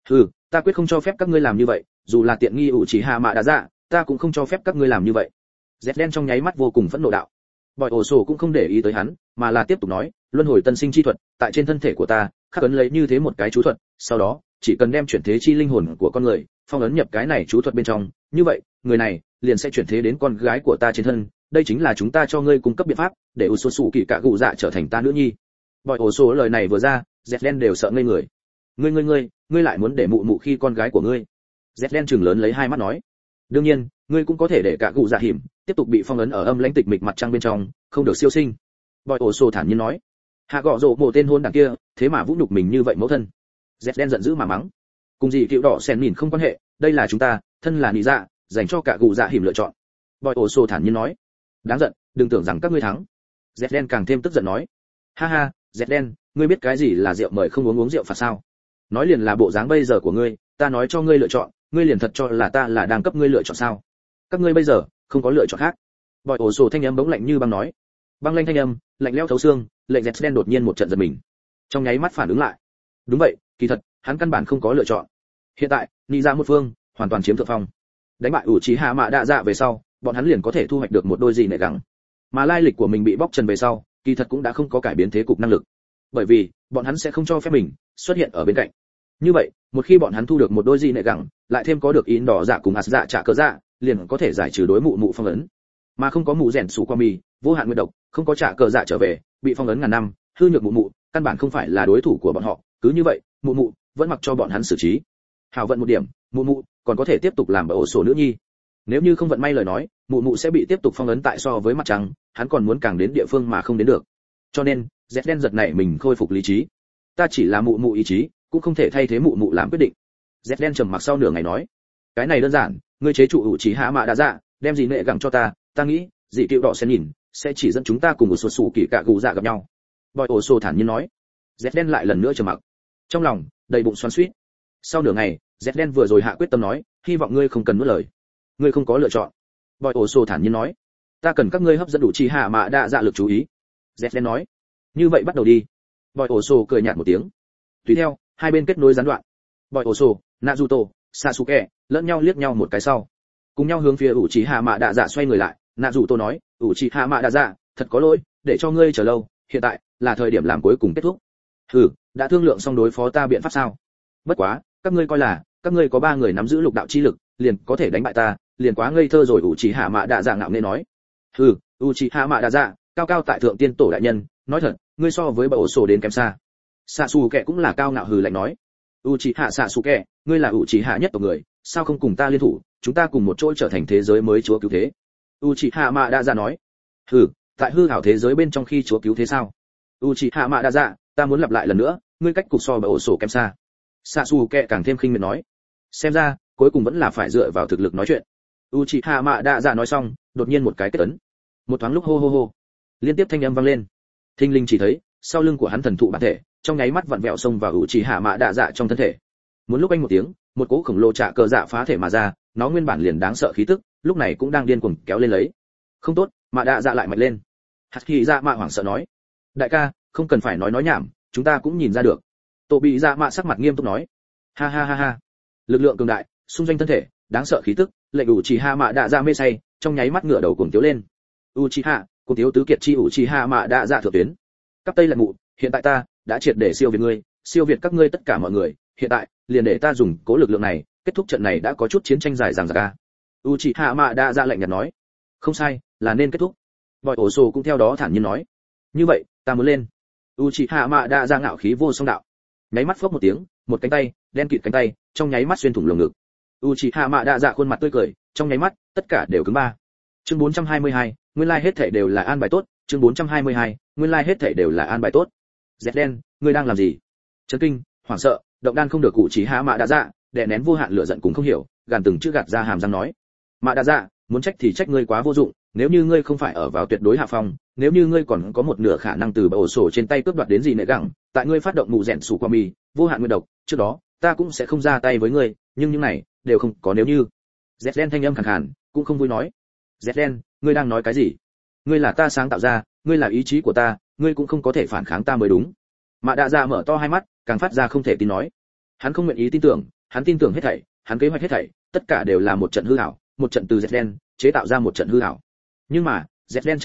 ta quyết không cho phép các ngươi làm như vậy, dù là tiện nghi ủ chỉ hạ mạ đã dạ, ta cũng không cho phép các ngươi làm như vậy. Dẹt đen trong nháy mắt vô cùng phẫn nộ đạo. Bòi ổ sổ cũng không để ý tới hắn, mà là tiếp tục nói, luân hồi tân sinh chi thuật, tại trên thân thể của ta, khắc ấn lấy như thế một cái chú thuật, sau đó, chỉ cần đem chuyển thế chi linh hồn của con người, phong ấn nhập cái này chú thuật bên trong, như vậy, người này liền sẽ chuyển thế đến con gái của ta trên thân, đây chính là chúng ta cho ngươi cung cấp biện pháp, để Usosu kỳ cả gù dạ trở thành ta nữ nhi. Bòi ổ sổ lời này vừa ra, Zden đều sợ ngây người. Ngươi lại muốn để mụ mụ khi con gái của ngươi? Zden trừng lớn lấy hai mắt nói. Đương nhiên, ngươi cũng có thể để cả gù dạ hiểm tiếp tục bị phong ấn ở âm lãnh tịch mịch mặt trăng bên trong, không được siêu sinh. Bòi ổ sổ thản nhiên nói. Hạ gọ rộ bộ tên hôn đảng kia, thế mà vũ nhục mình như vậy mẫu thân. Zden giận dữ mà mắng. Cùng gì cựu đỏ sen nhìn không quan hệ, đây là chúng ta, thân là nị dạ, dành cho cả gù dạ hiểm lựa chọn. Bòi ổ sổ thản nhiên nói. Đáng giận, đừng tưởng rằng các ngươi thắng. Zden càng thêm tức giận nói. Ha ha, Zden, ngươi biết cái gì là rượu mời không uống rượu phạt sao? Nói liền là bộ dáng bây giờ của ngươi, ta nói cho ngươi lựa chọn, ngươi liền thật cho là ta là đang cấp ngươi lựa chọn sao? Các ngươi bây giờ không có lựa chọn khác. Bòi ổ sổ thanh âm bỗng lạnh như băng nói. Băng lanh thanh âm, lạnh lẽo thấu xương, lệnh Zden đột nhiên một trận giật mình. Trong nháy mắt phản ứng lại. Đúng vậy, kỳ thật, hắn căn bản không có lựa chọn. Hiện tại, nị dạ một phương, hoàn toàn chiếm thượng phong. Đánh bại Uchiha Mạ Đa Dạ về sau, bọn hắn liền có thể thu hoạch được một đôi gì nệ gẳng. Mà lai lịch của mình bị bóc trần về sau, kỳ thật cũng đã không có cải biến thế cục năng lực. Bởi vì, bọn hắn sẽ không cho phép mình xuất hiện ở bên cạnh. Như vậy, một khi bọn hắn thu được một đôi gì nệ gẳng, lại thêm có được ín đỏ dạ cùng ạt dạ trả cờ dạ, liền có thể giải trừ đối mụ mụ phong ấn. Mà không có mụ rèn sủ qua mì, vô hạn nguyệt độc, không có trả cờ dạ trở về, bị phong ấn ngàn năm, hư nhược mụ mụ, căn bản không phải là đối thủ của bọn họ. Cứ như vậy, mụ mụ vẫn mặc cho bọn hắn xử trí. Hào vận một điểm, mụ mụ còn có thể tiếp tục làm ổ sổ nữ nhi. Nếu như không vận may lời nói, mụ mụ sẽ bị tiếp tục phong ấn tại so với mặt trăng, hắn còn muốn càng đến địa phương mà không đến được. Cho nên, Zden giật này mình khôi phục lý trí. Ta chỉ là mụ mụ ý chí, cũng không thể thay thế mụ mụ làm quyết định. Zden trầm mặc sau nửa ngày nói, cái này đơn giản, ngươi chế trụ Uchiha Mạ Đa Dạ, đem gì nệ gẳng cho ta nghĩ, dị cựu đỏ sẽ nhìn, sẽ chỉ dẫn chúng ta cùng một số sủ kỳ cả gù dạ gặp nhau. Bòi ổ sổ thản nhiên nói. Zden lại lần nữa trầm mặc, trong lòng đầy bụng xoắn xuýt. Sau nửa ngày, Zden vừa rồi hạ quyết tâm nói, hy vọng ngươi không cần nuốt lời. Ngươi không có lựa chọn. Bòi ổ sổ thản nhiên nói. Ta cần các ngươi hấp dẫn Uchiha Mạ Đa Dạ lực chú ý. Zden nói. Như vậy bắt đầu đi. Bòi ổ sổ cười nhạt một tiếng. Tùy theo, hai bên kết nối gián đoạn. Bòi ổ sổ, Naruto, Sasuke lẫn nhau liếc nhau một cái sau, cùng nhau hướng phía Uchiha Mạ Đa Dạ xoay người lại. Naruto nói, Uchiha Mạ Đa Dạ, thật có lỗi, để cho ngươi chờ lâu, hiện tại là thời điểm làm cuối cùng kết thúc. Đã thương lượng xong đối phó ta biện pháp sao? Bất quá, các ngươi coi là, các ngươi có 3 người nắm giữ lục đạo chi lực, liền có thể đánh bại ta, liền quá ngây thơ rồi. Uchiha Mạ Đa Dạ ngạo nghễ nói. Uchiha Mạ Đa Dạ, cao cao tại thượng tiên tổ đại nhân, nói thật, ngươi so với Bạo Sổ đến kém xa. Sasuke cũng là cao ngạo hừ lạnh nói. Uchiha Sasuke, ngươi là Uchiha nhất tộc người, sao không cùng ta liên thủ, chúng ta cùng một chỗ trở thành thế giới mới chúa cứu thế. Uchiha Mạ Đa Dạ nói. Tại hư ảo thế giới bên trong khi chúa cứu thế sao? Uchiha Mạ Đa Dạ, ta muốn lặp lại lần nữa, ngươi cách cục so Bạo Sổ kém xa. Sasuke càng thêm khinh miệt nói. Xem ra, cuối cùng vẫn là phải dựa vào thực lực nói chuyện. Uchiha Mạ Đa Dạ nói xong, đột nhiên một cái kết ấn. Một thoáng lúc hô hô hô, liên tiếp thanh âm vang lên. Thinh linh chỉ thấy, sau lưng của hắn thần thụ bản thể, trong nháy mắt vặn vẹo xông vào Uchiha Mạ Đa Dạ trong thân thể. Muốn lúc anh một tiếng, một cỗ khổng lồ trả cờ dạ phá thể mà ra, nó nguyên bản liền đáng sợ khí tức, lúc này cũng đang điên cuồng kéo lên lấy. Không tốt, Mạ Đa Dạ lại mạnh lên. Haki Dạ Mạ hoảng sợ nói. Đại ca, không cần phải nói nhảm, chúng ta cũng nhìn ra được. Tổ bị Dạ Mạ sắc mặt nghiêm túc nói. Ha ha ha ha. Lực lượng cường đại, xung doanh thân thể, đáng sợ khí tức, lệnh Uchiha Mạ Đa Dạ mê say, trong nháy mắt ngửa đầu cuồng tiếu lên. Uchiha, cuồng tiếu tứ kiệt chi Uchiha Mạ Đa Dạ thượng tuyến. Cấp Tây Lật Mụ, hiện tại ta đã triệt để siêu việt ngươi, siêu việt các ngươi tất cả mọi người, hiện tại, liền để ta dùng cố lực lượng này, kết thúc trận này đã có chút chiến tranh dài dằng dặc. Uchiha Mạ Đa Dạ lạnh nhạt nói. Không sai, là nên kết thúc. Bòi ổ sổ cũng theo đó thản nhiên nói. Như vậy, ta muốn lên. Uchiha Mạ Đa Dạ ngạo khí vô song đạo. Nháy mắt phốc một tiếng, một cánh tay, đen kịt cánh tay, trong nháy mắt xuyên thủng lồng ngực. Uchiha Mạ Đa Dạ khuôn mặt tươi cười, trong nháy mắt, tất cả đều cứng ba. Chương 422, nguyên lai hết thảy đều là an bài tốt, chương 422, nguyên lai hết thảy đều là an bài tốt. Zden, ngươi đang làm gì? Chấn kinh, hoảng sợ, động đan không được Uchiha Mạ Đa Dạ, đè nén vô hạn lửa giận cũng không hiểu, gàn từng chữ gạt ra hàm răng nói. Mạ Đa Dạ, muốn trách thì trách ngươi quá vô dụng, nếu như ngươi không phải ở vào tuyệt đối hạ phong, nếu như ngươi còn có một nửa khả năng từ Bạo Sổ trên tay cướp đoạt đến gì nệ gẳng, tại ngươi phát động mụ rèn sủ qua mì, vô hạn nguyên độc, trước đó, ta cũng sẽ không ra tay với ngươi, nhưng những này đều không có nếu như. Zden thanh âm khàn khàn, cũng không vui nói. Zden, ngươi đang nói cái gì? Ngươi là ta sáng tạo ra, ngươi là ý chí của ta, ngươi cũng không có thể phản kháng ta mới đúng. Mạ Đa Dạ mở to hai mắt, càng phát ra không thể tin nói. Hắn không nguyện ý tin tưởng, hắn tin tưởng hết thảy, hắn kế hoạch hết thảy, tất cả đều là một trận hư ảo, một trận từ Zden chế tạo ra một trận hư ảo. Nhưng mà, Zden trả lời,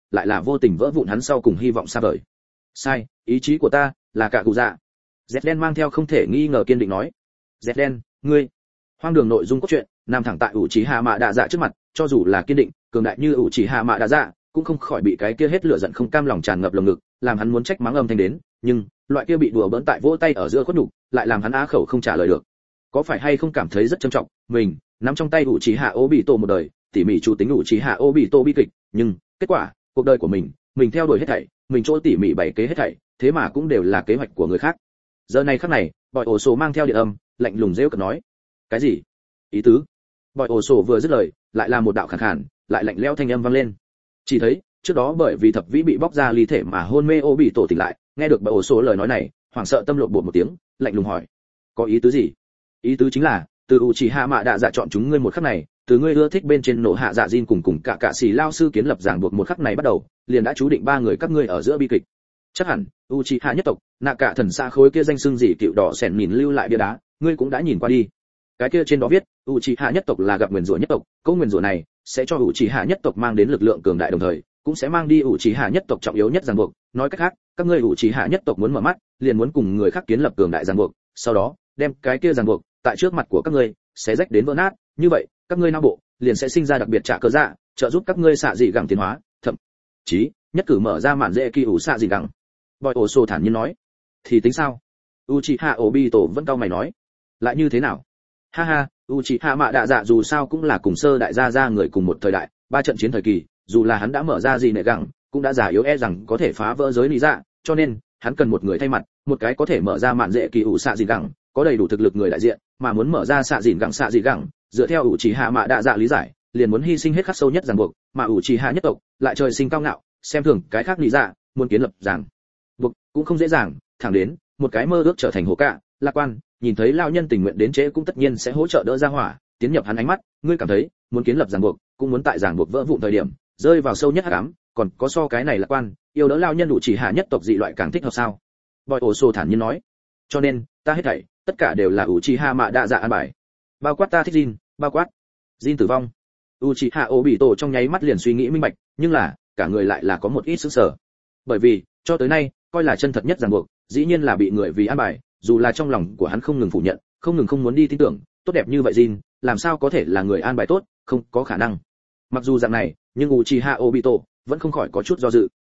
lại là vô tình vỡ vụn hắn sau cùng hy vọng xa vời. Sai, ý chí của ta là cả cụ dạ. Zden mang theo không thể nghi ngờ kiên định nói. Zden, ngươi. Hoang đường nội dung cốt truyện, nằm thẳng tại Uchiha Mạ Đạ Dạ trước mặt, cho dù là kiên định, cường đại như Uchiha Mạ Đạ Dạ, cũng không khỏi bị cái kia hết lửa giận không cam lòng tràn ngập lồng ngực, làm hắn muốn trách mắng âm thanh đến, nhưng loại kia bị đùa bỡn tại vỗ tay ở giữa khuất nhục, lại làm hắn á khẩu không trả lời được. Có phải hay không cảm thấy rất trân trọng, mình nắm trong tay Uchiha Obito một đời, tỉ mỉ chủ tính Uchiha Obito bi kịch, nhưng kết quả, cuộc đời của mình theo đuổi hết thảy, mình chỗ tỉ mỉ bày kế hết thảy, thế mà cũng đều là kế hoạch của người khác. Giờ này khắc này, Bòi Ổ Sổ mang theo điện âm, lạnh lùng rêu cợt nói: "Cái gì? Ý tứ?" Bòi Ổ Sổ vừa dứt lời, lại là một đạo khàn khàn, lại lạnh lẽo thanh âm vang lên. Chỉ thấy, trước đó bởi vì thập vĩ bị bóc ra ly thể mà hôn mê Obito tỉnh lại, nghe được Bòi Ổ Sổ lời nói này, hoảng sợ tâm lộn bột một tiếng, lạnh lùng hỏi: "Có ý tứ gì?" Ý tứ chính là, từ Uchiha Mạ Đạ Dạ chọn chúng ngươi một khắc này, từ ngươi ưa thích bên trên nổ hạ dạ Jin cùng cả sĩ lao sư kiến lập ràng buộc một khắc này bắt đầu, liền đã chú định ba người các ngươi ở giữa bi kịch. Chắc hẳn Uchiha nhất tộc, nạ cả thần xa khối kia danh xưng gì cựu đỏ sẻn nhìn lưu lại bia đá, ngươi cũng đã nhìn qua đi. Cái kia trên đó viết, Uchiha nhất tộc là gặp nguyền rủa nhất tộc, câu nguyền rủa này sẽ cho Uchiha nhất tộc mang đến lực lượng cường đại đồng thời, cũng sẽ mang đi Uchiha nhất tộc trọng yếu nhất ràng buộc, nói cách khác, các ngươi Uchiha nhất tộc muốn mở mắt, liền muốn cùng người khác kiến lập cường đại ràng buộc, sau đó, đem cái kia ràng buộc tại trước mặt của các ngươi sẽ rách đến vỡ nát, như vậy, các ngươi não bộ liền sẽ sinh ra đặc biệt trả cơ dạ, trợ giúp các ngươi xạ dị gẳng tiến hóa, thậm chí nhất cử mở ra màn dễ kỳ ủ xạ dị gẳng. Bòi Ổ Sổ thản nhiên nói. Thì tính sao? Uchiha Obito vẫn cau mày nói. Lại như thế nào? Ha ha, Uchiha Mạ Đạ Dạ dù sao cũng là cùng sơ đại gia người cùng một thời đại, ba trận chiến thời kỳ, dù là hắn đã mở ra gì nệ gẳng, cũng đã già yếu rằng có thể phá vỡ giới lý dạ, cho nên hắn cần một người thay mặt, một cái có thể mở ra màn dễ kỳ ủ xạ dị gẳng, có đầy đủ thực lực người đại diện, mà muốn mở ra xạ dị gẳng, dựa theo Uchiha Mạ Đạ Dạ lý giải, liền muốn hy sinh hết khắc sâu nhất ràng buộc, mà Uchiha nhất tộc lại trời sinh cao ngạo, xem thường cái khác lý dạ, muốn kiến lập ràng buộc cũng không dễ dàng, thẳng đến một cái mơ ước trở thành hồ cạ, lạc quan, nhìn thấy lão nhân tình nguyện đến trễ cũng tất nhiên sẽ hỗ trợ đỡ ra hỏa, tiến nhập hắn ánh mắt, ngươi cảm thấy, muốn kiến lập ràng buộc, cũng muốn tại ràng buộc vỡ vụn thời điểm, rơi vào sâu nhất hắc ám, còn có so cái này lạc quan, yêu đỡ lão nhân Uchiha nhất tộc dị loại càng thích hợp sao? Bòi Ổ Sổ thản nhiên nói. Cho nên, ta hết thảy, tất cả đều là Uchiha Mạ Đạ Dạ an bài. Bao quát ta thích Jin, bao quát Jin tử vong. Uchiha Obito trong nháy mắt liền suy nghĩ minh bạch, nhưng là, cả người lại là có một ít sững sờ. Bởi vì, cho tới nay, coi là chân thật nhất ràng buộc, dĩ nhiên là bị người vì an bài, dù là trong lòng của hắn không ngừng phủ nhận, không muốn đi tin tưởng, tốt đẹp như vậy Jin, làm sao có thể là người an bài tốt, không có khả năng. Mặc dù dạng này, nhưng Uchiha Obito vẫn không khỏi có chút do dự.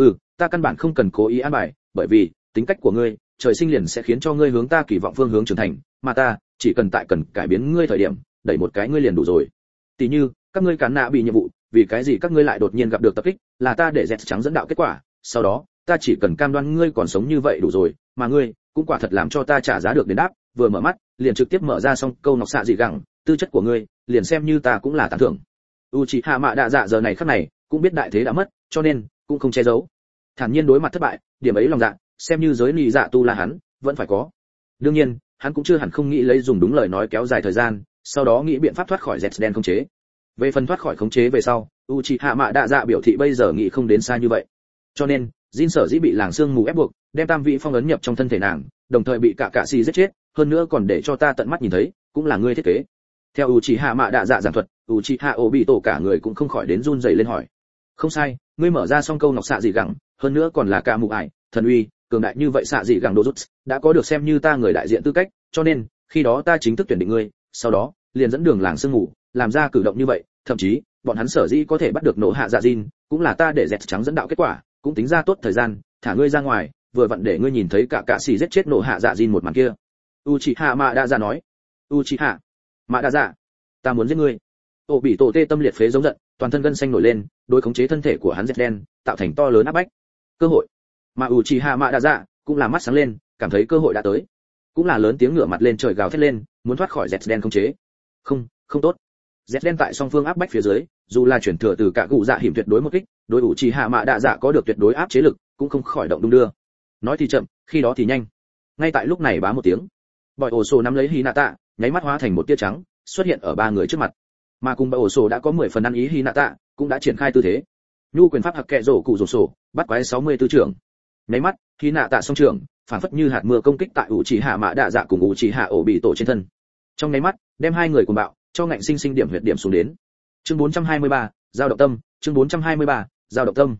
Ta căn bản không cần cố ý an bài, bởi vì tính cách của ngươi, trời sinh liền sẽ khiến cho ngươi hướng ta kỳ vọng phương hướng trưởng thành, mà ta chỉ cần cần cải biến ngươi thời điểm, đẩy một cái ngươi liền đủ rồi. Tỷ như, các ngươi cán nạ bị nhiệm vụ, vì cái gì các ngươi lại đột nhiên gặp được tập kích, là ta để dẹt trắng dẫn đạo kết quả, sau đó, ta chỉ cần cam đoan ngươi còn sống như vậy đủ rồi, mà ngươi cũng quả thật làm cho ta trả giá được đền đáp, vừa mở mắt, liền trực tiếp mở ra xong câu nọc xạ dị gẳng, tư chất của ngươi, liền xem như ta cũng là tán thưởng. Uchiha Mạ Đạ Dạ giờ này khắc này, cũng biết đại thế đã mất, cho nên cũng không che giấu. Thản nhiên đối mặt thất bại, điểm ấy lòng dạ, xem như giới nị dạ tu là hắn, vẫn phải có. Đương nhiên, hắn cũng chưa hẳn không nghĩ lấy dùng đúng lời nói kéo dài thời gian, sau đó nghĩ biện pháp thoát khỏi Zden khống chế. Về phần thoát khỏi khống chế về sau, Uchiha Mạ Đạ Dạ biểu thị bây giờ nghĩ không đến xa như vậy. Cho nên, Jin sở dĩ bị làng xương mù ép buộc, đem tam vị phong ấn nhập trong thân thể nàng, đồng thời bị cả sĩ giết chết, hơn nữa còn để cho ta tận mắt nhìn thấy, cũng là ngươi thiết kế. Theo Uchiha Mạ Đạ Dạ giảng thuật, Uchiha Obito cả người cũng không khỏi đến run rẩy lên hỏi. Không sai, ngươi mở ra xong câu nọc xạ dị gẳng, hơn nữa còn là cả mụ ải, thần uy, cường đại như vậy xạ dị gẳng đồ rút, đã có được xem như ta người đại diện tư cách, cho nên, khi đó ta chính thức tuyển định ngươi, sau đó, liền dẫn đường làng sương mù, làm ra cử động như vậy, thậm chí, bọn hắn sở dĩ có thể bắt được nổ hạ dạ Jin, cũng là ta để dẹt trắng dẫn đạo kết quả, cũng tính ra tốt thời gian, thả ngươi ra ngoài, vừa vặn để ngươi nhìn thấy cả sĩ giết chết nổ hạ dạ Jin một màn kia. Uchiha Mạ Đạ Dạ nói. Uchiha Mạ Đạ Dạ, ta muốn giết ngươi. Obito tê tâm liệt phế giống giận, toàn thân gân xanh nổi lên, đối khống chế thân thể của hắn Zden, tạo thành to lớn áp bách. Cơ hội. Mà Uchiha Mạ Đạ Dạ cũng là mắt sáng lên, cảm thấy cơ hội đã tới. Cũng là lớn tiếng ngửa mặt lên trời gào thét lên, muốn thoát khỏi Zden khống chế. Không tốt. Zden tại song phương áp bách phía dưới, dù là chuyển thừa từ cả cụ dạ hiểm tuyệt đối một kích, đối Uchiha Mạ Đạ Dạ có được tuyệt đối áp chế lực, cũng không khỏi động đung đưa. Nói thì chậm, khi đó thì nhanh. Ngay tại lúc này bá một tiếng, Bòi Ổ Sổ nắm lấy Hinata, nháy mắt hóa thành một tia trắng, xuất hiện ở ba người trước mặt. Mà cùng Bòi Ổ Sổ đã có 10 phần ăn ý Hinata, cũng đã triển khai tư thế. Nhu quyền pháp hặc kệ rổ cụ rổ sổ, bắt quái 64 trưởng. Nháy mắt, Hinata song trưởng, phản phất như hạt mưa công kích tại Uchiha Mạ Đạ Dạ cùng Uchiha Obito trên thân. Trong nháy mắt, đem hai người cùng bạo, cho ngạnh sinh sinh điểm huyệt điểm xuống đến. Chương 423, giao động tâm, chương 423, giao động tâm.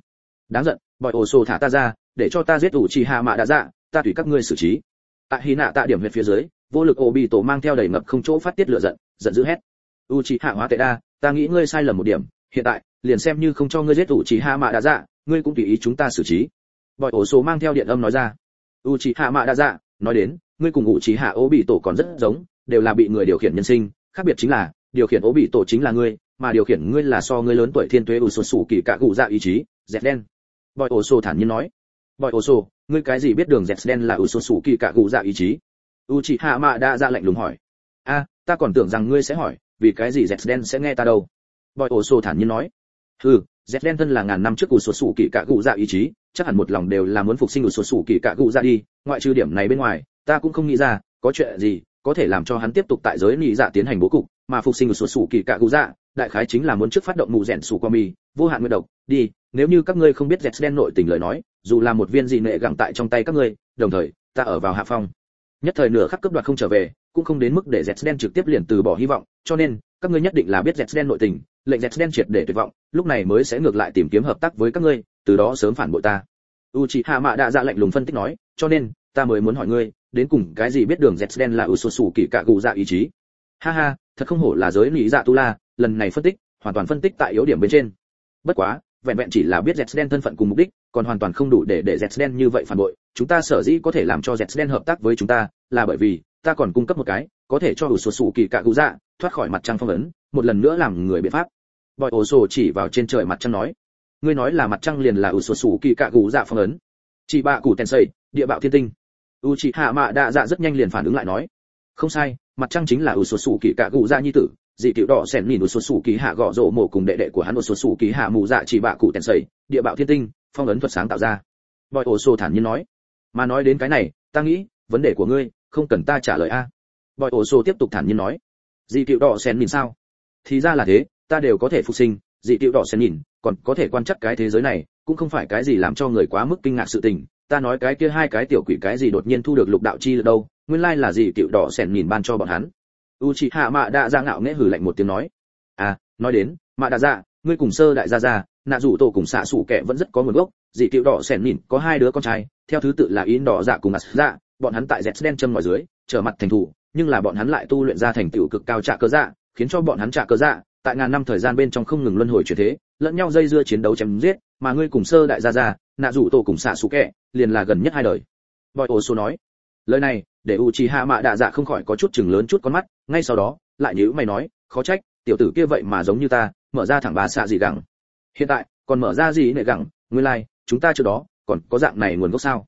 Đáng giận, bòi ổ sổ thả ta ra, để cho ta giết ủ trì hạ mạ đạ dạ, ta tùy các ngươi xử trí. Tại Hy Nạ tạ điểm huyệt phía dưới, vô lực ổ bị tổ mang theo đầy ngập không chỗ phát tiết lửa giận, giận dữ hét. Uchiha Hóa Tệ Đa, ta nghĩ ngươi sai lầm một điểm, hiện tại, liền xem như không cho ngươi giết Uchiha Mạ Đạ Dạ, ngươi cũng tùy ý chúng ta xử trí. Bòi ổ số mang theo điện âm nói ra. Uchiha Mạ Đạ Dạ, nói đến, ngươi cùng Uchiha Ố Bị Tổ còn rất giống, đều là bị người điều khiển nhân sinh, khác biệt chính là, điều khiển Ố Bị Tổ chính là ngươi, mà điều khiển ngươi là so ngươi lớn tuổi thiên tuế Usosu kỳ cạ cụ dạ ý chí, dẹt đen. Bòi ổ số thản nhiên nói. Bòi ổ số, ngươi cái gì biết đường dẹt đen là Usosu kỳ cạ cụ dạ ý chí? Uchiha Mạ Đạ Dạ lạnh lùng hỏi. A, ta còn tưởng rằng ngươi sẽ hỏi, vì cái gì Zden sẽ nghe ta đâu? Bòi ổ sổ thản nhiên nói. Zden thân là ngàn năm trước của sổ kỳ cạ cụ dạ ý chí, chắc hẳn một lòng đều là muốn phục sinh của sổ kỳ cạ cụ dạ đi, ngoại trừ điểm này bên ngoài, ta cũng không nghĩ ra có chuyện gì có thể làm cho hắn tiếp tục tại giới nị dạ tiến hành bố cục, mà phục sinh của sổ kỳ cạ cụ dạ, đại khái chính là muốn trước phát động mù rèn sủ qua mì, vô hạn nguyên độc, đi, nếu như các ngươi không biết Zden nội tình lời nói, dù là một viên dị nệ gặng tại trong tay các ngươi, đồng thời, ta ở vào hạ phong. Nhất thời nửa khắc cấp đoạt không trở về, cũng không đến mức để Zden trực tiếp liền từ bỏ hy vọng, cho nên các ngươi nhất định là biết Zden nội tình, lệnh Zden triệt để tuyệt vọng, lúc này mới sẽ ngược lại tìm kiếm hợp tác với các ngươi, từ đó sớm phản bội ta. Uchiha Mạ Đạ Dạ lạnh lùng phân tích nói, cho nên ta mới muốn hỏi ngươi, đến cùng cái gì biết đường Zden là Usosu kỳ cạ cụ dạ ý chí? Ha ha, thật không hổ là giới lý dạ tu la, lần này phân tích, hoàn toàn phân tích tại yếu điểm bên trên. Bất quá, vẹn vẹn chỉ là biết Zden thân phận cùng mục đích, còn hoàn toàn không đủ để Zden như vậy phản bội. Chúng ta sở dĩ có thể làm cho Zden hợp tác với chúng ta, là bởi vì ta còn cung cấp một cái có thể cho Usosu kỳ cạ cụ dạ thoát khỏi mặt trăng phong ấn, một lần nữa làm người biện pháp. Bòi ổ sổ chỉ vào trên trời mặt trăng nói, ngươi nói là mặt trăng liền là Usosu kỳ cạ cụ dạ phong ấn. Chỉ bạ cụ tensei, địa bạo thiên tinh. Uchiha Mạ Đạ Dạ rất nhanh liền phản ứng lại nói, không sai, mặt trăng chính là Usosu kỳ cạ cụ dạ nhi tử, dị tiểu đỏ xẻn nhìn Usosu kỳ hạ gọ rổ mổ cùng đệ đệ của hắn Usosu kỳ hạ mù dạ chỉ bạ cụ tensei, địa bạo thiên tinh, phong ấn thuật sáng tạo ra. Bòi ổ sổ thản nhiên nói, mà nói đến cái này, ta nghĩ vấn đề của ngươi không cần ta trả lời a. Bòi ổ sổ tiếp tục thản nhiên nói, dị tiểu đỏ xẻn nhìn sao? Thì ra là thế, ta đều có thể phục sinh, dị tiểu đỏ xẻn nhìn, còn có thể quan trắc cái thế giới này, cũng không phải cái gì làm cho người quá mức kinh ngạc sự tình. Ta nói cái kia hai cái tiểu quỷ cái gì đột nhiên thu được lục đạo chi lực đâu, nguyên lai là dị tiểu đỏ xẻn nhìn ban cho bọn hắn. Uchiha Mạ Đạ Dạ ngạo nghễ hừ lạnh một tiếng nói, nói đến Mạ Đạ Dạ, ngươi cùng sơ đại gia gia nạ rủ tổ cùng xạ sủ kẻ vẫn rất có nguồn gốc, dị tiểu đỏ xẻn nhìn có hai đứa con trai, theo thứ tự là in đỏ dạ cùng ạt dạ, bọn hắn tại Zden châm ngòi dưới trở mặt thành thủ, nhưng là bọn hắn lại tu luyện ra thành tựu cực cao trạ cơ dạ, khiến cho bọn hắn trạ cơ dạ tại ngàn năm thời gian bên trong không ngừng luân hồi chuyển thế, lẫn nhau dây dưa chiến đấu chém giết, mà ngươi cùng sơ đại gia gia nạ rủ tổ cùng xạ sủ kẻ liền là gần nhất hai đời. Bòi ổ số nói, lời này để Uchiha Mạ Đạ Dạ không khỏi có chút chừng lớn chút con mắt, ngay sau đó lại nhíu mày nói, khó trách tiểu tử kia vậy mà giống như ta, mở ra thẳng bà xạ gì gẳng, hiện tại còn mở ra gì nệ gẳng, nguyên lai chúng ta trước đó còn có dạng này nguồn gốc sao?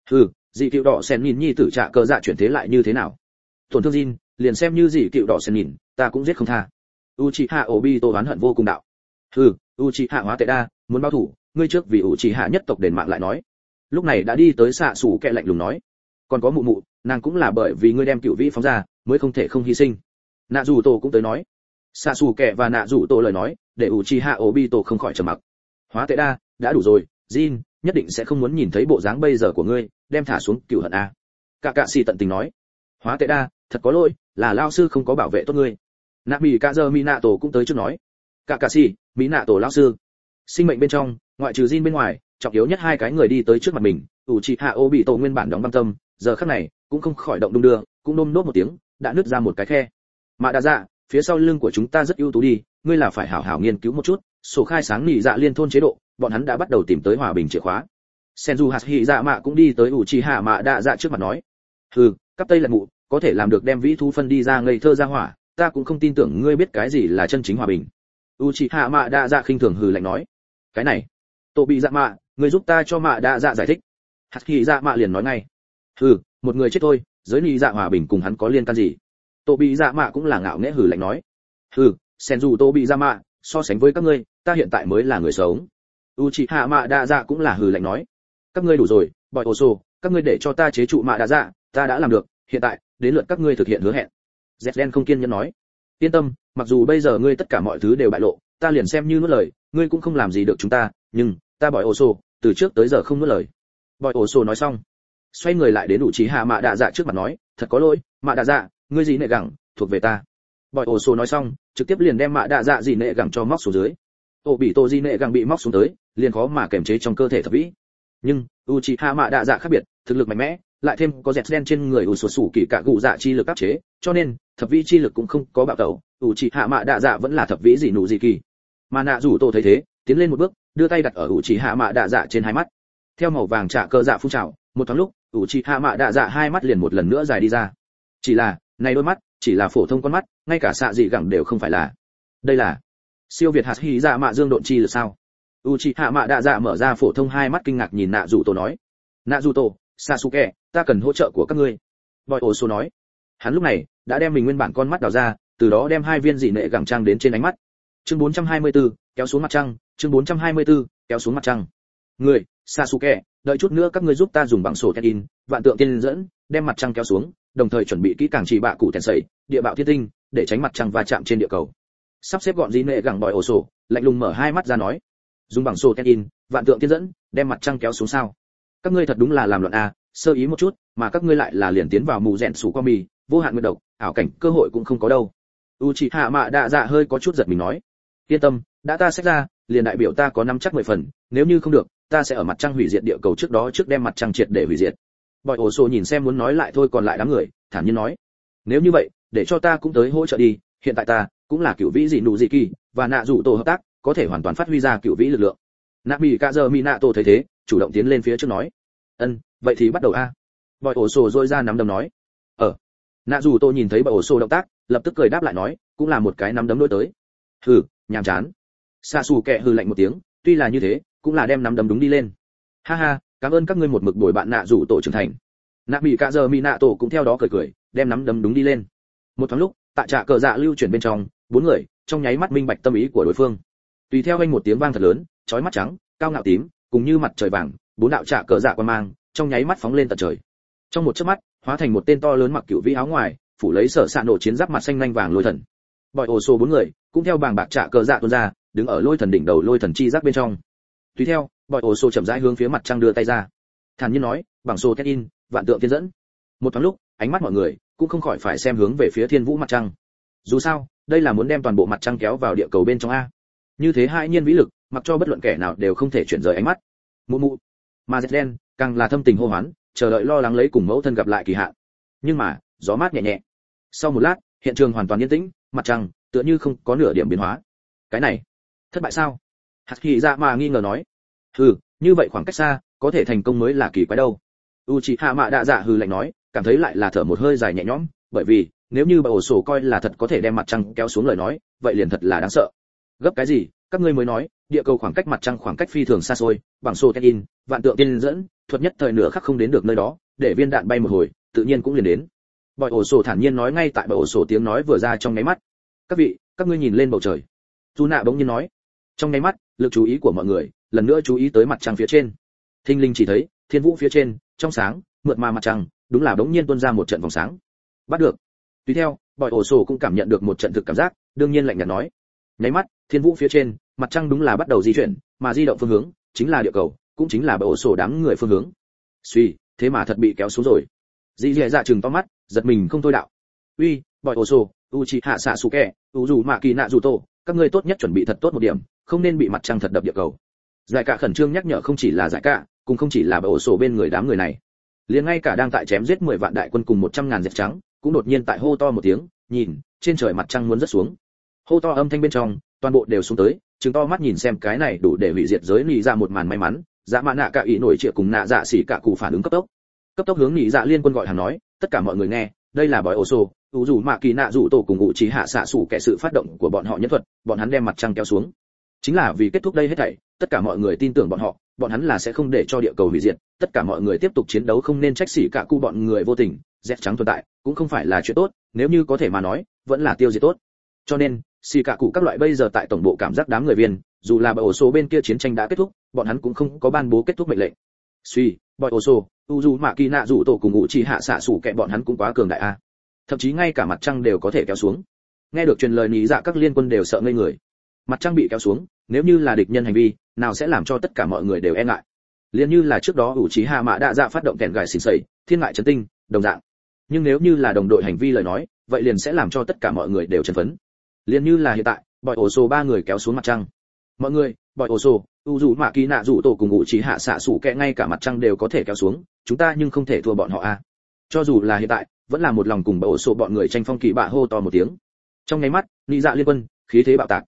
Dị cựu đỏ sen nhìn nhi tử trạ cơ dạ chuyển thế lại như thế nào? Tổn thương Jin, liền xem như dị cựu đỏ sen nhìn, ta cũng giết không tha. Uchiha Obito oán hận vô cùng đạo. Uchiha Hóa Tệ Đa, muốn báo thủ, ngươi trước vì Uchiha nhất tộc đền mạng lại nói. Lúc này đã đi tới xạ sủ kẹ lạnh lùng nói, còn có mụ mụ, nàng cũng là bởi vì ngươi đem cựu vĩ phóng ra, mới không thể không hy sinh. Nạ dù tổ cũng tới nói. Xạ sủ kẹ và nạ dù tổ lời nói, để Uchiha Obito không khỏi trầm mặc. Hóa Tệ Đa, đã đủ rồi, Jin nhất định sẽ không muốn nhìn thấy bộ dáng bây giờ của ngươi, đem thả xuống cửu hận a. Cả cạ xì tận tình nói, Hóa Tệ Đa, thật có lỗi, là lao sư không có bảo vệ tốt ngươi. Nabi Kazer Minato cũng tới trước nói, cả cạ xì, Minato lao sư, sinh mệnh bên trong, ngoại trừ Jin bên ngoài, trọng yếu nhất hai cái người đi tới trước mặt mình, Uchiha Obito nguyên bản đóng băng tâm, giờ khắc này cũng không khỏi động đung đưa, cũng nôm nốt một tiếng, đã nứt ra một cái khe. Mạ Đạ Dạ, phía sau lưng của chúng ta rất ưu tú đi, ngươi là phải hảo hảo nghiên cứu một chút, sổ khai sáng nị dạ liên thôn chế độ, bọn hắn đã bắt đầu tìm tới hòa bình chìa khóa. Senju Hashihisa Mạ cũng đi tới Uchiha Mạ Đạ Dạ trước mặt nói, cấp tây lật mụ, có thể làm được đem vĩ thú phân đi ra ngây thơ ra hỏa, ta cũng không tin tưởng ngươi biết cái gì là chân chính hòa bình. Uchiha Mạ Đạ Dạ khinh thường hừ lạnh nói, cái này, Tô bị dạ mạ, ngươi giúp ta cho Mạ Đạ Dạ giải thích. Hashihisa Mạ liền nói ngay, một người chết thôi, giới nị dạ hòa bình cùng hắn có liên can gì? Tô bị dạ mạ cũng là ngạo nghễ hừ lạnh nói, Senju Tô bị dạ mạ, so sánh với các ngươi, ta hiện tại mới là người sống. Uchiha Mạ Đạ Dạ cũng là hừ lạnh nói, các ngươi đủ rồi, Bòi Ổ Sổ, các ngươi để cho ta chế trụ Mạ Đạ Dạ, ta đã làm được, hiện tại đến lượt các ngươi thực hiện hứa hẹn. Zden không kiên nhẫn nói, yên tâm, mặc dù bây giờ ngươi tất cả mọi thứ đều bại lộ, ta liền xem như nuốt lời, ngươi cũng không làm gì được chúng ta, nhưng ta Bòi Ổ Sổ, từ trước tới giờ không nuốt lời. Bòi Ổ Sổ nói xong, xoay người lại đến Uchiha Mạ Đạ Dạ trước mặt nói, thật có lỗi, Mạ Đạ Dạ, ngươi gì nệ gẳng, thuộc về ta. Bòi Ổ Sổ nói xong, trực tiếp liền đem Mạ Đạ Dạ gì nệ gẳng cho móc xuống dưới. ổ bị tổ di nệ gẳng bị móc xuống tới liền khó mà kiềm chế trong cơ thể thập vĩ. Nhưng Uchiha Mạ Đạ Dạ khác biệt, thực lực mạnh mẽ, lại thêm có dẹt đen trên người sủ kỳ cả gụ dạ chi lực áp chế, cho nên thập vĩ chi lực cũng không có bạo tẩu. Uchiha Mạ Đạ Dạ vẫn là thập vĩ dị nụ dị kỳ. Mà nạ rủ tổ thấy thế, tiến lên một bước, đưa tay đặt ở Uchiha Mạ Đạ Dạ trên hai mắt. Theo màu vàng trả cơ dạ phun trào, một thoáng lúc, Uchiha Mạ Đạ Dạ hai mắt liền một lần nữa dài đi ra. Chỉ là, này đôi mắt, chỉ là phổ thông con mắt, ngay cả xạ dị gẳng đều không phải là. Đây là siêu việt hạt hỉ dạ mạ dương độn chi lực sao? Uchiha Mạ Đạ Dạ mở ra phổ thông hai mắt kinh ngạc nhìn nạ rủ tổ nói. Nạ rủ tổ, Sasuke, ta cần hỗ trợ của các ngươi. Boy Oso nói. Hắn lúc này đã đem mình nguyên bản con mắt đào ra, từ đó đem hai viên dị nệ gẳng trang đến trên ánh mắt. Chương 424, kéo xuống mặt trăng, chương 424, kéo xuống mặt trăng. Người, Sasuke, đợi chút nữa các ngươi giúp ta dùng bằng sổ Tekin, vạn tượng tiên dẫn, đem mặt trăng kéo xuống, đồng thời chuẩn bị kỹ càng chỉ bạ cụ tèn sẩy, địa bạo thiên tinh, để tránh mặt trăng va chạm trên địa cầu. Sắp xếp gọn dị nệ gẳng Boy Oso, lạnh lùng mở hai mắt ra nói. Dùng bằng sổ Tekin, vạn tượng tiên dẫn, đem mặt trăng kéo xuống sao? Các ngươi thật đúng là làm loạn a, sơ ý một chút, mà các ngươi lại là liền tiến vào mù rèn sủ qua mì, vô hạn nguyệt độc, ảo cảnh cơ hội cũng không có đâu. Uchiha Mạ Đạ Dạ hơi có chút giật mình nói. Yên tâm, đã ta xét ra, liền đại biểu ta có nắm chắc 10 phần, nếu như không được, ta sẽ ở mặt trăng hủy diệt địa cầu trước đó trước đem mặt trăng triệt để hủy diệt. Boy Oso nhìn xem muốn nói lại thôi còn lại đám người, thản nhiên nói. Nếu như vậy, để cho ta cũng tới hỗ trợ đi, hiện tại ta cũng là cửu vĩ dị nụ dị kỳ, và nạ rủ tổ hợp tác, có thể hoàn toàn phát huy ra cửu vĩ lực lượng. Nabi Kazer Minato thấy thế, chủ động tiến lên phía trước nói. Vậy thì bắt đầu a. Boy Oso rôi ra nắm đấm nói. Nạ rủ tổ nhìn thấy Boy Oso động tác, lập tức cười đáp lại nói, cũng là một cái nắm đấm đối tới. Hừ, nhàm chán. Sasuke hừ lạnh một tiếng, tuy là như thế, cũng là đem nắm đấm đúng đi lên. Ha ha, cảm ơn các ngươi một mực bồi bạn nạ rủ tổ trưởng thành. Nabi Kazer Minato cũng theo đó cười cười, đem nắm đấm đúng đi lên. Một thoáng lúc, tại trạ cờ dạ lưu chuyển bên trong, bốn người trong nháy mắt minh bạch tâm ý của đối phương. Tùy theo anh một tiếng vang thật lớn, chói mắt trắng, cao ngạo tím, cùng như mặt trời vàng, bốn đạo trạ cờ dạ quan mang, trong nháy mắt phóng lên tận trời. Trong một chớp mắt, hóa thành một tên to lớn mặc cửu vĩ áo ngoài, phủ lấy sở sạ nổ chiến giáp mặt xanh lanh vàng lôi thần. Boy Oso bốn người cũng theo bảng bạc trạ cờ dạ tuôn ra, đứng ở lôi thần đỉnh đầu lôi thần chi giáp bên trong. Tùy theo, Boy Oso chậm rãi hướng phía mặt trăng đưa tay ra, thản nhiên nói, bằng sô Tekin, vạn tượng tiên dẫn. Một thoáng lúc, ánh mắt mọi người cũng không khỏi phải xem hướng về phía thiên vũ mặt trăng. Dù sao, đây là muốn đem toàn bộ mặt trăng kéo vào địa cầu bên trong a. Như thế hai nhiên vĩ lực, mặc cho bất luận kẻ nào đều không thể chuyển rời ánh mắt. Mụ mụ, mà Zetlen càng là thâm tình hô hoán, chờ đợi lo lắng lấy cùng mẫu thân gặp lại kỳ hạn. Nhưng mà, gió mát nhẹ nhẹ. Sau một lát, hiện trường hoàn toàn yên tĩnh, mặt trăng tựa như không có nửa điểm biến hóa. Cái này, thất bại sao? Hạt Hỉ Dạ mà nghi ngờ nói. Như vậy khoảng cách xa, có thể thành công mới là kỳ quái đâu. Uchiha Mạ Đạ Dạ hừ lạnh nói, cảm thấy lại là thở một hơi dài nhẹ nhõm, bởi vì nếu như Boy Oso coi là thật có thể đem mặt trăng kéo xuống lời nói, vậy liền thật là đáng sợ. Gấp cái gì? Các ngươi mới nói, địa cầu khoảng cách mặt trăng khoảng cách phi thường xa xôi, bằng sô Tekin, vạn tượng tiên dẫn, thuật nhất thời nửa khắc không đến được nơi đó, để viên đạn bay một hồi, tự nhiên cũng liền đến. Boy Oso thản nhiên nói ngay tại Boy Oso tiếng nói vừa ra trong nháy mắt. Các vị, các ngươi nhìn lên bầu trời. Tuna bỗng nhiên nói. Trong nháy mắt, lực chú ý của mọi người lần nữa chú ý tới mặt trăng phía trên. Thinh linh chỉ thấy, thiên vũ phía trên, trong sáng, mượt mà mặt trăng, đúng là bỗng nhiên tuôn ra một trận vòng sáng. Bắt được. Tùy theo, Boy Oso cũng cảm nhận được một trận thực cảm giác, đương nhiên lạnh nhạt nói. Nháy mắt, thiên vũ phía trên, mặt trăng đúng là bắt đầu di chuyển, mà di động phương hướng chính là địa cầu, cũng chính là Boy Oso đám người phương hướng. Suy, thế mà thật bị kéo xuống rồi. Dị Dạ trừng to mắt, giật mình không thôi đạo. Uy, Boy Oso, Uchiha Sasuke, Uzumaki Naruto, các ngươi tốt nhất chuẩn bị thật tốt một điểm, không nên bị mặt trăng thật đập địa cầu. Giải cả khẩn trương nhắc nhở không chỉ là giải cả, cũng không chỉ là Boy Oso bên người đám người này. Liền ngay cả đang tại chém giết 10 vạn đại quân cùng 100.000 dẹp trắng, cũng đột nhiên tại hô to một tiếng, nhìn, trên trời mặt trăng muốn rớt xuống. Hô to âm thanh bên trong, toàn bộ đều xuống tới, trừng to mắt nhìn xem cái này đủ để hủy diệt giới nị ra một màn may mắn, dạ mạ nạ cả ý nổi trịa cùng nạ dạ xỉ cả cụ phản ứng cấp tốc hướng nị dạ liên quân gọi hàng nói, tất cả mọi người nghe, đây là Boy Oso, dù mạ kỳ nạ dù tổ cùng ngụ trí hạ xạ sủ kẻ sự phát động của bọn họ nhân thuật, bọn hắn đem mặt trăng kéo xuống, chính là vì kết thúc đây hết thảy, tất cả mọi người tin tưởng bọn hắn là sẽ không để cho địa cầu hủy diệt, tất cả mọi người tiếp tục chiến đấu không nên trách xỉ cả cụ bọn người vô tình, dẹp trắng tồn tại cũng không phải là chuyện tốt, nếu như có thể mà nói, vẫn là tiêu diệt tốt. Cho nên, xỉ cả cụ các loại bây giờ tại tổng bộ cảm giác đám người viên, dù là Boy Oso bên kia chiến tranh đã kết thúc, bọn hắn cũng không có ban bố kết thúc mệnh lệnh. Suy, Boy Oso, Uzumaki nạ dù tổ cùng ngụ trí hạ xạ sủ kẻ bọn hắn cũng quá cường đại a. Thậm chí ngay cả mặt trăng đều có thể kéo xuống. Nghe được truyền lời nỉ dạ các liên quân đều sợ ngây người. Mặt trăng bị kéo xuống, nếu như là địch nhân hành vi, nào sẽ làm cho tất cả mọi người đều e ngại. Liên như là trước đó Uchiha Mạ Đạ Dạ phát động kèn gài xỉn sẩy, thiên ngại chấn tinh, đồng dạng. Nhưng nếu như là đồng đội hành vi lời nói, vậy liền sẽ làm cho tất cả mọi người đều chấn phấn. Liên như là hiện tại, Boy Oso ba người kéo xuống mặt trăng. Mọi người, bòi ổ sổ, u dù mạ kỳ nạ dù tổ cùng ngụ chỉ hạ xạ sủ kẹ ngay cả mặt trăng đều có thể kéo xuống, chúng ta nhưng không thể thua bọn họ a. Cho dù là hiện tại, vẫn là một lòng cùng bòi ổ sổ bọn người tranh phong kỳ bạ hô to một tiếng. Trong nháy mắt, nị dạ liên quân, khí thế bạo tạc.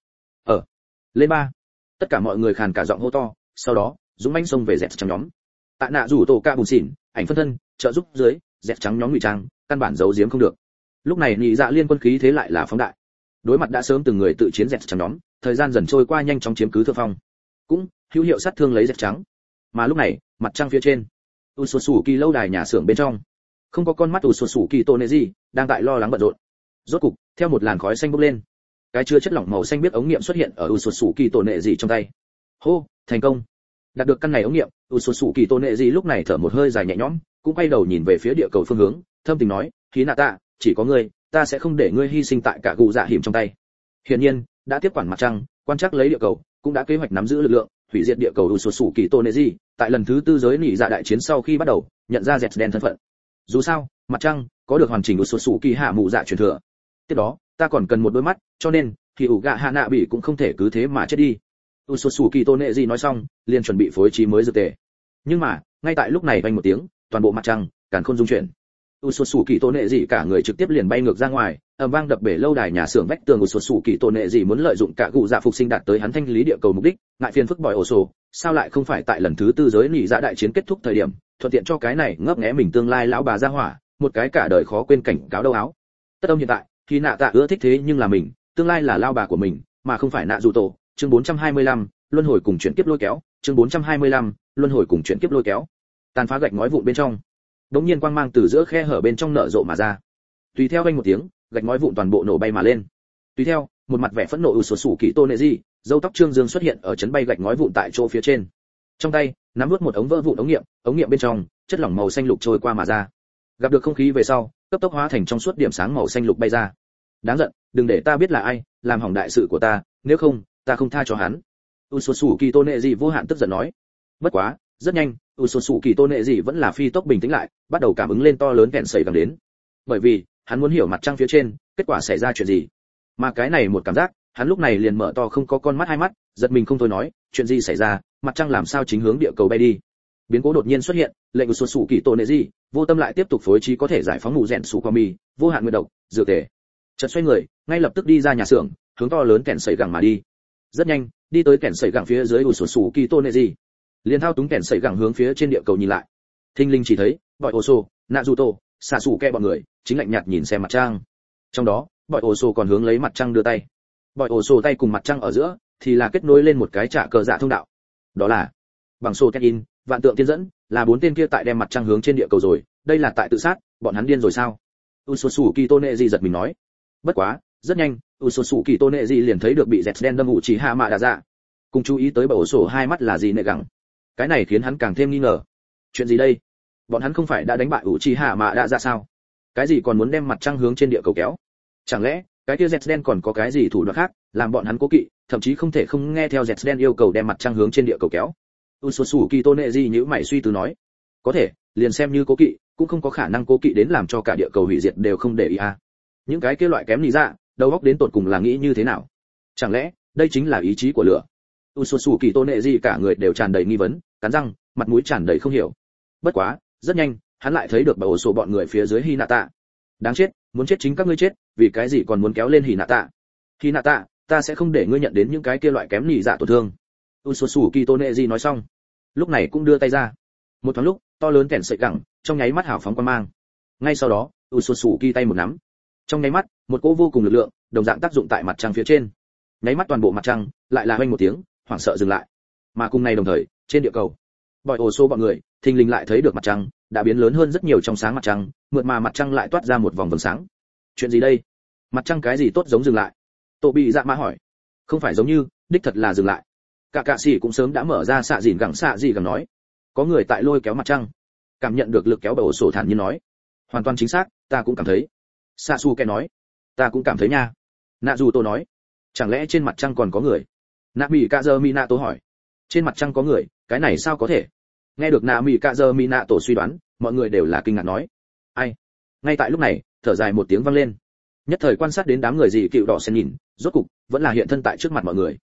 Lên ba. Tất cả mọi người khàn cả giọng hô to, sau đó, dũng mãnh xông về dẹt trắng nhóm. Tại nạ rủ tổ ca bùn xỉn, ảnh phân thân, trợ giúp dưới, dẹt trắng nhóm ngụy trang, căn bản giấu giếm không được. Lúc này nị dạ liên quân khí thế lại là phóng đại. Đối mặt đã sớm từng người tự chiến dẹt trắng nhóm, thời gian dần trôi qua nhanh chóng chiếm cứ thượng phong. Cũng hữu hiệu sát thương lấy dẹt trắng. Mà lúc này, mặt trăng phía trên, Usosuki lâu đài nhà xưởng bên trong, không có con mắt Usosuki Toneji đang tại lo lắng bận rộn. Rốt cục, theo một làn khói xanh bốc lên, cái chứa chất lỏng màu xanh biết ống nghiệm xuất hiện ở Usosuki Toneji trong tay. Hô, thành công. Đạt được căn này ống nghiệm, Usosuki Toneji lúc này thở một hơi dài nhẹ nhõm, cũng quay đầu nhìn về phía địa cầu phương hướng, thâm tình nói, Hinata, chỉ có ngươi, ta sẽ không để ngươi hy sinh tại cả gù dạ hiểm trong tay. Hiển nhiên, đã tiếp quản mặt trăng, quan trắc lấy địa cầu, cũng đã kế hoạch nắm giữ lực lượng, hủy diệt địa cầu Usosuki Toneji, tại lần thứ tư giới nỉ dạ đại chiến sau khi bắt đầu, nhận ra dẹt đen thân phận. Dù sao, mặt trăng có được hoàn chỉnh Usosuki hạ mụ dạ truyền thừa. Tiếp đó, ta còn cần một đôi mắt, cho nên thì ủ gạ hạ nạ bị cũng không thể cứ thế mà chết đi. Usosuki Toneji nói xong, liền chuẩn bị phối trí mới dược tề. Nhưng mà, ngay tại lúc này vang một tiếng, toàn bộ mặt trăng càn khôn rung chuyển. Usosuki Toneji cả người trực tiếp liền bay ngược ra ngoài, ầm vang đập bể lâu đài nhà xưởng vách tường. Usosuki Toneji muốn lợi dụng cả cụ dạ phục sinh đạt tới hắn thanh lý địa cầu mục đích, ngại phiền phức bòi ổ sổ, sao lại không phải tại lần thứ tư giới nỉ dạ đại chiến kết thúc thời điểm, thuận tiện cho cái này ngấp nghé mình tương lai lão bà ra hỏa, một cái cả đời khó quên cảnh cáo đâu áo. Tất âm hiện tại, khi nạ tạ ưa thích thế nhưng là mình, tương lai là lao bà của mình, mà không phải nạ dù tổ. Chương 425, luân hồi cùng chuyển kiếp lôi kéo. Chương 425, luân hồi cùng chuyển kiếp lôi kéo. Tàn phá gạch ngói vụn bên trong, đống nhiên quang mang từ giữa khe hở bên trong nở rộ mà ra. Tùy theo vang một tiếng, gạch ngói vụn toàn bộ nổ bay mà lên. Tùy theo, một mặt vẻ phẫn nộ Usosuki Toneji, râu tóc trương dương xuất hiện ở chấn bay gạch ngói vụn tại chỗ phía trên. Trong tay, nắm nuốt một ống vỡ vụn ống nghiệm bên trong, chất lỏng màu xanh lục trôi qua mà ra. Gặp được không khí về sau, cấp tốc hóa thành trong suốt điểm sáng màu xanh lục bay ra. Đáng giận, đừng để ta biết là ai làm hỏng đại sự của ta, nếu không, ta không tha cho hắn. Usosuki Toneji vô hạn tức giận nói. Bất quá, rất nhanh, Usosuki Toneji vẫn là phi tốc bình tĩnh lại, bắt đầu cảm ứng lên to lớn kẹn sẩy càng đến. Bởi vì, hắn muốn hiểu mặt trăng phía trên, kết quả xảy ra chuyện gì. Mà cái này một cảm giác, hắn lúc này liền mở to không có con mắt hai mắt, giật mình không thôi nói, chuyện gì xảy ra, mặt trăng làm sao chính hướng địa cầu bay đi. Biến cố đột nhiên xuất hiện, lệnh Usosuki Toneji vô tâm lại tiếp tục phối trí có thể giải phóng mù rèn sủ qua mì, vô hạn nguyên độc, dược tề. Chợt xoay người, ngay lập tức đi ra nhà xưởng, hướng to lớn kẹn sẩy gẳng mà đi. Rất nhanh, đi tới kẹn sẩy gẳng phía dưới Usosuki Toneji, liền thao túng kẹn sẩy gẳng hướng phía trên địa cầu nhìn lại. Thinh linh chỉ thấy, bòi Oso, Naruto, Sasuke bọn người, chính lạnh nhạt nhìn xem mặt trăng. Trong đó, bòi Oso còn hướng lấy mặt trăng đưa tay. Bòi Oso tay cùng mặt trăng ở giữa, thì là kết nối lên một cái trả cờ dạ thông đạo. Đó là bằng sô in, vạn tượng tiên dẫn, là bốn tên kia tại đem mặt trăng hướng trên địa cầu rồi, đây là tại tự sát, bọn hắn điên rồi sao? Usosuki Toneji giật mình nói. Bất quá, rất nhanh, Usosuki Toneji liền thấy được bị dẹt đen đâm ủ chỉ hạ mạ đà dạ. Cùng chú ý tới bầu sổ hai mắt là gì nệ gẳng. Cái này khiến hắn càng thêm nghi ngờ. Chuyện gì đây? Bọn hắn không phải đã đánh bại ủ chỉ hạ mạ đà dạ sao? Cái gì còn muốn đem mặt trăng hướng trên địa cầu kéo? Chẳng lẽ cái kia dẹt đen còn có cái gì thủ đoạn khác, làm bọn hắn cố kỵ, thậm chí không thể không nghe theo dẹt đen yêu cầu đem mặt trăng hướng trên địa cầu kéo? Usosuki Toneji nhíu mày suy tư nói. Có thể, liền xem như cố kỵ, cũng không có khả năng cố kỵ đến làm cho cả địa cầu hủy diệt đều không để ý à. Những cái kia loại kém lý dạ, đầu óc đến tột cùng là nghĩ như thế nào? Chẳng lẽ, đây chính là ý chí của lửa? Usosuki Toneji cả người đều tràn đầy nghi vấn, cắn răng, mặt mũi tràn đầy không hiểu. Bất quá, rất nhanh, hắn lại thấy được bầu sổ bọn người phía dưới Hinata. Đáng chết, muốn chết chính các ngươi chết, vì cái gì còn muốn kéo lên Hinata? Hinata, ta sẽ không để ngươi nhận đến những cái kia loại kém lý dạ tổn thương. Usosuki Toneji nói xong, lúc này cũng đưa tay ra. Một thoáng lúc, to lớn kẹn sợi gẳng, trong nháy mắt hào phóng quang mang. Ngay sau đó, Usosuki tay một nắm, trong nháy mắt, một cỗ vô cùng lực lượng, đồng dạng tác dụng tại mặt trăng phía trên. Nháy mắt toàn bộ mặt trăng lại là oanh một tiếng, hoảng sợ dừng lại. Mà cùng này đồng thời, trên địa cầu, bòi ổ số bọn người, thình lình lại thấy được mặt trăng đã biến lớn hơn rất nhiều trong sáng mặt trăng, mượt mà mặt trăng lại toát ra một vòng vầng sáng. Chuyện gì đây? Mặt trăng cái gì tốt giống dừng lại? Tô bị dạ mã hỏi. Không phải giống như, đích thật là dừng lại. Cả cạ sĩ cũng sớm đã mở ra xạ gì gẳng nói. Có người tại lôi kéo mặt trăng. Cảm nhận được lực kéo bầu sổ thản nhiên nói. Hoàn toàn chính xác, ta cũng cảm thấy. Sasuke nói. Ta cũng cảm thấy nha. Naruto nói. Chẳng lẽ trên mặt trăng còn có người? Nami Kazu Minato hỏi. Trên mặt trăng có người, cái này sao có thể? Nghe được Nami Kazu Minato suy đoán, mọi người đều là kinh ngạc nói. Ai? Ngay tại lúc này, thở dài một tiếng vang lên. Nhất thời quan sát đến đám người gì cựu đỏ sen nhìn, rốt cục vẫn là hiện thân tại trước mặt mọi người.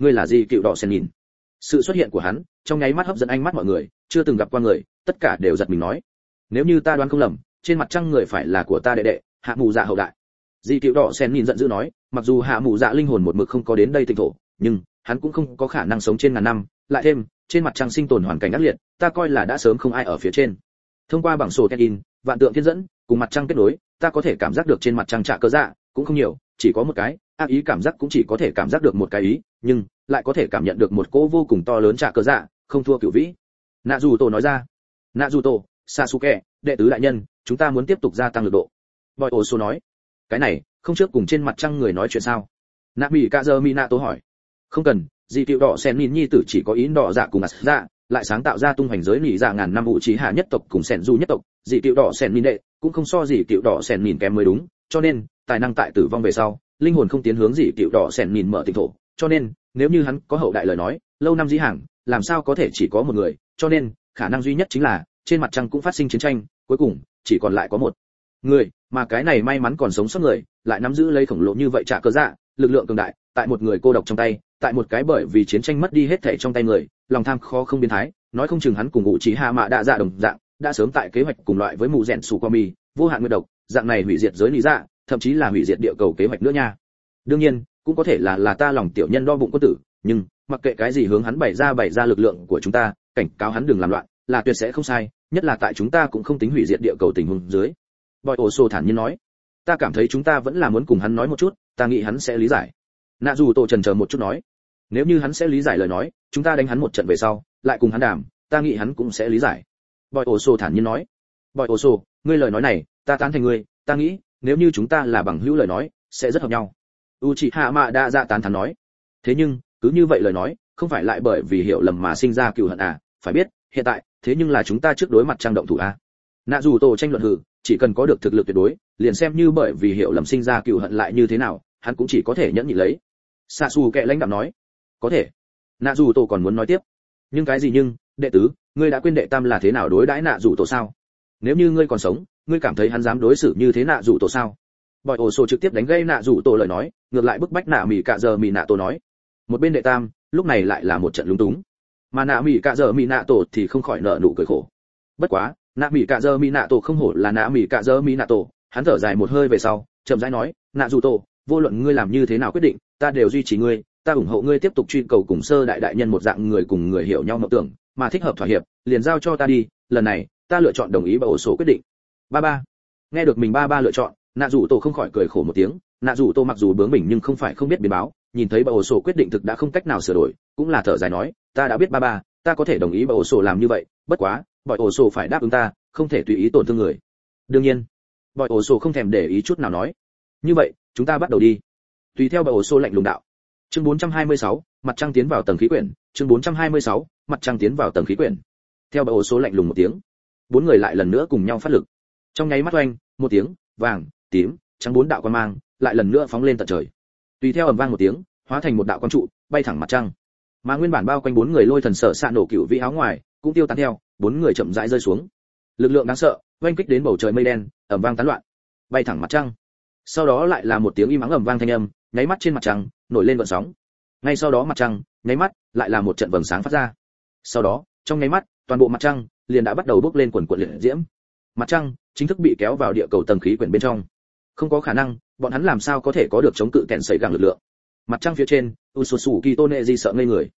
ngươi là gì cựu đỏ sen nhìn. Sự xuất hiện của hắn trong nháy mắt hấp dẫn ánh mắt mọi người, chưa từng gặp qua người tất cả đều giật mình nói, nếu như ta đoán không lầm, trên mặt trăng người phải là của ta đệ đệ hạ mù dạ hậu đại. Dị Cựu Đỏ Sen nhìn giận dữ nói, mặc dù hạ mù dạ linh hồn một mực không có đến đây tịnh thổ, nhưng hắn cũng không có khả năng sống trên ngàn năm, lại thêm trên mặt trăng sinh tồn hoàn cảnh ác liệt, ta coi là đã sớm không ai ở phía trên. Thông qua bảng sổ Tekin, vạn tượng thiên dẫn, cùng mặt trăng kết nối, ta có thể cảm giác được trên mặt trăng trả cơ dạ cũng không nhiều, chỉ có một cái, ác ý cảm giác cũng chỉ có thể cảm giác được một cái ý, nhưng lại có thể cảm nhận được một cỗ vô cùng to lớn trả cơ dạ, không thua cửu vĩ. Nạ dù tổ nói ra. Nạ dù tổ, Sasuke, đệ tứ đại nhân, chúng ta muốn tiếp tục gia tăng lực độ. Boy Oso nói. Cái này, không trước cùng trên mặt trăng người nói chuyện sao? Nạ Mỹ Cạ Giơ Minato hỏi. Không cần, Dị Cựu Đỏ Sen nhìn nhi tử chỉ có ý đỏ dạ cùng dạ, lại sáng tạo ra tung hoành giới nỉ dạ ngàn năm vũ trí hạ nhất tộc cùng Sen Du nhất tộc, Dị Cựu Đỏ Sen nhìn đệ, cũng không so Dị Cựu Đỏ Sen nhìn kém mới đúng, cho nên, tài năng tại tử vong về sau, linh hồn không tiến hướng Dị Cựu Đỏ Sen nhìn mở tịnh thổ, cho nên, nếu như hắn có hậu đại lời nói, lâu năm dĩ hàng, làm sao có thể chỉ có một người, cho nên, khả năng duy nhất chính là trên mặt trăng cũng phát sinh chiến tranh, cuối cùng chỉ còn lại có một người, mà cái này may mắn còn sống sót người, lại nắm giữ lấy khổng lồ như vậy trả cơ dạ, lực lượng cường đại, tại một người cô độc trong tay, tại một cái bởi vì chiến tranh mất đi hết thảy trong tay người, lòng tham khó không biến thái, nói không chừng hắn cùng ngụ trí hạ mạ đa dạ đồng dạng, đã sớm tại kế hoạch cùng loại với mù rèn sủ qua mì, vô hạn nguyệt độc, dạng này hủy diệt giới lý dạ, thậm chí là hủy diệt địa cầu kế hoạch nữa nha. Đương nhiên, cũng có thể là ta lòng tiểu nhân đo bụng quân tử, nhưng mặc kệ cái gì hướng hắn bày ra lực lượng của chúng ta, cảnh cáo hắn đừng làm loạn, là tuyệt sẽ không sai, nhất là tại chúng ta cũng không tính hủy diệt địa cầu tình huống dưới. Boy Oso thản nhiên nói, ta cảm thấy chúng ta vẫn là muốn cùng hắn nói một chút, ta nghĩ hắn sẽ lý giải. Nạ dù tổ chần chờ một chút nói, nếu như hắn sẽ lý giải lời nói, chúng ta đánh hắn một trận về sau, lại cùng hắn đàm, ta nghĩ hắn cũng sẽ lý giải. Boy Oso thản nhiên nói, Boy Oso, ngươi lời nói này, ta tán thành ngươi, ta nghĩ, nếu như chúng ta là bằng hữu lời nói, sẽ rất hợp nhau. Uchiha Mada dạ tán thán nói, thế nhưng, cứ như vậy lời nói, không phải lại bởi vì hiểu lầm mà sinh ra cừu hận à, phải biết, hiện tại, thế nhưng là chúng ta trước đối mặt trang động thủ a. Nạ dù tổ tranh luận hừ, chỉ cần có được thực lực tuyệt đối, liền xem như bởi vì hiểu lầm sinh ra cừu hận lại như thế nào, hắn cũng chỉ có thể nhẫn nhịn lấy. Sasuke lãnh đạm nói, có thể. Nạ dù tổ còn muốn nói tiếp, nhưng cái gì nhưng, đệ tứ, ngươi đã quên đệ tam là thế nào đối đãi nạ dù tổ sao? Nếu như ngươi còn sống, ngươi cảm thấy hắn dám đối xử như thế nạ dù tổ sao? Boy Oso trực tiếp đánh gây nạ dù tổ lời nói, ngược lại bức bách nạ mỉ cạ giờ mỉ nạ tổ nói. Một bên đệ tam, lúc này lại là một trận lúng túng. Mà nạ mỉ cạ giờ mỉ nạ tổ thì không khỏi nở nụ cười khổ. Bất quá, nạ mỉ cạ giờ mỉ nạ tổ không hổ là nạ mỉ cạ giờ mỉ nạ tổ, hắn thở dài một hơi về sau, chậm rãi nói, nạ dù tổ, vô luận ngươi làm như thế nào quyết định, ta đều duy trì ngươi, ta ủng hộ ngươi tiếp tục truy cầu cùng sơ đại đại nhân một dạng người cùng người hiểu nhau mộng tưởng, mà thích hợp thỏa hiệp, liền giao cho ta đi, lần này, ta lựa chọn đồng ý Boy Oso quyết định. Ba. Nghe được mình ba lựa chọn, nạ dù tổ không khỏi cười khổ một tiếng. Nạ dù tổ mặc dù bướng bỉnh nhưng không phải không biết biến báo, nhìn thấy Boy Oso quyết định thực đã không cách nào sửa đổi, cũng là thở dài nói, ta đã biết ba, ta có thể đồng ý Boy Oso làm như vậy, bất quá, Boy Oso phải đáp ứng ta, không thể tùy ý tổn thương người. Đương nhiên, Boy Oso không thèm để ý chút nào nói, như vậy, chúng ta bắt đầu đi. Tùy theo Boy Oso lạnh lùng đạo. Chương 426, mặt trăng tiến vào tầng khí quyển, chương 426, mặt trăng tiến vào tầng khí quyển. Theo Boy Oso lạnh lùng một tiếng, bốn người lại lần nữa cùng nhau phát lực. Trong nháy mắt oanh, một tiếng, vàng, tím, trắng bốn đạo quang mang, lại lần nữa phóng lên tận trời. Tùy theo ầm vang một tiếng, hóa thành một đạo quang trụ, bay thẳng mặt trăng. Mà nguyên bản bao quanh bốn người lôi thần sở xạ nổ cựu vĩ áo ngoài, cũng tiêu tán theo, bốn người chậm rãi rơi xuống. Lực lượng đáng sợ, oanh kích đến bầu trời mây đen, ầm vang tán loạn, bay thẳng mặt trăng. Sau đó lại là một tiếng im ắng ầm vang thanh âm, nháy mắt trên mặt trăng nổi lên gợn sóng. Ngay sau đó mặt trăng, nháy mắt lại là một trận vầng sáng phát ra. Sau đó, trong nháy mắt, toàn bộ mặt trăng liền đã bắt đầu bốc lên quần quần liệt diễm. Mặt trăng chính thức bị kéo vào địa cầu tầng khí quyển bên trong. Không có khả năng, bọn hắn làm sao có thể có được chống cự kèn sấy gẳng lực lượng. Mặt trăng phía trên, Utsutsuki Toneji sợ ngây người.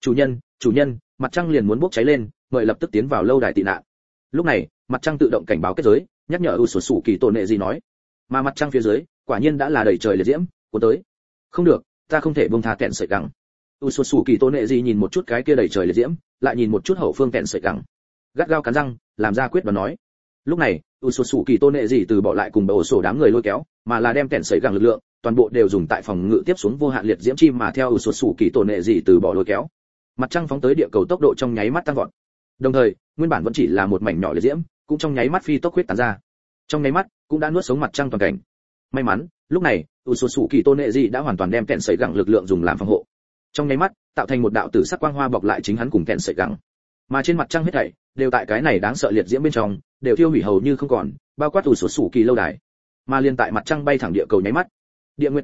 Chủ nhân, mặt trăng liền muốn bốc cháy lên, mời lập tức tiến vào lâu đài tị nạn. Lúc này, mặt trăng tự động cảnh báo kết giới, nhắc nhở Utsutsuki Toneji nói. Mà mặt trăng phía dưới, quả nhiên đã là đầy trời liệt diễm, cuốn tới. Không được, ta không thể buông tha kèn sấy gẳng. Utsutsuki Toneji nhìn một chút cái kia đầy trời liệt diễm, lại nhìn một chút hậu phương kèn sấy gẳng. Gắt gao cắn răng, làm ra quyết đoán nói. Lúc này, Utsutsuki Toneji từ bỏ lại cùng Boy Oso đám người lôi kéo, mà là đem kèn sấy gẳng lực lượng, toàn bộ đều dùng tại phòng ngự tiếp xuống vô hạn liệt diễm chi mà theo Utsutsuki Toneji từ bỏ lôi kéo. Mặt trăng phóng tới địa cầu tốc độ trong nháy mắt tăng vọt. Đồng thời, nguyên bản vẫn chỉ là một mảnh nhỏ liệt diễm, cũng trong nháy mắt phi tốc huyết tán ra. Trong nháy mắt, cũng đã nuốt sống mặt trăng toàn cảnh. May mắn, lúc này, Utsutsuki Toneji đã hoàn toàn đem kèn sấy gẳng lực lượng dùng làm phòng hộ. Trong nháy mắt, tạo thành một đạo tử sắc quang hoa bọc lại chính hắn cùng kèn sấy gẳng. Mà trên mặt trăng hết thảy đều tại cái này đáng sợ liệt diễm bên trong, đều tiêu hủy hầu như không còn, bao quát Utsutsuki lâu đài. Mà liên tại mặt trăng bay thẳng địa cầu nháy mắt, địa nguyệt thông đạo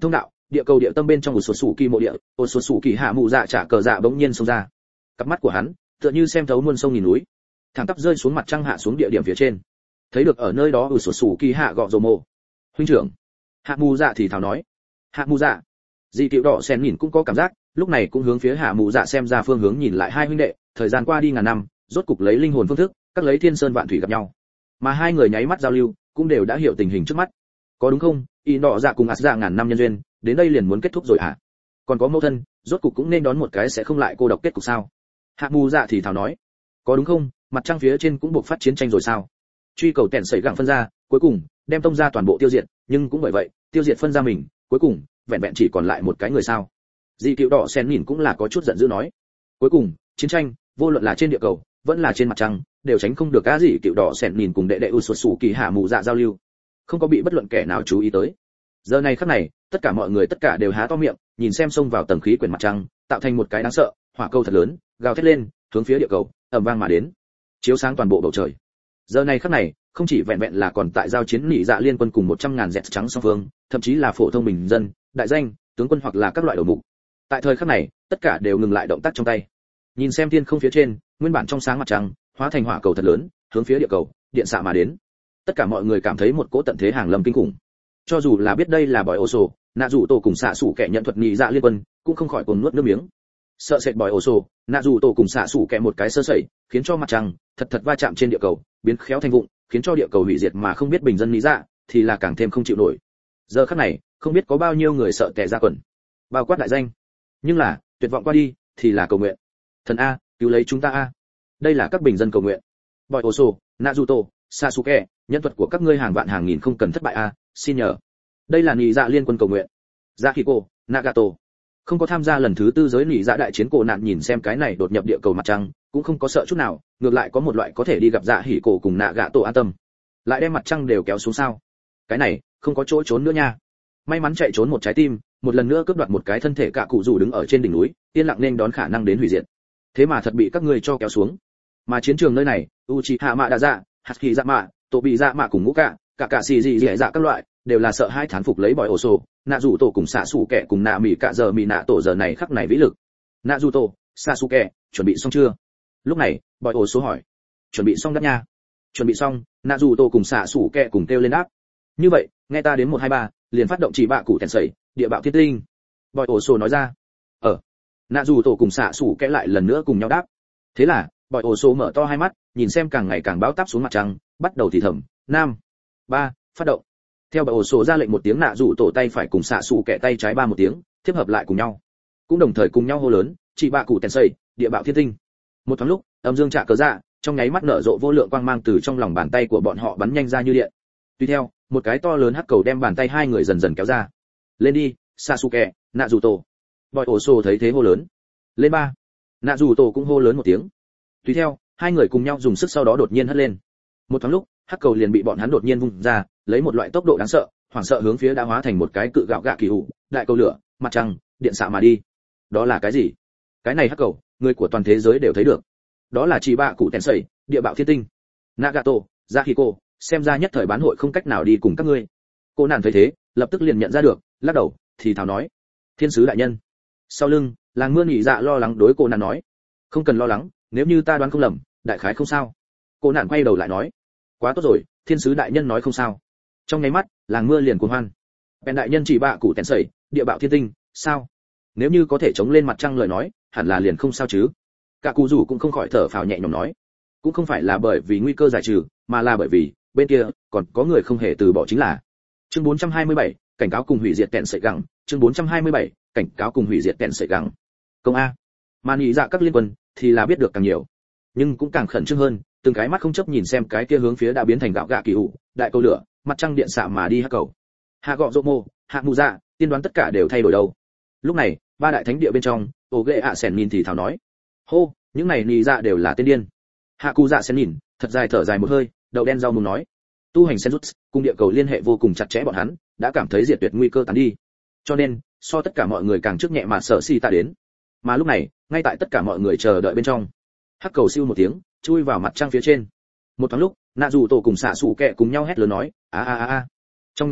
Địa cầu địa tâm bên trong một số sủ kỳ mộ địa, một số sủ kỳ hạ mụ dạ trả cờ dạ bỗng nhiên xông ra. Cặp mắt của hắn tựa như xem thấu muôn sông nghìn núi, thẳng tắp rơi xuống mặt trăng hạ xuống địa điểm phía trên. Thấy được ở nơi đó một số sủ kỳ hạ gọ rồ mộ. Huynh trưởng. Hạ mụ dạ thì thào nói. Hạ mụ dạ. Dị Tiểu Đỏ Sen nhìn cũng có cảm giác, lúc này cũng hướng phía Hạ mụ dạ xem ra phương hướng nhìn lại hai huynh đệ, thời gian qua đi ngàn năm, rốt cục lấy linh hồn phương thức, các lấy thiên sơn vạn thủy gặp nhau. Mà hai người nháy mắt giao lưu, cũng đều đã hiểu tình hình trước mắt. Có đúng không? Y Đỏ Dạ cùng Ạt Dạ ngàn năm nhân duyên, đến đây liền muốn kết thúc rồi hả? Còn có mẫu thân, rốt cục cũng nên đón một cái sẽ không lại cô độc kết cục sao? Hạ mù dạ thì thào nói. Có đúng không? Mặt trăng phía trên cũng buộc phát chiến tranh rồi sao? Truy cầu tèn sẩy gặng phân ra, cuối cùng đem tông ra toàn bộ tiêu diệt, nhưng cũng bởi vậy, tiêu diệt phân ra mình, cuối cùng vẹn vẹn chỉ còn lại một cái người sao? Dị Tiểu Đỏ Sen nhìn cũng là có chút giận dữ nói. Cuối cùng, chiến tranh, vô luận là trên địa cầu, vẫn là trên mặt trăng, đều tránh không được Cả Dị Tiểu Đỏ Sen nhìn cùng đệ đệ Usosu Kỳ Hạ mù dạ giao lưu, không có bị bất luận kẻ nào chú ý tới. Giờ này khắc này, tất cả mọi người tất cả đều há to miệng, nhìn xem xông vào tầng khí quyển mặt trăng, tạo thành một cái đáng sợ, hỏa cầu thật lớn, gào thét lên, hướng phía địa cầu, ầm vang mà đến, chiếu sáng toàn bộ bầu trời. Giờ này khắc này, không chỉ vẹn vẹn là còn tại giao chiến nỉ dạ liên quân cùng 100.000 dẹt trắng song phương, thậm chí là phổ thông bình dân, đại danh, tướng quân hoặc là các loại đầu mục. Tại thời khắc này, tất cả đều ngừng lại động tác trong tay. Nhìn xem thiên không phía trên, nguyên bản trong sáng mặt trăng, hóa thành hỏa cầu thật lớn, hướng phía địa cầu, điện xạ mà đến. Tất cả mọi người cảm thấy một cỗ tận thế hàng lâm kinh khủng. Cho dù là biết đây là bòi ô sổ, nạ dù tổ cùng xạ sủ kẻ nhận thuật nhị dạ liên quân, cũng không khỏi cuồng nuốt nước miếng. Sợ sệt bòi ô sổ, nạ dù tổ cùng xạ sủ kẻ một cái sơ sẩy, khiến cho mặt trăng thật va chạm trên địa cầu, biến khéo thành vụn, khiến cho địa cầu hủy diệt mà không biết bình dân nhị dạ, thì là càng thêm không chịu nổi. Giờ khắc này, không biết có bao nhiêu người sợ tè ra quần, bao quát đại danh. Nhưng là, tuyệt vọng qua đi, thì là cầu nguyện. Thần a, cứu lấy chúng ta a. Đây là các bình dân cầu nguyện. Bòi ô sổ, nạ dù tổ, Sasuke, nhân thuật của các ngươi hàng vạn hàng nghìn không cần thất bại a, xin nhờ. Đây là nhị dạ liên quân cầu nguyện. Zakiko, Nagato. Không có tham gia lần thứ tư giới nhị dạ đại chiến cổ nạn nhìn xem cái này đột nhập địa cầu mặt trăng, cũng không có sợ chút nào, ngược lại có một loại có thể đi gặp dạ hỉ cổ cùng Nagato an tâm. Lại đem mặt trăng đều kéo xuống sao? Cái này, không có chỗ trốn nữa nha. May mắn chạy trốn một trái tim, một lần nữa cướp đoạt một cái thân thể cả cụ rủ đứng ở trên đỉnh núi, yên lặng nên đón khả năng đến hủy diệt. Thế mà thật bị các ngươi cho kéo xuống. Mà chiến trường nơi này, Uchiha Madara, Hashirama, Tô bị dạ mạ cùng ngũ cả xì gì dạ các loại đều là sợ hai thán phục lấy bòi ổ sổ, nạ dù tổ cùng xạ xù kẹ cùng nạ mỉ cả giờ mỉ nạ tổ giờ này khắc này vĩ lực. Nạ dù tổ, xạ xù kẹ, chuẩn bị xong chưa? Lúc này, bòi ổ số hỏi. Chuẩn bị xong đáp nha. Chuẩn bị xong, nạ dù tổ cùng xạ xù kẹ cùng kêu lên đáp. Như vậy, nghe ta đến 1 2 3, liền phát động chỉ bạ cụ tèn sẩy, địa bạo thiết tinh. Bòi ổ số nói ra. Nạ dù tổ cùng xạ xù kẹ lại lần nữa cùng nhau đáp. Thế là, bòi ổ số mở to hai mắt, nhìn xem càng ngày càng bão táp xuống mặt trăng, bắt đầu thì thầm, 5, 3, phát động. Theo bòi ổ số ra lệnh một tiếng, nạ dù tổ tay phải cùng xạ xù kẹ tay trái 3 một tiếng, tiếp hợp lại cùng nhau, cũng đồng thời cùng nhau hô lớn, chỉ bạ cụ tèn sẩy, địa bạo thiên tinh. Một thoáng lúc, âm dương trạ cớ dạ, trong nháy mắt nở rộ vô lượng quang mang từ trong lòng bàn tay của bọn họ bắn nhanh ra như điện. Tùy theo, một cái to lớn hắc cầu đem bàn tay hai người dần dần kéo ra. Lên đi, Sasuke, nạ dù tổ. Bòi ổ số thấy thế hô lớn. Lên 3. Nạ dù tổ cũng hô lớn một tiếng. Tùy theo, hai người cùng nhau dùng sức sau đó đột nhiên hất lên. Một thoáng lúc, hắc cầu liền bị bọn hắn đột nhiên vung ra, lấy một loại tốc độ đáng sợ, hoảng sợ hướng phía đã hóa thành một cái cự gạo gạ kỳ hủ, đại cầu lửa, mặt trăng, điện xạ mà đi. Đó là cái gì? Cái này hắc cầu, người của toàn thế giới đều thấy được. Đó là chỉ bạ cụ tèn sẩy, địa bạo thiên tinh. Nagato, Zakiko, xem ra nhất thời bán hội không cách nào đi cùng các ngươi. Cô nàng thấy thế, lập tức liền nhận ra được, lắc đầu, thì thào nói: Thiên sứ đại nhân. Sau lưng, làng mưa nhị dạ lo lắng đối cô nàng nói: Không cần lo lắng, nếu như ta đoán không lầm, đại khái không sao. Cô nàng quay đầu lại nói: Quá tốt rồi, thiên sứ đại nhân nói không sao. Trong nháy mắt, làng mưa liền cuồng hoan. Bèn đại nhân chỉ bạ cụ tèn sẩy, địa bạo thiên tinh, sao? Nếu như có thể chống lên mặt trăng lời nói, hẳn là liền không sao chứ. Cả cụ rủ cũng không khỏi thở phào nhẹ nhõm nói: Cũng không phải là bởi vì nguy cơ giải trừ, mà là bởi vì bên kia còn có người không hề từ bỏ chính là. Chương 427, cảnh cáo cùng hủy diệt tèn sẩy gẳng. Chương 427, cảnh cáo cùng hủy diệt tèn sẩy gẳng. Công a. Mà nhị dạ các liên quân thì là biết được càng nhiều, nhưng cũng càng khẩn trương hơn, từng cái mắt không chấp nhìn xem cái kia hướng phía đã biến thành gạo gạ kỳ hủ, đại cầu lửa, mặt trăng điện xạ mà đi hắc cầu. Hạ gọ rộ mô, hạ mù dạ, tiên đoán tất cả đều thay đổi đâu. Lúc này, ba đại thánh địa bên trong, ổ ghệ ạ sèn nhìn thì thào nói: Hô, những này nhị dạ đều là tên điên. Hạ cụ dạ sèn nhìn, thật dài thở dài một hơi, đầu đen rau mùng nói: Tu hành Senjutsu, cùng địa cầu liên hệ vô cùng chặt chẽ, bọn hắn đã cảm thấy diệt tuyệt nguy cơ tán đi. Cho nên, so tất cả mọi người càng trước nhẹ mà sợ si ta đến. Mà lúc này, ngay tại tất cả mọi người chờ đợi bên trong, hắc cầu siêu một tiếng, chui vào mặt trăng phía trên. Một thoáng lúc, nạ dù tổ cùng xạ sủ kẹ cùng nhau hét lớn nói: a a a a. Trong nháy mắt,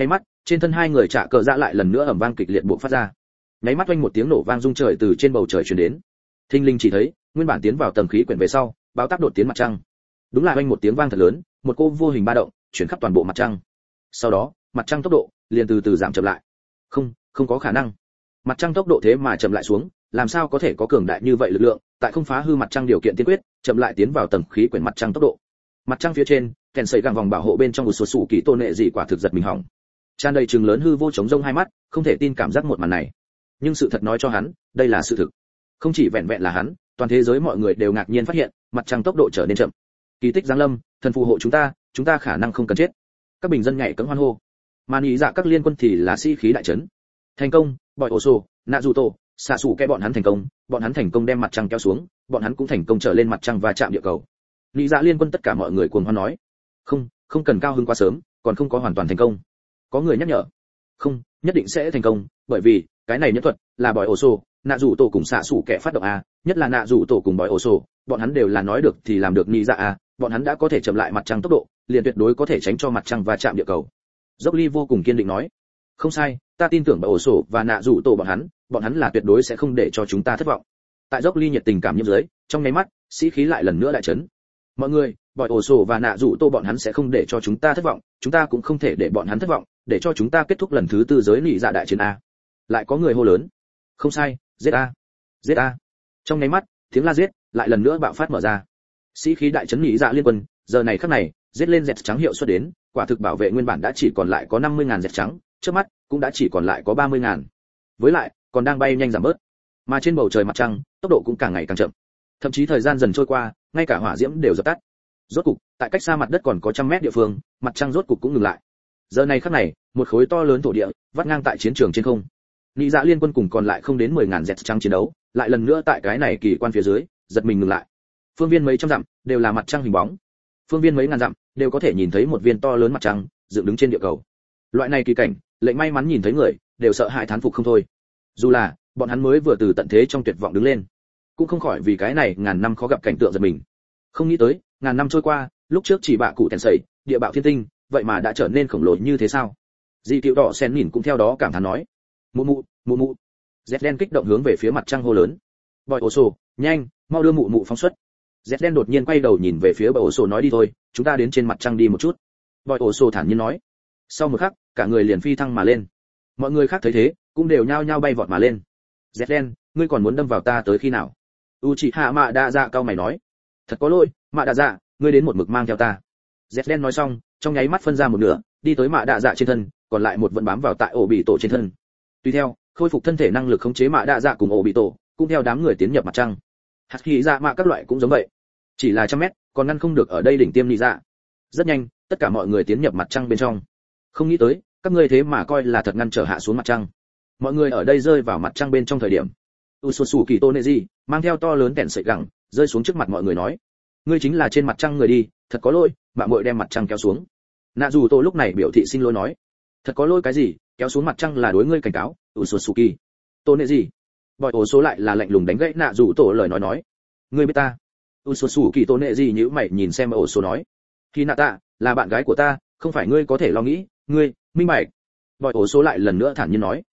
Trên thân hai người trả cờ dạ lại lần nữa ầm vang kịch liệt bộc phát ra. Nháy mắt oanh một tiếng nổ vang rung trời từ trên bầu trời truyền đến. Thinh linh chỉ thấy, nguyên bản tiến vào tầng khí quyển về sau, báo táp đột tiến mặt trăng. Đúng là oanh một tiếng vang thật lớn, một cô vô hình ba động chuyển khắp toàn bộ mặt trăng. Sau đó, mặt trăng tốc độ liền từ từ giảm chậm lại. Không có khả năng. Mặt trăng tốc độ thế mà chậm lại xuống, làm sao có thể có cường đại như vậy lực lượng, tại không phá hư mặt trăng điều kiện tiên quyết, chậm lại tiến vào tầng khí quyển mặt trăng tốc độ. Mặt trăng phía trên, kèn sợi găng vòng bảo hộ bên trong một số sủ kỳ tôn nệ dị quả thực giật mình hỏng. Tràn đầy trừng lớn hư vô chống rông hai mắt, không thể tin cảm giác một màn này. Nhưng sự thật nói cho hắn, đây là sự thực. Không chỉ vẹn vẹn là hắn, toàn thế giới mọi người đều ngạc nhiên phát hiện, mặt trăng tốc độ trở nên chậm. Kỳ tích giáng lâm, thần phù hộ chúng ta khả năng không cần chết. Các bình dân nhảy cẫng hoan hô. Mà nghĩ dạ các liên quân thì là sĩ khí đại chấn. Thành công, bòi ổ sổ, nạ dù tổ, xạ sủ kẻ bọn hắn thành công đem mặt trăng kéo xuống, bọn hắn cũng thành công trở lên mặt trăng và chạm địa cầu. Nghĩ dạ liên quân tất cả mọi người cuồng hoan nói. Không cần cao hứng quá sớm, còn không có hoàn toàn thành công. Có người nhắc nhở. Không, nhất định sẽ thành công, bởi vì cái này nhất thuật là bòi ổ sổ, nạ dù tổ cùng xạ sủ kẻ phát động a, nhất là nạ dù tổ cùng bòi ổ sổ, bọn hắn đều là nói được thì làm được nghĩ dạ a, bọn hắn đã có thể chậm lại mặt trăng tốc độ, liền tuyệt đối có thể tránh cho mặt trăng và chạm địa cầu. Dốc Ly vô cùng kiên định nói. Không sai, ta tin tưởng bòi ổ sổ và nạ dù tổ bọn hắn là tuyệt đối sẽ không để cho chúng ta thất vọng. Tại Dốc Ly nhiệt tình cảm nhiễm dưới, trong nháy mắt, sĩ khí lại lần nữa đại chấn. Mọi người, bòi ổ sổ và nạ dù tổ bọn hắn sẽ không để cho chúng ta thất vọng, chúng ta cũng không thể để bọn hắn thất vọng, để cho chúng ta kết thúc lần thứ tư giới nị dạ đại chiến a. Lại có người hô lớn. Không sai, giết a, giết a. Trong nháy mắt, tiếng la giết lại lần nữa bạo phát mở ra. Sĩ khí đại chấn nị dạ liên quân, giờ này khắc này, giết lên dẹt trắng hiệu xuất đến, quả thực bảo vệ nguyên bản đã chỉ còn lại có 50.000 dẹt trắng, trước mắt cũng đã chỉ còn lại có 30.000. Với lại, còn đang bay nhanh giảm bớt. Mà trên bầu trời mặt trăng, tốc độ cũng càng ngày càng chậm. Thậm chí thời gian dần trôi qua, ngay cả hỏa diễm đều dập tắt. Rốt cục, tại cách xa mặt đất còn có trăm mét địa phương, mặt trăng rốt cục cũng ngừng lại. Giờ này khắc này, một khối to lớn thổ địa vắt ngang tại chiến trường trên không. Nị dạ liên quân cùng còn lại không đến 10.000 dẹt trắng chiến đấu, lại lần nữa tại cái này kỳ quan phía dưới, giật mình ngừng lại. Phương viên mấy trăm dặm đều là mặt trăng hình bóng. Phương viên mấy ngàn dặm đều có thể nhìn thấy một viên to lớn mặt trăng dựng đứng trên địa cầu. Loại này kỳ cảnh, lệnh may mắn nhìn thấy người đều sợ hãi thán phục không thôi. Dù là bọn hắn mới vừa từ tận thế trong tuyệt vọng đứng lên, cũng không khỏi vì cái này ngàn năm khó gặp cảnh tượng giật mình. Không nghĩ tới, ngàn năm trôi qua, lúc trước chỉ bạ cụ tèn sẩy, địa bạo thiên tinh, vậy mà đã trở nên khổng lồ như thế sao? Dị Cựu Đỏ Sen nhìn cũng theo đó cảm thán nói. Mụ mụ. Zét đen kích động hướng về phía mặt trăng hô lớn. Bòi ổ sổ, nhanh, mau đưa mụ phóng xuất. Zét đen đột nhiên quay đầu nhìn về phía bòi ổ sổ nói đi thôi, chúng ta đến trên mặt trăng đi một chút. Bòi ổ sổ thản nhiên nói. Sau một khắc, cả người liền phi thăng mà lên. Mọi người khác thấy thế, cũng đều nhao nhao bay vọt mà lên. Zét đen, ngươi còn muốn đâm vào ta tới khi nào? Uchiha Mạ Đa Dạ cao mày nói. Thật có lỗi, Mạ Đa Dạ, ngươi đến một mực mang theo ta. Zét đen nói xong, trong nháy mắt phân ra một nửa, đi tới Mạ Đa Dạ trên thân, còn lại một vẫn bám vào tại ổ bị tổ trên thân. Tùy theo, khôi phục thân thể năng lực khống chế Mạ Đa Dạ cùng ổ bị tổ, cũng theo đám người tiến nhập mặt trăng. Hạt khí dạ mạ các loại cũng giống vậy, chỉ là trăm mét, còn ngăn không được ở đây đỉnh tiêm nị dạ. Rất nhanh, tất cả mọi người tiến nhập mặt trăng bên trong. Không nghĩ tới, các ngươi thế mà coi là thật ngăn trở hạ xuống mặt trăng. Mọi người ở đây rơi vào mặt trăng bên trong thời điểm, Usosu Kitoneji mang theo to lớn kẹn sợi gẳng, rơi xuống trước mặt mọi người nói: ngươi chính là trên mặt trăng người đi, thật có lỗi, mạ muội đem mặt trăng kéo xuống. Nạ dù tổ lúc này biểu thị xin lỗi nói: thật có lỗi cái gì, kéo xuống mặt trăng là đối ngươi cảnh cáo. Usosuki Toneji bòi ổ số lại là lạnh lùng đánh gãy nạ dù tổ lời nói: ngươi biết ta? Usosuki Toneji nhíu mày nhìn xem ổ số nói: Hinata là bạn gái của ta, không phải ngươi có thể lo nghĩ, ngươi minh bạch. Bòi ổ số lại lần nữa thản nhiên nói: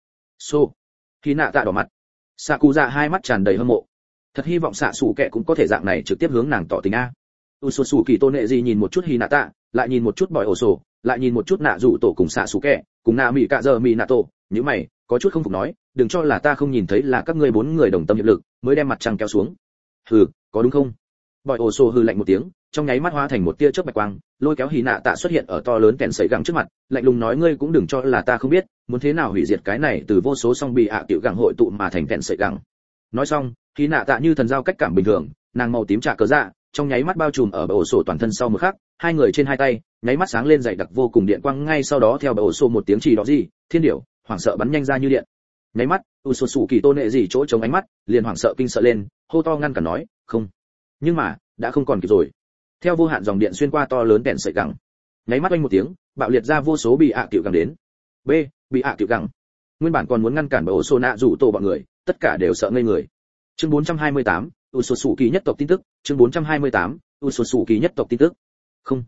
Hinata đỏ mặt. Sakuza hai mắt tràn đầy hâm mộ, thật hy vọng xạ sủ kệ cũng có thể dạng này trực tiếp hướng nàng tỏ tình a. Usosuki Toneji nhìn một chút Hinata, lại nhìn một chút bòi ổ sổ, lại nhìn một chút nạ dụ tổ cùng xạ sủ kệ, cùng nạ mỹ cạ giờ mỹ nạ tổ, nhíu mày, có chút không phục nói: đừng cho là ta không nhìn thấy là các ngươi bốn người đồng tâm hiệp lực mới đem mặt trăng kéo xuống. Hừ, có đúng không? Bòi ổ sổ hừ lạnh một tiếng, trong nháy mắt hóa thành một tia chớp bạch quang, lôi kéo Hinata xuất hiện ở to lớn kèn sấy gẳng trước mặt, lạnh lùng nói: ngươi cũng đừng cho là ta không biết, muốn thế nào hủy diệt cái này từ vô số song bị tiểu gẳng hội tụ mà thành kèn sấy gẳng. Nói xong, Hinata như thần giao cách cảm bình thường, nàng màu tím trà cớ dạ, trong nháy mắt bao trùm ở bờ ổ sổ toàn thân sau một khắc, hai người trên hai tay, nháy mắt sáng lên dày đặc vô cùng điện quang, ngay sau đó theo bờ ổ sổ một tiếng chỉ đó gì, thiên điểu, hoảng sợ bắn nhanh ra như điện. Nháy mắt, Usosuki Toneji chỗ chống ánh mắt, liền hoảng sợ kinh sợ lên, hô to ngăn cản nói: không. Nhưng mà, đã không còn kịp rồi. Theo vô hạn dòng điện xuyên qua to lớn kèn sợi gẳng, nháy mắt oanh một tiếng, bạo liệt ra vô số bị tiểu gẳng đến. Bị tiểu gẳng. Nguyên bản còn muốn ngăn cản bờ ổ sổ nạ rủ tổ bọn người, tất cả đều sợ ngây người. Chương 428, Usosuki nhất tộc tin tức, chương 428, Usosuki nhất tộc tin tức. Không.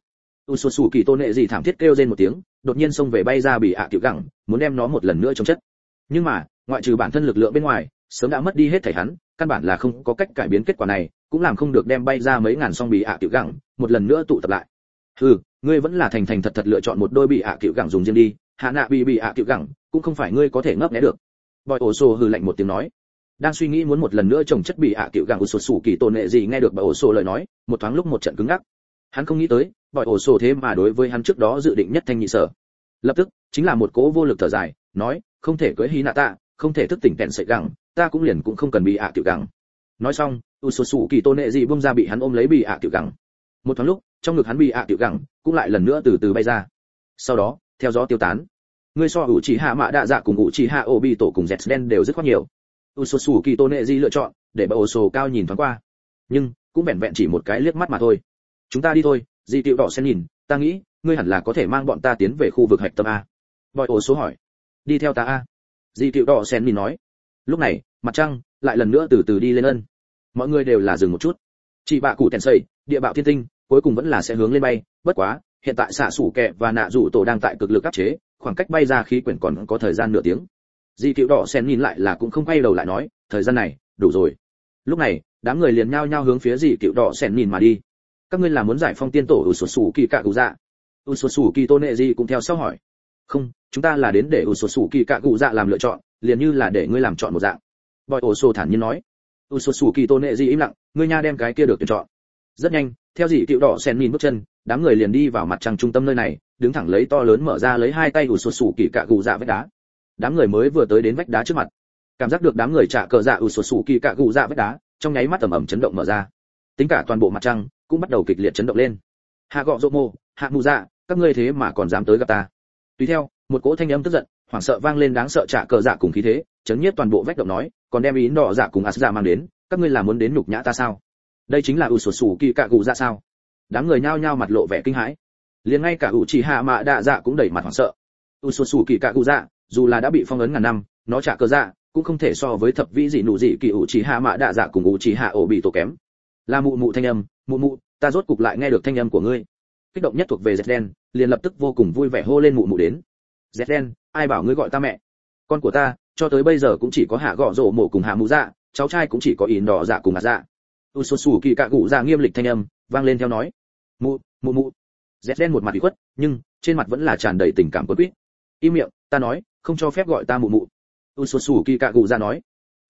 Usosu Kỳ Tôn Nệ gì thảm thiết kêu lên một tiếng, đột nhiên xông về bay ra bị ạ tiểu gẳng, muốn đem nó một lần nữa chống chất. Nhưng mà, ngoại trừ bản thân lực lượng bên ngoài, sớm đã mất đi hết thảy hắn, căn bản là không có cách cải biến kết quả này, cũng làm không được đem bay ra mấy ngàn song bị ạ tiểu gẳng, một lần nữa tụ tập lại. Ngươi vẫn là thành thành thật thật lựa chọn một đôi bị ạ tiểu gẳng dùng riêng đi, hạ nạ bị ạ tiểu gẳng, cũng không phải ngươi có thể ngấp nghé được. Boy Oso hừ lạnh một tiếng nói. Đang suy nghĩ muốn một lần nữa trồng chất bị ạ tiểu gẳng Usosu Kỳ Tôn Nệ gì nghe được Boy Oso lời nói, một thoáng lúc một trận cứng ngắc. Hắn không nghĩ tới, Boy Oso thế mà đối với hắn trước đó dự định nhất thanh nhị sở. Lập tức, chính là một cỗ vô lực thở dài, nói, không thể cưới Hinata, không thể thức tỉnh kẹn sợi gẳng, ta cũng liền cũng không cần bị ạ tiểu gẳng. Nói xong, Usosu Kỳ Tôn Nệ gì buông ra bị hắn ôm lấy bị ạ tiểu gẳng. Một thoáng lúc, trong ngực hắn bị ạ tiểu gẳng cũng lại lần nữa từ từ bay ra. Sau đó, theo gió tiêu tán. Ngươi so Uchiha Mạ Đạ Dạ cùng Uchiha Obito cùng Zden đều rất khoát nhiều. Usosu Kỳ Tôn Nệ gì lựa chọn, để Boy Oso cao nhìn thoáng qua. Nhưng, cũng vẹn vẹn chỉ một cái liếc mắt mà thôi. Chúng ta đi thôi, Di Tiểu Đỏ Sen nhìn, ta nghĩ, ngươi hẳn là có thể mang bọn ta tiến về khu vực hạch tâm a. Boy Oso hỏi. Đi theo ta a. Di Tiểu Đỏ Sen nhìn nói. Lúc này, mặt trăng lại lần nữa từ từ đi lên ân. Mọi người đều là dừng một chút. Chỉ bạ cụ tèn xây, địa bạo thiên tinh, cuối cùng vẫn là sẽ hướng lên bay, bất quá, hiện tại xạ sủ kẹ và nạ rủ tổ đang tại cực lực áp chế, khoảng cách bay ra khí quyển còn có thời gian nửa tiếng. Di Tiểu Đỏ Sen nhìn lại là cũng không quay đầu lại nói, thời gian này, đủ rồi. Lúc này, đám người liền nhao nhao hướng phía Di Tiểu Đỏ Sen nhìn mà đi. Các ngươi là muốn giải phong tiên tổ Usosu Kỳ Cạ Cụ Dạ? Usosu Kỳ Tôn Nệ gì cũng theo sau hỏi. Không, chúng ta là đến để Usosu Kỳ Cạ Cụ Dạ làm lựa chọn, liền như là để ngươi làm chọn một dạng. Boy Oso thản nhiên nói. Usosu Kỳ Tôn Nệ gì im lặng, ngươi nha đem cái kia được tuyển chọn. Rất nhanh, theo Dị Tiểu Đỏ Sen nhìn bước chân, đám người liền đi vào mặt trăng trung tâm nơi này, đứng thẳng lấy to lớn mở ra lấy hai tay Usosu Kỳ Cạ Cụ Dạ vách đá. Đám người mới vừa tới đến vách đá trước mặt, cảm giác được đám người trả cờ dạ Usosu Kỳ Cạ Cụ Dạ vách đá, trong nháy mắt ầm ầm chấn động mở ra. Tính cả toàn bộ mặt trăng cũng bắt đầu kịch liệt chấn động lên. Hạ Gọ Dỗ Mô, Hạ Mù Dạ, các ngươi thế mà còn dám tới gặp ta? Tùy theo, một cỗ thanh âm tức giận, hoảng sợ vang lên đáng sợ trả cờ dạ cùng khí thế, chấn nhiếp toàn bộ vách động nói, còn đem ý đỏ dạ cùng Asda mang đến, các ngươi là muốn đến nhục nhã ta sao? Đây chính là Usosu Kỳ Cạ Cụ Dạ sao? Đám người nhao nhao mặt lộ vẻ kinh hãi. Liền ngay cả Uchiha Mạ Đạ Dạ cũng đầy mặt hoảng sợ. Usosu Kỳ Cạ Cụ Dạ, dù là đã bị phong ấn ngàn năm, nó trả cờ dạ cũng không thể so với thập vĩ dị nụ dị kỳ Uchiha Mạ Đạ Dạ cùng Uchiha Obito kém. Là mụ mụ thanh âm, mụ mụ, ta rốt cục lại nghe được thanh âm của ngươi. Kích động nhất thuộc về Zden, liền lập tức vô cùng vui vẻ hô lên mụ mụ đến. Zden, ai bảo ngươi gọi ta mẹ? Con của ta, cho tới bây giờ cũng chỉ có Hạ Gọ Dỗ Mộ cùng Hạ Mù Dạ, cháu trai cũng chỉ có Ỉn Đỏ Dạ cùng Ạt Dạ. Usosu Kỳ Cạ Cụ Dạ nghiêm lịch thanh âm vang lên theo nói. Mụ, mụ mụ. Zden một mặt ủy khuất, nhưng trên mặt vẫn là tràn đầy tình cảm quấn quýt. Im miệng, ta nói, không cho phép gọi ta mụ mụ. Usosu Kỳ Cạ Cụ Dạ nói.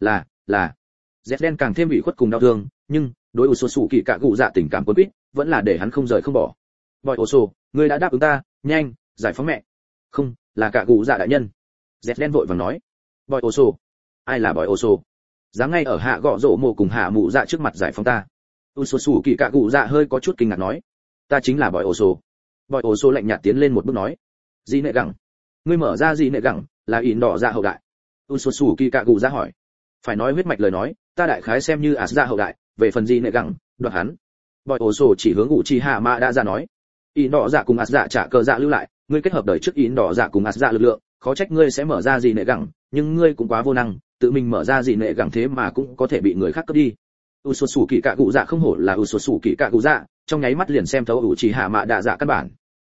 Là. Zden càng thêm ủy khuất cùng đau thương, nhưng đối Usosu Kỳ Cạ Cụ Dạ tình cảm quấn quýt, vẫn là để hắn không rời không bỏ. Boy Oso, ngươi đã đáp ứng ta, nhanh, giải phóng mẹ. Không, là Cạ Cụ Dạ đại nhân. Zden vội vàng nói. Boy Oso. Ai là Boy Oso? Dám ngay ở Hạ Gọ Dỗ Mộ cùng Hạ Mụ Dạ trước mặt giải phóng ta? Usosu Kỳ Cạ Cụ Dạ hơi có chút kinh ngạc nói. Ta chính là Boy Oso. Boy Oso lạnh nhạt tiến lên một bước nói. Dị nệ gẳng. Ngươi mở ra dị nệ gẳng, là ỉn đỏ dạ hậu đại. Usosu Kỳ Cạ Cụ Dạ hỏi. Phải nói huyết mạch lời nói, ta đại khái xem như Asa hậu đại, về phần dị nệ gẳng, đoạt hắn. Boy Oso chỉ hướng Uchiha Mạ Đạ Dạ nói. Ỉn đỏ dạ cùng Asa trả cờ dạ lưu lại, ngươi kết hợp đời trước ỉn đỏ dạ cùng Asa lực lượng, khó trách ngươi sẽ mở ra dị nệ gẳng, nhưng ngươi cũng quá vô năng, tự mình mở ra dị nệ gẳng thế mà cũng có thể bị người khác cướp đi. Usosu Kỳ Cạ Cụ Dạ không hổ là Usosu Kỳ Cạ Cụ Dạ, trong nháy mắt liền xem thấu Uchiha Mạ Đạ Dạ căn bản.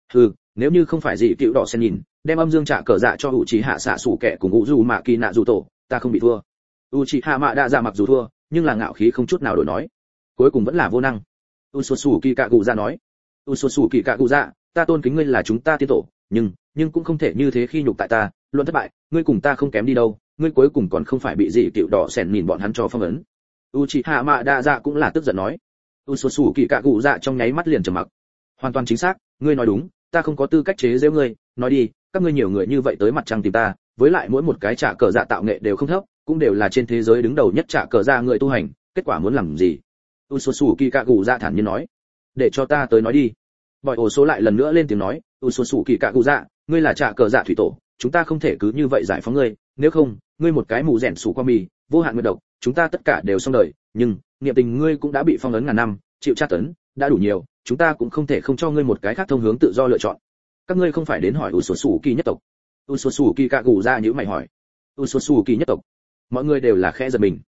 Nếu như không phải Dị Tiểu Đỏ Sen nhìn, đem âm dương trả cờ dạ cho Uchiha xạ sủ kẻ cùng Uzu Mạ Kỳ Nạ Dù Tổ, ta không bị thua. Uchiha Mạ Đạ Dạ mặc dù thua, nhưng là ngạo khí không chút nào đổi nói. Cuối cùng vẫn là vô năng. Usosu Kỳ Cạ Cụ Dạ nói. Usosu Kỳ Cạ Cụ Dạ, ta tôn kính ngươi là chúng ta tiên tổ, nhưng cũng không thể như thế khi nhục tại ta, luôn thất bại, ngươi cùng ta không kém đi đâu, ngươi cuối cùng còn không phải bị Dị Tiểu Đỏ Sen nhìn bọn hắn cho phong ấn. Uchiha Mạ Đạ Dạ cũng là tức giận nói. Usosu Kỳ Cạ Cụ Dạ trong nháy mắt liền trầm mặc. Hoàn toàn chính xác, ngươi nói đúng, ta không có tư cách chế giễu ngươi, nói đi, các ngươi nhiều người như vậy tới mặt trăng tìm ta, với lại mỗi một cái trả cờ dạ tạo nghệ đều không thấp, cũng đều là trên thế giới đứng đầu nhất trả cờ dạ người tu hành, kết quả muốn làm gì? Usosu Kỳ Cạ Cụ Dạ thản nhiên nói. Để cho ta tới nói đi. Boy Oso lại lần nữa lên tiếng nói, Usosu Kỳ Cạ Cụ Dạ, ngươi là trả cờ dạ thủy tổ, chúng ta không thể cứ như vậy giải phóng ngươi, nếu không, ngươi một cái mù rèn sủ qua mì, vô hạn nguyệt độc, chúng ta tất cả đều xong đời, nhưng niệm tình ngươi cũng đã bị phong ấn ngàn năm, chịu tra tấn, đã đủ nhiều, chúng ta cũng không thể không cho ngươi một cái khác thông hướng tự do lựa chọn. Các ngươi không phải đến hỏi Usosu Kỳ nhất tộc? Usosu Kỳ Cạ Cụ Dạ nhíu mày hỏi. Usosu Kỳ nhất tộc? Mọi người đều là khẽ giật mình.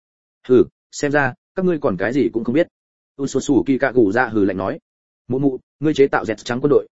Xem ra các ngươi còn cái gì cũng không biết. Usosu Kỳ Cạ Cụ Dạ hừ lạnh nói. Mụ mụ, ngươi chế tạo dẹt trắng quân đội,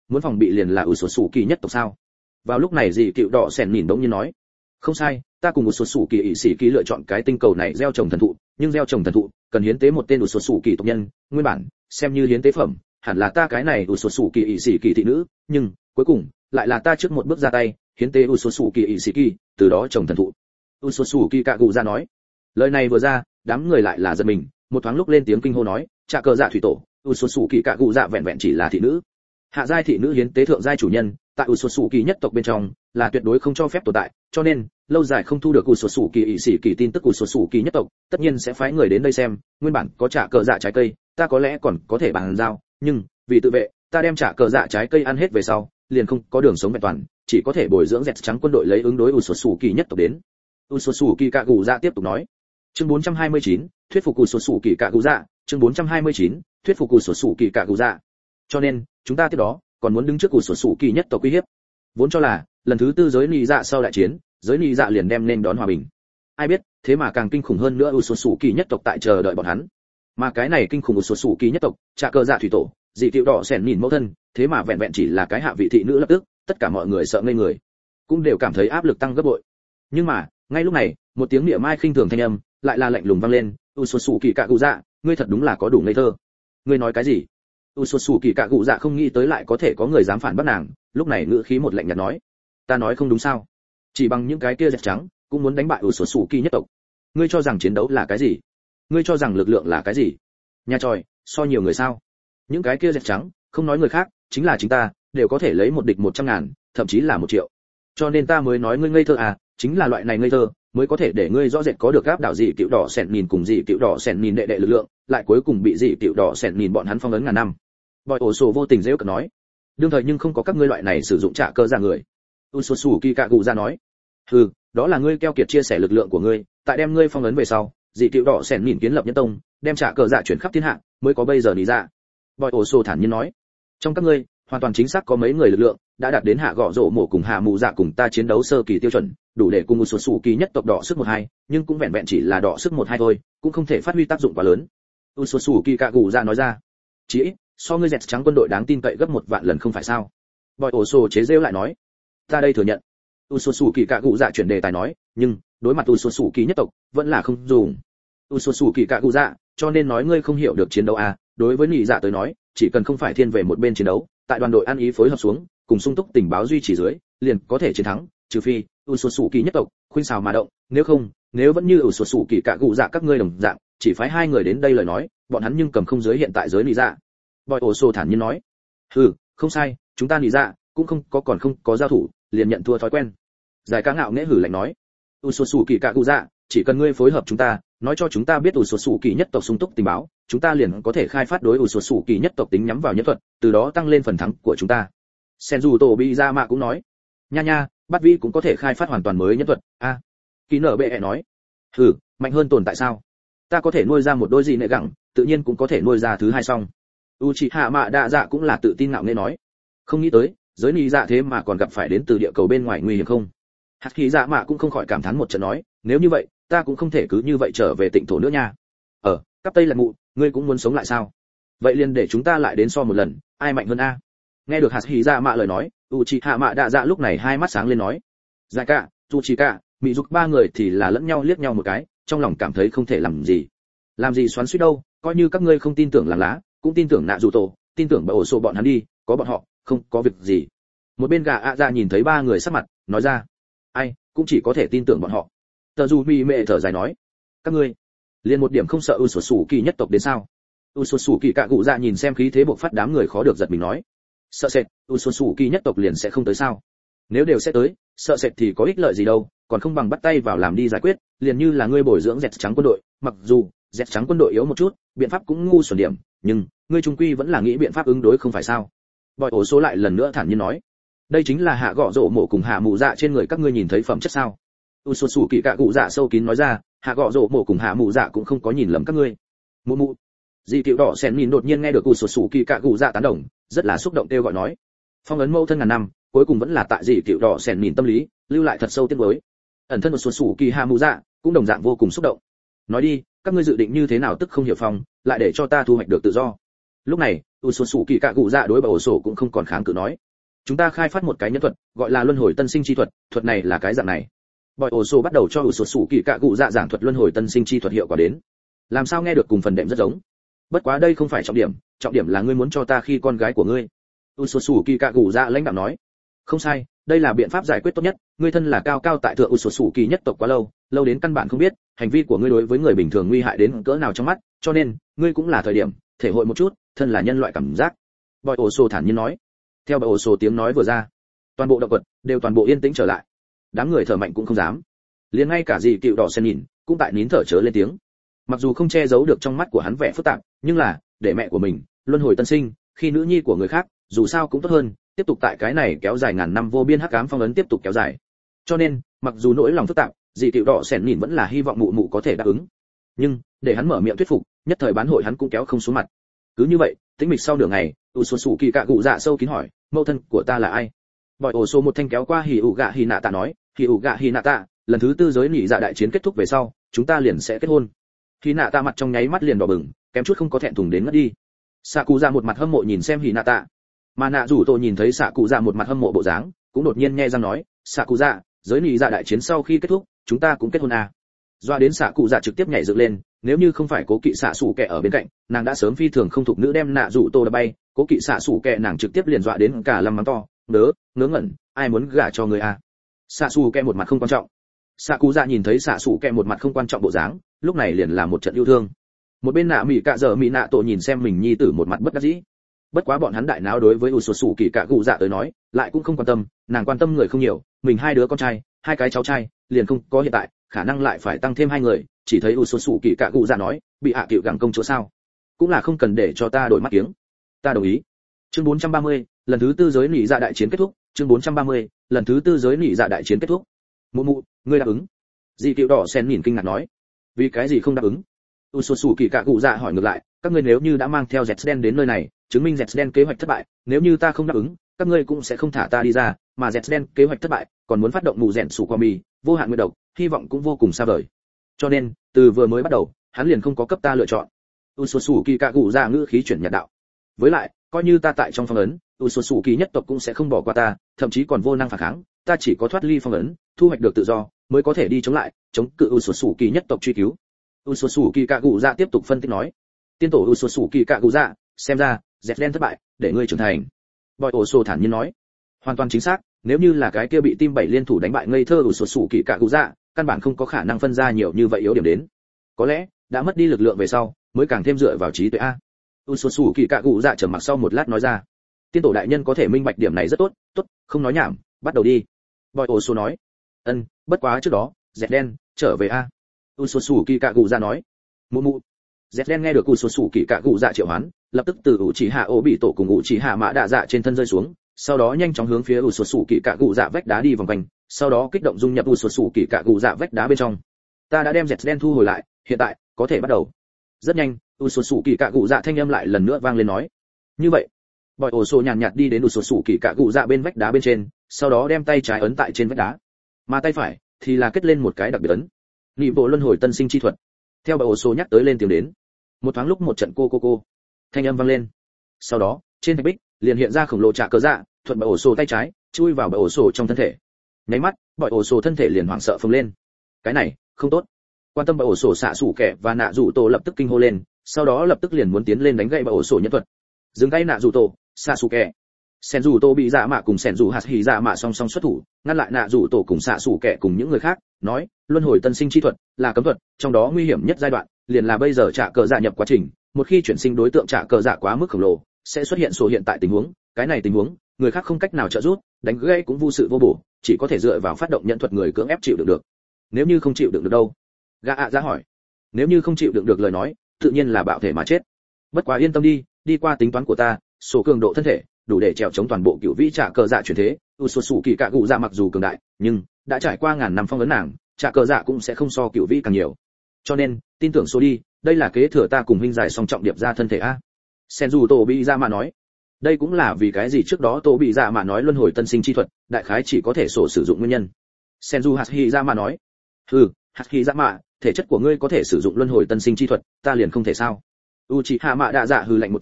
muốn phòng bị liền là ủ sột sủ kỳ nhất tộc sao? Vào lúc này dị cựu đỏ sèn nhìn bỗng nhiên nói, không sai, ta cùng ủ sột sủ kỳ ỷ sĩ kỳ lựa chọn cái tinh cầu này gieo trồng thần thụ, nhưng gieo trồng thần thụ cần hiến tế một tên ủ sột sủ kỳ tộc nhân, nguyên bản xem như hiến tế phẩm, hẳn là ta cái này ủ sột sủ kỳ ỷ sĩ kỳ thị nữ, nhưng cuối cùng lại là ta trước một bước ra tay, hiến tế ủ sột sủ kỳ ỷ sĩ kỳ, từ đó trồng thần thụ. ủ sột sủ kỳ cạ cụ ra nói. Lời này vừa ra, đám người lại là giật mình, một thoáng lúc lên tiếng kinh hô nói, trả cờ dạ thủy tổ, ủ sột sủ kỳ cạ cụ dạ vẹn vẹn chỉ là thị nữ. Hạ giai thị nữ hiến tế thượng giai chủ nhân, tại ủ sột sủ kỳ nhất tộc bên trong là tuyệt đối không cho phép tồn tại, cho nên lâu dài không thu được ủ sột sủ kỳ ỷ sĩ kỳ tin tức ủ sột sủ kỳ nhất tộc, tất nhiên sẽ phái người đến đây xem, nguyên bản có trả cờ dạ trái cây, ta có lẽ còn có thể bàn giao, nhưng vì tự vệ, ta đem trả cờ dạ trái cây ăn hết về sau, liền không có đường sống vẹn toàn, chỉ có thể bồi dưỡng dẹt trắng quân đội lấy ứng đối ủ sột sủ kỳ nhất tộc đến. ủ sột sủ kỳ cạ cụ dạ tiếp tục nói. Chương 429, thuyết phục ủ sột sủ kỳ cạ cụ dạ, chương 429, thuyết phục ủ sột sủ kỳ cạ cụ dạ. Cho nên, chúng ta tiếp đó còn muốn đứng trước ủ sột sủ kỳ nhất tộc uy hiếp. Vốn cho là lần thứ tư giới nị dạ sau đại chiến, giới nị dạ liền đem nên đón hòa bình. Ai biết, thế mà càng kinh khủng hơn nữa ủ sột sủ kỳ nhất tộc tại chờ đợi bọn hắn. Mà cái này kinh khủng ủ sột sủ kỳ nhất tộc, trả cờ dạ thủy tổ, dị tiểu đỏ sèn nhìn mẫu thân, thế mà vẹn vẹn chỉ là cái hạ vị thị nữ lập tức, tất cả mọi người sợ ngây người, cũng đều cảm thấy áp lực tăng gấp bội. Nhưng mà, ngay lúc này, một tiếng niệm mai khinh thường thanh âm, lại là lạnh lùng vang lên, ủ sột sủ kỳ cạ cụ dạ, ngươi thật đúng là có đủ ngây thơ. Ngươi nói cái gì? ủ sột sủ kỳ cạ cụ dạ không nghĩ tới lại có thể có người dám phản bác nàng, lúc này ngữ khí một lạnh nhạt nói, ta nói không đúng sao? Chỉ bằng những cái kia dẹt trắng cũng muốn đánh bại ủ sột sủ kỳ nhất tộc? Ngươi cho rằng chiến đấu là cái gì? Ngươi cho rằng lực lượng là cái gì? Nhà tròi so nhiều người sao? Những cái kia dẹt trắng, không nói người khác, chính là chính ta, đều có thể lấy một địch 100.000, thậm chí là 1 triệu. Cho nên ta mới nói ngươi ngây thơ à, chính là loại này ngây thơ mới có thể để ngươi rõ rệt có được áp đảo dị cựu đỏ sẹn nhìn cùng dị cựu đỏ sẹn nhìn đệ lực lượng, lại cuối cùng bị dị cựu đỏ sẹn nhìn bọn hắn phong ấn ngàn năm. Bòi ổ sổ vô tình giễu cợt nói, đương thời nhưng không có các ngươi loại này sử dụng trả cơ ra người. Usosu Kikaku ra nói, hừ, đó là ngươi keo kiệt chia sẻ lực lượng của ngươi, tại đem ngươi phong ấn về sau, dị cựu đỏ sẹn nhìn kiến lập nhân tông, đem trả cờ dạ chuyển khắp thiên hạ, mới có bây giờ lý ra. Bòi ổ sổ thản nhiên nói, trong các ngươi hoàn toàn chính xác có mấy người lực lượng đã đạt đến hạ gọ rổ mổ cùng hạ mù dạ cùng ta chiến đấu sơ kỳ tiêu chuẩn, đủ để cùng một số sủ kỳ nhất tộc đỏ sức 1-2, nhưng cũng vẹn vẹn chỉ là đỏ sức 1-2 thôi, cũng không thể phát huy tác dụng quá lớn. Usosu Kikaku ra nói ra, chỉ ít so ngươi dẹt trắng quân đội đáng tin cậy gấp 1 vạn lần không phải sao? Bòi ổ sổ chế giễu lại nói, ta đây thừa nhận. Usosu Kikaku dạ chuyển đề tài nói, nhưng đối mặt Usosu kỳ nhất tộc vẫn là không dùng. Usosu Kikaku dạ, cho nên nói ngươi không hiểu được chiến đấu à? Đối với nhị dạ tới nói, chỉ cần không phải thiên về một bên chiến đấu, tại đoàn đội ăn ý phối hợp xuống, cùng sung túc tình báo duy trì dưới, liền có thể chiến thắng, trừ phi Usosu kỳ nhất tộc khuynh xào mà động, nếu không, nếu vẫn như Usosu kỳ cạ cụ dạ các ngươi đồng dạng, chỉ phái 2 người đến đây lời nói, bọn hắn nhưng cầm không giới hiện tại giới nhị dạ. Bòi ổ sổ thản nhiên nói, không sai, chúng ta nhị dạ cũng không có giao thủ, liền nhận thua thói quen. Giải cá ngạo nghễ hử lạnh nói, Usosu kỳ cạ cụ dạ, chỉ cần ngươi phối hợp chúng ta, nói cho chúng ta biết Usosu kỳ nhất tộc sung túc tình báo, chúng ta liền có thể khai phát đối Usosu kỳ nhất tộc tính nhắm vào nhân thuật, từ đó tăng lên phần thắng của chúng ta. Senju Tobizama cũng nói, nha, Bát Vĩ cũng có thể khai phát hoàn toàn mới nhân thuật. A, Kỳ nở bệ nói, mạnh hơn tồn tại sao? Ta có thể nuôi ra một đôi gì nệ gặng, tự nhiên cũng có thể nuôi ra thứ 2 xong. Uchiha Mạ Đa Dạ cũng là tự tin ngạo nghễ nói, không nghĩ tới, giới nị dạ thế mà còn gặp phải đến từ địa cầu bên ngoài nguy hiểm không? Hạt Khí Dạ Mạ cũng không khỏi cảm thán một trận nói, nếu như vậy, ta cũng không thể cứ như vậy trở về Tịnh thổ nữa nha. Cắp Tây là mụ, ngươi cũng muốn sống lại sao? Vậy liền để chúng ta lại đến so một lần, ai mạnh hơn a? Nghe được Hạt Khí Dạ Mạ lời nói, Uchiha Mạ Đa Dạ lúc này hai mắt sáng lên nói, Giải cả, Tsuchika, Mị Dục 3 người thì là lẫn nhau liếc nhau một cái, trong lòng cảm thấy không thể làm gì xoắn xuýt đâu, coi như các ngươi không tin tưởng Làng Lá, cũng tin tưởng Nạ Dù Tổ, tin tưởng Bảo Sổ bọn hắn đi, có bọn họ, không có việc gì. Một bên gà ạ dạ nhìn thấy 3 người sắc mặt, nói ra, ai, cũng chỉ có thể tin tưởng bọn họ. Tờ dù mì mẹ thở dài nói, các ngươi liền một điểm không sợ Usosu kỳ nhất tộc đến sao? Usosu kỳ cạ cụ dạ nhìn xem khí thế bộc phát đám người khó được giật mình nói, sợ sệt, Usosu kỳ nhất tộc liền sẽ không tới sao? Nếu đều sẽ tới, sợ sệt thì có ích lợi gì đâu, còn không bằng bắt tay vào làm đi giải quyết, liền như là ngươi bồi dưỡng dẹt trắng quân đội, mặc dù dẹt trắng quân đội yếu một chút, biện pháp cũng ngu xuẩn điểm, nhưng ngươi trung quy vẫn là nghĩ biện pháp ứng đối không phải sao? Bòi ổ số lại lần nữa thản nhiên nói, đây chính là hạ gọ rổ mổ cùng hạ mù dạ trên người các ngươi nhìn thấy phẩm chất sao? Usosu kỳ cạ cụ dạ sâu kín nói ra, hạ gọ rổ mổ cùng hạ mù dạ cũng không có nhìn lầm các ngươi. Mụ dị tiểu đỏ xẻn nhìn đột nhiên nghe được Usosu kỳ cạ cụ dạ tán đồng, rất là xúc động kêu gọi nói, phong ấn mâu thân ngàn năm, cuối cùng vẫn là tại dị tiểu đỏ xẻn nhìn tâm lý lưu lại thật sâu tiếc nuối. Ẩn thân Usosu kỳ hạ mù dạ cũng đồng dạng vô cùng xúc động. Nói đi, các ngươi dự định như thế nào tức không hiểu phong, lại để cho ta thu hoạch được tự do. Lúc này Usosu kỳ cạ cụ dạ đối bảo sổ cũng không còn kháng cự nói, chúng ta khai phát một cái nhân thuật gọi là luân hồi tân sinh chi thuật, thuật này là cái dạng này. Bỏi ổ sổ bắt đầu cho Usosu kỳ cạ cụ dạ giảng thuật luân hồi tân sinh chi thuật hiệu quả đến. Làm sao nghe được cùng phần đệm rất giống. Bất quá đây không phải trọng điểm là ngươi muốn cho ta khi con gái của ngươi. Usosu kỳ cạ cụ dạ lãnh đạo nói. Không sai, đây là biện pháp giải quyết tốt nhất, ngươi thân là cao cao tại thượng Usosu kỳ nhất tộc quá lâu đến căn bản không biết, hành vi của ngươi đối với người bình thường nguy hại đến cỡ nào trong mắt, cho nên, ngươi cũng là thời điểm thể hội một chút, thân là nhân loại cảm giác. Bỏi ổ sổ thản nhiên nói. Theo bỏi ổ sổ tiếng nói vừa ra, toàn bộ động vật đều toàn bộ yên tĩnh trở lại. Đám người thở mạnh cũng không dám. Liền ngay cả dì cựu đỏ sen nhìn, cũng tại nín thở chớ lên tiếng. Mặc dù không che giấu được trong mắt của hắn vẻ phức tạp, nhưng là, để mẹ của mình luân hồi tân sinh, khi nữ nhi của người khác, dù sao cũng tốt hơn, tiếp tục tại cái này kéo dài ngàn năm vô biên hắc ám phong ấn tiếp tục kéo dài. Cho nên, mặc dù nỗi lòng phức tạp, dì cựu đỏ sen nhìn vẫn là hy vọng mụ mụ có thể đáp ứng. Nhưng, để hắn mở miệng thuyết phục, nhất thời bán hội hắn cũng kéo không xuống mặt. Cứ như vậy, tĩnh mịch sau nửa ngày, Usosu kỳ cạ cụ dạ sâu kín hỏi, mẫu thân của ta là ai? Bỏi ổ sổ một thanh kéo qua hỉ ủ gạ hỉ nạ tạ nói, hỉ ủ gạ hỉ nạ tạ, lần thứ tư giới nỉ dạ đại chiến kết thúc về sau, chúng ta liền sẽ kết hôn. Hỉ nạ tạ mặt trong nháy mắt liền đỏ bừng, kém chút không có thẹn thùng đến ngất đi. Sạ cụ dạ một mặt hâm mộ nhìn xem hỉ nạ tạ, mà nạ rủ tổ nhìn thấy sạ cụ dạ một mặt hâm mộ bộ dáng, cũng đột nhiên nghe răng nói, sạ cụ dạ, giới nỉ dạ đại chiến sau khi kết thúc, chúng ta cũng kết hôn à? Doa đến sạ cụ dạ trực tiếp nhảy dựng lên, nếu như không phải cố kỵ xạ sủ kẻ ở bên cạnh, nàng đã sớm phi thường không thuộc nữ đem nạ rủ tô đập bay, cố kỵ xạ sủ kẻ nàng trực tiếp liền dọa đến cả lâm mắng to, ngớ ngẩn, ai muốn gả cho người à? Xạ sủ kẻ một mặt không quan trọng. Xạ cụ dạ nhìn thấy xạ sủ kẻ một mặt không quan trọng bộ dáng, lúc này liền là một trận yêu thương. Một bên nạ mỹ cạ dở mỹ nạ tổ nhìn xem mình nhi tử một mặt bất đắc dĩ. Bất quá bọn hắn đại náo đối với Usosu kỳ cạ cụ dạ tới nói, lại cũng không quan tâm, nàng quan tâm người không nhiều, mình hai đứa con trai, hai cái cháu trai, liền không có hiện tại, khả năng lại phải tăng thêm hai người, chỉ thấy Usosu kỳ cạ cụ dạ nói, bị hạ cựu gặng công chúa sao? Cũng là không cần để cho ta đổi mắt kiếng. Ta đồng ý. Chương 430, lần thứ tư giới nỉ dạ đại chiến kết thúc, chương 430, lần thứ tư giới nỉ dạ đại chiến kết thúc. Mụ, ngươi đáp ứng? Dì cựu đỏ sen nhìn kinh ngạc nói. Vì cái gì không đáp ứng? Usosu kỳ cạ cụ dạ hỏi ngược lại, các ngươi nếu như đã mang theo Zden đến nơi này, chứng minh Zden kế hoạch thất bại, nếu như ta không đáp ứng, các ngươi cũng sẽ không thả ta đi ra, mà Zden kế hoạch thất bại, còn muốn phát động mù rèn sủ qua mì, vô hạn nguyệt độc, hy vọng cũng vô cùng xa vời. Cho nên, từ vừa mới bắt đầu, hắn liền không có cấp ta lựa chọn. Usosu kỳ cạ cụ dạ ngữ khí chuyển nhạt đạo. Với lại, coi như ta tại trong phong ấn, Usosu kỳ nhất tộc cũng sẽ không bỏ qua ta, thậm chí còn vô năng phản kháng, ta chỉ có thoát ly phong ấn, thu hoạch được tự do, mới có thể đi chống lại, chống cự Usosu kỳ nhất tộc truy cứu. Usosu kỳ cạ cụ dạ tiếp tục phân tích nói. Tiên tổ Usosu kỳ cạ cụ dạ, xem ra, Zden thất bại, để ngươi trưởng thành. Bỏi ổ sổ thản nhiên nói. Hoàn toàn chính xác, nếu như là cái kia bị tim bảy liên thủ đánh bại ngây thơ Usosu kỳ cạ cụ dạ, căn bản không có khả năng phân ra nhiều như vậy yếu điểm đến. Có lẽ, đã mất đi lực lượng về sau, mới càng thêm dựa vào trí tuệ a. Usosu kỳ cạ cụ dạ trầm mặc sau một lát nói ra. Tiên tổ đại nhân có thể minh bạch điểm này rất tốt, không nói nhảm, bắt đầu đi. Bỏi ổ sổ nói. Bất quá trước đó, Zden, trở về a. Usosu kỳ cạ cụ dạ nói. Mụ. Zden nghe được Usosu kỳ cạ cụ dạ triệu hoán, lập tức từ Uchiha Obito cùng Uchiha Mã Đạ Dạ trên thân rơi xuống, sau đó nhanh chóng hướng phía Usosu kỳ cạ cụ dạ vách đá đi vòng quanh, sau đó kích động dung nhập Usosu kỳ cạ cụ dạ vách đá bên trong. Ta đã đem Zden thu hồi lại, hiện tại có thể bắt đầu. Rất nhanh, Usosu kỳ cạ cụ dạ thanh âm lại lần nữa vang lên nói. Như vậy, Bỏi ổ sổ nhàn nhạt đi đến Usosu kỳ cạ cụ dạ bên vách đá bên trên, sau đó đem tay trái ấn tại trên vách đá, mà tay phải thì là kết lên một cái đặc biệt ấn. Nhị bộ luân hồi tân sinh chi thuật. Theo Bỏi ổ sổ nhắc tới lên tiếng đến, một thoáng lúc một trận cô thanh âm vang lên. Sau đó, trên thạch bích liền hiện ra khổng lồ trạ cờ dạ, thuận Bỏi ổ sổ tay trái chui vào Bỏi ổ sổ trong thân thể. Nháy mắt, Bỏi ổ sổ thân thể liền hoảng sợ phồng lên. Cái này không tốt. Quan tâm Bỏi ổ sổ xạ sủ kẻ và nạ rủ tổ lập tức kinh hô lên, sau đó lập tức liền muốn tiến lên đánh gãy Bỏi ổ sổ nhân thuật. Dừng tay nạ rủ tổ, xạ sủ kẻ. Sen rủ tổ bị dạ mạ cùng sen rủ hạt hỉ dạ mạ song song xuất thủ, ngăn lại nạ rủ tổ cùng xạ sủ kẻ cùng những người khác, nói, luân hồi tân sinh chi thuật là cấm thuật, trong đó nguy hiểm nhất giai đoạn liền là bây giờ trả cờ dạ nhập quá trình, một khi chuyển sinh đối tượng trả cờ dạ quá mức khổng lồ, sẽ xuất hiện số hiện tại tình huống, cái này tình huống, người khác không cách nào trợ giúp, đánh gãy cũng vô sự vô bổ, chỉ có thể dựa vào phát động nhận thuật người cưỡng ép chịu đựng được. Nếu như không chịu đựng được đâu? Gã ạ ra hỏi. Nếu như không chịu đựng được lời nói, tự nhiên là bạo thể mà chết. Bất quá yên tâm đi qua tính toán của ta, số cường độ thân thể đủ để trèo chống toàn bộ cựu vĩ trả cờ dạ chuyển thế. Usosu kỳ cạ cụ dạ mặc dù cường đại, nhưng đã trải qua ngàn năm phong ấn nàng, trả cờ dạ cũng sẽ không so cựu vĩ càng nhiều. Cho nên, tin tưởng số đi, đây là kế thừa ta cùng huynh giải song trọng điệp ra thân thể a. Senju Tổ bị ra mà nói. Đây cũng là vì cái gì trước đó Tổ bị ra mà nói luân hồi tân sinh chi thuật, đại khái chỉ có thể sổ sử dụng nguyên nhân. Senju Hashi ra mà nói. Hashi ra mà, thể chất của ngươi có thể sử dụng luân hồi tân sinh chi thuật, ta liền không thể sao? Uchiha Mạ Đạ Dạ hừ lạnh một tiếng,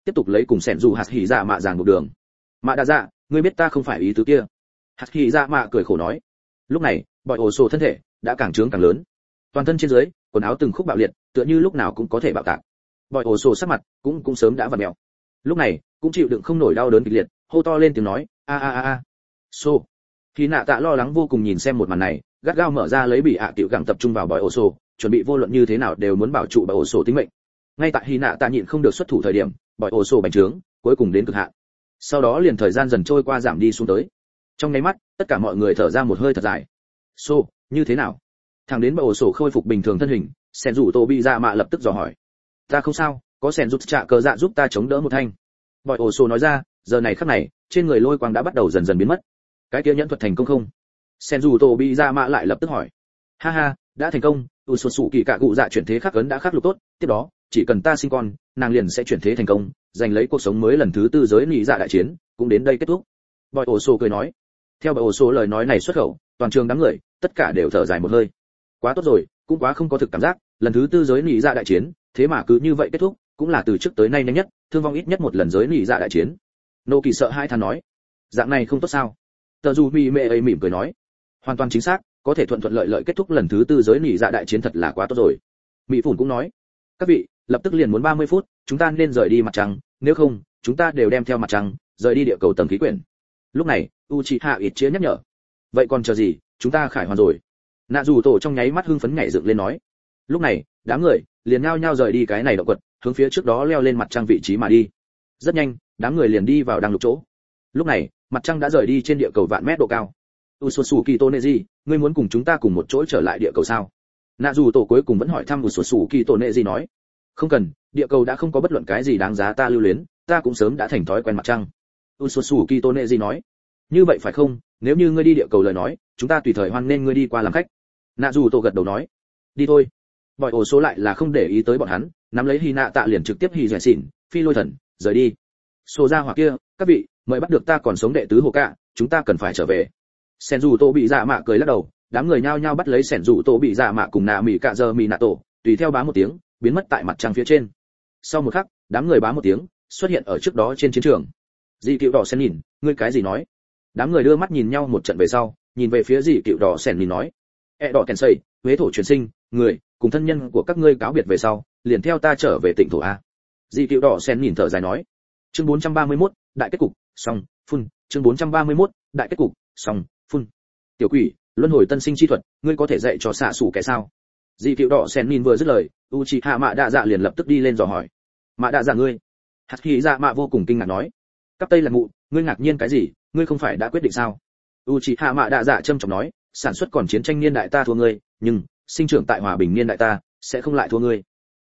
tiếp tục lấy cùng sẻn dù hạt hỉ dạ mạ giảng một đường. Mạ đa dạ, ngươi biết ta không phải ý tứ kia. Hạt hỉ dạ mạ cười khổ nói. Lúc này bòi ổ sổ thân thể đã càng trướng càng lớn, toàn thân trên dưới quần áo từng khúc bạo liệt, tựa như lúc nào cũng có thể bạo tạc. Bòi ổ sổ sắc mặt cũng sớm đã vặn mèo, lúc này cũng chịu đựng không nổi đau đớn kịch liệt, hô to lên tiếng nói a a a a. Sô khi nạ tạ lo lắng vô cùng nhìn xem một màn này, gắt gao mở ra lấy bị ạ tiểu gẳng tập trung vào bòi ổ sổ, chuẩn bị vô luận như thế nào đều muốn bảo trụ bòi ổ sổ tính mệnh. Ngay tại hy nạ tạ nhịn không được xuất thủ thời điểm, bòi ổ sổ bành trướng cuối cùng đến cực hạn, sau đó liền thời gian dần trôi qua giảm đi xuống tới. Trong nháy mắt tất cả mọi người thở ra một hơi thật dài. Sô như thế nào? Thằng đến bòi ổ sổ khôi phục bình thường thân hình, sẻn rủ tổ bị dạ mạ lập tức dò hỏi. Ta không sao, có sẻn rút trạ cờ dạ giúp ta chống đỡ một thanh. Bòi ổ sổ nói ra, giờ này khắc này trên người lôi quang đã bắt đầu dần dần biến mất. Cái kia nhẫn thuật thành công không? Sẻn rủ tổ bị dạ mạ lại lập tức hỏi. Ha ha, đã thành công, sụt sụ kỳ cạ cụ dạ chuyển thế khắc ấn đã khắc lục tốt, tiếp đó chỉ cần ta sinh con, nàng liền sẽ chuyển thế thành công, giành lấy cuộc sống mới lần thứ tư giới nị dạ đại chiến cũng đến đây kết thúc. Bòi ổ sổ cười nói. Theo bòi ổ sổ lời nói này xuất khẩu, toàn trường đám người tất cả đều thở dài một hơi. Quá tốt rồi, cũng quá không có thực cảm giác, lần thứ tư giới nị dạ đại chiến thế mà cứ như vậy kết thúc, cũng là từ trước tới nay nhanh nhất, thương vong ít nhất một lần giới nị dạ đại chiến. Nô Kỳ sợ hai than nói. Dạng này không tốt sao? Tờ dù mì mẹ ấy mỉm cười nói. Hoàn toàn chính xác, có thể thuận thuận lợi lợi kết thúc lần thứ tư giới nị dạ đại chiến thật là quá tốt rồi. Mỹ Phủn cũng nói. Các vị, lập tức liền muốn 30 phút, chúng ta nên rời đi mặt trăng, nếu không chúng ta đều đem theo mặt trăng rời đi địa cầu tầng khí quyển. Lúc này Uchiha Itchia nhắc nhở. Vậy còn chờ gì, chúng ta khải hoàn rồi. Nạ dù tổ trong nháy mắt hưng phấn nhảy dựng lên nói. Lúc này đám người liền nhao nhao rời đi cái này động quật, hướng phía trước đó leo lên mặt trăng vị trí mà đi. Rất nhanh đám người liền đi vào đăng lục chỗ. Lúc này mặt trăng đã rời đi trên địa cầu vạn mét độ cao. Ususuki Toneji, ngươi muốn cùng chúng ta cùng một chỗ trở lại địa cầu sao? Nạ dù tổ cuối cùng vẫn hỏi thăm Ususuki Toneji nói. Không cần, địa cầu đã không có bất luận cái gì đáng giá ta lưu luyến, ta cũng sớm đã thành thói quen mặt trăng. Ususuki Toneji nói. Như vậy phải không, nếu như ngươi đi địa cầu lời nói, chúng ta tùy thời hoan nên ngươi đi qua làm khách. Nạ dù tổ gật đầu nói. Đi thôi. Bòi ổ số lại là không để ý tới bọn hắn, nắm lấy hy nạ tạ liền trực tiếp hì dẻ xỉn phi lôi thần rời đi. Xô ra hỏa kia, các vị mời bắt được ta còn sống đệ tứ hồ cạ, chúng ta cần phải trở về. Sẻn dù tổ bị dạ mạ cười lắc đầu, đám người nhao nhao bắt lấy sẻn dù tổ bị dạ mạ cùng nạ mỉ cạ giờ mỉ nạ tổ, tùy theo bá một tiếng biến mất tại mặt trăng phía trên. Sau một khắc đám người bá một tiếng xuất hiện ở trước đó trên chiến trường. Dị cựu đỏ sen nhìn, ngươi cái gì nói? Đám người đưa mắt nhìn nhau một trận về sau, nhìn về phía dị cựu đỏ sen nhìn nói. Đỏ kèn xây, huế thổ truyền sinh, người cùng thân nhân của các ngươi cáo biệt về sau, liền theo ta trở về tỉnh thổ a. Dị cựu đỏ sen nhìn thở dài nói. Chương 431, đại kết cục, xong, phun. Chương 431, đại kết cục, xong, phun. Tiểu quỷ, luân hồi tân sinh chi thuật, ngươi có thể dạy cho xạ sủ cái sao? Dị cựu đỏ sen nhìn vừa dứt lời, Uchiha Mạ Đa Dạ liền lập tức đi lên dò hỏi. Mạ Đa Dạ ngươi? Hạt Khí Dạ Mạ vô cùng kinh ngạc nói. Cấp Tây là mụ, ngươi ngạc nhiên cái gì, ngươi không phải đã quyết định sao? Uchiha Mạ Đa Dạ trầm trọng nói, sản xuất còn chiến tranh niên đại ta thua ngươi, nhưng sinh trưởng tại hòa bình niên đại ta sẽ không lại thua ngươi.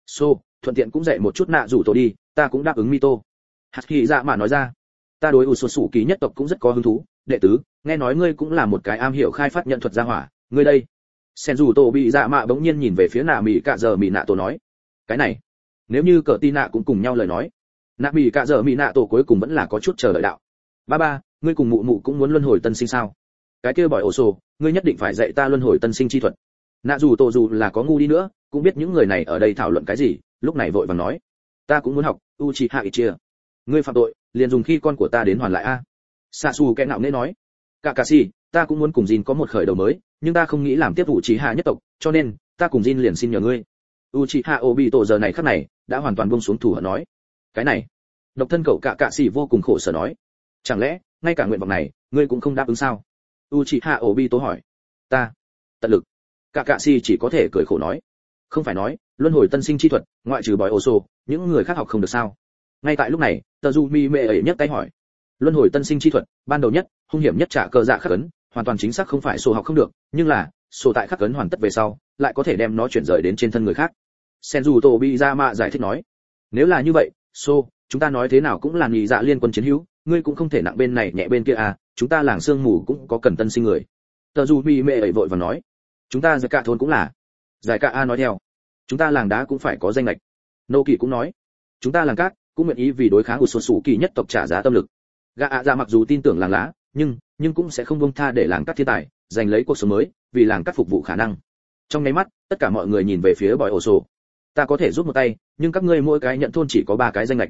Thuận tiện cũng dạy một chút nạ rủ tổ đi, ta cũng đáp ứng Mito. Hạt Khí Dạ Mạ nói ra. Ta đối Ususuki nhất tộc cũng rất có hứng thú, đệ tứ, nghe nói ngươi cũng là một cái am hiểu khai phát nhận thuật gia hỏa, ngươi đây. Senju Tổ bị Dạ Mạ bỗng nhiên nhìn về phía nạ mỉ cạ giờ mỉ nạ tổ nói. Cái này, nếu như cờ tin nạ cũng cùng nhau lời nói. Nạ mỉ cạ giờ mỉ nạ tổ cuối cùng vẫn là có chút chờ đợi đạo. Ba, ngươi cùng mụ mụ cũng muốn luân hồi tân sinh sao? Cái kia bỏi ổ sổ, ngươi nhất định phải dạy ta luân hồi tân sinh chi thuật. Nạ dù tổ dù là có ngu đi nữa, cũng biết những người này ở đây thảo luận cái gì, lúc này vội vàng nói. Ta cũng muốn học, Uchiha Itchia. Ngươi phạm tội, liền dùng khi con của ta đến hoàn lại a. Sasu kẻ ngạo nghễ nói. Kakashi, ta cũng muốn cùng Jin có một khởi đầu mới, nhưng ta không nghĩ làm tiếp Uchiha nhất tộc, cho nên ta cùng Jin liền xin nhờ ngươi. Uchiha Obito giờ này khắc này đã hoàn toàn buông xuống thủ hận nói. Cái này, độc thân cậu Kakashi vô cùng khổ sở nói. Chẳng lẽ ngay cả nguyện vọng này ngươi cũng không đáp ứng sao? Uchiha Obito hỏi. Ta tận lực. Kakashi chỉ có thể cười khổ nói. Không phải nói luân hồi tân sinh chi thuật, ngoại trừ bòi Oso, những người khác học không được sao? Ngay tại lúc này, Tazumi mẹ ấy nhấc tay hỏi. Luân hồi tân sinh chi thuật, ban đầu nhất, hung hiểm nhất trả cờ dạ khắc ấn, hoàn toàn chính xác không phải sổ học không được, nhưng là sổ tại khắc ấn hoàn tất về sau, lại có thể đem nó chuyển rời đến trên thân người khác. Senju Tobiyama giải thích nói. Nếu là như vậy, sổ, chúng ta nói thế nào cũng là nhị dạ liên quân chiến hữu, ngươi cũng không thể nặng bên này nhẹ bên kia à, chúng ta làng sương mù cũng có cần tân sinh người. Tazumi mẹ ấy vội vàng nói. Chúng ta giải cả thôn cũng là. Giải cả A nói theo. Chúng ta làng đá cũng phải có danh lệch. Nô Kỳ cũng nói. Chúng ta làng cát cũng nguyện ý vì đối kháng của số kỳ nhất tộc trả giá tâm lực. Gã ạ dạ mặc dù tin tưởng làng lá, nhưng cũng sẽ không buông tha để làng cát thiên tài giành lấy cuộc sống mới, vì làng cát phục vụ khả năng. Trong nháy mắt, tất cả mọi người nhìn về phía bòi ổ sổ. Ta có thể giúp một tay, nhưng các ngươi mỗi cái nhận thôn chỉ có 3 cái danh lệch.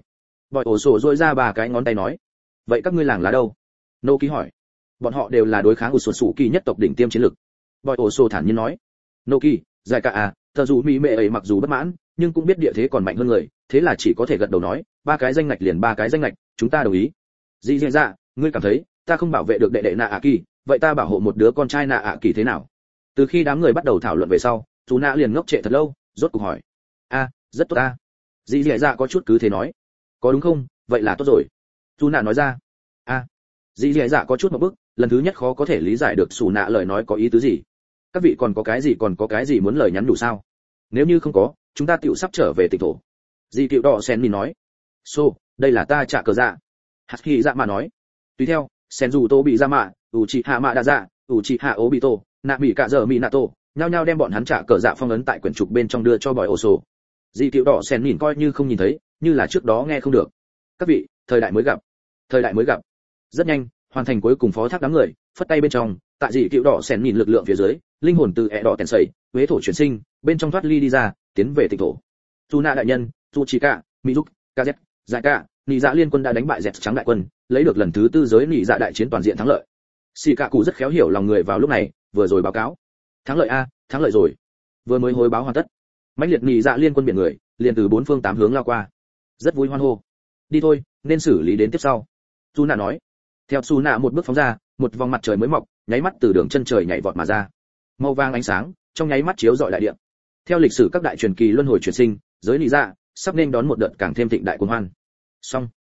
Bòi ổ sổ dỗi ra 3 cái ngón tay nói. Vậy các ngươi làng lá đâu? Nô Kỳ hỏi. Bọn họ đều là đối kháng của sổ kỳ nhất tộc đỉnh tiêm chiến lực. Bòi ổ sổ thản nhiên nói. Nô Kỳ, giải cả à, thờ dù mỹ mệ ấy mặc dù bất mãn, nhưng cũng biết địa thế còn mạnh hơn người, thế là chỉ có thể gật đầu nói, 3 cái danh ngạch liền 3 cái danh ngạch, chúng ta đồng ý. Dĩ dạ dạ, ngươi cảm thấy ta không bảo vệ được đệ đệ nạ ạ kỳ, vậy ta bảo hộ một đứa con trai nạ ạ kỳ thế nào? Từ khi đám người bắt đầu thảo luận về sau, chú nạ liền ngốc trệ thật lâu, rốt cuộc hỏi. Rất tốt ta. Dĩ dạ dạ có chút cứ thế nói. Có đúng không? Vậy là tốt rồi. Chú nạ nói ra. Dĩ dạ dạ có chút một bức, lần thứ nhất khó có thể lý giải được xù nạ lời nói có ý tứ gì. Các vị còn có cái gì muốn lời nhắn đủ sao? Nếu như không có, chúng ta tựu sắp trở về tịch thổ. Dì Cựu Đỏ Sen Min nói. Đây là ta trả cờ dạ. Haki dạ mà nói. Tùy theo, Senju bị ra mạ, Uchiha Mạ Đa Dạ, Uchiha Obito, nạ bị cả giờ Minato, nhao nhao đem bọn hắn trả cờ dạ phong ấn tại quyển trục bên trong đưa cho Bòi Ổ Sổ. Dì Cựu Đỏ Sen Min coi như không nhìn thấy, như là trước đó nghe không được. Các vị, thời đại mới gặp. Rất nhanh, hoàn thành cuối cùng phó thác đám người, phất tay bên trong, tại Dì Cựu Đỏ Sen Min lực lượng phía dưới, linh hồn từ ẻ đỏ tèn sẩy, huế thổ chuyển sinh, bên trong thoát ly đi ra, tiến về tịch thổ. Tsuna đại nhân, Tsuchika, Mizuki, Kazet, Giải Cả, Nị Dạ liên quân đã đánh bại Dẹt trắng đại quân, lấy được lần thứ 4 giới Nị Dạ đại chiến toàn diện thắng lợi. Shikaku rất khéo hiểu lòng người vào lúc này, vừa rồi báo cáo. Thắng lợi rồi. Vừa mới hồi báo hoàn tất. Mãnh liệt Nị Dạ liên quân biển người, liền từ 4 phương 8 hướng lao qua. Rất vui hoan hô. Đi thôi, nên xử lý đến tiếp sau. Tsuna nói. Theo Tsuna một bước phóng ra, một vòng mặt trời mới mọc, nháy mắt từ đường chân trời nhảy vọt mà ra. Màu vàng ánh sáng, trong nháy mắt chiếu rọi đại địa. Theo lịch sử các đại truyền kỳ luân hồi chuyển sinh, giới Nị Dạ sắp nên đón một đợt càng thêm thịnh đại cuồng hoan. Xong,